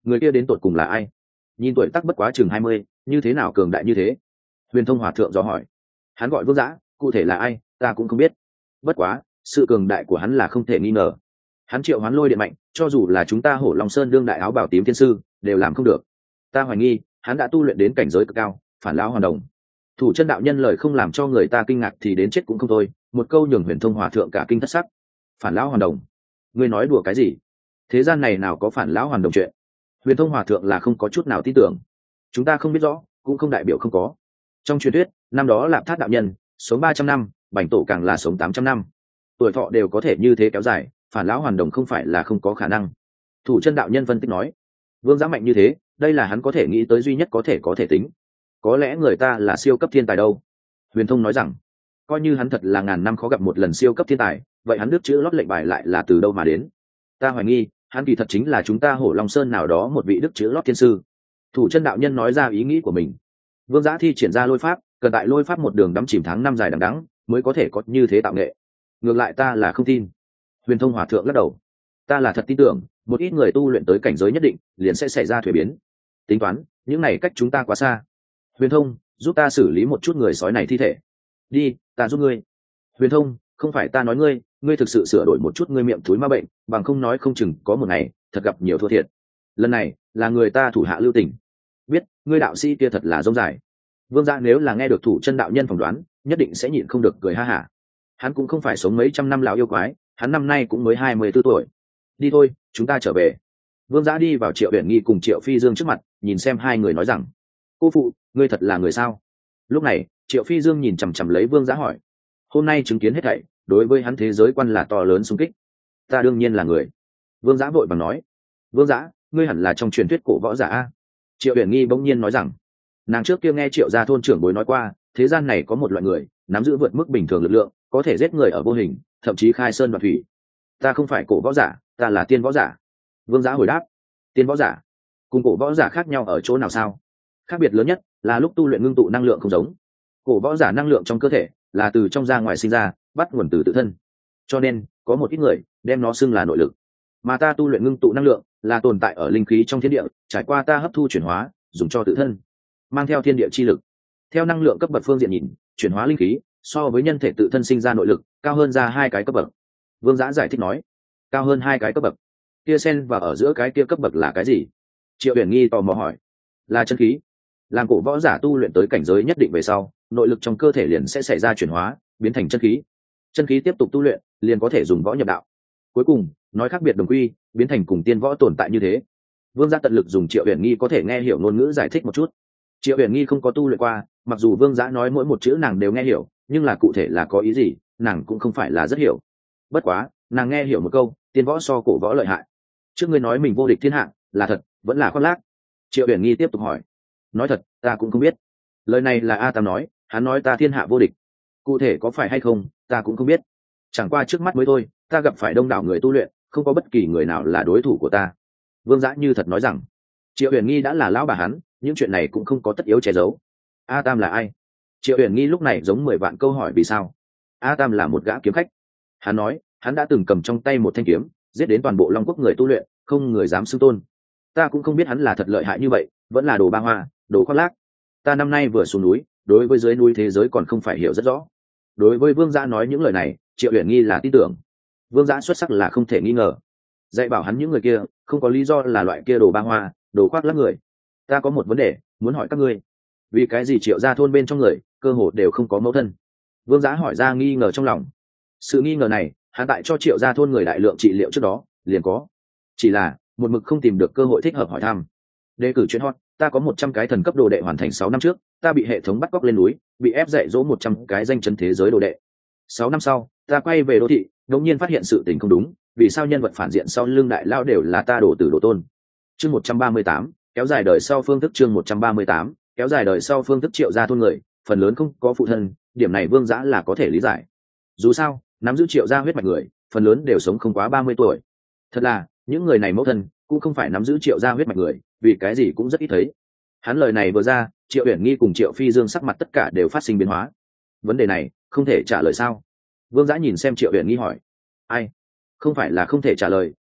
người kia đến tột cùng là ai? Nhìn tuổi tác bất quá chừng hai mươi, như thế nào cường đại như thế? Huyền Thông hòa thượng dò hỏi. Hắn gọi Vương Dã, cụ thể là ai ta cũng không biết, bất quá sự cường đại của hắn là không thể nghi ngờ. Hắn triệu hoán lôi điện mạnh, cho dù là chúng ta Hổ Long Sơn đương đại áo bào tím thiên sư đều làm không được. Ta hoài nghi hắn đã tu luyện đến cảnh giới cực cao, phản lão hoàn đồng. Thủ chân đạo nhân lời không làm cho người ta kinh ngạc thì đến chết cũng không thôi, một câu nhường Huyền Thông hòa thượng cả kinh thất sắc. Phản lão hoàn đồng? Ngươi nói đùa cái gì? Thế gian này nào có phản lão hoàn đồng chuyện? Huyền Thông hòa thượng là không có chút nào tin tưởng. Chúng ta không biết rõ, cũng không đại biểu không có. Trong truyền thuyết năm đó Lạp Thát đạo nhân sống ba trăm năm, Bành Tổ càng là sống tám trăm năm, tuổi thọ đều có thể như thế kéo dài, phản lão hoàn đồng không phải là không có khả năng. Thủ chân đạo nhân phân tích nói. Vương Dã mạnh như thế, đây là hắn có thể nghĩ tới duy nhất có thể có thể tính. Có lẽ người ta là siêu cấp thiên tài đâu? Huyền Thông nói rằng, coi như hắn thật là ngàn năm khó gặp một lần siêu cấp thiên tài, vậy hắn đức chữ lót lệnh bài lại là từ đâu mà đến? Ta hoài nghi hắn kỳ thật chính là chúng ta Hổ Long Sơn nào đó một vị đức chữ lót thiên sư. Thủ chân đạo nhân nói ra ý nghĩ của mình. Vương Dã thi triển ra lôi pháp, cần tại lôi pháp một đường đắm chìm tháng năm dài đằng đẵng mới có thể có như thế tạo nghệ. Ngược lại ta là không tin. Huyền Thông hòa thượng lắc đầu. Ta là thật tin tưởng, một ít người tu luyện tới cảnh giới nhất định liền sẽ xảy ra thuế biến. Tính toán những này cách chúng ta quá xa. Huyền Thông, giúp ta xử lý một chút người sói này thi thể. Đi, ta giúp ngươi. Huyền Thông, không phải ta nói ngươi, ngươi thực sự sửa đổi một chút ngươi miệng thúi ma bệnh, bằng không nói không chừng có một ngày thật gặp nhiều thua thiệt. Lần này là người ta thủ hạ lưu tình. Biết ngươi đạo sĩ kia thật là rông dài. Vương Dã nếu là nghe được thủ chân đạo nhân phỏng đoán, nhất định sẽ nhịn không được cười ha hả. Hắn cũng không phải sống mấy trăm năm lão yêu quái, hắn năm nay cũng mới hai mươi tư tuổi. Đi thôi, chúng ta trở về. Vương Dã đi vào Triệu Uyển Nghi cùng Triệu Phi Dương trước mặt, nhìn xem hai người nói rằng: cô phụ, ngươi thật là người sao? Lúc này Triệu Phi Dương nhìn chằm chằm lấy Vương Dã hỏi. Hôm nay chứng kiến hết thảy, đối với hắn thế giới quan là to lớn xung kích. Ta đương nhiên là người. Vương Dã vội bằng nói. Vương Dã, ngươi hẳn là trong truyền thuyết cổ võ giả a? Triệu Uyển Nghi bỗng nhiên nói rằng, nàng trước kia nghe Triệu gia thôn trưởng bối nói qua, thế gian này có một loại người nắm giữ vượt mức bình thường lực lượng, có thể giết người ở vô hình, thậm chí khai sơn đoạt thủy. Ta không phải cổ võ giả, ta là tiên võ giả. Vương Dã hồi đáp. Tiên võ giả cùng cổ võ giả khác nhau ở chỗ nào sao? Khác biệt lớn nhất là lúc tu luyện ngưng tụ năng lượng không giống. Cổ võ giả năng lượng trong cơ thể là từ trong ra ngoài sinh ra, bắt nguồn từ tự thân, cho nên có một ít người đem nó xưng là nội lực. Mà ta tu luyện ngưng tụ năng lượng là tồn tại ở linh khí trong thiên địa, trải qua ta hấp thu chuyển hóa, dùng cho tự thân, mang theo thiên địa chi lực. Theo năng lượng cấp bậc phương diện nhìn, chuyển hóa linh khí so với nhân thể tự thân sinh ra nội lực cao hơn ra hai cái cấp bậc. Vương Dã giải thích nói. Cao hơn hai cái cấp bậc? Kia xen và ở giữa cái kia cấp bậc là cái gì? Triệu Uyển Nghi tò mò hỏi. Là chân khí. Làm cổ võ giả tu luyện tới cảnh giới nhất định về sau, nội lực trong cơ thể liền sẽ xảy ra chuyển hóa, biến thành chân khí. Chân khí tiếp tục tu luyện, liền có thể dùng võ nhập đạo. Cuối cùng, nói khác biệt đồng quy, biến thành cùng tiên võ tồn tại như thế. Vương Dã tận lực dùng Triệu Uyển Nghi có thể nghe hiểu ngôn ngữ giải thích một chút. Triệu Uyển Nghi không có tu luyện qua, mặc dù Vương Dã nói mỗi một chữ nàng đều nghe hiểu, nhưng là cụ thể là có ý gì, nàng cũng không phải là rất hiểu. Bất quá, nàng nghe hiểu một câu, tiên võ so cổ võ lợi hại. Trước ngươi nói mình vô địch thiên hạ, là thật, vẫn là khoác lác? Triệu Uyển Nghi tiếp tục hỏi. Nói thật, ta cũng không biết. Lời này là A Tam nói, hắn nói ta thiên hạ vô địch. Cụ thể có phải hay không, ta cũng không biết. Chẳng qua trước mắt mới thôi, ta gặp phải đông đảo người tu luyện, không có bất kỳ người nào là đối thủ của ta. Vương Dã như thật nói rằng, Triệu Uyển Nghi đã là lão bà hắn, những chuyện này cũng không có tất yếu che giấu. A Tam là ai? Triệu Uyển Nghi lúc này giống mười vạn câu hỏi vì sao. A Tam là một gã kiếm khách. Hắn nói, hắn đã từng cầm trong tay một thanh kiếm, giết đến toàn bộ Long Quốc người tu luyện, không người dám xưng tôn. Ta cũng không biết hắn là thật lợi hại như vậy, vẫn là đồ ba hoa, đồ khoác lác. Ta năm nay vừa xuống núi, đối với dưới núi thế giới còn không phải hiểu rất rõ. Đối với Vương Dã nói những lời này, Triệu Uyển Nghi là tin tưởng. Vương Dã xuất sắc là không thể nghi ngờ. Dạy bảo hắn những người kia, không có lý do là loại kia đồ ba hoa, đồ khoác lác người. Ta có một vấn đề muốn hỏi các ngươi, vì cái gì Triệu gia thôn bên trong người cơ hồ đều không có mẫu thân? Vương Dã hỏi ra nghi ngờ trong lòng. Sự nghi ngờ này, hắn tại cho Triệu gia thôn người đại lượng trị liệu trước đó liền có, chỉ là một mực không tìm được cơ hội thích hợp hỏi thăm. Đề cử chuyên hot, ta có một trăm cái thần cấp đồ đệ hoàn thành sáu năm trước, ta bị hệ thống bắt cóc lên núi, bị ép dạy dỗ một trăm cái danh chấn thế giới đồ đệ. Sáu năm sau, ta quay về đô thị, đột nhiên phát hiện sự tình không đúng, vì sao nhân vật phản diện sau lưng đại lao đều là ta đổ tử đồ tôn. Chương một trăm ba mươi tám, kéo dài đời sau phương thức. Chương một trăm ba mươi tám, kéo dài đời sau phương thức. Triệu gia thôn người phần lớn không có phụ thân, điểm này Vương Dã là có thể lý giải. Dù sao, nắm giữ Triệu gia huyết mạch người phần lớn đều sống không quá ba mươi tuổi. Thật là, những người này mẫu thân cũng không phải nắm giữ Triệu gia huyết mạch người, vì cái gì cũng rất ít thấy. Hắn lời này vừa ra, Triệu Uyển Nghi cùng Triệu Phi Dương sắc mặt tất cả đều phát sinh biến hóa. Vấn đề này không thể trả lời sao? Vương Dã nhìn xem Triệu Uyển Nghi hỏi. Ai? Không phải là không thể trả lời,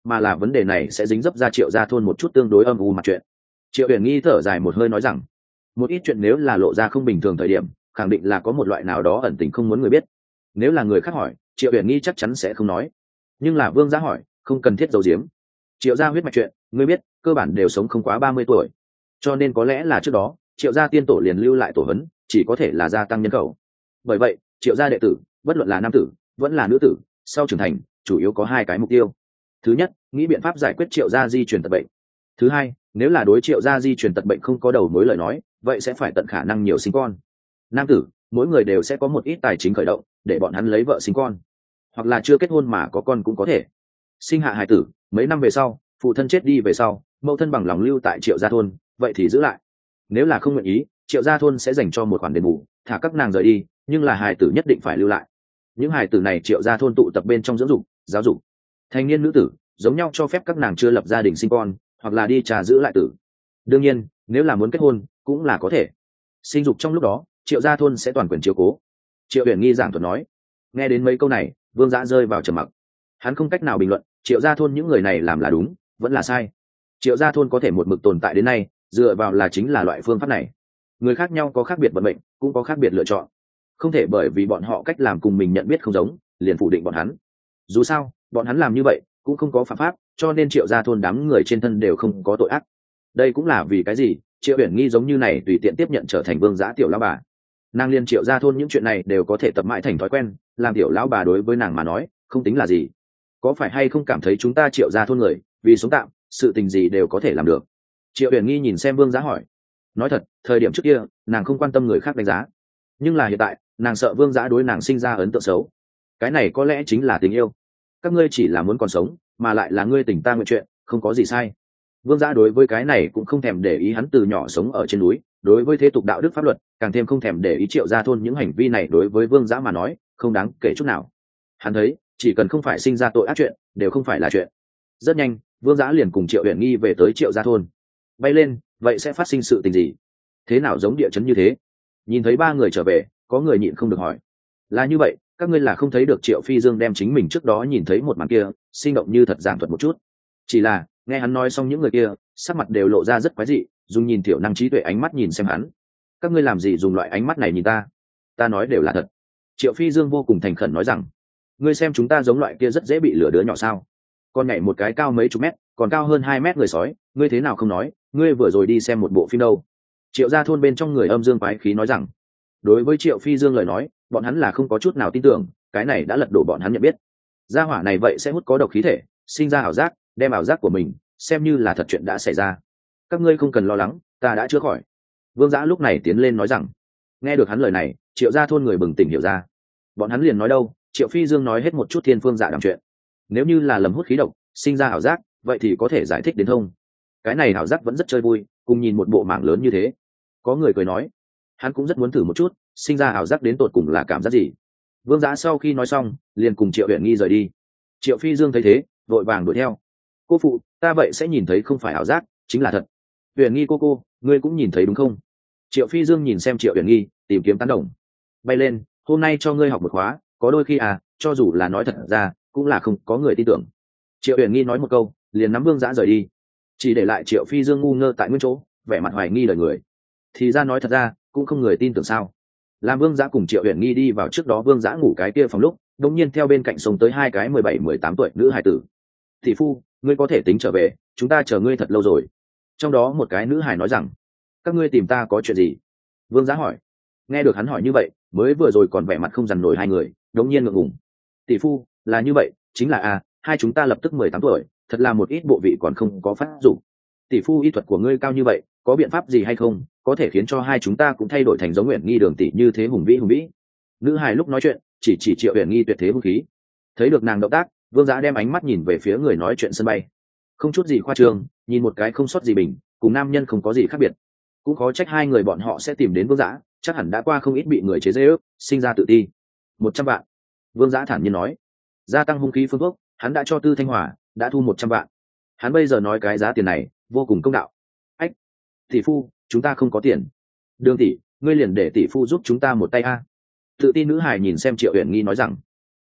mà là vấn đề này sẽ dính dấp ra Triệu gia thôn một chút tương đối âm u mặt chuyện. Triệu Uyển Nghi thở dài một hơi nói rằng, một ít chuyện nếu là lộ ra không bình thường thời điểm, khẳng định là có một loại nào đó ẩn tình không muốn người biết. Nếu là người khác hỏi, Triệu Uyển Nghi chắc chắn sẽ không nói, nhưng là Vương Giá hỏi, không cần thiết giấu giếm. Triệu gia huyết mạch chuyện, ngươi biết, cơ bản đều sống không quá ba mươi tuổi, cho nên có lẽ là trước đó Triệu gia tiên tổ liền lưu lại tổ hấn, chỉ có thể là gia tăng nhân khẩu. Bởi vậy, Triệu gia đệ tử, bất luận là nam tử vẫn là nữ tử, sau trưởng thành chủ yếu có hai cái mục tiêu. Thứ nhất, nghĩ biện pháp giải quyết Triệu gia di truyền tật bệnh. Thứ hai, nếu là đối Triệu gia di truyền tật bệnh không có đầu mối lời nói, vậy sẽ phải tận khả năng nhiều sinh con. Nam tử, mỗi người đều sẽ có một ít tài chính khởi động để bọn hắn lấy vợ sinh con, hoặc là chưa kết hôn mà có con cũng có thể. Sinh hạ hài tử, mấy năm về sau phụ thân chết đi về sau, mẫu thân bằng lòng lưu tại Triệu gia thôn, vậy thì giữ lại. Nếu là không nguyện ý, Triệu gia thôn sẽ dành cho một khoản đền bù, thả các nàng rời đi, nhưng là hài tử nhất định phải lưu lại. Những hài tử này Triệu gia thôn tụ tập bên trong dưỡng dục, giáo dục. Thành niên nữ tử giống nhau cho phép các nàng chưa lập gia đình sinh con, hoặc là đi trà giữ lại tử. Đương nhiên, nếu là muốn kết hôn cũng là có thể. Sinh dục trong lúc đó, Triệu gia thôn sẽ toàn quyền chiếu cố. Triệu Uyển Nghi giảng thuật nói. Nghe đến mấy câu này, Vương Dã rơi vào trầm mặc. Hắn không cách nào bình luận Triệu gia thôn những người này làm là đúng vẫn là sai. Triệu gia thôn có thể một mực tồn tại đến nay, dựa vào là chính là loại phương pháp này. Người khác nhau có khác biệt vận mệnh, cũng có khác biệt lựa chọn, không thể bởi vì bọn họ cách làm cùng mình nhận biết không giống liền phủ định bọn hắn. Dù sao bọn hắn làm như vậy cũng không có phạm pháp, cho nên Triệu gia thôn đám người trên thân đều không có tội ác. Đây cũng là vì cái gì Triệu Uyển Nghi giống như này tùy tiện tiếp nhận trở thành Vương Dã tiểu lão bà. Nàng liên Triệu gia thôn những chuyện này đều có thể tập mãi thành thói quen, làm tiểu lão bà đối với nàng mà nói không tính là gì. Có phải hay không cảm thấy chúng ta Triệu gia thôn người vì sống tạm, sự tình gì đều có thể làm được? Triệu Uyển Nghi nhìn xem Vương Dã hỏi. Nói thật, thời điểm trước kia nàng không quan tâm người khác đánh giá, nhưng là hiện tại nàng sợ Vương Dã đối nàng sinh ra ấn tượng xấu. Cái này có lẽ chính là tình yêu. Các ngươi chỉ là muốn còn sống, mà lại là ngươi tình ta nguyện chuyện, không có gì sai. Vương Dã đối với cái này cũng không thèm để ý, hắn từ nhỏ sống ở trên núi, đối với thế tục đạo đức pháp luật càng thêm không thèm để ý. Triệu gia thôn những hành vi này đối với Vương Dã mà nói không đáng kể chút nào. Hắn thấy chỉ cần không phải sinh ra tội ác chuyện đều không phải là chuyện. Rất nhanh Vương Dã liền cùng Triệu Uyển Nghi về tới Triệu gia thôn. Bay lên, vậy sẽ phát sinh sự tình gì? Thế nào giống địa chấn như thế? Nhìn thấy ba người trở về, có người nhịn không được hỏi. Là như vậy, các ngươi là không thấy được Triệu Phi Dương đem chính mình trước đó nhìn thấy một màn kia sinh động như thật giảng thuật một chút. Chỉ là nghe hắn nói xong, những người kia sắc mặt đều lộ ra rất quái dị, dùng nhìn thiểu năng trí tuệ ánh mắt nhìn xem hắn. Các ngươi làm gì dùng loại ánh mắt này nhìn ta? Ta nói đều là thật. Triệu Phi Dương vô cùng thành khẩn nói rằng, ngươi xem chúng ta giống loại kia rất dễ bị lừa đứa nhỏ sao? Con nhảy một cái cao mấy chục mét, còn cao hơn hai mét người sói, ngươi thế nào không nói? Ngươi vừa rồi đi xem một bộ phim đâu? Triệu gia thôn bên trong người âm dương quái khí nói rằng. Đối với Triệu Phi Dương lời nói, bọn hắn là không có chút nào tin tưởng, cái này đã lật đổ bọn hắn nhận biết. Gia hỏa này vậy sẽ hút có độc khí thể, sinh ra ảo giác, đem ảo giác của mình xem như là thật chuyện đã xảy ra. Các ngươi không cần lo lắng, ta đã chữa khỏi. Vương Dã lúc này tiến lên nói rằng. Nghe được hắn lời này, Triệu gia thôn người bừng tỉnh hiểu ra. Bọn hắn liền nói đâu, Triệu Phi Dương nói hết một chút thiên phương dạ đàm chuyện. Nếu như là lầm hút khí độc, sinh ra ảo giác, vậy thì có thể giải thích đến thông. Cái này ảo giác vẫn rất chơi vui, cùng nhìn một bộ mảng lớn như thế. Có người cười nói, hắn cũng rất muốn thử một chút, sinh ra ảo giác đến tột cùng là cảm giác gì. Vương Dã sau khi nói xong, liền cùng Triệu Uyển Nghi rời đi. Triệu Phi Dương thấy thế, vội vàng đuổi theo. Cô phụ, ta vậy sẽ nhìn thấy không phải ảo giác, chính là thật. Uyển Nghi cô cô, ngươi cũng nhìn thấy đúng không? Triệu Phi Dương nhìn xem Triệu Uyển Nghi, tìm kiếm tán đồng. Bay lên, hôm nay cho ngươi học một khóa, có đôi khi à, cho dù là nói thật ra, cũng là không có người tin tưởng. Triệu Uyển Nghi nói một câu, liền nắm Vương Dã rời đi, chỉ để lại Triệu Phi Dương ngu ngơ tại nguyên chỗ, vẻ mặt hoài nghi lời người. Thì ra nói thật ra, cũng không người tin tưởng sao? Làm Vương Dã cùng Triệu Uyển Nghi đi vào trước đó Vương Dã ngủ cái kia phòng lúc, đột nhiên theo bên cạnh sông tới hai cái mười bảy mười tám tuổi nữ hài tử. Thị phu, ngươi có thể tính trở về, chúng ta chờ ngươi thật lâu rồi. Trong đó một cái nữ hài nói rằng, các ngươi tìm ta có chuyện gì? Vương Dã hỏi. Nghe được hắn hỏi như vậy, mới vừa rồi còn vẻ mặt không dằn nổi hai người, đột nhiên ngượng ngùng. Tỷ phu, là như vậy, chính là a, hai chúng ta lập tức mười tám tuổi, thật là một ít bộ vị còn không có phát dụng. Tỷ phu, y thuật của ngươi cao như vậy, có biện pháp gì hay không, có thể khiến cho hai chúng ta cũng thay đổi thành giống Uyển Nghi Đường tỷ như thế hùng vĩ hùng vĩ. Nữ hài lúc nói chuyện, chỉ chỉ Triệu Uyển Nghi tuyệt thế hung khí. Thấy được nàng động tác, Vương Dã đem ánh mắt nhìn về phía người nói chuyện sân bay. Không chút gì khoa trương, nhìn một cái không sót gì bình, cùng nam nhân không có gì khác biệt. Cũng khó trách hai người bọn họ sẽ tìm đến Vương Dã, chắc hẳn đã qua không ít bị người chế giễu, sinh ra tự ti. Một trăm vạn. Vương Dã thản nhiên nói. Gia tăng hung khí phương thuốc, hắn đã cho Tư Thanh Hòa, đã thu một trăm vạn. Hắn bây giờ nói cái giá tiền này, vô cùng công đạo. Ách, tỷ phu, chúng ta không có tiền. Đường tỷ, ngươi liền để tỷ phu giúp chúng ta một tay a. Tự tin nữ hài nhìn xem Triệu Uyển Nghi nói rằng.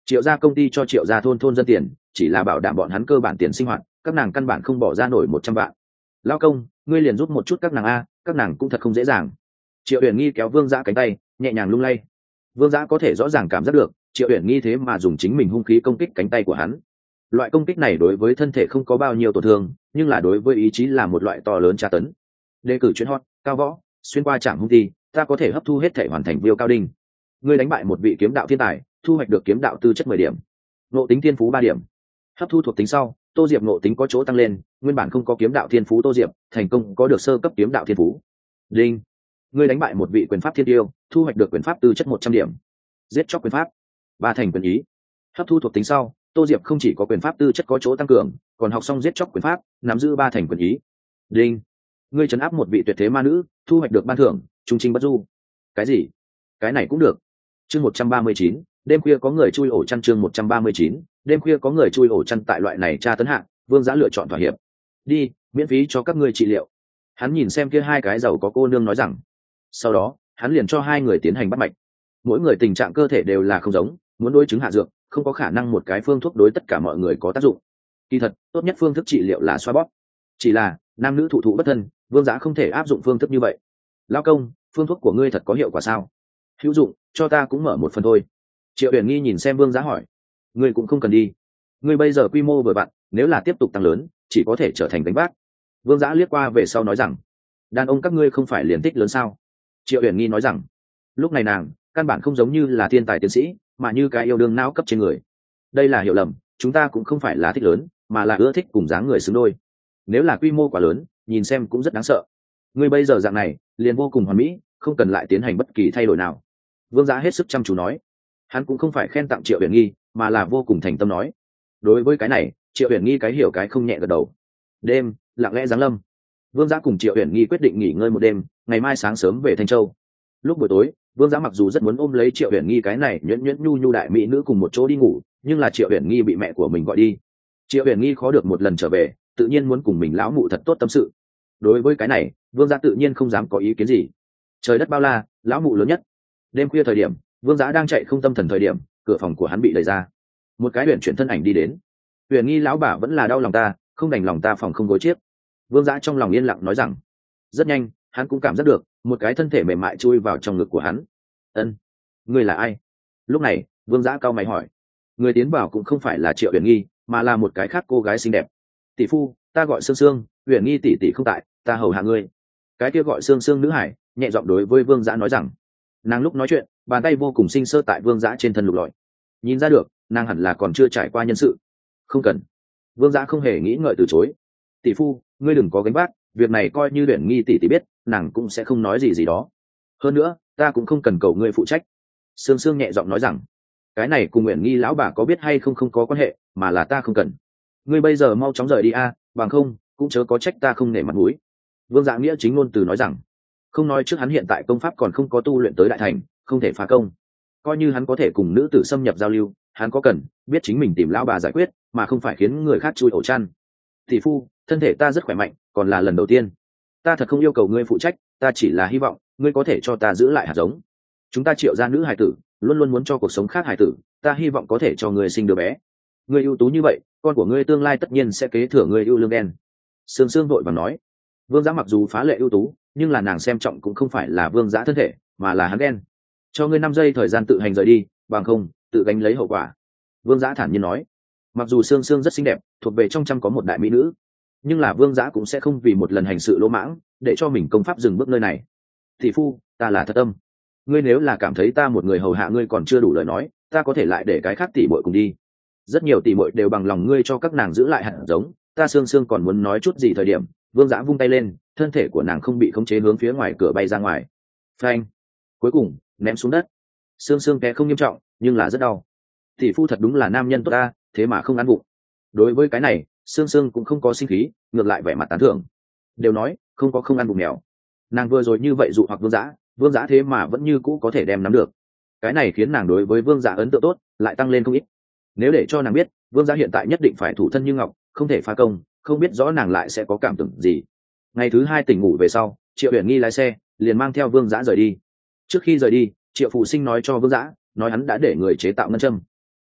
Triệu gia công ty cho triệu gia thôn thôn dân tiền chỉ là bảo đảm bọn hắn cơ bản tiền sinh hoạt, các nàng căn bản không bỏ ra nổi một trăm vạn. Lao công, ngươi liền giúp một chút các nàng a, các nàng cũng thật không dễ dàng. Triệu Uyển Nghi kéo Vương Dã cánh tay nhẹ nhàng lung lay. Vương Dã có thể rõ ràng cảm giác được Triệu Uyển Nghi thế mà dùng chính mình hung khí công kích cánh tay của hắn. Loại công kích này đối với thân thể không có bao nhiêu tổn thương, nhưng là đối với ý chí là một loại to lớn tra tấn. Đề cử chuyên hot cao võ xuyên qua trạm hung ti, ta có thể hấp thu hết thể hoàn thành viêu cao đinh. Ngươi đánh bại một vị kiếm đạo thiên tài, thu hoạch được kiếm đạo tư chất mười điểm, ngộ tính thiên phú ba điểm. Hấp thu thuộc tính sau, Tô Diệp ngộ tính có chỗ tăng lên, nguyên bản không có kiếm đạo thiên phú Tô Diệp thành công có được sơ cấp kiếm đạo thiên phú. Đinh. Ngươi đánh bại một vị quyền pháp thiên tiêu, thu hoạch được quyền pháp tư chất một trăm điểm, giết chóc quyền pháp ba thành quyền ý. Hấp thu thuộc tính sau, Tô Diệp không chỉ có quyền pháp tư chất có chỗ tăng cường, còn học xong giết chóc quyền pháp, nắm giữ ba thành quyền ý. Đinh. Ngươi trấn áp một vị tuyệt thế ma nữ, thu hoạch được ban thưởng trung trinh bất du. Cái gì? Cái này cũng được. Chương một trăm ba mươi chín, đêm khuya có người chui ổ chăn. Chương một trăm ba mươi chín, đêm khuya có người chui ổ chăn. Tại loại này tra tấn hạng, Vương Dã lựa chọn thỏa hiệp. Đi, miễn phí cho các ngươi trị liệu. Hắn nhìn xem kia hai cái giàu có cô nương nói rằng. Sau đó, hắn liền cho hai người tiến hành bắt mạch. Mỗi người tình trạng cơ thể đều là không giống, muốn đối chứng hạ dược, không có khả năng một cái phương thuốc đối tất cả mọi người có tác dụng. Kỳ thật, tốt nhất phương thức trị liệu là xoa bóp. Chỉ là, nam nữ thụ thụ bất thân, Vương Dã không thể áp dụng phương thức như vậy. Lao công, phương thuốc của ngươi thật có hiệu quả sao? Hữu dụng, cho ta cũng mở một phần thôi. Triệu Uyển Nghi nhìn xem Vương Dã hỏi. Ngươi cũng không cần đi. Ngươi bây giờ quy mô vừa vặn, nếu là tiếp tục tăng lớn, chỉ có thể trở thành gánh vác. Vương Dã liếc qua về sau nói rằng, đàn ông các ngươi không phải liền tích lớn sao? Triệu Uyển Nghi nói rằng, lúc này nàng căn bản không giống như là thiên tài tiến sĩ, mà như cái yêu đương não cấp trên người. Đây là hiểu lầm, chúng ta cũng không phải là thích lớn, mà là ưa thích cùng dáng người xứng đôi. Nếu là quy mô quá lớn, nhìn xem cũng rất đáng sợ. Ngươi bây giờ dạng này liền vô cùng hoàn mỹ, không cần lại tiến hành bất kỳ thay đổi nào. Vương Dã hết sức chăm chú nói. Hắn cũng không phải khen tặng Triệu Uyển Nghi, mà là vô cùng thành tâm nói. Đối với cái này, Triệu Uyển Nghi cái hiểu cái không nhẹ gật đầu. Đêm lặng lẽ giáng lâm. Vương Dã cùng Triệu Uyển Nghi quyết định nghỉ ngơi một đêm, ngày mai sáng sớm về Thanh Châu. Lúc buổi tối, Vương Dã mặc dù rất muốn ôm lấy Triệu Uyển Nghi cái này nhuyễn nhuyễn nhu nhu đại mỹ nữ cùng một chỗ đi ngủ, nhưng là Triệu Uyển Nghi bị mẹ của mình gọi đi. Triệu Uyển Nghi khó được một lần trở về, tự nhiên muốn cùng mình lão mụ thật tốt tâm sự. Đối với cái này, Vương Dã tự nhiên không dám có ý kiến gì. Trời đất bao la, lão mụ lớn nhất. Đêm khuya thời điểm, Vương Dã đang chạy không tâm thần thời điểm, cửa phòng của hắn bị đẩy ra. Một cái huyền chuyển thân ảnh đi đến. Uyển Nghi lão bà vẫn là đau lòng ta, không đành lòng ta phòng không gối chiếc. Vương Dã trong lòng yên lặng nói rằng. Rất nhanh, hắn cũng cảm giác được một cái thân thể mềm mại chui vào trong ngực của hắn. Ân, ngươi là ai? Lúc này, Vương Dã cau mày hỏi. Người tiến vào cũng không phải là Triệu Uyển Nghi, mà là một cái khác cô gái xinh đẹp. Tỷ phu, ta gọi Sương Sương, Uyển Nghi tỷ tỷ không tại, ta hầu hạ ngươi. Cái kia gọi Sương Sương nữ hải nhẹ giọng đối với Vương Dã nói rằng. Nàng lúc nói chuyện, bàn tay vô cùng sinh sơ tại Vương Dã trên thân lục lọi. Nhìn ra được, nàng hẳn là còn chưa trải qua nhân sự. Không cần. Vương Dã không hề nghĩ ngợi từ chối. Tỷ phu, ngươi đừng có gánh vác, việc này coi như Uyển Nghi tỷ tỷ biết, nàng cũng sẽ không nói gì gì đó. Hơn nữa, ta cũng không cần cầu ngươi phụ trách. Sương Sương nhẹ giọng nói rằng, cái này cùng Uyển Nghi lão bà có biết hay không không có quan hệ, mà là ta không cần. Ngươi bây giờ mau chóng rời đi a, bằng không cũng chớ có trách ta không nể mặt mũi. Vương Dã nghĩa chính ngôn từ nói rằng, không nói trước hắn hiện tại công pháp còn không có tu luyện tới đại thành, không thể phá công. Coi như hắn có thể cùng nữ tử xâm nhập giao lưu, hắn có cần biết chính mình tìm lão bà giải quyết, mà không phải khiến người khác chui ổ chăn. Tỷ phu, thân thể ta rất khỏe mạnh, còn là lần đầu tiên. Ta thật không yêu cầu ngươi phụ trách, ta chỉ là hy vọng ngươi có thể cho ta giữ lại hạt giống. Chúng ta Triệu gia nữ hài tử luôn luôn muốn cho cuộc sống khác hài tử, ta hy vọng có thể cho ngươi sinh đứa bé. Ngươi ưu tú như vậy, con của ngươi tương lai tất nhiên sẽ kế thừa ngươi ưu lương đen. Sương Sương vội vàng nói. Vương Dã mặc dù phá lệ ưu tú, nhưng là nàng xem trọng cũng không phải là Vương Dã thân thể, mà là hắn đen. Cho ngươi năm giây thời gian tự hành rời đi, bằng không tự gánh lấy hậu quả. Vương Dã thản nhiên nói. Mặc dù Sương Sương rất xinh đẹp, thuộc về trong trăm có một đại mỹ nữ, nhưng là Vương Dã cũng sẽ không vì một lần hành sự lỗ mãng để cho mình công pháp dừng bước nơi này. Tỷ phu, ta là thật tâm. Ngươi nếu là cảm thấy ta một người hầu hạ ngươi còn chưa đủ lời nói, ta có thể lại để cái khác tỷ muội cùng đi. Rất nhiều tỷ muội đều bằng lòng ngươi cho các nàng giữ lại hạt giống, ta Sương Sương còn muốn nói chút gì thời điểm, Vương Dã vung tay lên, thân thể của nàng không bị khống chế hướng phía ngoài cửa bay ra ngoài. Phanh! Cuối cùng ném xuống đất. Sương Sương té không nghiêm trọng, nhưng là rất đau. Tỷ phu thật đúng là nam nhân tốt ta, thế mà không ăn bụng. Đối với cái này, Sương Sương cũng không có sinh khí, ngược lại vẻ mặt tán thưởng. Đều nói không có không ăn bụng mèo. Nàng vừa rồi như vậy dụ hoặc Vương Dã, Vương Dã thế mà vẫn như cũ có thể đem nắm được. Cái này khiến nàng đối với Vương Dã ấn tượng tốt lại tăng lên không ít. Nếu để cho nàng biết Vương Dã hiện tại nhất định phải thủ thân như ngọc, không thể phá công, không biết rõ nàng lại sẽ có cảm tưởng gì. Ngày thứ hai tỉnh ngủ về sau, Triệu Uyển Nghi lái xe liền mang theo Vương Dã rời đi. Trước khi rời đi, Triệu phụ sinh nói cho Vương Dã, nói hắn đã để người chế tạo ngân châm.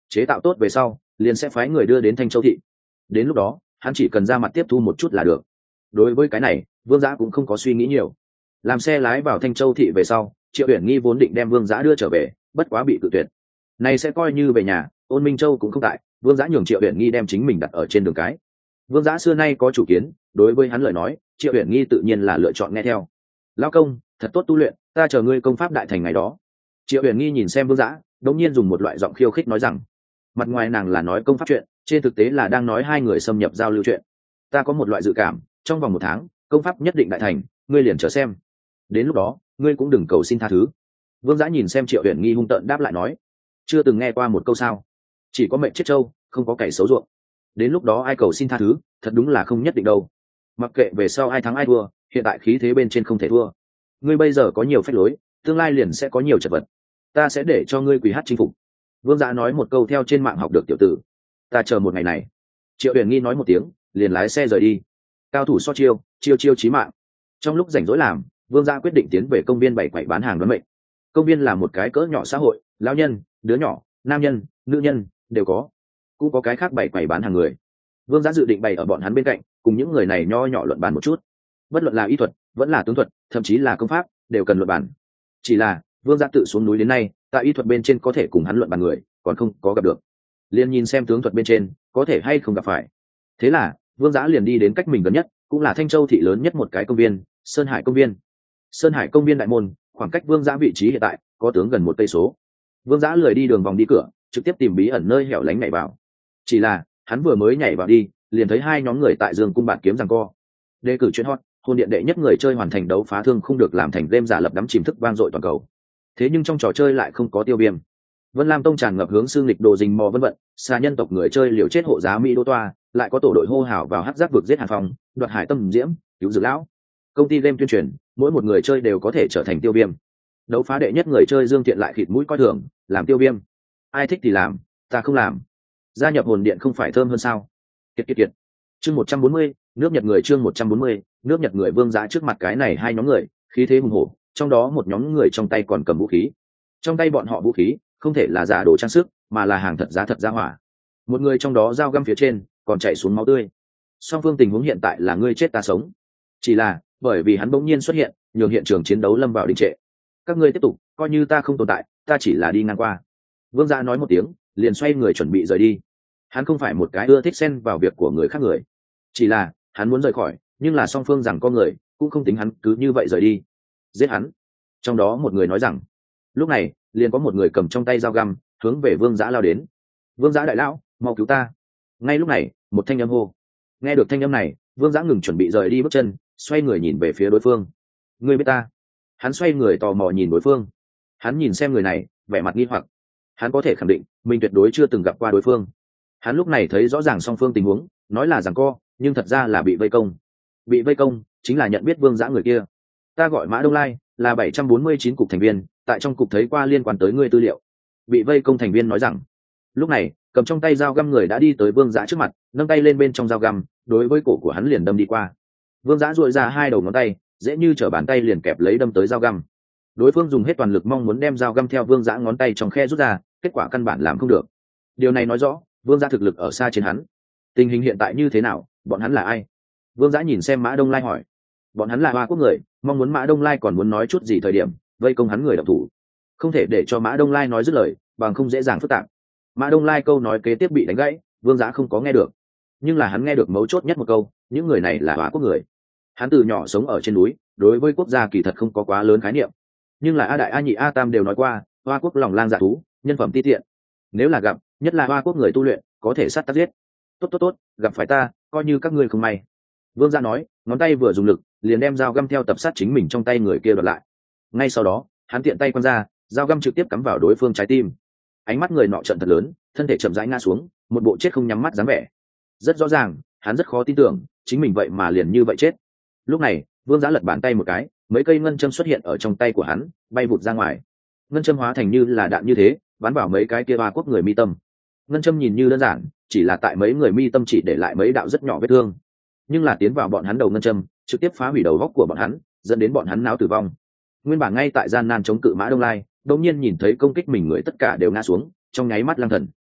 chế tạo tốt về sau liền sẽ phái người đưa đến Thanh Châu thị. Đến lúc đó hắn chỉ cần ra mặt tiếp thu một chút là được. Đối với cái này Vương Giã cũng không có suy nghĩ nhiều. Làm xe lái vào Thanh Châu thị về sau, Triệu Uyển Nghi vốn định đem Vương Giã đưa trở về, bất quá bị cự tuyệt. Này sẽ coi như về nhà, Ôn Minh Châu cũng không tại, Vương Giã nhường Triệu Uyển Nghi đem chính mình đặt ở trên đường cái. Vương Giã xưa nay có chủ kiến, đối với hắn lời nói, Triệu Uyển Nghi tự nhiên là lựa chọn nghe theo. Lão công, thật tốt tu luyện, ta chờ ngươi công pháp đại thành ngày đó. Triệu Uyển Nghi nhìn xem Vương Giã, đống nhiên dùng một loại giọng khiêu khích nói rằng, mặt ngoài nàng là nói công pháp chuyện, trên thực tế là đang nói hai người xâm nhập giao lưu chuyện. Ta có một loại dự cảm, trong vòng một tháng, công pháp nhất định đại thành, ngươi liền chờ xem. Đến lúc đó, ngươi cũng đừng cầu xin tha thứ. Vương Giã nhìn xem Triệu Uyển Nghi hung tợn đáp lại nói, chưa từng nghe qua một câu sao? Chỉ có mệnh chết trâu, không có cày xấu ruộng. Đến lúc đó ai cầu xin tha thứ, thật đúng là không nhất định đâu. Mặc kệ về sau ai thắng ai thua, hiện tại khí thế bên trên không thể thua. Ngươi bây giờ có nhiều phép lối, tương lai liền sẽ có nhiều chật vật. Ta sẽ để cho ngươi quỳ hát chinh phục. Vương Giã nói một câu theo trên mạng học được tiểu tử. Ta chờ một ngày này. Triệu Uyển Nghi nói một tiếng, liền lái xe rời đi. Cao thủ so chiêu, chiêu chiêu chí mạng. Trong lúc rảnh rỗi làm, Vương Giã quyết định tiến về công viên bày quậy bán hàng đoán mệnh. Công viên là một cái cỡ nhỏ xã hội, lão nhân, đứa nhỏ, nam nhân, nữ nhân đều có, cũng có cái khác bày quầy bán hàng người. Vương Giã dự định bày ở bọn hắn bên cạnh, cùng những người này nho nhỏ luận bàn một chút. Bất luận là y thuật, vẫn là tướng thuật, thậm chí là công pháp, đều cần luận bàn. Chỉ là Vương Giã tự xuống núi đến nay, tại y thuật bên trên có thể cùng hắn luận bàn người, còn không có gặp được. Liền nhìn xem tướng thuật bên trên, có thể hay không gặp phải. Thế là Vương Giã liền đi đến cách mình gần nhất, cũng là Thanh Châu thị lớn nhất một cái công viên, Sơn Hải công viên. Sơn Hải công viên đại môn, khoảng cách Vương Giã vị trí hiện tại có tướng gần một cây số. Vương Giã lười đi đường vòng đi cửa, trực tiếp tìm bí ẩn nơi hẻo lánh nhảy vào. Chỉ là hắn vừa mới nhảy vào đi, liền thấy hai nhóm người tại giường cung bạn kiếm giằng co. Đề cử chuyên hot, hôn điện đệ nhất người chơi hoàn thành đấu phá thương không được làm thành game giả lập đắm chìm thức vang dội toàn cầu. Thế nhưng trong trò chơi lại không có tiêu viêm. Vân Lam Tông tràn ngập hướng xương lịch đồ rình mò vân vận, xa nhân tộc người chơi liều chết hộ giá Mỹ đô toa, lại có tổ đội hô hào vào hắc giác vực giết Hàn Phong, đoạt hải tâm diễm, cứu dược lão. Công ty game tuyên truyền, mỗi một người chơi đều có thể trở thành tiêu viêm. Đấu phá đệ nhất người chơi Dương Thiện lại khịt mũi coi thường, làm tiêu viêm. Ai thích thì làm, ta không làm. Gia nhập hồn điện không phải thơm hơn sao? Kiệt kiệt kiệt. Chương một trăm bốn mươi, nước Nhật người chương một trăm bốn mươi, nước Nhật người. Vương Giã trước mặt cái này hai nhóm người, khí thế hùng hổ, trong đó một nhóm người trong tay còn cầm vũ khí. Trong tay bọn họ vũ khí, không thể là giả đồ trang sức, mà là hàng thật giá thật giá hỏa. Một người trong đó dao găm phía trên, còn chảy xuống máu tươi. Song phương tình huống hiện tại là ngươi chết ta sống. Chỉ là, bởi vì hắn bỗng nhiên xuất hiện, nhường hiện trường chiến đấu lâm vào đình trệ. Các ngươi tiếp tục, coi như ta không tồn tại, ta chỉ là đi ngang qua. Vương Giã nói một tiếng, liền xoay người chuẩn bị rời đi. Hắn không phải một cái ưa thích xen vào việc của người khác người, chỉ là hắn muốn rời khỏi, nhưng là song phương rằng có người cũng không tính hắn cứ như vậy rời đi. Giết hắn. Trong đó một người nói rằng. Lúc này liền có một người cầm trong tay dao găm hướng về Vương Giã lao đến. Vương Giã đại lão, mau cứu ta. Ngay lúc này một thanh âm hô. Nghe được thanh âm này, Vương Giã ngừng chuẩn bị rời đi bước chân, xoay người nhìn về phía đối phương. Ngươi biết ta? Hắn xoay người tò mò nhìn đối phương. Hắn nhìn xem người này, vẻ mặt nghi hoặc. Hắn có thể khẳng định mình tuyệt đối chưa từng gặp qua đối phương. Hắn lúc này thấy rõ ràng song phương tình huống, nói là giằng co, nhưng thật ra là bị vây công. Bị vây công chính là nhận biết Vương Giã người kia. Ta gọi Mã Đông Lai, là bảy trăm bốn mươi chín cục thành viên, tại trong cục thấy qua liên quan tới ngươi tư liệu. Bị vây công thành viên nói rằng. Lúc này cầm trong tay dao găm người đã đi tới Vương Giã trước mặt, nâng tay lên bên trong dao găm, đối với cổ của hắn liền đâm đi qua. Vương Giã duỗi ra hai đầu ngón tay, dễ như trở bàn tay liền kẹp lấy đâm tới dao găm. Đối phương dùng hết toàn lực mong muốn đem dao găm theo Vương Giã ngón tay trong khe rút ra, kết quả căn bản làm không được. Điều này nói rõ Vương Giã thực lực ở xa trên hắn. Tình hình hiện tại như thế nào, bọn hắn là ai? Vương Giã nhìn xem Mã Đông Lai hỏi. Bọn hắn là Hoa Quốc người, mong muốn Mã Đông Lai còn muốn nói chút gì thời điểm vây công hắn người độc thủ. Không thể để cho Mã Đông Lai nói dứt lời, bằng không dễ dàng phức tạp. Mã Đông Lai câu nói kế tiếp bị đánh gãy, Vương Giã không có nghe được. Nhưng là hắn nghe được mấu chốt nhất một câu, những người này là Hoa Quốc người. Hắn từ nhỏ sống ở trên núi, đối với quốc gia kỳ thật không có quá lớn khái niệm. Nhưng là A Đại A Nhị A Tam đều nói qua, Hoa Quốc lòng lang dạ thú, nhân phẩm ti tiện. Nếu là gặp, nhất là Hoa Quốc người tu luyện, có thể sát tác giết. Tốt tốt tốt, gặp phải ta, coi như các ngươi không may. Vương Giã nói, ngón tay vừa dùng lực, liền đem dao găm theo tập sát chính mình trong tay người kia đoạt lại. Ngay sau đó, hắn tiện tay quăng ra, dao găm trực tiếp cắm vào đối phương trái tim. Ánh mắt người nọ trợn thật lớn, thân thể chậm rãi ngã xuống, một bộ chết không nhắm mắt dáng vẻ. Rất rõ ràng, hắn rất khó tin tưởng, chính mình vậy mà liền như vậy chết. Lúc này, Vương Giã lật bàn tay một cái, mấy cây ngân châm xuất hiện ở trong tay của hắn, bay vụt ra ngoài. Ngân châm hóa thành như là đạn như thế, bắn vào mấy cái kia Hoa Quốc người mi tâm. Ngân châm nhìn như đơn giản, chỉ là tại mấy người mi tâm chỉ để lại mấy đạo rất nhỏ vết thương, nhưng là tiến vào bọn hắn đầu ngân châm, trực tiếp phá hủy đầu góc của bọn hắn, dẫn đến bọn hắn não tử vong. Nguyên bản ngay tại gian nan chống cự Mã Đông Lai, đột nhiên nhìn thấy công kích mình người tất cả đều ngã xuống, trong nháy mắt lăng thần.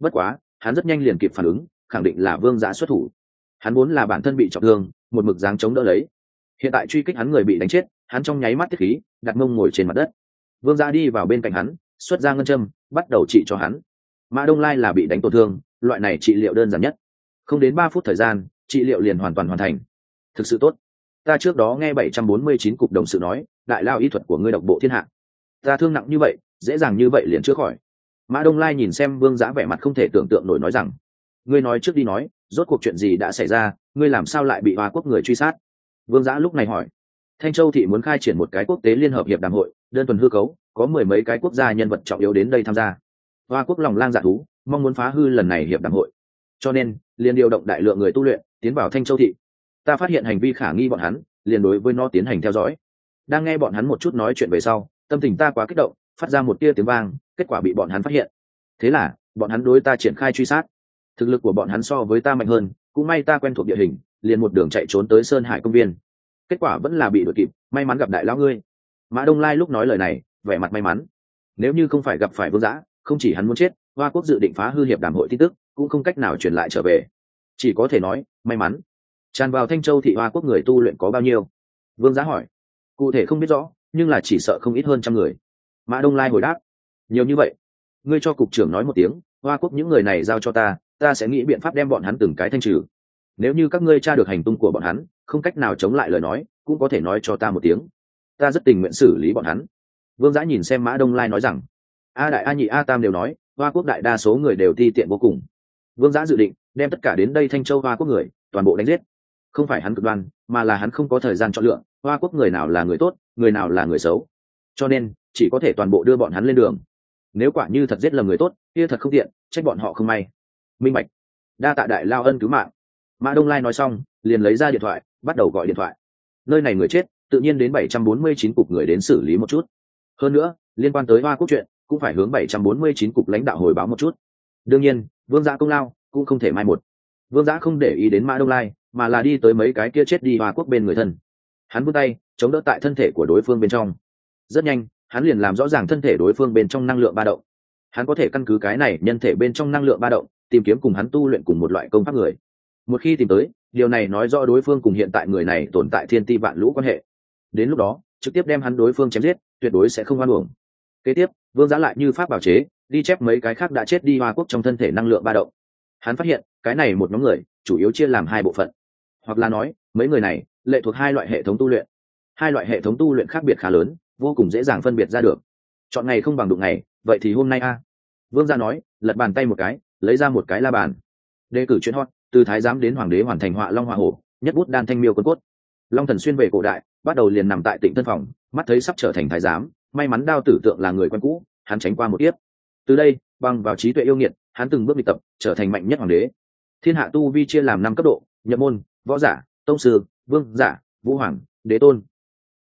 bất quá hắn rất nhanh liền kịp phản ứng, khẳng định là Vương Giã xuất thủ. Hắn vốn là bản thân bị trọng thương, một mực dáng chống đỡ lấy, hiện tại truy kích hắn người bị đánh chết, hắn trong nháy mắt tiết khí, đặt mông ngồi trên mặt đất. Vương Giã đi vào bên cạnh hắn, xuất ra ngân châm, bắt đầu trị cho hắn. Mã Đông Lai là bị đánh tổn thương, loại này trị liệu đơn giản nhất, không đến ba phút thời gian trị liệu liền hoàn toàn hoàn thành, thực sự tốt. Ta trước đó nghe bảy trăm bốn mươi chín cục đồng sự nói, đại lao y thuật của ngươi độc bộ thiên hạ, ta thương nặng như vậy dễ dàng như vậy liền chữa khỏi. Mã Đông Lai nhìn xem Vương Giã vẻ mặt không thể tưởng tượng nổi, nói rằng: ngươi nói trước đi, nói rốt cuộc chuyện gì đã xảy ra, ngươi làm sao lại bị Hoa Quốc người truy sát? Vương Giã lúc này hỏi. Thanh Châu thị muốn khai triển một cái quốc tế liên hợp hiệp đàm hội, đơn thuần hư cấu, có mười mấy cái quốc gia nhân vật trọng yếu đến đây tham gia. Hoa Quốc lòng lang dạ thú, mong muốn phá hư lần này hiệp đàm hội, cho nên liền điều động đại lượng người tu luyện tiến vào Thanh Châu thị. Ta phát hiện hành vi khả nghi bọn hắn, liền đối với nó tiến hành theo dõi. Đang nghe bọn hắn một chút nói chuyện về sau, tâm tình ta quá kích động, phát ra một tia tiếng vang, kết quả bị bọn hắn phát hiện. Thế là bọn hắn đối ta triển khai truy sát. Thực lực của bọn hắn so với ta mạnh hơn, cũng may ta quen thuộc địa hình, liền một đường chạy trốn tới Sơn Hải công viên. Kết quả vẫn là bị đuổi kịp, may mắn gặp đại lão ngươi. Mã Đông Lai lúc nói lời này vẻ mặt may mắn. Nếu như không phải gặp phải Vương Giã, không chỉ hắn muốn chết, Hoa Quốc dự định phá hư hiệp đàm hội tin tức cũng không cách nào truyền lại trở về. Chỉ có thể nói may mắn. Tràn vào Thanh Châu thị Hoa Quốc người tu luyện có bao nhiêu? Vương Giã hỏi. Cụ thể không biết rõ, nhưng là chỉ sợ không ít hơn trăm người. Mã Đông Lai hồi đáp. Nhiều như vậy? Ngươi cho cục trưởng nói một tiếng, Hoa Quốc những người này giao cho ta, ta sẽ nghĩ biện pháp đem bọn hắn từng cái thanh trừ. Nếu như các ngươi tra được hành tung của bọn hắn, không cách nào chống lại lời nói, cũng có thể nói cho ta một tiếng, ta rất tình nguyện xử lý bọn hắn. Vương Giã nhìn xem Mã Đông Lai nói rằng: A đại A nhị A tam đều nói, Hoa Quốc đại đa số người đều ti tiện vô cùng. Vương Giã dự định đem tất cả đến đây Thanh Châu Hoa Quốc người toàn bộ đánh giết. Không phải hắn cực đoan, mà là hắn không có thời gian chọn lựa Hoa Quốc người nào là người tốt, người nào là người xấu, cho nên chỉ có thể toàn bộ đưa bọn hắn lên đường. Nếu quả như thật giết lầm người tốt, kia thật không tiện, trách bọn họ không may. Minh bạch, đa tạ đại lao ân cứu mạng. Mã Đông Lai nói xong liền lấy ra điện thoại, bắt đầu gọi điện thoại. Nơi này người chết tự nhiên đến bảy trăm bốn mươi chín cục người đến xử lý một chút, hơn nữa liên quan tới Hoa Quốc chuyện cũng phải hướng bảy trăm bốn mươi chín cục lãnh đạo hồi báo một chút. Đương nhiên Vương Giã công lao cũng không thể mai một. Vương Giã không để ý đến Mã Đông Lai, mà là đi tới mấy cái kia chết đi Hoa Quốc bên người thân. Hắn vươn tay chống đỡ tại thân thể của đối phương bên trong. Rất nhanh hắn liền làm rõ ràng thân thể đối phương bên trong năng lượng ba động. Hắn có thể căn cứ cái này nhân thể bên trong năng lượng ba động tìm kiếm cùng hắn tu luyện cùng một loại công pháp người. Một khi tìm tới, điều này nói rõ đối phương cùng hiện tại người này tồn tại thiên ti vạn lũ quan hệ. Đến lúc đó trực tiếp đem hắn đối phương chém giết, tuyệt đối sẽ không oan uổng. Kế tiếp Vương Giã lại như pháp bảo chế đi chép mấy cái khác đã chết đi Hoa Quốc trong thân thể năng lượng ba động. Hắn phát hiện cái này một nhóm người chủ yếu chia làm hai bộ phận, hoặc là nói mấy người này lệ thuộc hai loại hệ thống tu luyện. Hai loại hệ thống tu luyện khác biệt khá lớn, vô cùng dễ dàng phân biệt ra được. Chọn ngày không bằng đụng ngày, vậy thì hôm nay a. Vương Giã nói, lật bàn tay một cái, lấy ra một cái la bàn. Đề cử chuyên hot, từ thái giám đến hoàng đế hoàn thành họa long họa hổ, nhất bút đan thanh miêu quân cốt. Long Thần xuyên về cổ đại, bắt đầu liền nằm tại Tịnh Thân phòng, mắt thấy sắp trở thành thái giám, may mắn Đao Tử Tượng là người quen cũ, hắn tránh qua một kiếp. Từ đây bằng vào trí tuệ yêu nghiệt, hắn từng bước đi tập, trở thành mạnh nhất hoàng đế. Thiên hạ tu vi chia làm năm cấp độ: nhập môn, võ giả, tông sư, vương giả, vũ hoàng, đế tôn.